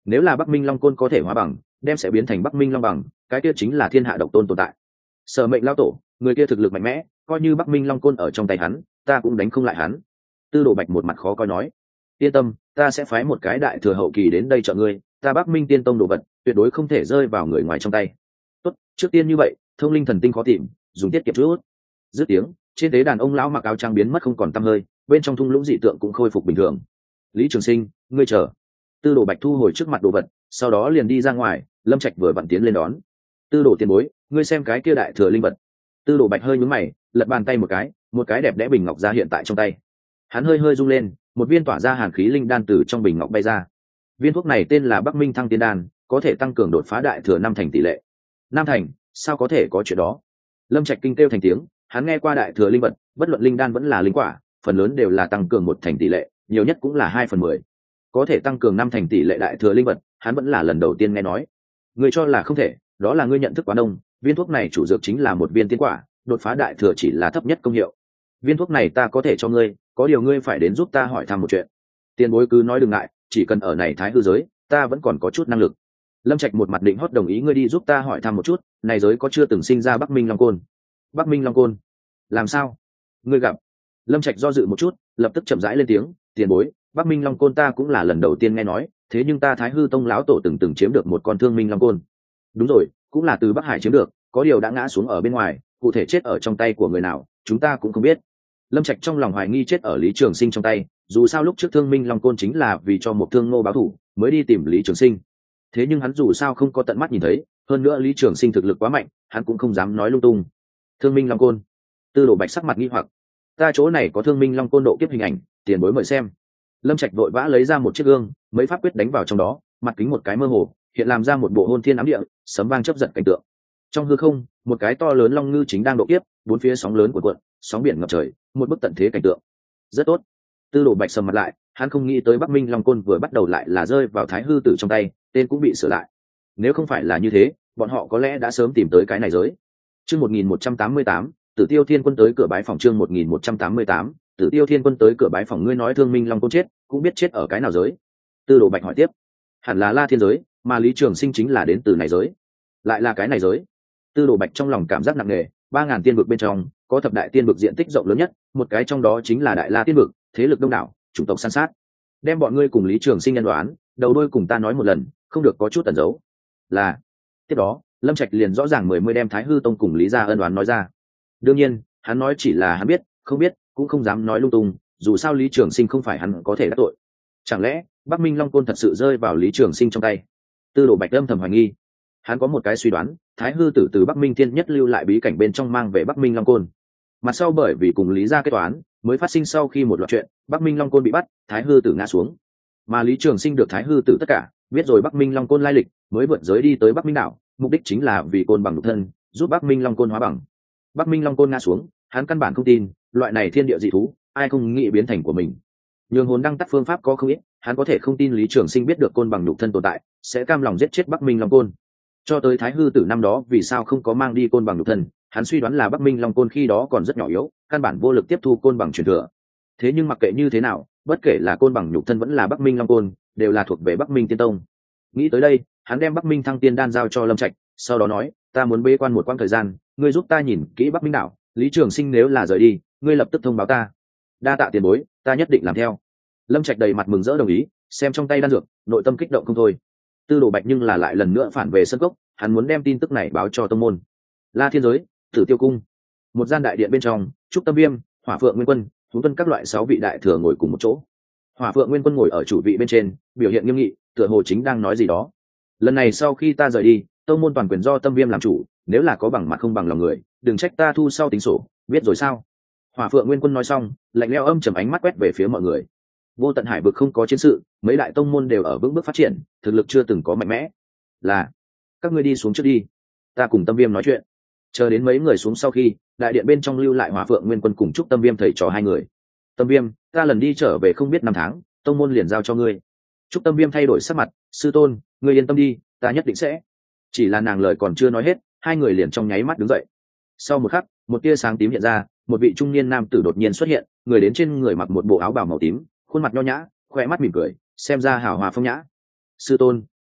Nếu là Bắc Minh Long Côn có thể hóa bằng, đem sẽ biến thành Bắc Minh Long bằng, cái kia chính là thiên hạ độc tôn tồn tại. Sở Mệnh lão tổ, người kia thực lực mạnh mẽ, coi như Bắc Minh Long Côn ở trong tay hắn, ta cũng đánh không lại hắn. Tư Đồ Bạch một mặt khó coi nói, yên tâm, ta sẽ phái một cái đại thừa hậu kỳ đến đây trợ ngươi, ta Bắc Minh Tiên Tông đồ vật, tuyệt đối không thể rơi vào người ngoài trong tay. Tốt, trước tiên như vậy, thông linh thần tinh khó tìm, dùng tiết kiệm chút. Dứt tiếng, trên tế đàn ông lão mặc áo trắng biến mất không còn tăm hơi, bên trong thung lũng dị tượng cũng khôi phục bình thường. Lý Trường Sinh, ngươi chờ. Tư Đồ Bạch thu hồi trước mặt đồ vật, sau đó liền đi ra ngoài. Lâm Trạch vừa vặn tiến lên đón. Tư Đồ tiền bối, ngươi xem cái kia đại thừa linh vật. Tư Đồ Bạch hơi nhướng mày, lật bàn tay một cái đẹp đẽ bình ngọc ra hiện tại trong tay. Hắn hơi hơi rung lên, một viên tỏa ra hàn khí linh đan từ trong bình ngọc bay ra. Viên thuốc này tên là Bắc Minh Thăng Tiên Đan, có thể tăng cường đột phá đại thừa 5 thành tỷ lệ. 5 thành, sao có thể có chuyện đó? Lâm Trạch kinh kêu thành tiếng, hắn nghe qua đại thừa linh vật, bất luận linh đan vẫn là linh quả, phần lớn đều là tăng cường 1 thành tỷ lệ, nhiều nhất cũng là 2/10. Có thể tăng cường 5 thành tỷ lệ đại thừa linh vật, hắn vẫn là lần đầu tiên nghe nói. Ngươi cho là không thể, đó là ngươi nhận thức quá đông, viên thuốc này chủ dược chính là một viên tiên quả, đột phá đại thừa chỉ là thấp nhất công hiệu. Viên thuốc này ta có thể cho ngươi, có điều ngươi phải đến giúp ta hỏi thăm một chuyện. Tiền bối cứ nói đừng ngại, chỉ cần ở này thái hư giới, ta vẫn còn có chút năng lực. Lâm Trạch một mặt định hót đồng ý, ngươi đi giúp ta hỏi thăm một chút, này giới có chưa từng sinh ra Bắc Minh Long Côn. Bắc Minh Long Côn? Làm sao? Ngươi gặp? Lâm Trạch do dự một chút, lập tức chậm rãi lên tiếng, tiền bối, Bắc Minh Long Côn ta cũng là lần đầu tiên nghe nói, thế nhưng ta Thái Hư Tông lão tổ từng chiếm được một con Thương Minh Long Côn. Đúng rồi, cũng là từ Bắc Hải chiếm được, có điều đã ngã xuống ở bên ngoài, cụ thể chết ở trong tay của người nào, chúng ta cũng không biết. Lâm Trạch trong lòng hoài nghi chết ở Lý Trường Sinh trong tay, dù sao lúc trước Thương Minh Long Côn chính là vì cho một Thương Ngô báo thù, mới đi tìm Lý Trường Sinh. Thế nhưng hắn dù sao không có tận mắt nhìn thấy, hơn nữa Lý Trường Sinh thực lực quá mạnh, hắn cũng không dám nói lung tung. Thương Minh Long Côn? Tư Đồ Bạch sắc mặt nghi hoặc. Ta chỗ này có Thương Minh Long Côn độ kiếp hình ảnh, tiền bối mời xem. Lâm Trạch vội vã lấy ra một chiếc gương, mấy pháp quyết đánh vào trong đó, mặt kính một cái mơ hồ, hiện làm ra một bộ hôn thiên ám địa, sấm vang chớp giật cảnh tượng. Trong hư không, một cái to lớn long ngư chính đang độ kiếp, bốn phía sóng lớn cuộn cuộn, sóng biển ngập trời, một bức tận thế cảnh tượng. Rất tốt. Tư Đồ Bạch sầm mặt lại, hắn không nghĩ tới Bắc Minh Long Côn vừa bắt đầu lại là rơi vào Thái Hư Tử trong tay, tên cũng bị sửa lại. Nếu không phải là như thế, bọn họ có lẽ đã sớm tìm tới cái này giới. Chương 1188, Tử Tiêu Thiên Quân tới cửa bái phòng. Chương 1188, Tử Tiêu Thiên Quân tới cửa bái phòng. Ngươi nói Thương Minh Long Côn chết, cũng biết chết ở cái nào giới? Tư Đồ Bạch hỏi tiếp. Hẳn là La Thiên giới, mà Lý Trường Sinh chính là đến từ này giới. Lại là cái này giới? Tư Đồ Bạch trong lòng cảm giác nặng nề, 3000 tiên vực bên trong, có thập đại tiên vực diện tích rộng lớn nhất, một cái trong đó chính là Đại La tiên vực, thế lực đông đảo, chủng tộc san sát. Đem bọn ngươi cùng Lý Trường Sinh nhân đoán, đầu đuôi cùng ta nói một lần, không được có chút tẩn giấu. Là. Tiếp đó, Lâm Trạch liền rõ ràng mươi đem Thái Hư Tông cùng Lý gia ân đoán nói ra. Đương nhiên, hắn nói chỉ là hắn biết, không biết, cũng không dám nói lung tung, dù sao Lý Trường Sinh không phải hắn có thể đắc tội. Chẳng lẽ Bắc Minh Long Côn thật sự rơi vào Lý Trường Sinh trong tay? Tư Đồ Bạch âm thầm hoài nghi. Hắn có một cái suy đoán, Thái Hư Tử từ Bắc Minh Thiên Nhất lưu lại bí cảnh bên trong mang về Bắc Minh Long Côn. Mặt sau bởi vì cùng Lý gia kết toán, mới phát sinh sau khi một loạt chuyện, Bắc Minh Long Côn bị bắt, Thái Hư Tử ngã xuống. Mà Lý Trường Sinh được Thái Hư Tử tất cả, biết rồi Bắc Minh Long Côn lai lịch, mới vượt giới đi tới Bắc Minh đảo, mục đích chính là vì côn bằng nhục thân, giúp Bắc Minh Long Côn hóa bằng. Bắc Minh Long Côn ngã xuống, hắn căn bản không tin, loại này thiên địa dị thú, ai không nghĩ biến thành của mình. Nhường hồn đăng tắt phương pháp có không ít, hắn có thể không tin Lý Trường Sinh biết được côn bằng nhục thân tồn tại, sẽ cam lòng giết chết Bắc Minh Long Côn. Cho tới Thái Hư Tử năm đó vì sao không có mang đi côn bằng nhục thân, hắn suy đoán là Bắc Minh Long Côn khi đó còn rất nhỏ yếu, căn bản vô lực tiếp thu côn bằng truyền thừa. Thế nhưng mặc kệ như thế nào, bất kể là côn bằng nhục thân vẫn là Bắc Minh Long Côn, đều là thuộc về Bắc Minh Tiên Tông. Nghĩ tới đây, hắn đem Bắc Minh Thăng Tiên Đan giao cho Lâm Trạch, sau đó nói, ta muốn bế quan một quãng thời gian, ngươi giúp ta nhìn kỹ Bắc Minh đảo, Lý Trường Sinh nếu là rời đi, ngươi lập tức thông báo ta. Đa tạ tiền bối, ta nhất định làm theo. Lâm Trạch đầy mặt mừng rỡ đồng ý, xem trong tay đan dược, nội tâm kích động không thôi. Tư Đồ Bạch nhưng là lại lần nữa phản về sân cốc, hắn muốn đem tin tức này báo cho tông môn. La Thiên giới, Tử Tiêu cung, một gian đại điện bên trong, Trúc Tâm Viêm, Hỏa Phượng Nguyên Quân, Thú Tuân các loại 6 vị đại thừa ngồi cùng một chỗ. Hỏa Phượng Nguyên Quân ngồi ở chủ vị bên trên, biểu hiện nghiêm nghị, tựa hồ chính đang nói gì đó. Lần này sau khi ta rời đi, tông môn toàn quyền do Tâm Viêm làm chủ, nếu là có bằng mặt không bằng lòng người, đừng trách ta thu sau tính sổ, biết rồi sao? Hỏa Phượng Nguyên Quân nói xong, lạnh lẽo âm trầm ánh mắt quét về phía mọi người. Vô Tận Hải vực không có chiến sự, mấy đại tông môn đều ở vững bước phát triển, thực lực chưa từng có mạnh mẽ. Là, các ngươi đi xuống trước đi, ta cùng Tâm Viêm nói chuyện. Chờ đến mấy người xuống sau khi, đại điện bên trong lưu lại Hỏa Phượng Nguyên Quân cùng Trúc Tâm Viêm thầy trò hai người. Tâm Viêm, ta lần đi trở về không biết 5 tháng, tông môn liền giao cho ngươi. Trúc Tâm Viêm thay đổi sắc mặt, sư tôn, ngươi yên tâm đi, ta nhất định sẽ. Chỉ là nàng lời còn chưa nói hết, hai người liền trong nháy mắt đứng dậy. Sau một khắc, một tia sáng tím hiện ra, một vị trung niên nam tử đột nhiên xuất hiện, người đến trên người mặc một bộ áo bào màu tím, khuôn mặt nho nhã, khỏe mắt mỉm cười, xem ra hào hòa phong nhã. Sư tôn,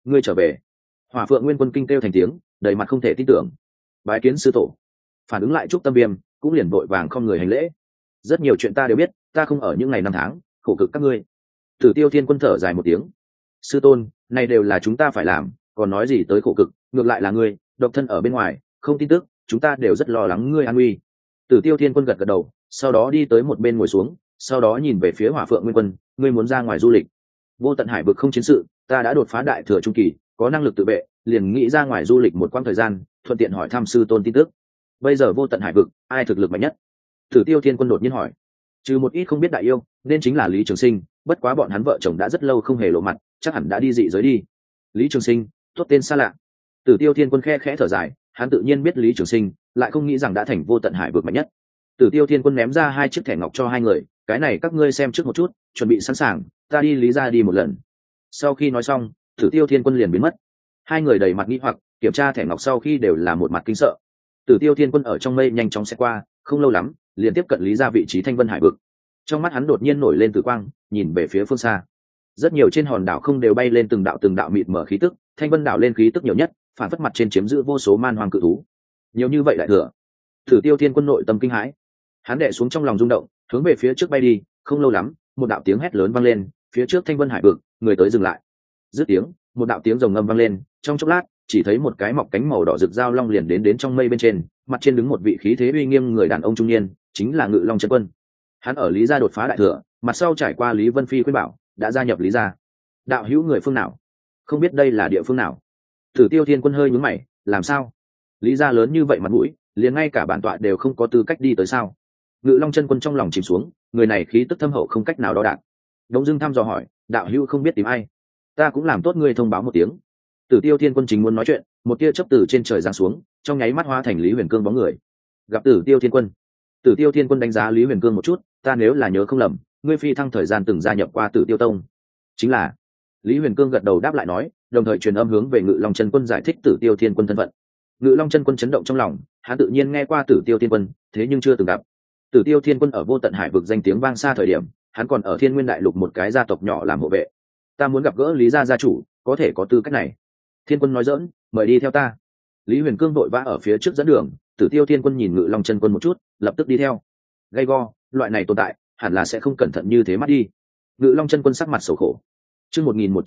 ngươi trở về. Hỏa Phượng Nguyên Quân kinh kêu thành tiếng, đầy mặt không thể tin tưởng. Bái kiến sư tổ. Phản ứng lại Trúc Tâm Viêm cũng liền vội vàng không người hành lễ. Rất nhiều chuyện ta đều biết, ta không ở những ngày năm tháng khổ cực các ngươi. Tử Tiêu Thiên Quân thở dài một tiếng. Sư tôn, này đều là chúng ta phải làm, còn nói gì tới khổ cực, ngược lại là ngươi độc thân ở bên ngoài không tin tức, chúng ta đều rất lo lắng ngươi an nguy. Tử Tiêu Thiên Quân gật gật đầu, sau đó đi tới một bên ngồi xuống, sau đó nhìn về phía Hỏa Phượng Nguyên Quân, ngươi muốn ra ngoài du lịch. Vô tận hải vực không chiến sự, ta đã đột phá đại thừa trung kỳ, có năng lực tự vệ, liền nghĩ ra ngoài du lịch một quãng thời gian, thuận tiện hỏi thăm sư tôn tin tức. Bây giờ vô tận hải vực, ai thực lực mạnh nhất? Tử Tiêu Thiên Quân đột nhiên hỏi. Trừ một ít không biết đại yêu, nên chính là Lý Trường Sinh, bất quá bọn hắn vợ chồng đã rất lâu không hề lộ mặt, chắc hẳn đã đi dị giới đi. Lý Trường Sinh, tốt tên xa lạ. Tử Tiêu Thiên Quân khe khẽ thở dài, hắn tự nhiên biết Lý Trường Sinh, lại không nghĩ rằng đã thành vô tận hải vực mạnh nhất. Tử Tiêu Thiên Quân ném ra 2 chiếc thẻ ngọc cho 2 người, cái này các ngươi xem trước một chút, chuẩn bị sẵn sàng, ta đi Lý gia đi một lần. Sau khi nói xong, Tử Tiêu Thiên Quân liền biến mất. 2 người đầy mặt nghi hoặc, kiểm tra thẻ ngọc sau khi đều là một mặt kinh sợ. Tử Tiêu Thiên Quân ở trong mây nhanh chóng sẽ qua, không lâu lắm, liền tiếp cận Lý gia vị trí Thanh Vân Hải vực. Trong mắt hắn đột nhiên nổi lên tử quang, nhìn về phía phương xa. Rất nhiều trên hòn đảo không đều bay lên từng đạo mịt mở khí tức, Thanh Vân đảo lên khí tức nhiều nhất, phản phất mặt trên chiếm giữ vô số man hoang cự thú. Nhiều như vậy lại thừa. Tử Tiêu Thiên Quân nội tâm kinh hãi. Hắn đè xuống trong lòng rung động, hướng về phía trước bay đi, không lâu lắm, một đạo tiếng hét lớn vang lên, phía trước Thanh Vân Hải vực, người tới dừng lại. Dứt tiếng, một đạo tiếng rồng ngâm vang lên, trong chốc lát, chỉ thấy một cái mọc cánh màu đỏ rực dao long liền đến trong mây bên trên, mặt trên đứng một vị khí thế uy nghiêm người đàn ông trung niên, chính là Ngự Long Chân Quân. Hắn ở Lý gia đột phá đại thừa, mặt sau trải qua Lý Vân Phi khuyên bảo, đã gia nhập Lý gia. Đạo hữu người phương nào? Không biết đây là địa phương nào? Tử Tiêu Thiên Quân hơi nhướng mày, làm sao? Lý gia lớn như vậy mặt mũi, liền ngay cả bản tọa đều không có tư cách đi tới sao? Ngự Long Chân Quân trong lòng chìm xuống, người này khí tức thâm hậu không cách nào đo đạc. Đống Dương thăm dò hỏi, đạo hữu không biết tìm ai? Ta cũng làm tốt ngươi thông báo một tiếng. Tử Tiêu Thiên Quân chính muốn nói chuyện, một tia chớp từ trên trời giáng xuống, trong nháy mắt hóa thành Lý Huyền Cương bóng người. Gặp Tử Tiêu Thiên Quân. Tử Tiêu Thiên Quân đánh giá Lý Huyền Cương một chút, ta nếu là nhớ không lầm, ngươi phi thăng thời gian từng gia nhập qua Tử Tiêu Tông. Chính là. Lý Huyền Cương gật đầu đáp lại nói, đồng thời truyền âm hướng về Ngự Long Chân Quân giải thích Tử Tiêu Thiên Quân thân phận. Ngự Long Chân Quân chấn động trong lòng, hắn tự nhiên nghe qua Tử Tiêu Thiên Quân, thế nhưng chưa từng gặp. Tử Tiêu Thiên Quân ở vô tận hải vực danh tiếng vang xa thời điểm, hắn còn ở Thiên Nguyên Đại Lục một cái gia tộc nhỏ làm hộ vệ. Ta muốn gặp gỡ Lý gia gia chủ, có thể có tư cách này. Thiên Quân nói giỡn, mời đi theo ta. Lý Huyền Cương vội vã ở phía trước dẫn đường, Tử Tiêu Thiên Quân nhìn Ngự Long Chân Quân một chút, lập tức đi theo. Gay go, loại này tồn tại, hẳn là sẽ không cẩn thận như thế mất đi. Ngự Long Chân Quân sắc mặt xấu khổ. Chương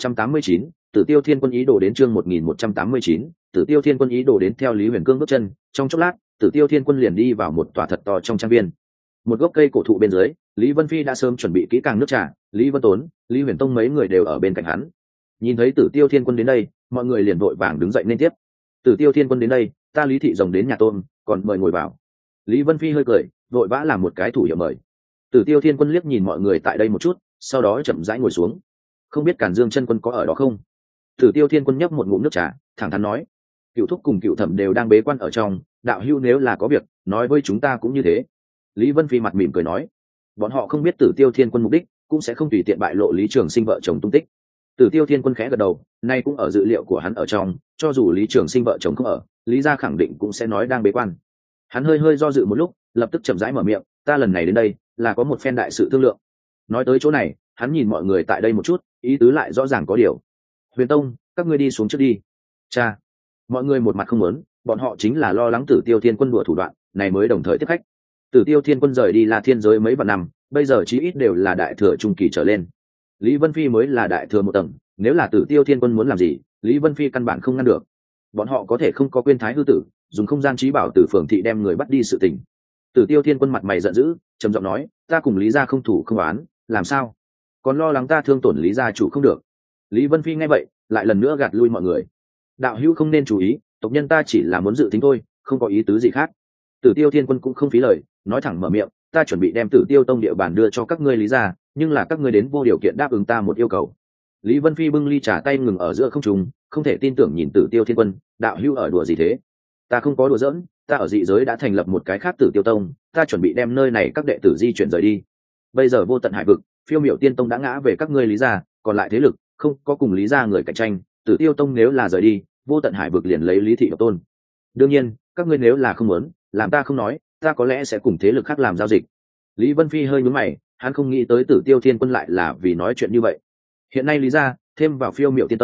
1189, Tử Tiêu Thiên Quân ý đồ đến chương 1189, Tử Tiêu Thiên Quân ý đồ đến theo Lý Huyền Cương bước chân, trong chốc lát, Tử Tiêu Thiên Quân liền đi vào một tòa thật to trong trang viên. Một gốc cây cổ thụ bên dưới, Lý Vân Phi đã sớm chuẩn bị kỹ càng nước trà, Lý Vân Tốn, Lý Huyền Tông mấy người đều ở bên cạnh hắn. Nhìn thấy Tử Tiêu Thiên Quân đến đây, mọi người liền vội vàng đứng dậy nên tiếp. Tử Tiêu Thiên Quân đến đây, ta Lý thị rồng đến nhà tôn, còn mời ngồi vào. Lý Vân Phi hơi cười, vội vã làm một cái thủ hiệu mời. Tử Tiêu Thiên Quân liếc nhìn mọi người tại đây một chút, sau đó chậm rãi ngồi xuống. Không biết Càn Dương Chân Quân có ở đó không? Tử Tiêu Thiên Quân nhấp một ngụm nước trà, thẳng thắn nói, Cựu Thúc cùng Cựu Thẩm đều đang bế quan ở trong, đạo hữu nếu là có việc, nói với chúng ta cũng như thế. Lý Vân Phi mặt mỉm cười nói, bọn họ không biết Tử Tiêu Thiên Quân mục đích, cũng sẽ không tùy tiện bại lộ Lý Trường Sinh vợ chồng tung tích. Tử Tiêu Thiên Quân khẽ gật đầu, nay cũng ở dự liệu của hắn ở trong, cho dù Lý Trường Sinh vợ chồng không ở, Lý gia khẳng định cũng sẽ nói đang bế quan. Hắn hơi do dự một lúc, lập tức chậm rãi mở miệng, ta lần này đến đây là có một phen đại sự thương lượng. Nói tới chỗ này, hắn nhìn mọi người tại đây một chút, ý tứ lại rõ ràng có điều. Huyền Tông, các ngươi đi xuống trước đi. Cha. Mọi người một mặt không muốn, bọn họ chính là lo lắng Tử Tiêu Thiên Quân đùa thủ đoạn, này mới đồng thời tiếp khách. Tử Tiêu Thiên Quân rời đi La Thiên giới mấy vạn năm, bây giờ chí ít đều là đại thừa trung kỳ trở lên. Lý Vân Phi mới là đại thừa một tầng, nếu là Tử Tiêu Thiên Quân muốn làm gì, Lý Vân Phi căn bản không ngăn được. Bọn họ có thể không có quên thái hư tử, dùng không gian trí bảo từ phường thị đem người bắt đi sự tình. Tử Tiêu Thiên Quân mặt mày giận dữ, trầm giọng nói, ta cùng Lý gia không thủ không oán, làm sao? Còn lo lắng ta thương tổn Lý gia chủ không được. Lý Vân Phi nghe vậy, lại lần nữa gạt lui mọi người. Đạo hữu không nên chú ý, tộc nhân ta chỉ là muốn dự tính thôi, không có ý tứ gì khác. Tử Tiêu Thiên Quân cũng không phí lời, nói thẳng mở miệng, ta chuẩn bị đem Tử Tiêu Tông địa bàn đưa cho các ngươi Lý gia, nhưng là các ngươi đến vô điều kiện đáp ứng ta một yêu cầu. Lý Vân Phi bưng ly trà tay ngừng ở giữa không trung, không thể tin tưởng nhìn Tử Tiêu Thiên Quân, đạo hữu ở đùa gì thế? Ta không có đùa giỡn, ta ở dị giới đã thành lập một cái khác Tử Tiêu Tông, ta chuẩn bị đem nơi này các đệ tử di chuyển rời đi. Bây giờ vô tận hải vực, Phiêu Miểu Tiên Tông đã ngã về các ngươi Lý gia, còn lại thế lực không có cùng Lý gia người cạnh tranh, Tử Tiêu Tông nếu là rời đi, vô tận hải vực liền lấy Lý thị độc tôn. Đương nhiên, các ngươi nếu là không muốn, làm ta không nói, ta có lẽ sẽ cùng thế lực khác làm giao dịch. Lý Vân Phi hơi nhướng mày, hắn không nghĩ tới Tử Tiêu Thiên Quân lại là vì nói chuyện như vậy. Hiện nay Lý gia thêm vào Phiêu Miểu Tiên Tông,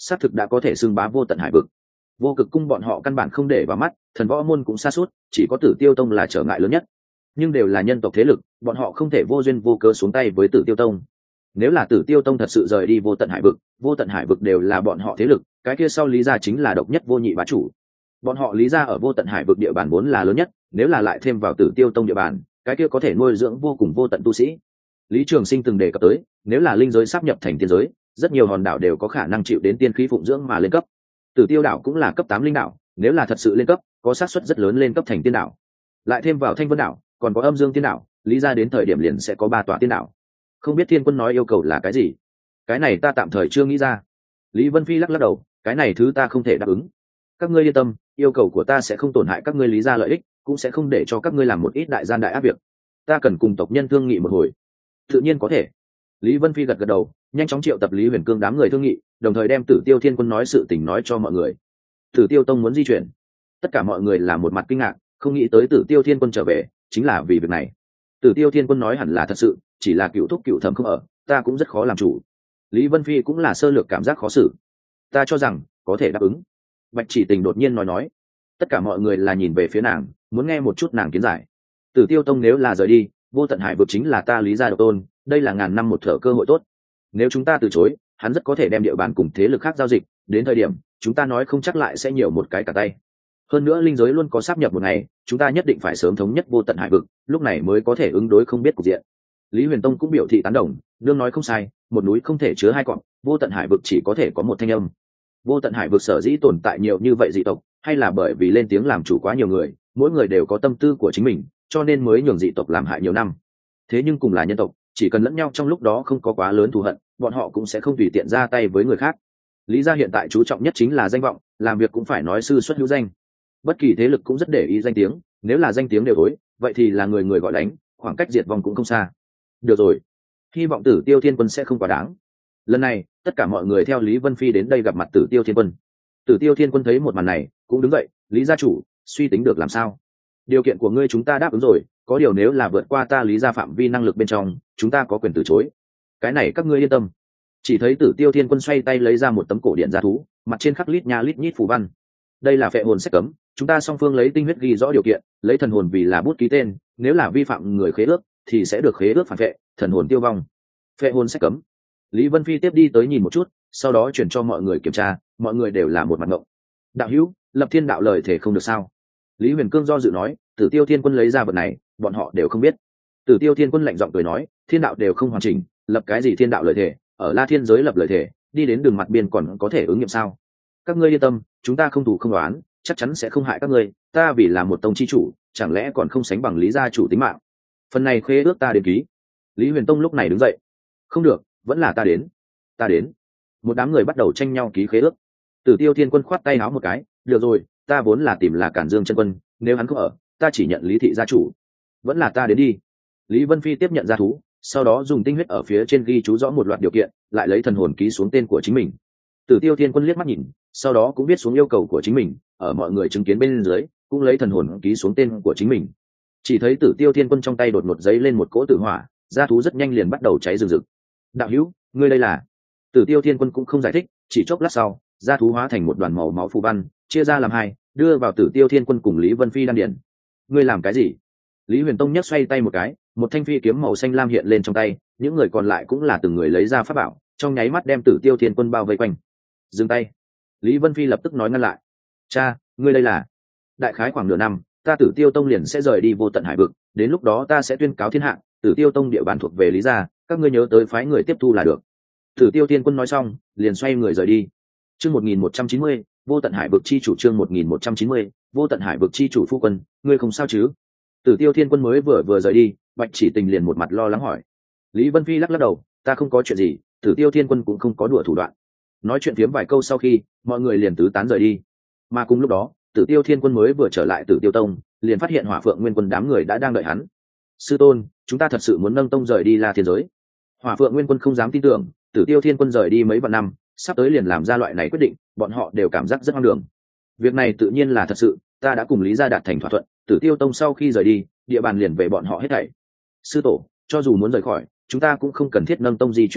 xác thực đã có thể xưng bá vô tận hải vực. Vô cực cung bọn họ căn bản không để vào mắt, thần võ môn cũng xa suốt, chỉ có Tử Tiêu tông là trở ngại lớn nhất. Nhưng đều là nhân tộc thế lực, bọn họ không thể vô duyên vô cớ xuống tay với Tử Tiêu tông. Nếu là Tử Tiêu tông thật sự rời đi vô tận hải vực đều là bọn họ thế lực, cái kia sau Lý gia chính là độc nhất vô nhị bá chủ. Bọn họ Lý gia ở vô tận hải vực địa bàn vốn là lớn nhất, nếu là lại thêm vào Tử Tiêu tông địa bàn, cái kia có thể nuôi dưỡng vô cùng vô tận tu sĩ. Lý Trường Sinh từng đề cập tới, nếu là linh giới sáp nhập thành tiên giới, rất nhiều hòn đảo đều có khả năng chịu đến tiên khí phụng dưỡng mà lên cấp. Tử Tiêu đảo cũng là cấp 8 linh đảo, nếu là thật sự lên cấp, có xác suất rất lớn lên cấp thành tiên đảo. Lại thêm vào Thanh Vân đảo, còn có Âm Dương tiên đảo, Lý gia đến thời điểm liền sẽ có 3 tòa tiên đảo. Không biết Thiên Quân nói yêu cầu là cái gì? Cái này ta tạm thời chưa nghĩ ra. Lý Vân Phi lắc lắc đầu, cái này thứ ta không thể đáp ứng. Các ngươi yên tâm, yêu cầu của ta sẽ không tổn hại các ngươi Lý gia lợi ích, cũng sẽ không để cho các ngươi làm một ít đại gian đại ác việc. Ta cần cùng tộc nhân thương nghị một hồi. Tự nhiên có thể. Lý Vân Phi gật gật đầu, nhanh chóng triệu tập Lý Huyền Cương đám người thương nghị, đồng thời đem Tử Tiêu Thiên Quân nói sự tình nói cho mọi người. Tử Tiêu tông muốn di chuyển. Tất cả mọi người là một mặt kinh ngạc, không nghĩ tới Tử Tiêu Thiên Quân trở về chính là vì việc này. Tử Tiêu Thiên Quân nói hẳn là thật sự, chỉ là cựu thúc cựu thẩm không ở, ta cũng rất khó làm chủ. Lý Vân Phi cũng là sơ lược cảm giác khó xử. Ta cho rằng có thể đáp ứng. Bạch Chỉ Tình đột nhiên nói. Tất cả mọi người là nhìn về phía nàng, muốn nghe một chút nàng kiến giải. Tử Tiêu tông nếu là rời đi, vô tận hải vực chính là ta Lý gia độc tôn, đây là ngàn năm một thở cơ hội tốt. Nếu chúng ta từ chối, hắn rất có thể đem địa bàn cùng thế lực khác giao dịch, đến thời điểm chúng ta nói không chắc lại sẽ nhiều một cái cả tay. Hơn nữa linh giới luôn có sáp nhập một ngày, chúng ta nhất định phải sớm thống nhất vô tận hải vực, lúc này mới có thể ứng đối không biết cục diện. Lý Huyền Tông cũng biểu thị tán đồng, đương nói không sai, một núi không thể chứa hai cọp, vô tận hải vực chỉ có thể có một thanh âm. Vô tận hải vực sở dĩ tồn tại nhiều như vậy dị tộc, hay là bởi vì lên tiếng làm chủ quá nhiều người, mỗi người đều có tâm tư của chính mình, cho nên mới nhường dị tộc làm hại nhiều năm. Thế nhưng cùng là nhân tộc, chỉ cần lẫn nhau trong lúc đó không có quá lớn thù hận, bọn họ cũng sẽ không tùy tiện ra tay với người khác. Lý gia hiện tại chú trọng nhất chính là danh vọng, làm việc cũng phải nói sư xuất hữu danh. Bất kỳ thế lực cũng rất để ý danh tiếng, nếu là danh tiếng đều tối, vậy thì là người người gọi đánh, khoảng cách diệt vong cũng không xa. Được rồi, hy vọng Tử Tiêu Thiên Quân sẽ không quá đáng. Lần này tất cả mọi người theo Lý Vân Phi đến đây gặp mặt Tử Tiêu Thiên Quân. Tử Tiêu Thiên Quân thấy một màn này cũng đứng dậy, Lý gia chủ, suy tính được làm sao? Điều kiện của ngươi chúng ta đáp ứng rồi, có điều nếu là vượt qua ta Lý gia phạm vi năng lực bên trong, chúng ta có quyền từ chối. Cái này các ngươi yên tâm. Chỉ thấy Tử Tiêu Thiên Quân xoay tay lấy ra một tấm cổ điện gia thú, mặt trên khắc lít nha lít nhít phù văn. Đây là phệ hồn sách cấm, chúng ta song phương lấy tinh huyết ghi rõ điều kiện, lấy thần hồn vì là bút ký tên, nếu là vi phạm người khế ước thì sẽ được khế ước phản vệ, thần hồn tiêu vong. Phệ hồn sách cấm. Lý Vân Phi tiếp đi tới nhìn một chút, sau đó chuyển cho mọi người kiểm tra, mọi người đều là một mặt ngộng. Đạo hữu, lập thiên đạo lời thể không được sao? Lý Huyền Cương do dự nói, Tử Tiêu Thiên Quân lấy ra vật này, bọn họ đều không biết. Tử Tiêu Thiên Quân lạnh giọng cười nói, thiên đạo đều không hoàn chỉnh, lập cái gì thiên đạo lời thể, ở La Thiên giới lập lời thể, đi đến đường mặt biên còn có thể ứng nghiệm sao? Các ngươi yên tâm, chúng ta không thủ không đoán, chắc chắn sẽ không hại các ngươi, ta vì là một tông chi chủ, chẳng lẽ còn không sánh bằng Lý gia chủ tính mạng. Phần này khế ước ta đến ký. Lý Huyền Tông lúc này đứng dậy. Không được, vẫn là ta đến. Ta đến. Một đám người bắt đầu tranh nhau ký khế ước. Tử Tiêu Thiên Quân khoát tay áo một cái, được rồi, ta vốn là tìm là Cản Dương chân quân, nếu hắn không ở, ta chỉ nhận Lý thị gia chủ. Vẫn là ta đến đi. Lý Vân Phi tiếp nhận gia thú, sau đó dùng tinh huyết ở phía trên ghi chú rõ một loạt điều kiện, lại lấy thần hồn ký xuống tên của chính mình. Tử Tiêu Thiên Quân liếc mắt nhìn, sau đó cũng viết xuống yêu cầu của chính mình, ở mọi người chứng kiến bên dưới, cũng lấy thần hồn ký xuống tên của chính mình. Chỉ thấy Tử Tiêu Thiên Quân trong tay đột ngột giấy lên một cỗ tử hỏa, gia thú rất nhanh liền bắt đầu cháy rừng rực. Đạo hữu, ngươi đây là? Tử Tiêu Thiên Quân cũng không giải thích, chỉ chốc lát sau, gia thú hóa thành một đoàn màu máu phù văn, chia ra làm hai, đưa vào Tử Tiêu Thiên Quân cùng Lý Vân Phi đan điển. Ngươi làm cái gì? Lý Huyền Tông nhấc xoay tay một cái, một thanh phi kiếm màu xanh lam hiện lên trong tay, những người còn lại cũng là từng người lấy ra pháp bảo, trong nháy mắt đem Tử Tiêu Thiên Quân bao vây quanh. Dừng tay. Lý Vân Phi lập tức nói ngăn lại. Cha, ngươi đây là? Đại khái khoảng nửa năm, ta Tử Tiêu Tông liền sẽ rời đi vô tận hải vực, đến lúc đó ta sẽ tuyên cáo thiên hạ, Tử Tiêu Tông địa bàn thuộc về Lý gia, các ngươi nhớ tới phái người tiếp thu là được. Tử Tiêu Thiên Quân nói xong, liền xoay người rời đi. Chương 1190, vô tận hải vực chi chủ, chương 1190, vô tận hải vực chi chủ phu quân, ngươi không sao chứ? Tử Tiêu Thiên Quân mới vừa rời đi, Bạch Chỉ Tình liền một mặt lo lắng hỏi. Lý Vân Phi lắc lắc đầu, ta không có chuyện gì, Tử Tiêu Thiên Quân cũng không có đùa thủ đoạn. Nói chuyện phiếm vài câu sau khi, mọi người liền tứ tán rời đi. Mà cùng lúc đó, Tử Tiêu Thiên Quân mới vừa trở lại Tử Tiêu Tông, liền phát hiện Hỏa Phượng Nguyên Quân đám người đã đang đợi hắn. Sư tôn, chúng ta thật sự muốn nâng tông rời đi La Thiên giới. Hỏa Phượng Nguyên Quân không dám tin tưởng, Tử Tiêu Thiên Quân rời đi mấy vạn năm, sắp tới liền làm ra loại này quyết định, bọn họ đều cảm giác rất hoang đường. Việc này tự nhiên là thật sự, ta đã cùng Lý gia đạt thành thỏa thuận, Tử Tiêu Tông sau khi rời đi, địa bàn liền về bọn họ hết thảy. Sư tổ, cho dù muốn rời khỏi, chúng ta cũng không cần thiết nâng tông di chuyển à,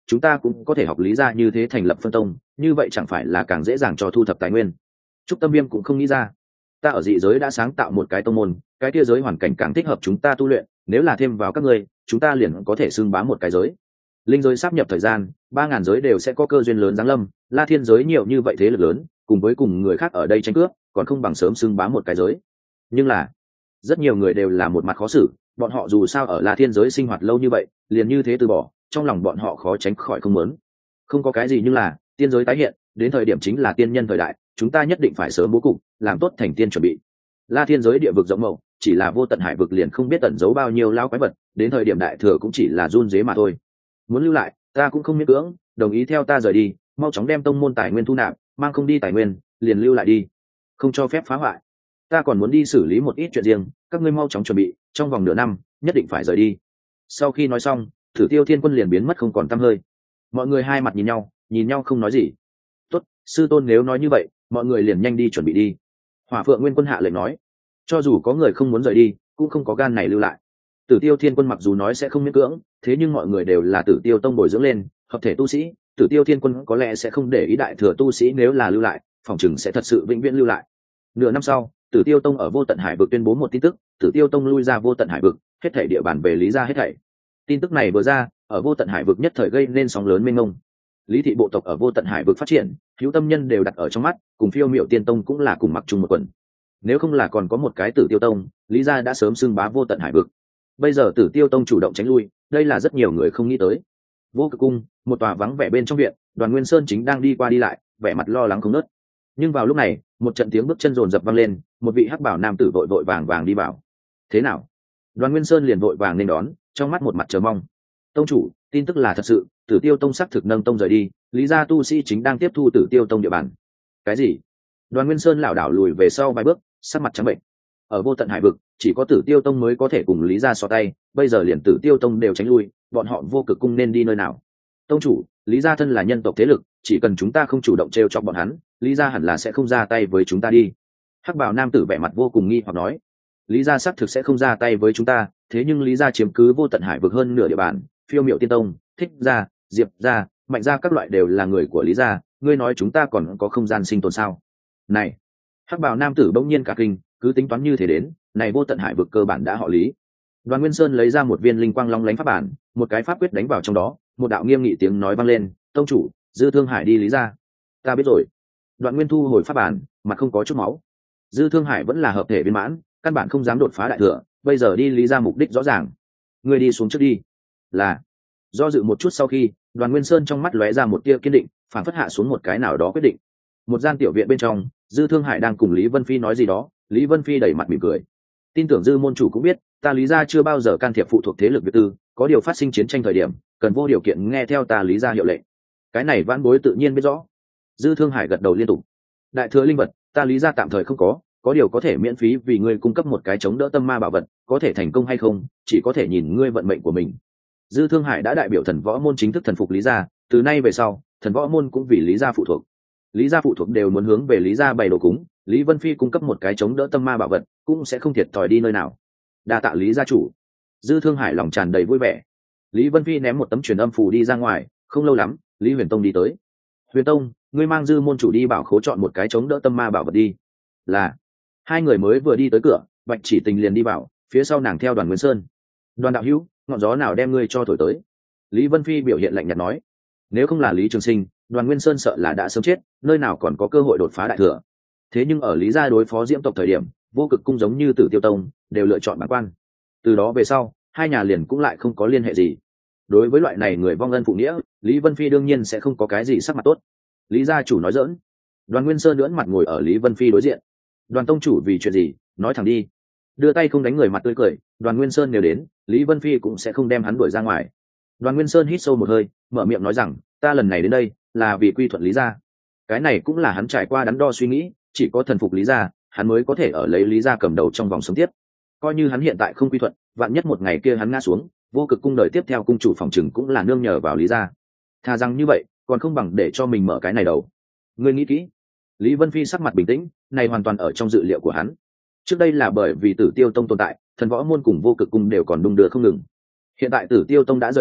chúng ta cũng có thể học lý gia như thế thành lập phân tông, như vậy chẳng phải là càng dễ dàng cho thu thập tài nguyên. Trúc Tâm Viêm cũng không nghĩ ra, ta ở dị giới đã sáng tạo một cái tông môn, cái kia giới hoàn cảnh càng thích hợp chúng ta tu luyện, nếu là thêm vào các ngươi, chúng ta liền có thể xưng bá một cái giới. Linh giới sáp nhập thời gian, 3000 giới đều sẽ có cơ duyên lớn giáng lâm, La Thiên giới nhiều như vậy thế lực lớn, cùng với cùng người khác ở đây tranh cướp, còn không bằng sớm xưng bá một cái giới. Nhưng là, rất nhiều người đều là một mặt khó xử, bọn họ dù sao ở La Thiên giới sinh hoạt lâu như vậy, liền như thế từ bỏ, trong lòng bọn họ khó tránh khỏi không muốn. Không có cái gì, nhưng là tiên giới tái hiện, đến thời điểm chính là tiên nhân thời đại, chúng ta nhất định phải sớm bố cục, làm tốt thành tiên chuẩn bị. La Thiên giới địa vực rộng mậu, chỉ là vô tận hải vực liền không biết tận giấu bao nhiêu lao quái vật, đến thời điểm đại thừa cũng chỉ là run rế mà thôi. Muốn lưu lại, ta cũng không miễn cưỡng, đồng ý theo ta rời đi, mau chóng đem tông môn tài nguyên thu nạp, mang không đi tài nguyên, liền lưu lại đi, không cho phép phá hoại. Ta còn muốn đi xử lý một ít chuyện riêng, các ngươi mau chóng chuẩn bị, trong vòng nửa năm, nhất định phải rời đi. Sau khi nói xong, Thử Tiêu Thiên Quân liền biến mất không còn tăm hơi. Mọi người hai mặt nhìn nhau không nói gì. Tốt, sư tôn nếu nói như vậy, mọi người liền nhanh đi chuẩn bị đi. Hỏa Phượng Nguyên Quân hạ lệnh nói, cho dù có người không muốn rời đi, cũng không có gan này lưu lại. Tử Tiêu Thiên Quân mặc dù nói sẽ không miễn cưỡng, thế nhưng mọi người đều là Tử Tiêu Tông bồi dưỡng lên, hợp thể tu sĩ, Tử Tiêu Thiên Quân có lẽ sẽ không để ý đại thừa tu sĩ, nếu là lưu lại, phòng chừng sẽ thật sự vĩnh viễn lưu lại. Nửa năm sau, Tử Tiêu Tông ở Vô Tận Hải vực tuyên bố một tin tức, Tử Tiêu Tông lui ra Vô Tận Hải vực, hết thảy địa bàn về Lý gia hết thảy. Tin tức này vừa ra, ở Vô Tận Hải vực nhất thời gây nên sóng lớn mênh mông. Lý thị bộ tộc ở Vô Tận Hải vực phát triển, hữu tâm nhân đều đặt ở trong mắt, cùng Phiêu Miểu Tiên Tông cũng là cùng mặc chung một quần. Nếu không là còn có một cái Tử Tiêu Tông, Lý gia đã sớm xưng bá Vô Tận Hải vực. Bây giờ Tử Tiêu Tông chủ động tránh lui, đây là rất nhiều người không nghĩ tới. Vô Cực Cung, một tòa vắng vẻ bên trong viện, Đoàn Nguyên Sơn chính đang đi qua đi lại, vẻ mặt lo lắng không ngớt. Nhưng vào lúc này, một trận tiếng bước chân rồn rập vang lên, một vị hắc bảo nam tử vội vội vàng vàng đi vào. Thế nào? Đoàn Nguyên Sơn liền vội vàng nên đón, trong mắt một mặt chờ mong. Tông chủ, tin tức là thật sự, Tử Tiêu Tông xác thực nâng tông rời đi, Lý gia tu sĩ chính đang tiếp thu Tử Tiêu Tông địa bàn. Cái gì? Đoàn Nguyên Sơn lảo đảo lùi về sau vài bước, sắc mặt trắng bệnh. Ở Vô Tận Hải vực, chỉ có Tử Tiêu Tông mới có thể cùng Lý gia so tay, bây giờ liền Tử Tiêu Tông đều tránh lui, bọn họ Vô Cực Cung nên đi nơi nào? Tông chủ, Lý gia thân là nhân tộc thế lực, chỉ cần chúng ta không chủ động trêu chọc bọn hắn, Lý gia hẳn là sẽ không ra tay với chúng ta đi. Hắc bào nam tử vẻ mặt vô cùng nghi hoặc nói, Lý gia xác thực sẽ không ra tay với chúng ta, thế nhưng Lý gia chiếm cứ Vô Tận Hải vực hơn nửa địa bàn, Phiêu Miểu Tiên Tông, Thích gia, Diệp gia, Mạnh gia các loại đều là người của Lý gia, ngươi nói chúng ta còn có không gian sinh tồn sao? Này, hắc bào nam tử bỗng nhiên cả kinh, cứ tính toán như thế đến, này Vô Tận Hải vực cơ bản đã họ Lý. Đoàn Nguyên Sơn lấy ra một viên linh quang long lánh pháp bản, một cái pháp quyết đánh vào trong đó, một đạo nghiêm nghị tiếng nói vang lên, tông chủ, Dư Thương Hải đi Lý gia. Ta biết rồi. Đoạn Nguyên thu hồi pháp bản, mặt không có chút máu. Dư Thương Hải vẫn là hợp thể viên mãn, căn bản không dám đột phá đại thừa, bây giờ đi Lý gia mục đích rõ ràng. Ngươi đi xuống trước đi. Là. Do dự một chút sau khi, Đoàn Nguyên Sơn trong mắt lóe ra một tia kiên định, phản phất hạ xuống một cái nào đó quyết định. Một gian tiểu viện bên trong, Dư Thương Hải đang cùng Lý Vân Phi nói gì đó, Lý Vân Phi đẩy mặt mỉm cười. Tin tưởng Dư môn chủ cũng biết, ta Lý gia chưa bao giờ can thiệp phụ thuộc thế lực việc tư, có điều phát sinh chiến tranh thời điểm, cần vô điều kiện nghe theo ta Lý gia hiệu lệnh. Cái này vãn bối tự nhiên biết rõ. Dư Thương Hải gật đầu liên tục. Đại thừa linh vật, ta Lý gia tạm thời không có điều có thể miễn phí vì ngươi cung cấp một cái chống đỡ tâm ma bảo vật, có thể thành công hay không, chỉ có thể nhìn ngươi vận mệnh của mình. Dư Thương Hải đã đại biểu thần võ môn chính thức thần phục Lý gia, từ nay về sau, thần võ môn cũng vì Lý gia phụ thuộc. Lý gia phụ thuộc đều muốn hướng về Lý gia bày đồ cúng, Lý Vân Phi cung cấp một cái chống đỡ tâm ma bảo vật, cũng sẽ không thiệt thòi đi nơi nào. Đa tạ Lý gia chủ. Dư Thương Hải lòng tràn đầy vui vẻ. Lý Vân Phi ném một tấm truyền âm phù đi ra ngoài, không lâu lắm, Lý Huyền Tông đi tới. Huyền Tông, ngươi mang Dư môn chủ đi bảo khố chọn một cái chống đỡ tâm ma bảo vật đi. Là. Hai người mới vừa đi tới cửa, Bạch Chỉ Tình liền đi vào, phía sau nàng theo Đoàn Nguyên Sơn. Đoàn đạo hữu, ngọn gió nào đem ngươi cho thổi tới? Lý Vân Phi biểu hiện lạnh nhạt nói. Nếu không là Lý Trường Sinh, Đoàn Nguyên Sơn sợ là đã sớm chết, nơi nào còn có cơ hội đột phá đại thừa. Thế nhưng ở Lý gia đối phó Diễm tộc thời điểm, Vô Cực Cung giống như Tử Tiêu Tông, đều lựa chọn bản quan. Từ đó về sau, hai nhà liền cũng lại không có liên hệ gì. Đối với loại này người vong ân phụ nghĩa, Lý Vân Phi đương nhiên sẽ không có cái gì sắc mặt tốt. Lý gia chủ nói giỡn. Đoàn Nguyên Sơn lưỡn mặt ngồi ở Lý Vân Phi đối diện. Đoàn tông chủ vì chuyện gì, nói thẳng đi. Đưa tay không đánh người mặt tươi cười, Đoàn Nguyên Sơn nếu đến, Lý Vân Phi cũng sẽ không đem hắn đuổi ra ngoài. Đoàn Nguyên Sơn hít sâu một hơi, mở miệng nói rằng, ta lần này đến đây là vì quy thuận Lý gia. Cái này cũng là hắn trải qua đắn đo suy nghĩ, chỉ có thần phục Lý gia, hắn mới có thể ở lấy Lý gia cầm đầu trong vòng sống tiếp. Coi như hắn hiện tại không quy thuận, vạn nhất một ngày kia hắn ngã xuống, Vô Cực Cung đời tiếp theo cung chủ phòng trừng cũng là nương nhờ vào Lý gia. Thà rằng như vậy, còn không bằng để cho mình mở cái này đầu. Ngươi nghĩ kỹ. Lý Vân Phi sắc mặt bình tĩnh, này hoàn toàn ở trong dự liệu của hắn. Trước đây là bởi vì Tử Tiêu Tông tồn tại, thần võ môn cùng Vô Cực Cung đều còn đung đưa không ngừng. Hiện tại Tử Tiêu Tông đã rời đi,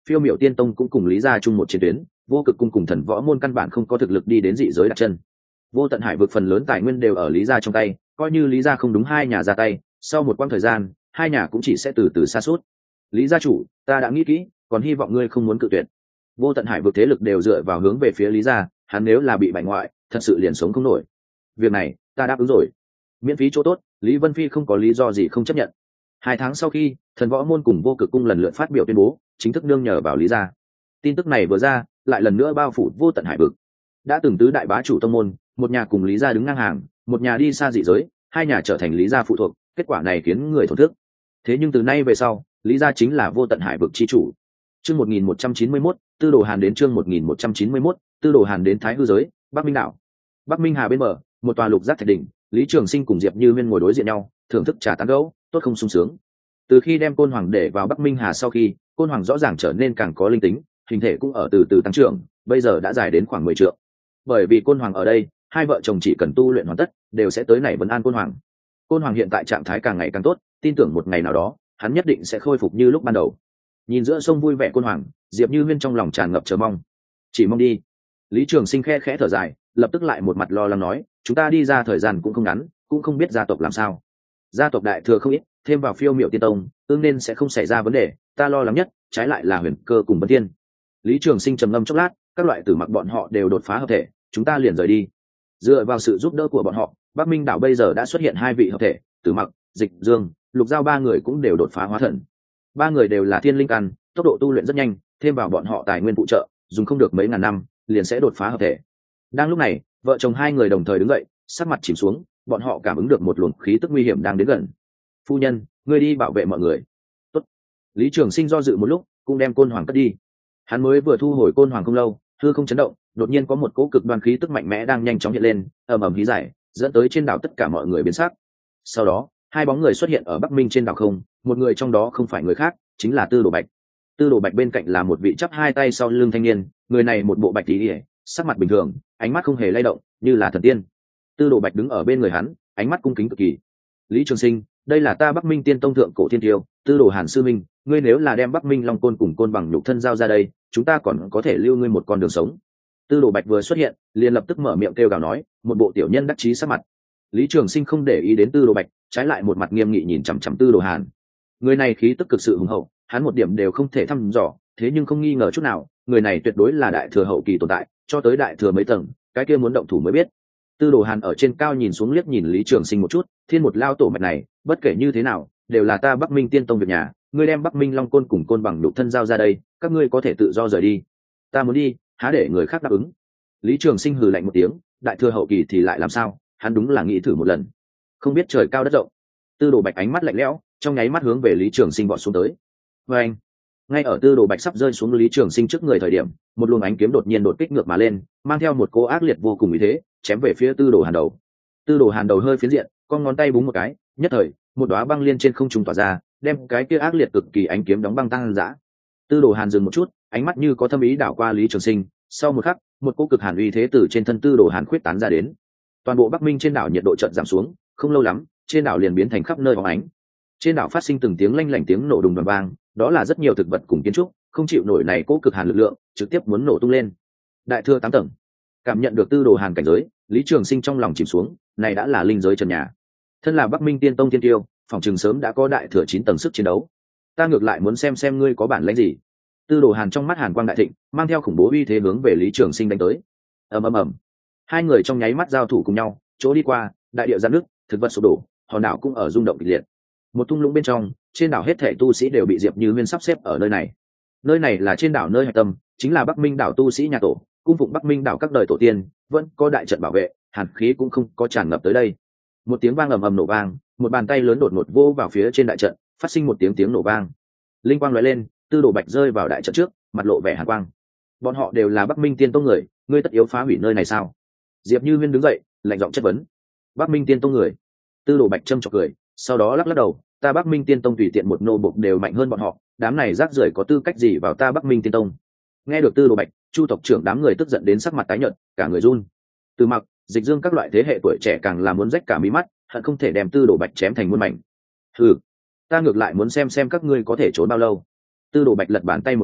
phiêu miểu tiên tông cũng cùng lý gia chung một chiến tuyến, vô cực cung cùng thần võ môn căn bản không có thực lực đi đến dị giới đặt chân. Vô tận hải vực phần lớn tài nguyên đều ở lý gia trong tay, coi như lý gia không đúng hai nhà ra tay, sau một quãng thời gian hai nhà cũng chỉ sẽ từ từ sa sút. Lý gia chủ, ta đã nghĩ kỹ, còn hy vọng ngươi không muốn cự tuyệt. Vô tận hải vực thế lực đều dựa vào hướng về phía lý gia, hắn nếu là bị bại ngoại thật sự liền sống không nổi. Việc này ta đáp ứng rồi. Miễn phí chỗ tốt, Lý Vân Phi không có lý do gì không chấp nhận. 2 tháng sau khi thần võ môn cùng vô cực cung lần lượt phát biểu tuyên bố chính thức nương nhờ vào lý gia. Tin tức này vừa ra lại lần nữa bao phủ vô tận hải vực. Đã từng tứ đại bá chủ tông môn, một nhà cùng lý gia đứng ngang hàng, một nhà đi xa dị giới, hai nhà trở thành lý gia phụ thuộc, kết quả này khiến người thổn thức. Thế nhưng từ nay về sau lý gia chính là vô tận hải vực chi chủ. Chương 1191, Tư Đồ Hàn đến chương 1191, Tư Đồ Hàn đến Thái Hư giới, Bắc Minh đảo. Bắc Minh Hà bên bờ, một tòa lục giác thạch đỉnh, Lý Trường Sinh cùng Diệp Như Huyên ngồi đối diện nhau, thưởng thức trà tán gẫu, tốt không sung sướng. Từ khi đem Côn Hoàng để vào Bắc Minh Hà sau khi, Côn Hoàng rõ ràng trở nên càng có linh tính, hình thể cũng ở từ từ tăng trưởng, bây giờ đã dài đến khoảng 10 trượng. Bởi vì Côn Hoàng ở đây, hai vợ chồng chỉ cần tu luyện hoàn tất, đều sẽ tới này vấn an Côn Hoàng. Côn Hoàng hiện tại trạng thái càng ngày càng tốt, tin tưởng một ngày nào đó, hắn nhất định sẽ khôi phục như lúc ban đầu. Nhìn giữa sông vui vẻ Côn Hoàng, Diệp Như Huyên trong lòng tràn ngập chờ mong. Chỉ mong đi. Lý Trường Sinh khẽ khẽ thở dài, lập tức lại một mặt lo lắng nói, chúng ta đi ra thời gian cũng không ngắn, cũng không biết gia tộc làm sao. Gia tộc đại thừa không ít, thêm vào phiêu miệu tiên tông, tương nên sẽ không xảy ra vấn đề. Ta lo lắng nhất, trái lại là Huyền Cơ cùng Vân Tiên. Lý Trường Sinh trầm ngâm chốc lát, các loại tử mặc bọn họ đều đột phá hợp thể, chúng ta liền rời đi. Dựa vào sự giúp đỡ của bọn họ, Bắc Minh đảo bây giờ đã xuất hiện 2 vị hợp thể, Tử Mặc, Dịch Dương, Lục Giao 3 người cũng đều đột phá hóa thần. 3 người đều là thiên linh căn, tốc độ tu luyện rất nhanh, thêm vào bọn họ tài nguyên phụ trợ, dùng không được mấy ngàn năm, liền sẽ đột phá hợp thể. Đang lúc này, vợ chồng 2 người đồng thời đứng dậy, sắc mặt chìm xuống, bọn họ cảm ứng được một luồng khí tức nguy hiểm đang đến gần. Phu nhân, ngươi đi bảo vệ mọi người. Tốt. Lý Trường Sinh do dự một lúc, cũng đem Côn Hoàng cất đi. Hắn mới vừa thu hồi Côn Hoàng không lâu, hư không chấn động, đột nhiên có một cỗ cực đoan khí tức mạnh mẽ đang nhanh chóng hiện lên, ầm ầm hí giải, dẫn tới trên đảo tất cả mọi người biến sắc. Sau đó, 2 bóng người xuất hiện ở Bắc Minh trên đảo không, một người trong đó không phải người khác, chính là Tư Đồ Bạch. Tư Đồ Bạch bên cạnh là một vị chắp 2 tay sau lưng thanh niên, người này một bộ bạch tí, sắc mặt bình thường, ánh mắt không hề lay động, như là thần tiên. Tư Đồ Bạch đứng ở bên người hắn, ánh mắt cung kính cực kỳ. Lý Trường Sinh, đây là ta Bắc Minh Tiên Tông thượng cổ thiên tiêu, Tư Đồ Hàn sư minh, ngươi nếu là đem Bắc Minh Long Côn cùng Côn Bằng nhục thân giao ra đây, chúng ta còn có thể lưu ngươi một con đường sống. Tư Đồ Bạch vừa xuất hiện, liền lập tức mở miệng kêu gào nói, một bộ tiểu nhân đắc chí sắc mặt. Lý Trường Sinh không để ý đến Tư Đồ Bạch, trái lại một mặt nghiêm nghị nhìn chằm chằm Tư Đồ Hàn. Người này khí tức cực sự hùng hậu, hắn một điểm đều không thể thăm dò, thế nhưng không nghi ngờ chút nào, người này tuyệt đối là đại thừa hậu kỳ tồn tại, cho tới đại thừa mấy tầng, cái kia muốn động thủ mới biết. Tư Đồ Hàn ở trên cao nhìn xuống liếc nhìn Lý Trường Sinh một chút, thiên một lao tổ mạch này, bất kể như thế nào, đều là ta Bắc Minh Tiên Tông việc nhà, ngươi đem Bắc Minh Long Côn cùng Côn Bằng nhục thân giao ra đây, các ngươi có thể tự do rời đi. Ta muốn đi, há để người khác đáp ứng. Lý Trường Sinh hừ lạnh một tiếng, đại thừa hậu kỳ thì lại làm sao, hắn đúng là nghĩ thử một lần. Không biết trời cao đất rộng. Tư Đồ Bạch ánh mắt lạnh lẽo, trong nháy mắt hướng về Lý Trường Sinh vọt xuống tới. Và anh, ngay ở Tư Đồ Bạch sắp rơi xuống Lý Trường Sinh trước người thời điểm, một luồng ánh kiếm đột nhiên đột kích ngược mà lên, mang theo một cỗ ác liệt vô cùng ý thế, chém về phía Tư Đồ Hàn đầu. Tư Đồ Hàn đầu hơi phiến diện, con ngón tay búng một cái, nhất thời, một đóa băng liên trên không trung tỏa ra, đem cái kia ác liệt cực kỳ ánh kiếm đóng băng tăng dã. Tư Đồ Hàn dừng một chút, ánh mắt như có thâm ý đảo qua Lý Trường Sinh, sau một khắc, một cỗ cực hàn uy thế từ trên thân Tư Đồ Hàn khuyết tán ra đến. Toàn bộ Bắc Minh trên đảo nhiệt độ chợt giảm xuống, không lâu lắm, trên đảo liền biến thành khắp nơi bóng ánh. Trên đảo phát sinh từng tiếng lanh lảnh tiếng nổ đùng đoàng vang, đó là rất nhiều thực vật cùng kiến trúc, không chịu nổi này cỗ cực hàn lực lượng, trực tiếp muốn nổ tung lên. Đại thừa 8 tầng. Cảm nhận được Tư Đồ Hàn cảnh giới, Lý Trường Sinh trong lòng chìm xuống, này đã là linh giới trần nhà. Thân là Bắc Minh Tiên Tông tiên tiêu, phòng trường sớm đã có đại thừa 9 tầng sức chiến đấu. Ta ngược lại muốn xem ngươi có bản lĩnh gì. Tư Đồ Hàn trong mắt hàn quang đại thịnh, mang theo khủng bố uy thế hướng về Lý Trường Sinh đánh tới. Ầm ầm ầm. Hai người trong nháy mắt giao thủ cùng nhau, chỗ đi qua, đại địa giãn nước, thực vật sụp đổ, hòn đảo cũng ở rung động kịch liệt. Một thung lũng bên trong, trên đảo hết thảy tu sĩ đều bị Diệp Như Huyên sắp xếp ở nơi này. Nơi này là trên đảo nơi hạch tâm, chính là Bắc Minh đảo tu sĩ nhà tổ, cung phụng Bắc Minh đảo các đời tổ tiên, vẫn có đại trận bảo vệ, hàn khí cũng không có tràn ngập tới đây. Một tiếng vang ầm ầm nổ vang, một bàn tay lớn đột ngột vô vào phía trên đại trận, phát sinh một tiếng nổ vang. Linh quang lóe lên, Tư Đồ Bạch rơi vào đại trận trước, mặt lộ vẻ hàn quang. Bọn họ đều là Bắc Minh Tiên Tông người, ngươi tất yếu phá hủy nơi này sao? Diệp Như Huyên đứng dậy, lạnh giọng chất vấn. Bắc Minh Tiên Tông người? Tư Đồ Bạch châm chọc cười, sau đó lắc lắc đầu, ta Bắc Minh Tiên Tông tùy tiện một nô bộc đều mạnh hơn bọn họ, đám này rác rưởi có tư cách gì vào ta Bắc Minh Tiên Tông? Nghe được Tư Đồ Bạch, Chu tộc trưởng đám người tức giận đến sắc mặt tái nhợt, cả người run. Từ Mặc, Dịch Dương các loại thế hệ tuổi trẻ càng là muốn rách cả mí mắt, hận không thể đem Tư Đồ Bạch chém thành muôn mảnh. Hừ, ta ngược lại muốn xem các ngươi có thể trốn bao lâu. Tư Đồ Bạch lật bàn tay một cái,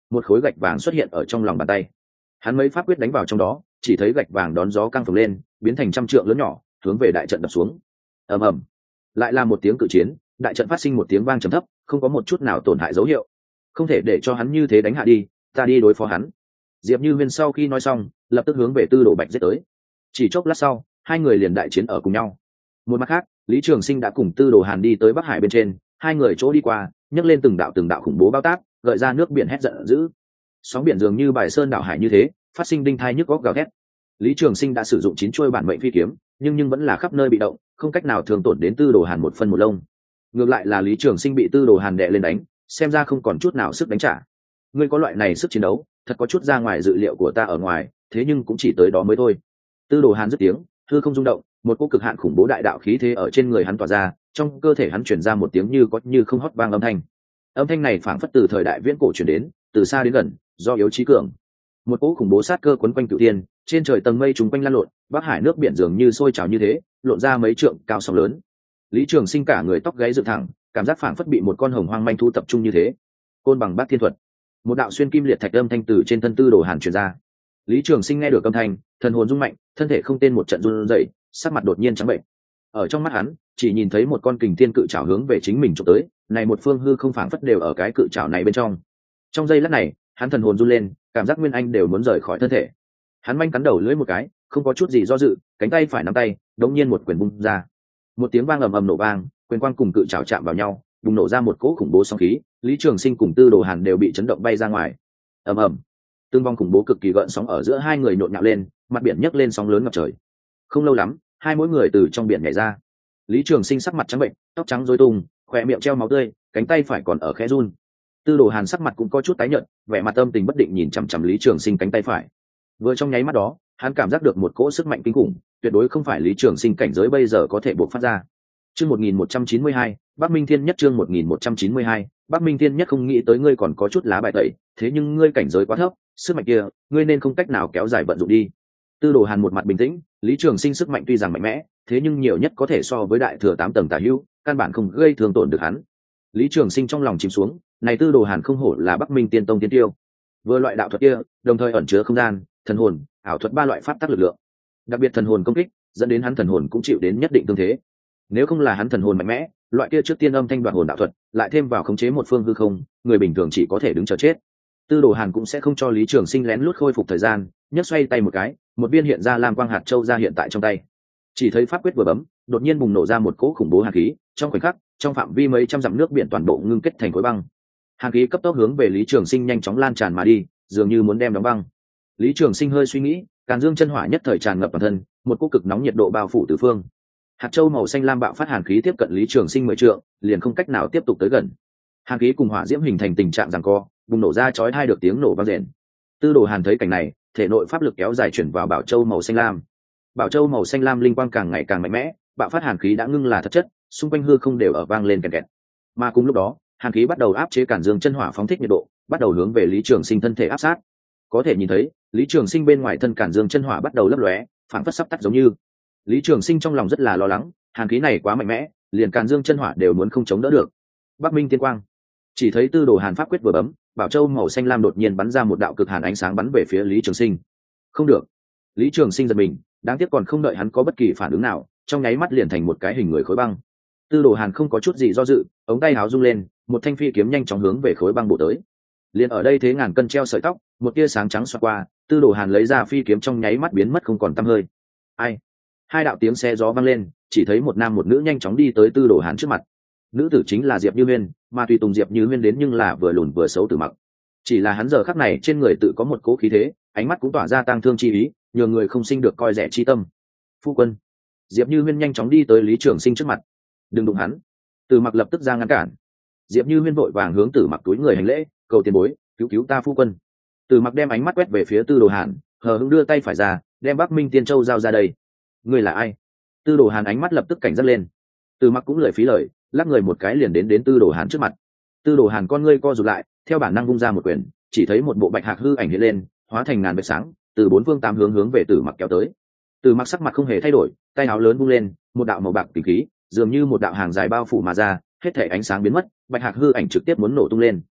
một khối gạch vàng xuất hiện ở trong lòng bàn tay. Hắn mấy pháp quyết đánh vào trong đó, chỉ thấy gạch vàng đón gió căng phồng lên, biến thành trăm trượng lớn nhỏ, hướng về đại trận đập xuống. Ầm ầm, lại là một tiếng cự chiến, đại trận phát sinh một tiếng vang trầm thấp, không có một chút nào tổn hại dấu hiệu. Không thể để cho hắn như thế đánh hạ đi, ta đi đối phó hắn. Diệp Như Huyên sau khi nói xong, lập tức hướng về Tư Đồ Bạch giết tới. Chỉ chốc lát sau, hai người liền đại chiến ở cùng nhau. Một mặt khác, Lý Trường Sinh đã cùng Tư Đồ Hàn đi tới Bắc Hải bên trên, hai người chỗ đi qua, nhấc lên từng đạo khủng bố bao tác, gợi ra nước biển hét giận dữ. Sóng biển dường như bài sơn đảo hải như thế, phát sinh đinh thai nhức góc gào thét. Lý Trường Sinh đã sử dụng 9 chuôi bản mệnh phi kiếm, nhưng vẫn là khắp nơi bị động, không cách nào thường tổn đến Tư Đồ Hàn một phân một lông. Ngược lại là Lý Trường Sinh bị Tư Đồ Hàn đè lên đánh, xem ra không còn chút nào sức đánh trả. Ngươi có loại này sức chiến đấu, thật có chút ra ngoài dự liệu của ta ở ngoài, thế nhưng cũng chỉ tới đó mới thôi. Tư Đồ Hàn dứt tiếng, hư không rung động, một cỗ cực hạn khủng bố đại đạo khí thế ở trên người hắn tỏa ra, trong cơ thể hắn truyền ra một tiếng như có như không hót vang âm thanh. Âm thanh này phảng phất từ thời đại viễn cổ truyền đến, từ xa đến gần, do yếu chí cường. Một cỗ khủng bố sát cơ quấn quanh cửu thiên, trên trời tầng mây trùng quanh lan lộn, Bắc Hải nước biển dường như sôi trào như thế, lộn ra mấy trượng cao sóng lớn. Lý Trường Sinh cả người tóc gáy dựng thẳng, cảm giác phảng phất bị một con hồng hoang manh thu tập trung như thế. Côn bằng bát thiên thuật, một đạo xuyên kim liệt thạch âm thanh từ trên thân Tư Đồ Hàn truyền ra. Lý Trường Sinh nghe được âm thanh, thần hồn rung mạnh, thân thể không tên một trận run rẩy, sắc mặt đột nhiên trắng bệnh. Ở trong mắt hắn, chỉ nhìn thấy một con kình thiên cự trảo hướng về chính mình chụp tới, này một phương hư không phảng phất đều ở cái cự trảo này bên trong. Trong giây lát này, hắn thần hồn run lên, cảm giác nguyên anh đều muốn rời khỏi thân thể. Hắn manh cắn đầu lưỡi một cái, không có chút gì do dự, cánh tay phải nắm tay, đột nhiên một quyền bung ra. Một tiếng vang ầm ầm nổ vang, quyền quang cùng cự trảo chạm vào nhau, bùng nổ ra một cỗ khủng bố sóng khí, Lý Trường Sinh cùng Tư Đồ Hàn đều bị chấn động bay ra ngoài. Ầm ầm, tương vong khủng bố cực kỳ gợn sóng ở giữa hai người nhộn nhạo lên, mặt biển nhấc lên sóng lớn ngập trời. Không lâu lắm, hai mỗi người từ trong biển nhảy ra. Lý Trường Sinh sắc mặt trắng bệnh, tóc trắng rối tung, khóe miệng treo máu tươi, cánh tay phải còn ở khẽ run. Tư Đồ Hàn sắc mặt cũng có chút tái nhợt, vẻ mặt âm tình bất định nhìn chằm chằm Lý Trường Sinh cánh tay phải. Vừa trong nháy mắt đó, hắn cảm giác được một cỗ sức mạnh kinh khủng, tuyệt đối không phải Lý Trường Sinh cảnh giới bây giờ có thể bộc phát ra. Chương 1192, Bắc Minh Thiên Nhất chương 1192, Bắc Minh Thiên Nhất không nghĩ tới ngươi còn có chút lá bài tẩy, thế nhưng ngươi cảnh giới quá thấp, sức mạnh kia, ngươi nên không cách nào kéo dài vận dụng đi. Tư Đồ Hàn một mặt bình tĩnh, Lý Trường Sinh sức mạnh tuy rằng mạnh mẽ, thế nhưng nhiều nhất có thể so với đại thừa 8 tầng tả hữu, căn bản không gây thương tổn được hắn. Lý Trường Sinh trong lòng chìm xuống, này Tư Đồ Hàn không hổ là Bắc Minh Tiên Tông tiên tiêu. Vừa loại đạo thuật kia, đồng thời ẩn chứa không gian, thần hồn, ảo thuật ba loại pháp tắc lực lượng. Đặc biệt thần hồn công kích, dẫn đến hắn thần hồn cũng chịu đến nhất định tương thế. Nếu không là hắn thần hồn mạnh mẽ, loại kia trước tiên âm thanh đoạt hồn đạo thuật, lại thêm vào khống chế một phương hư không, người bình thường chỉ có thể đứng chờ chết. Tư Đồ Hàn cũng sẽ không cho Lý Trường Sinh lén lút khôi phục thời gian, nhấc xoay tay một cái, một viên hiện ra lam quang hạt châu ra hiện tại trong tay. Chỉ thấy pháp quyết vừa bấm, đột nhiên bùng nổ ra một cỗ khủng bố hàn khí, trong khoảnh khắc, trong phạm vi mấy trăm dặm nước biển toàn bộ ngưng kết thành khối băng. Hàn khí cấp tốc hướng về Lý Trường Sinh nhanh chóng lan tràn mà đi, dường như muốn đem đóng băng. Lý Trường Sinh hơi suy nghĩ, Càn Dương chân hỏa nhất thời tràn ngập toàn thân, một cỗ cực nóng nhiệt độ bao phủ tứ phương. Hạt châu màu xanh lam bạo phát hàn khí tiếp cận Lý Trường Sinh 10 trượng, liền không cách nào tiếp tục tới gần. Hàn khí cùng hỏa diễm hình thành tình trạng giằng co, bùng nổ ra chói tai được tiếng nổ vang rền. Tư Đồ Hàn thấy cảnh này, thể nội pháp lực kéo dài chuyển vào bảo châu màu xanh lam. Bảo châu màu xanh lam linh quang càng ngày càng mạnh mẽ, bạo phát hàn khí đã ngưng là thật chất, xung quanh hư không đều ở vang lên kèn kẹt. Mà cùng lúc đó, hàn khí bắt đầu áp chế Càn Dương chân hỏa phóng thích nhiệt độ, bắt đầu hướng về Lý Trường Sinh thân thể áp sát. Có thể nhìn thấy, Lý Trường Sinh bên ngoài thân Càn Dương chân hỏa bắt đầu lấp lóe, phảng phất sắp tắt giống như. Lý Trường Sinh trong lòng rất là lo lắng, hàn khí này quá mạnh mẽ, liền Càn Dương chân hỏa đều muốn không chống đỡ được. Bắc Minh Tiên Quang, chỉ thấy Tư Đồ Hàn pháp quyết vừa bấm, bảo châu màu xanh lam đột nhiên bắn ra một đạo cực hàn ánh sáng bắn về phía Lý Trường Sinh. Không được! Lý Trường Sinh giật mình, đáng tiếc còn không đợi hắn có bất kỳ phản ứng nào, trong nháy mắt liền thành một cái hình người khối băng. Tư Đồ Hàn không có chút gì do dự, ống tay áo rung lên, một thanh phi kiếm nhanh chóng hướng về khối băng bổ tới. Liền ở đây thế ngàn cân treo sợi tóc, một tia sáng trắng xoẹt qua, Tư Đồ Hàn lấy ra phi kiếm trong nháy mắt biến mất không còn tăm hơi. Ai? Hai đạo tiếng xe gió vang lên, chỉ thấy một nam một nữ nhanh chóng đi tới Tư Đồ Hàn trước mặt. Nữ tử chính là Diệp Như Huyên, mà tùy tùng Diệp Như Huyên đến nhưng là vừa lùn vừa xấu Tử Mặc. Chỉ là hắn giờ khắc này trên người tự có một cố khí thế, ánh mắt cũng tỏa ra tang thương chi ý, nhường người không sinh được coi rẻ chi tâm. Phu quân. Diệp Như Huyên nhanh chóng đi tới Lý Trường Sinh trước mặt. Đừng đụng hắn. Tử Mặc lập tức ra ngăn cản. Diệp Như Huyên vội vàng hướng Tử Mặc túi người hành lễ, cầu tiền bối, cứu ta phu quân. Tử Mặc đem ánh mắt quét về phía Tư Đồ Hàn, hờ hững đưa tay phải ra, đem Bắc Minh Tiên Châu giao ra đây. Ngươi là ai? Tư Đồ Hàn ánh mắt lập tức cảnh giác lên. Tử Mặc cũng lười phí lời, lắc người một cái liền đến Tư Đồ Hàn trước mặt. Tư Đồ Hàn con ngươi co rụt lại, theo bản năng vung ra một quyền, chỉ thấy một bộ bạch hạc hư ảnh hiện lên, hóa thành ngàn vệt sáng, từ bốn phương tám hướng về Tử Mặc kéo tới. Tử Mặc sắc mặt không hề thay đổi, tay áo lớn vung lên, một đạo màu bạc kỳ khí, dường như một đạo hàng dài bao phủ mà ra, hết thảy ánh sáng biến mất, bạch hạc hư ảnh trực tiếp muốn nổ tung lên.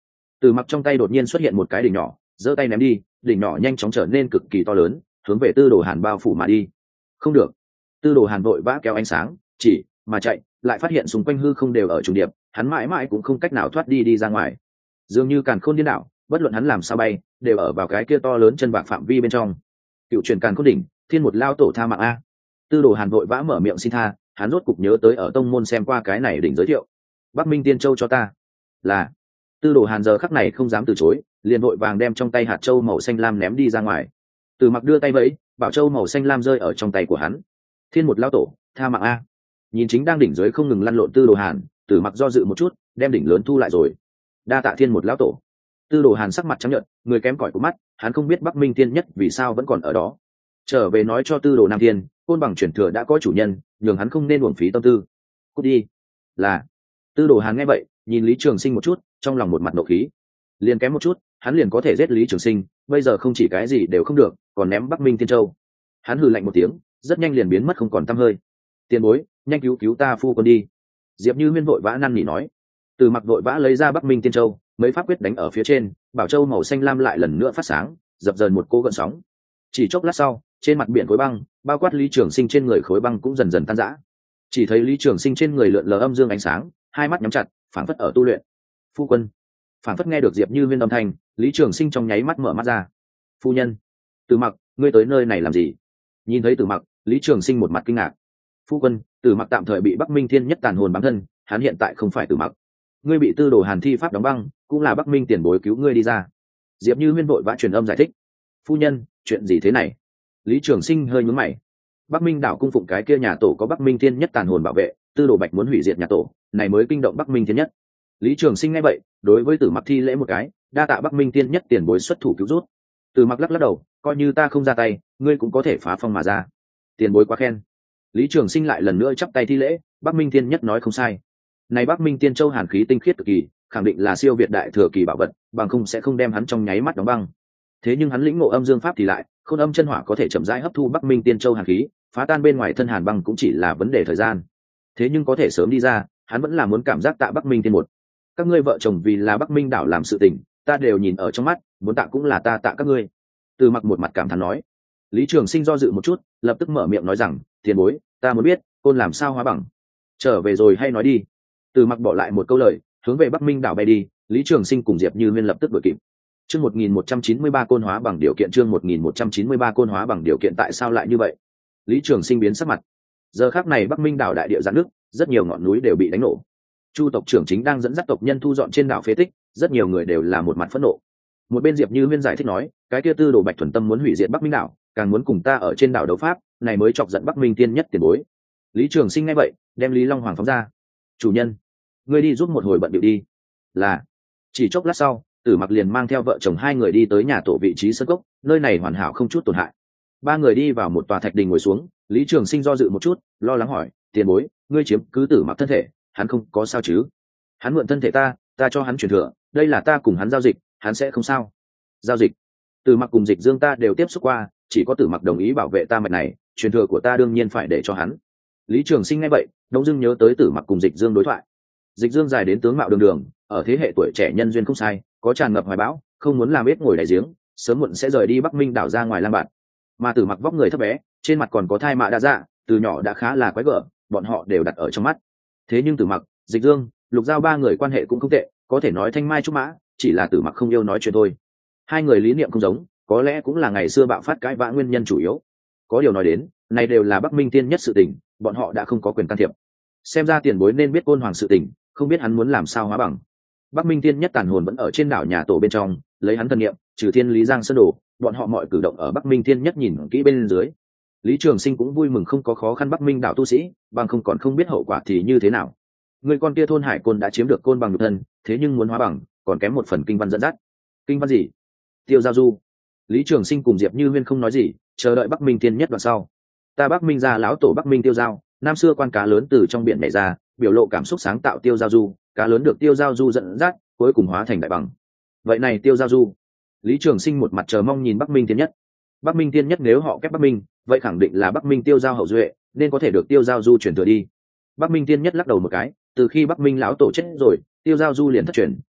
Từ Mặc trong tay đột nhiên xuất hiện một cái đỉnh nhỏ, giơ tay ném đi, đỉnh nhỏ nhanh chóng trở nên cực kỳ to lớn, hướng về Tư Đồ Hàn bao phủ mà đi. Không được. Tư Đồ Hàn vội vã kéo ánh sáng chỉ mà chạy, lại phát hiện xung quanh hư không đều ở trùng điệp, hắn mãi mãi cũng không cách nào thoát đi ra ngoài. Dường như càn khôn điên đảo, bất luận hắn làm sao bay, đều ở vào cái kia to lớn chân bạc phạm vi bên trong. Cựu truyền càn khôn đỉnh, thiên một lao tổ tha mạng a. Tư Đồ Hàn vội vã mở miệng xin tha, hắn rốt cục nhớ tới ở tông môn xem qua cái này đỉnh giới thiệu. Bắc Minh Tiên Châu cho ta. Là. Tư Đồ Hàn giờ khắc này không dám từ chối, liền vội vàng đem trong tay hạt châu màu xanh lam ném đi ra ngoài. Từ Mặc đưa tay vẫy, bảo châu màu xanh lam rơi ở trong tay của hắn. Thiên một lao tổ, tha mạng a. Nhìn chính đang đỉnh dưới không ngừng lăn lộn Tư Đồ Hàn, Từ Mặc do dự một chút, đem đỉnh lớn thu lại rồi. Đa tạ Thiên một lão tổ. Tư Đồ Hàn sắc mặt trắng nhợt, người kém cỏi của mắt, hắn không biết Bắc Minh Tiên nhất vì sao vẫn còn ở đó. Trở về nói cho Tư Đồ Nam Thiên, côn bằng chuyển thừa đã có chủ nhân, nhường hắn không nên uổng phí tâm tư. Cút đi. Là. Tư Đồ Hàn nghe vậy, nhìn Lý Trường Sinh một chút, trong lòng một mặt nộ khí. Liền kém một chút, hắn liền có thể giết Lý Trường Sinh, bây giờ không chỉ cái gì đều không được, còn ném Bắc Minh Tiên Châu. Hắn hừ lạnh một tiếng, rất nhanh liền biến mất không còn tăm hơi. Tiền bối, nhanh cứu cứu ta phu quân đi. Diệp Như Huyên vội vã năn nỉ nói. Từ Mặc vội vã lấy ra Bắc Minh Tiên Châu, mấy pháp quyết đánh ở phía trên, bảo châu màu xanh lam lại lần nữa phát sáng, dập dờn một cô gợn sóng. Chỉ chốc lát sau, trên mặt biển khối băng, bao quát Lý Trường Sinh trên người khối băng cũng dần dần tan rã. Chỉ thấy Lý Trường Sinh trên người lượn lờ âm dương ánh sáng, hai mắt nhắm chặt, phảng phất ở tu luyện. Phu quân. Phảng phất nghe được Diệp Như Huyên âm thanh, Lý Trường Sinh trong nháy mắt mở mắt ra. Phu nhân. Từ Mặc, ngươi tới nơi này làm gì? Nhìn thấy Từ Mặc, Lý Trường Sinh một mặt kinh ngạc. Phu quân, Từ Mặc tạm thời bị Bắc Minh Thiên nhất tàn hồn bám thân, hắn hiện tại không phải Từ Mặc. Ngươi bị Tư Đồ Hàn thi pháp đóng băng, cũng là Bắc Minh tiền bối cứu ngươi đi ra. Diệp Như Huyên vội vã truyền âm giải thích. Phu nhân, chuyện gì thế này? Lý Trường Sinh hơi nhướng mày. Bắc Minh đảo cung phụng cái kia nhà tổ có Bắc Minh Thiên nhất tàn hồn bảo vệ, Tư Đồ Bạch muốn hủy diệt nhà tổ, này mới kinh động Bắc Minh Thiên nhất. Lý Trường Sinh nghe vậy, đối với Tử Mặc thi lễ một cái, đa tạ Bắc Minh Thiên nhất tiền bối xuất thủ cứu rút. Tử Mặc lắc lắc đầu, coi như ta không ra tay, ngươi cũng có thể phá phong mà ra. Tiền bối quá khen. Lý Trường Sinh lại lần nữa chắp tay thi lễ, Bắc Minh Thiên nhất nói không sai. Này Bắc Minh Tiên Châu hàn khí tinh khiết cực kỳ, khẳng định là siêu việt đại thừa kỳ bảo vật, bằng không sẽ không đem hắn trong nháy mắt đóng băng. Thế nhưng hắn lĩnh ngộ âm dương pháp thì lại, khôn âm chân hỏa có thể chậm rãi hấp thu Bắc Minh Tiên Châu hàn khí, phá tan bên ngoài thân hàn băng cũng chỉ là vấn đề thời gian. Thế nhưng có thể sớm đi ra, hắn vẫn là muốn cảm giác tạ Bắc Minh Tiên một. Các ngươi vợ chồng vì là Bắc Minh đảo làm sự tình, ta đều nhìn ở trong mắt, muốn tạ cũng là ta tạ các ngươi. Từ Mặc một mặt cảm thán nói. Lý Trường Sinh do dự một chút, lập tức mở miệng nói rằng, tiền bối, ta muốn biết, côn làm sao hóa bằng. Trở về rồi hay nói đi. Từ Mặc bỏ lại một câu lời, hướng về Bắc Minh đảo bay đi. Lý Trường Sinh cùng Diệp Như Huyên lập tức đuổi kịp. Chương 1193 côn hóa bằng điều kiện, chương 1193 côn hóa bằng điều kiện, tại sao lại như vậy? Lý Trường Sinh biến sắc mặt. Giờ khắc này Bắc Minh đảo đại địa giãn nước, rất nhiều ngọn núi đều bị đánh nổ. Chu tộc trưởng chính đang dẫn dắt tộc nhân thu dọn trên đảo phế tích, rất nhiều người đều là một mặt phẫn nộ. Một bên Diệp Như Huyên giải thích nói, cái kia Tư Đồ Bạch thuần tâm muốn hủy diệt Bắc Minh đảo, càng muốn cùng ta ở trên đảo đấu pháp, này mới chọc giận Bắc Minh tiên nhất tiền bối. Lý Trường Sinh nghe vậy, đem Lý Long Hoàng phóng ra. Chủ nhân, ngươi đi giúp một hồi bận điệu đi. Là. Chỉ chốc lát sau, Tử Mặc liền mang theo vợ chồng hai người đi tới nhà tổ vị trí sân cốc, nơi này hoàn hảo không chút tổn hại. Ba người đi vào một tòa thạch đình ngồi xuống, Lý Trường Sinh do dự một chút, lo lắng hỏi, tiền bối, ngươi chiếm cứ Tử Mặc thân thể, hắn không có sao chứ? Hắn mượn thân thể ta cho hắn truyền thừa, đây là ta cùng hắn giao dịch, hắn sẽ không sao. Giao dịch? Tử Mặc cùng Dịch Dương ta đều tiếp xúc qua, chỉ có Tử Mặc đồng ý bảo vệ ta mạch này, truyền thừa của ta đương nhiên phải để cho hắn. Lý Trường Sinh nghe vậy, đông dưng nhớ tới Tử Mặc cùng Dịch Dương đối thoại. Dịch Dương dài đến tướng mạo đường đường, ở thế hệ tuổi trẻ nhân duyên không sai, có tràn ngập hoài bão, không muốn làm ếch ngồi đại giếng, sớm muộn sẽ rời đi Bắc Minh đảo ra ngoài lang bạt. Mà Tử Mặc vóc người thấp bé, trên mặt còn có thai mạ đa dạ, từ nhỏ đã khá là quái gở, bọn họ đều đặt ở trong mắt. Thế nhưng Tử Mặc, Dịch Dương, Lục Giao ba người quan hệ cũng không tệ, có thể nói thanh mai trúc mã, chỉ là Tử Mặc không yêu nói chuyện thôi. Hai người lý niệm không giống, có lẽ cũng là ngày xưa bạo phát cãi vã nguyên nhân chủ yếu. Có điều nói đến, này đều là Bắc Minh tiên nhất sự tình, bọn họ đã không có quyền can thiệp. Xem ra tiền bối nên biết Côn Hoàng sự tình, không biết hắn muốn làm sao hóa bằng. Bắc Minh tiên nhất tàn hồn vẫn ở trên đảo nhà tổ bên trong, lấy hắn thân niệm, trừ Thiên Lý Giang sơn đồ, bọn họ mọi cử động ở Bắc Minh tiên nhất nhìn kỹ bên dưới. Lý Trường Sinh cũng vui mừng không có khó khăn Bắc Minh đảo tu sĩ, bằng không còn không biết hậu quả thì như thế nào. Người con kia thôn Hải Côn đã chiếm được côn bằng nhục thân, thế nhưng muốn hóa bằng, còn kém một phần kinh văn dẫn dắt. Kinh văn gì? Tiêu Giao Du. Lý Trường Sinh cùng Diệp Như Huyên không nói gì, chờ đợi Bắc Minh tiên nhất đoạn sau. Ta Bắc Minh gia lão tổ Bắc Minh Tiêu Giao, năm xưa quan cá lớn từ trong biển nhảy ra, biểu lộ cảm xúc sáng tạo Tiêu Giao Du, cá lớn được Tiêu Giao Du dẫn dắt, cuối cùng hóa thành đại bằng. Vậy này Tiêu Giao Du. Lý Trường Sinh một mặt chờ mong nhìn Bắc Minh tiên nhất. Bắc Minh tiên nhất nếu họ kép Bắc Minh, vậy khẳng định là Bắc Minh Tiêu Giao hậu duệ, nên có thể được Tiêu Giao Du truyền thừa đi. Bắc Minh tiên nhất lắc đầu một cái, từ khi Bắc Minh lão tổ chết rồi, Tiêu Giao Du liền thất truyền,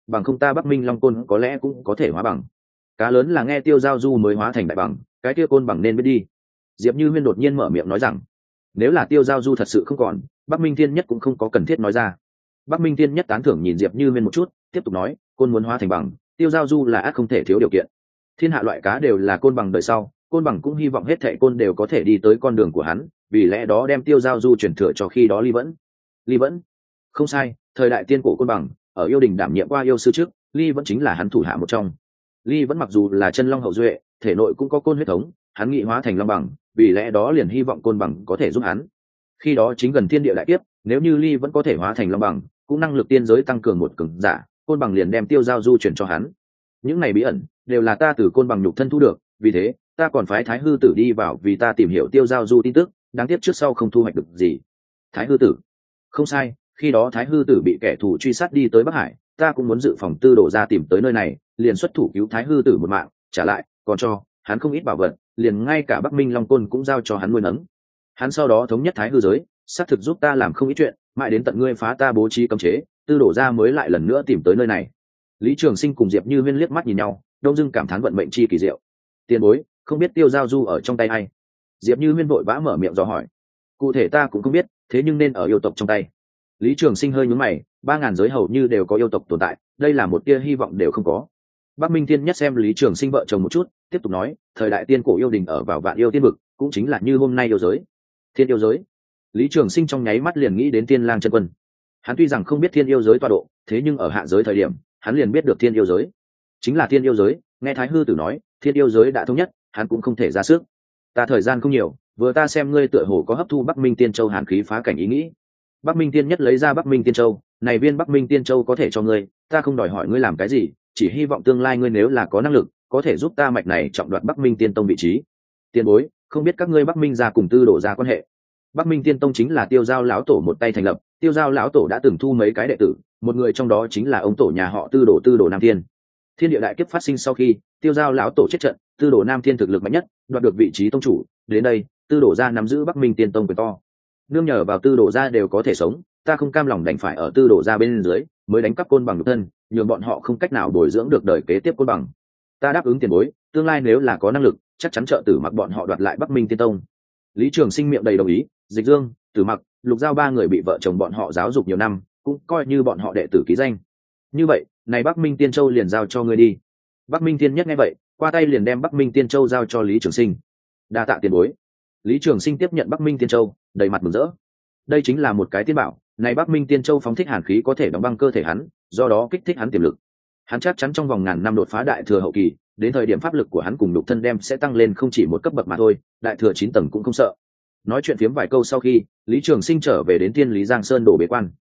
bằng không ta Bắc Minh Long côn có lẽ cũng có thể hóa bằng. Cá lớn là nghe Tiêu Giao Du mới hóa thành đại bằng, cái kia côn bằng nên biết đi. Diệp Như Huyên đột nhiên mở miệng nói rằng, nếu là Tiêu Giao Du thật sự không còn, Bắc Minh Thiên Nhất cũng không có cần thiết nói ra. Bắc Minh Thiên Nhất tán thưởng nhìn Diệp Như Huyên một chút, tiếp tục nói, côn muốn hóa thành bằng, Tiêu Giao Du là ắt không thể thiếu điều kiện. Thiên hạ loại cá đều là côn bằng đời sau, côn bằng cũng hy vọng hết thảy côn đều có thể đi tới con đường của hắn, vì lẽ đó đem Tiêu Giao Du chuyển thừa cho khi đó Ly Vẫn. Ly Vẫn, không sai, thời đại tiên cổ côn bằng, ở yêu đình đảm nhiệm qua yêu sư trước, Ly Vẫn chính là hắn thủ hạ một trong. Ly Vẫn mặc dù là chân long hậu duệ, thể nội cũng có côn huyết thống, hắn nghị hóa thành long bằng, vì lẽ đó liền hy vọng côn bằng có thể giúp hắn. Khi đó chính gần thiên địa đại kiếp, nếu như Ly Vẫn có thể hóa thành long bằng, cũng năng lực tiên giới tăng cường một cường giả, côn bằng liền đem Tiêu Giao Du chuyển cho hắn. Những này bí ẩn đều là ta từ côn bằng nhục thân thu được, vì thế ta còn phái Thái Hư Tử đi vào vì ta tìm hiểu Tiêu Giao Du tin tức, đáng tiếc trước sau không thu hoạch được gì. Thái Hư Tử, không sai, khi đó Thái Hư Tử bị kẻ thù truy sát đi tới Bắc Hải, ta cũng muốn dự phòng Tư Đồ ra tìm tới nơi này, liền xuất thủ cứu Thái Hư Tử một mạng, trả lại còn cho hắn không ít bảo vật, liền ngay cả Bắc Minh Long Côn cũng giao cho hắn nuôi nấng. Hắn sau đó thống nhất Thái Hư giới, xác thực giúp ta làm không ít chuyện, mãi đến tận ngươi phá ta bố trí cấm chế, Tư Đồ ra mới lại lần nữa tìm tới nơi này. Lý Trường Sinh cùng Diệp Như Huyên liếc mắt nhìn nhau, đông dưng cảm thán vận mệnh chi kỳ diệu. Tiền bối, không biết Tiêu Giao Du ở trong tay ai? Diệp Như Huyên vội vã mở miệng dò hỏi. Cụ thể ta cũng không biết, thế nhưng nên ở yêu tộc trong tay. Lý Trường Sinh hơi nhướng mày, 3000 giới hầu như đều có yêu tộc tồn tại, đây là một tia hy vọng đều không có. Bắc Minh Thiên Nhất xem Lý Trường Sinh vợ chồng một chút, tiếp tục nói, thời đại tiên cổ yêu đình ở vào vạn yêu tiên vực, cũng chính là như hôm nay yêu giới. Thiên yêu giới. Lý Trường Sinh trong nháy mắt liền nghĩ đến Tiên Lang chân quân. Hắn tuy rằng không biết thiên yêu giới tọa độ, thế nhưng ở hạ giới thời điểm, hắn liền biết được thiên yêu giới. Chính là thiên yêu giới, nghe Thái Hư Tử nói, thiên yêu giới đã thống nhất, hắn cũng không thể ra sức. Ta thời gian không nhiều, vừa ta xem ngươi tựa hồ có hấp thu Bắc Minh Tiên Châu hàn khí phá cảnh ý nghĩ. Bắc Minh Tiên Nhất lấy ra Bắc Minh Tiên Châu, này viên Bắc Minh Tiên Châu có thể cho ngươi, ta không đòi hỏi ngươi làm cái gì, chỉ hy vọng tương lai ngươi nếu là có năng lực, có thể giúp ta mạch này trọng đoạt Bắc Minh Tiên Tông vị trí. Tiền bối, không biết các ngươi Bắc Minh gia cùng Tư Đồ gia quan hệ. Bắc Minh Tiên Tông chính là Tiêu Giao lão tổ một tay thành lập, Tiêu Giao lão tổ đã từng thu mấy cái đệ tử, một người trong đó chính là ông tổ nhà họ Tư Đồ Nam Thiên. Thiên địa đại kiếp phát sinh sau khi, Tiêu Giao lão tổ chết trận, Tư Đồ Nam Thiên thực lực mạnh nhất, đoạt được vị trí tông chủ, đến đây, Tư Đồ gia nắm giữ Bắc Minh Tiên Tông quyền to. Nương nhờ vào Tư Đồ gia đều có thể sống, ta không cam lòng đành phải ở Tư Đồ gia bên dưới, mới đánh cắp côn bằng nhục thân, nhường bọn họ không cách nào bồi dưỡng được đời kế tiếp côn bằng. Ta đáp ứng tiền bối, tương lai nếu là có năng lực, chắc chắn trợ tử mặc bọn họ đoạt lại Bắc Minh Tiên Tông. Lý Trường Sinh miệng đầy đồng ý, Dịch Dương, Tử Mặc, Lục Giao ba người bị vợ chồng bọn họ giáo dục nhiều năm, cũng coi như bọn họ đệ tử ký danh. Như vậy, này Bắc Minh Tiên Châu liền giao cho ngươi đi. Bắc Minh Tiên Nhất nghe vậy, qua tay liền đem Bắc Minh Tiên Châu giao cho Lý Trường Sinh. Đa tạ tiền bối. Lý Trường Sinh tiếp nhận Bắc Minh Tiên Châu, đầy mặt mừng rỡ. Đây chính là một cái tiên bảo, này Bắc Minh Tiên Châu phóng thích hàn khí có thể đóng băng cơ thể hắn, do đó kích thích hắn tiềm lực. Hắn chắc chắn trong vòng ngàn năm đột phá đại thừa hậu kỳ, đến thời điểm pháp lực của hắn cùng nhục thân đem sẽ tăng lên không chỉ một cấp bậc mà thôi, đại thừa 9 tầng cũng không sợ. Nói chuyện phiếm vài câu sau khi, Lý Trường Sinh trở về đến Thiên Lý Giang Sơn đổ bế quan.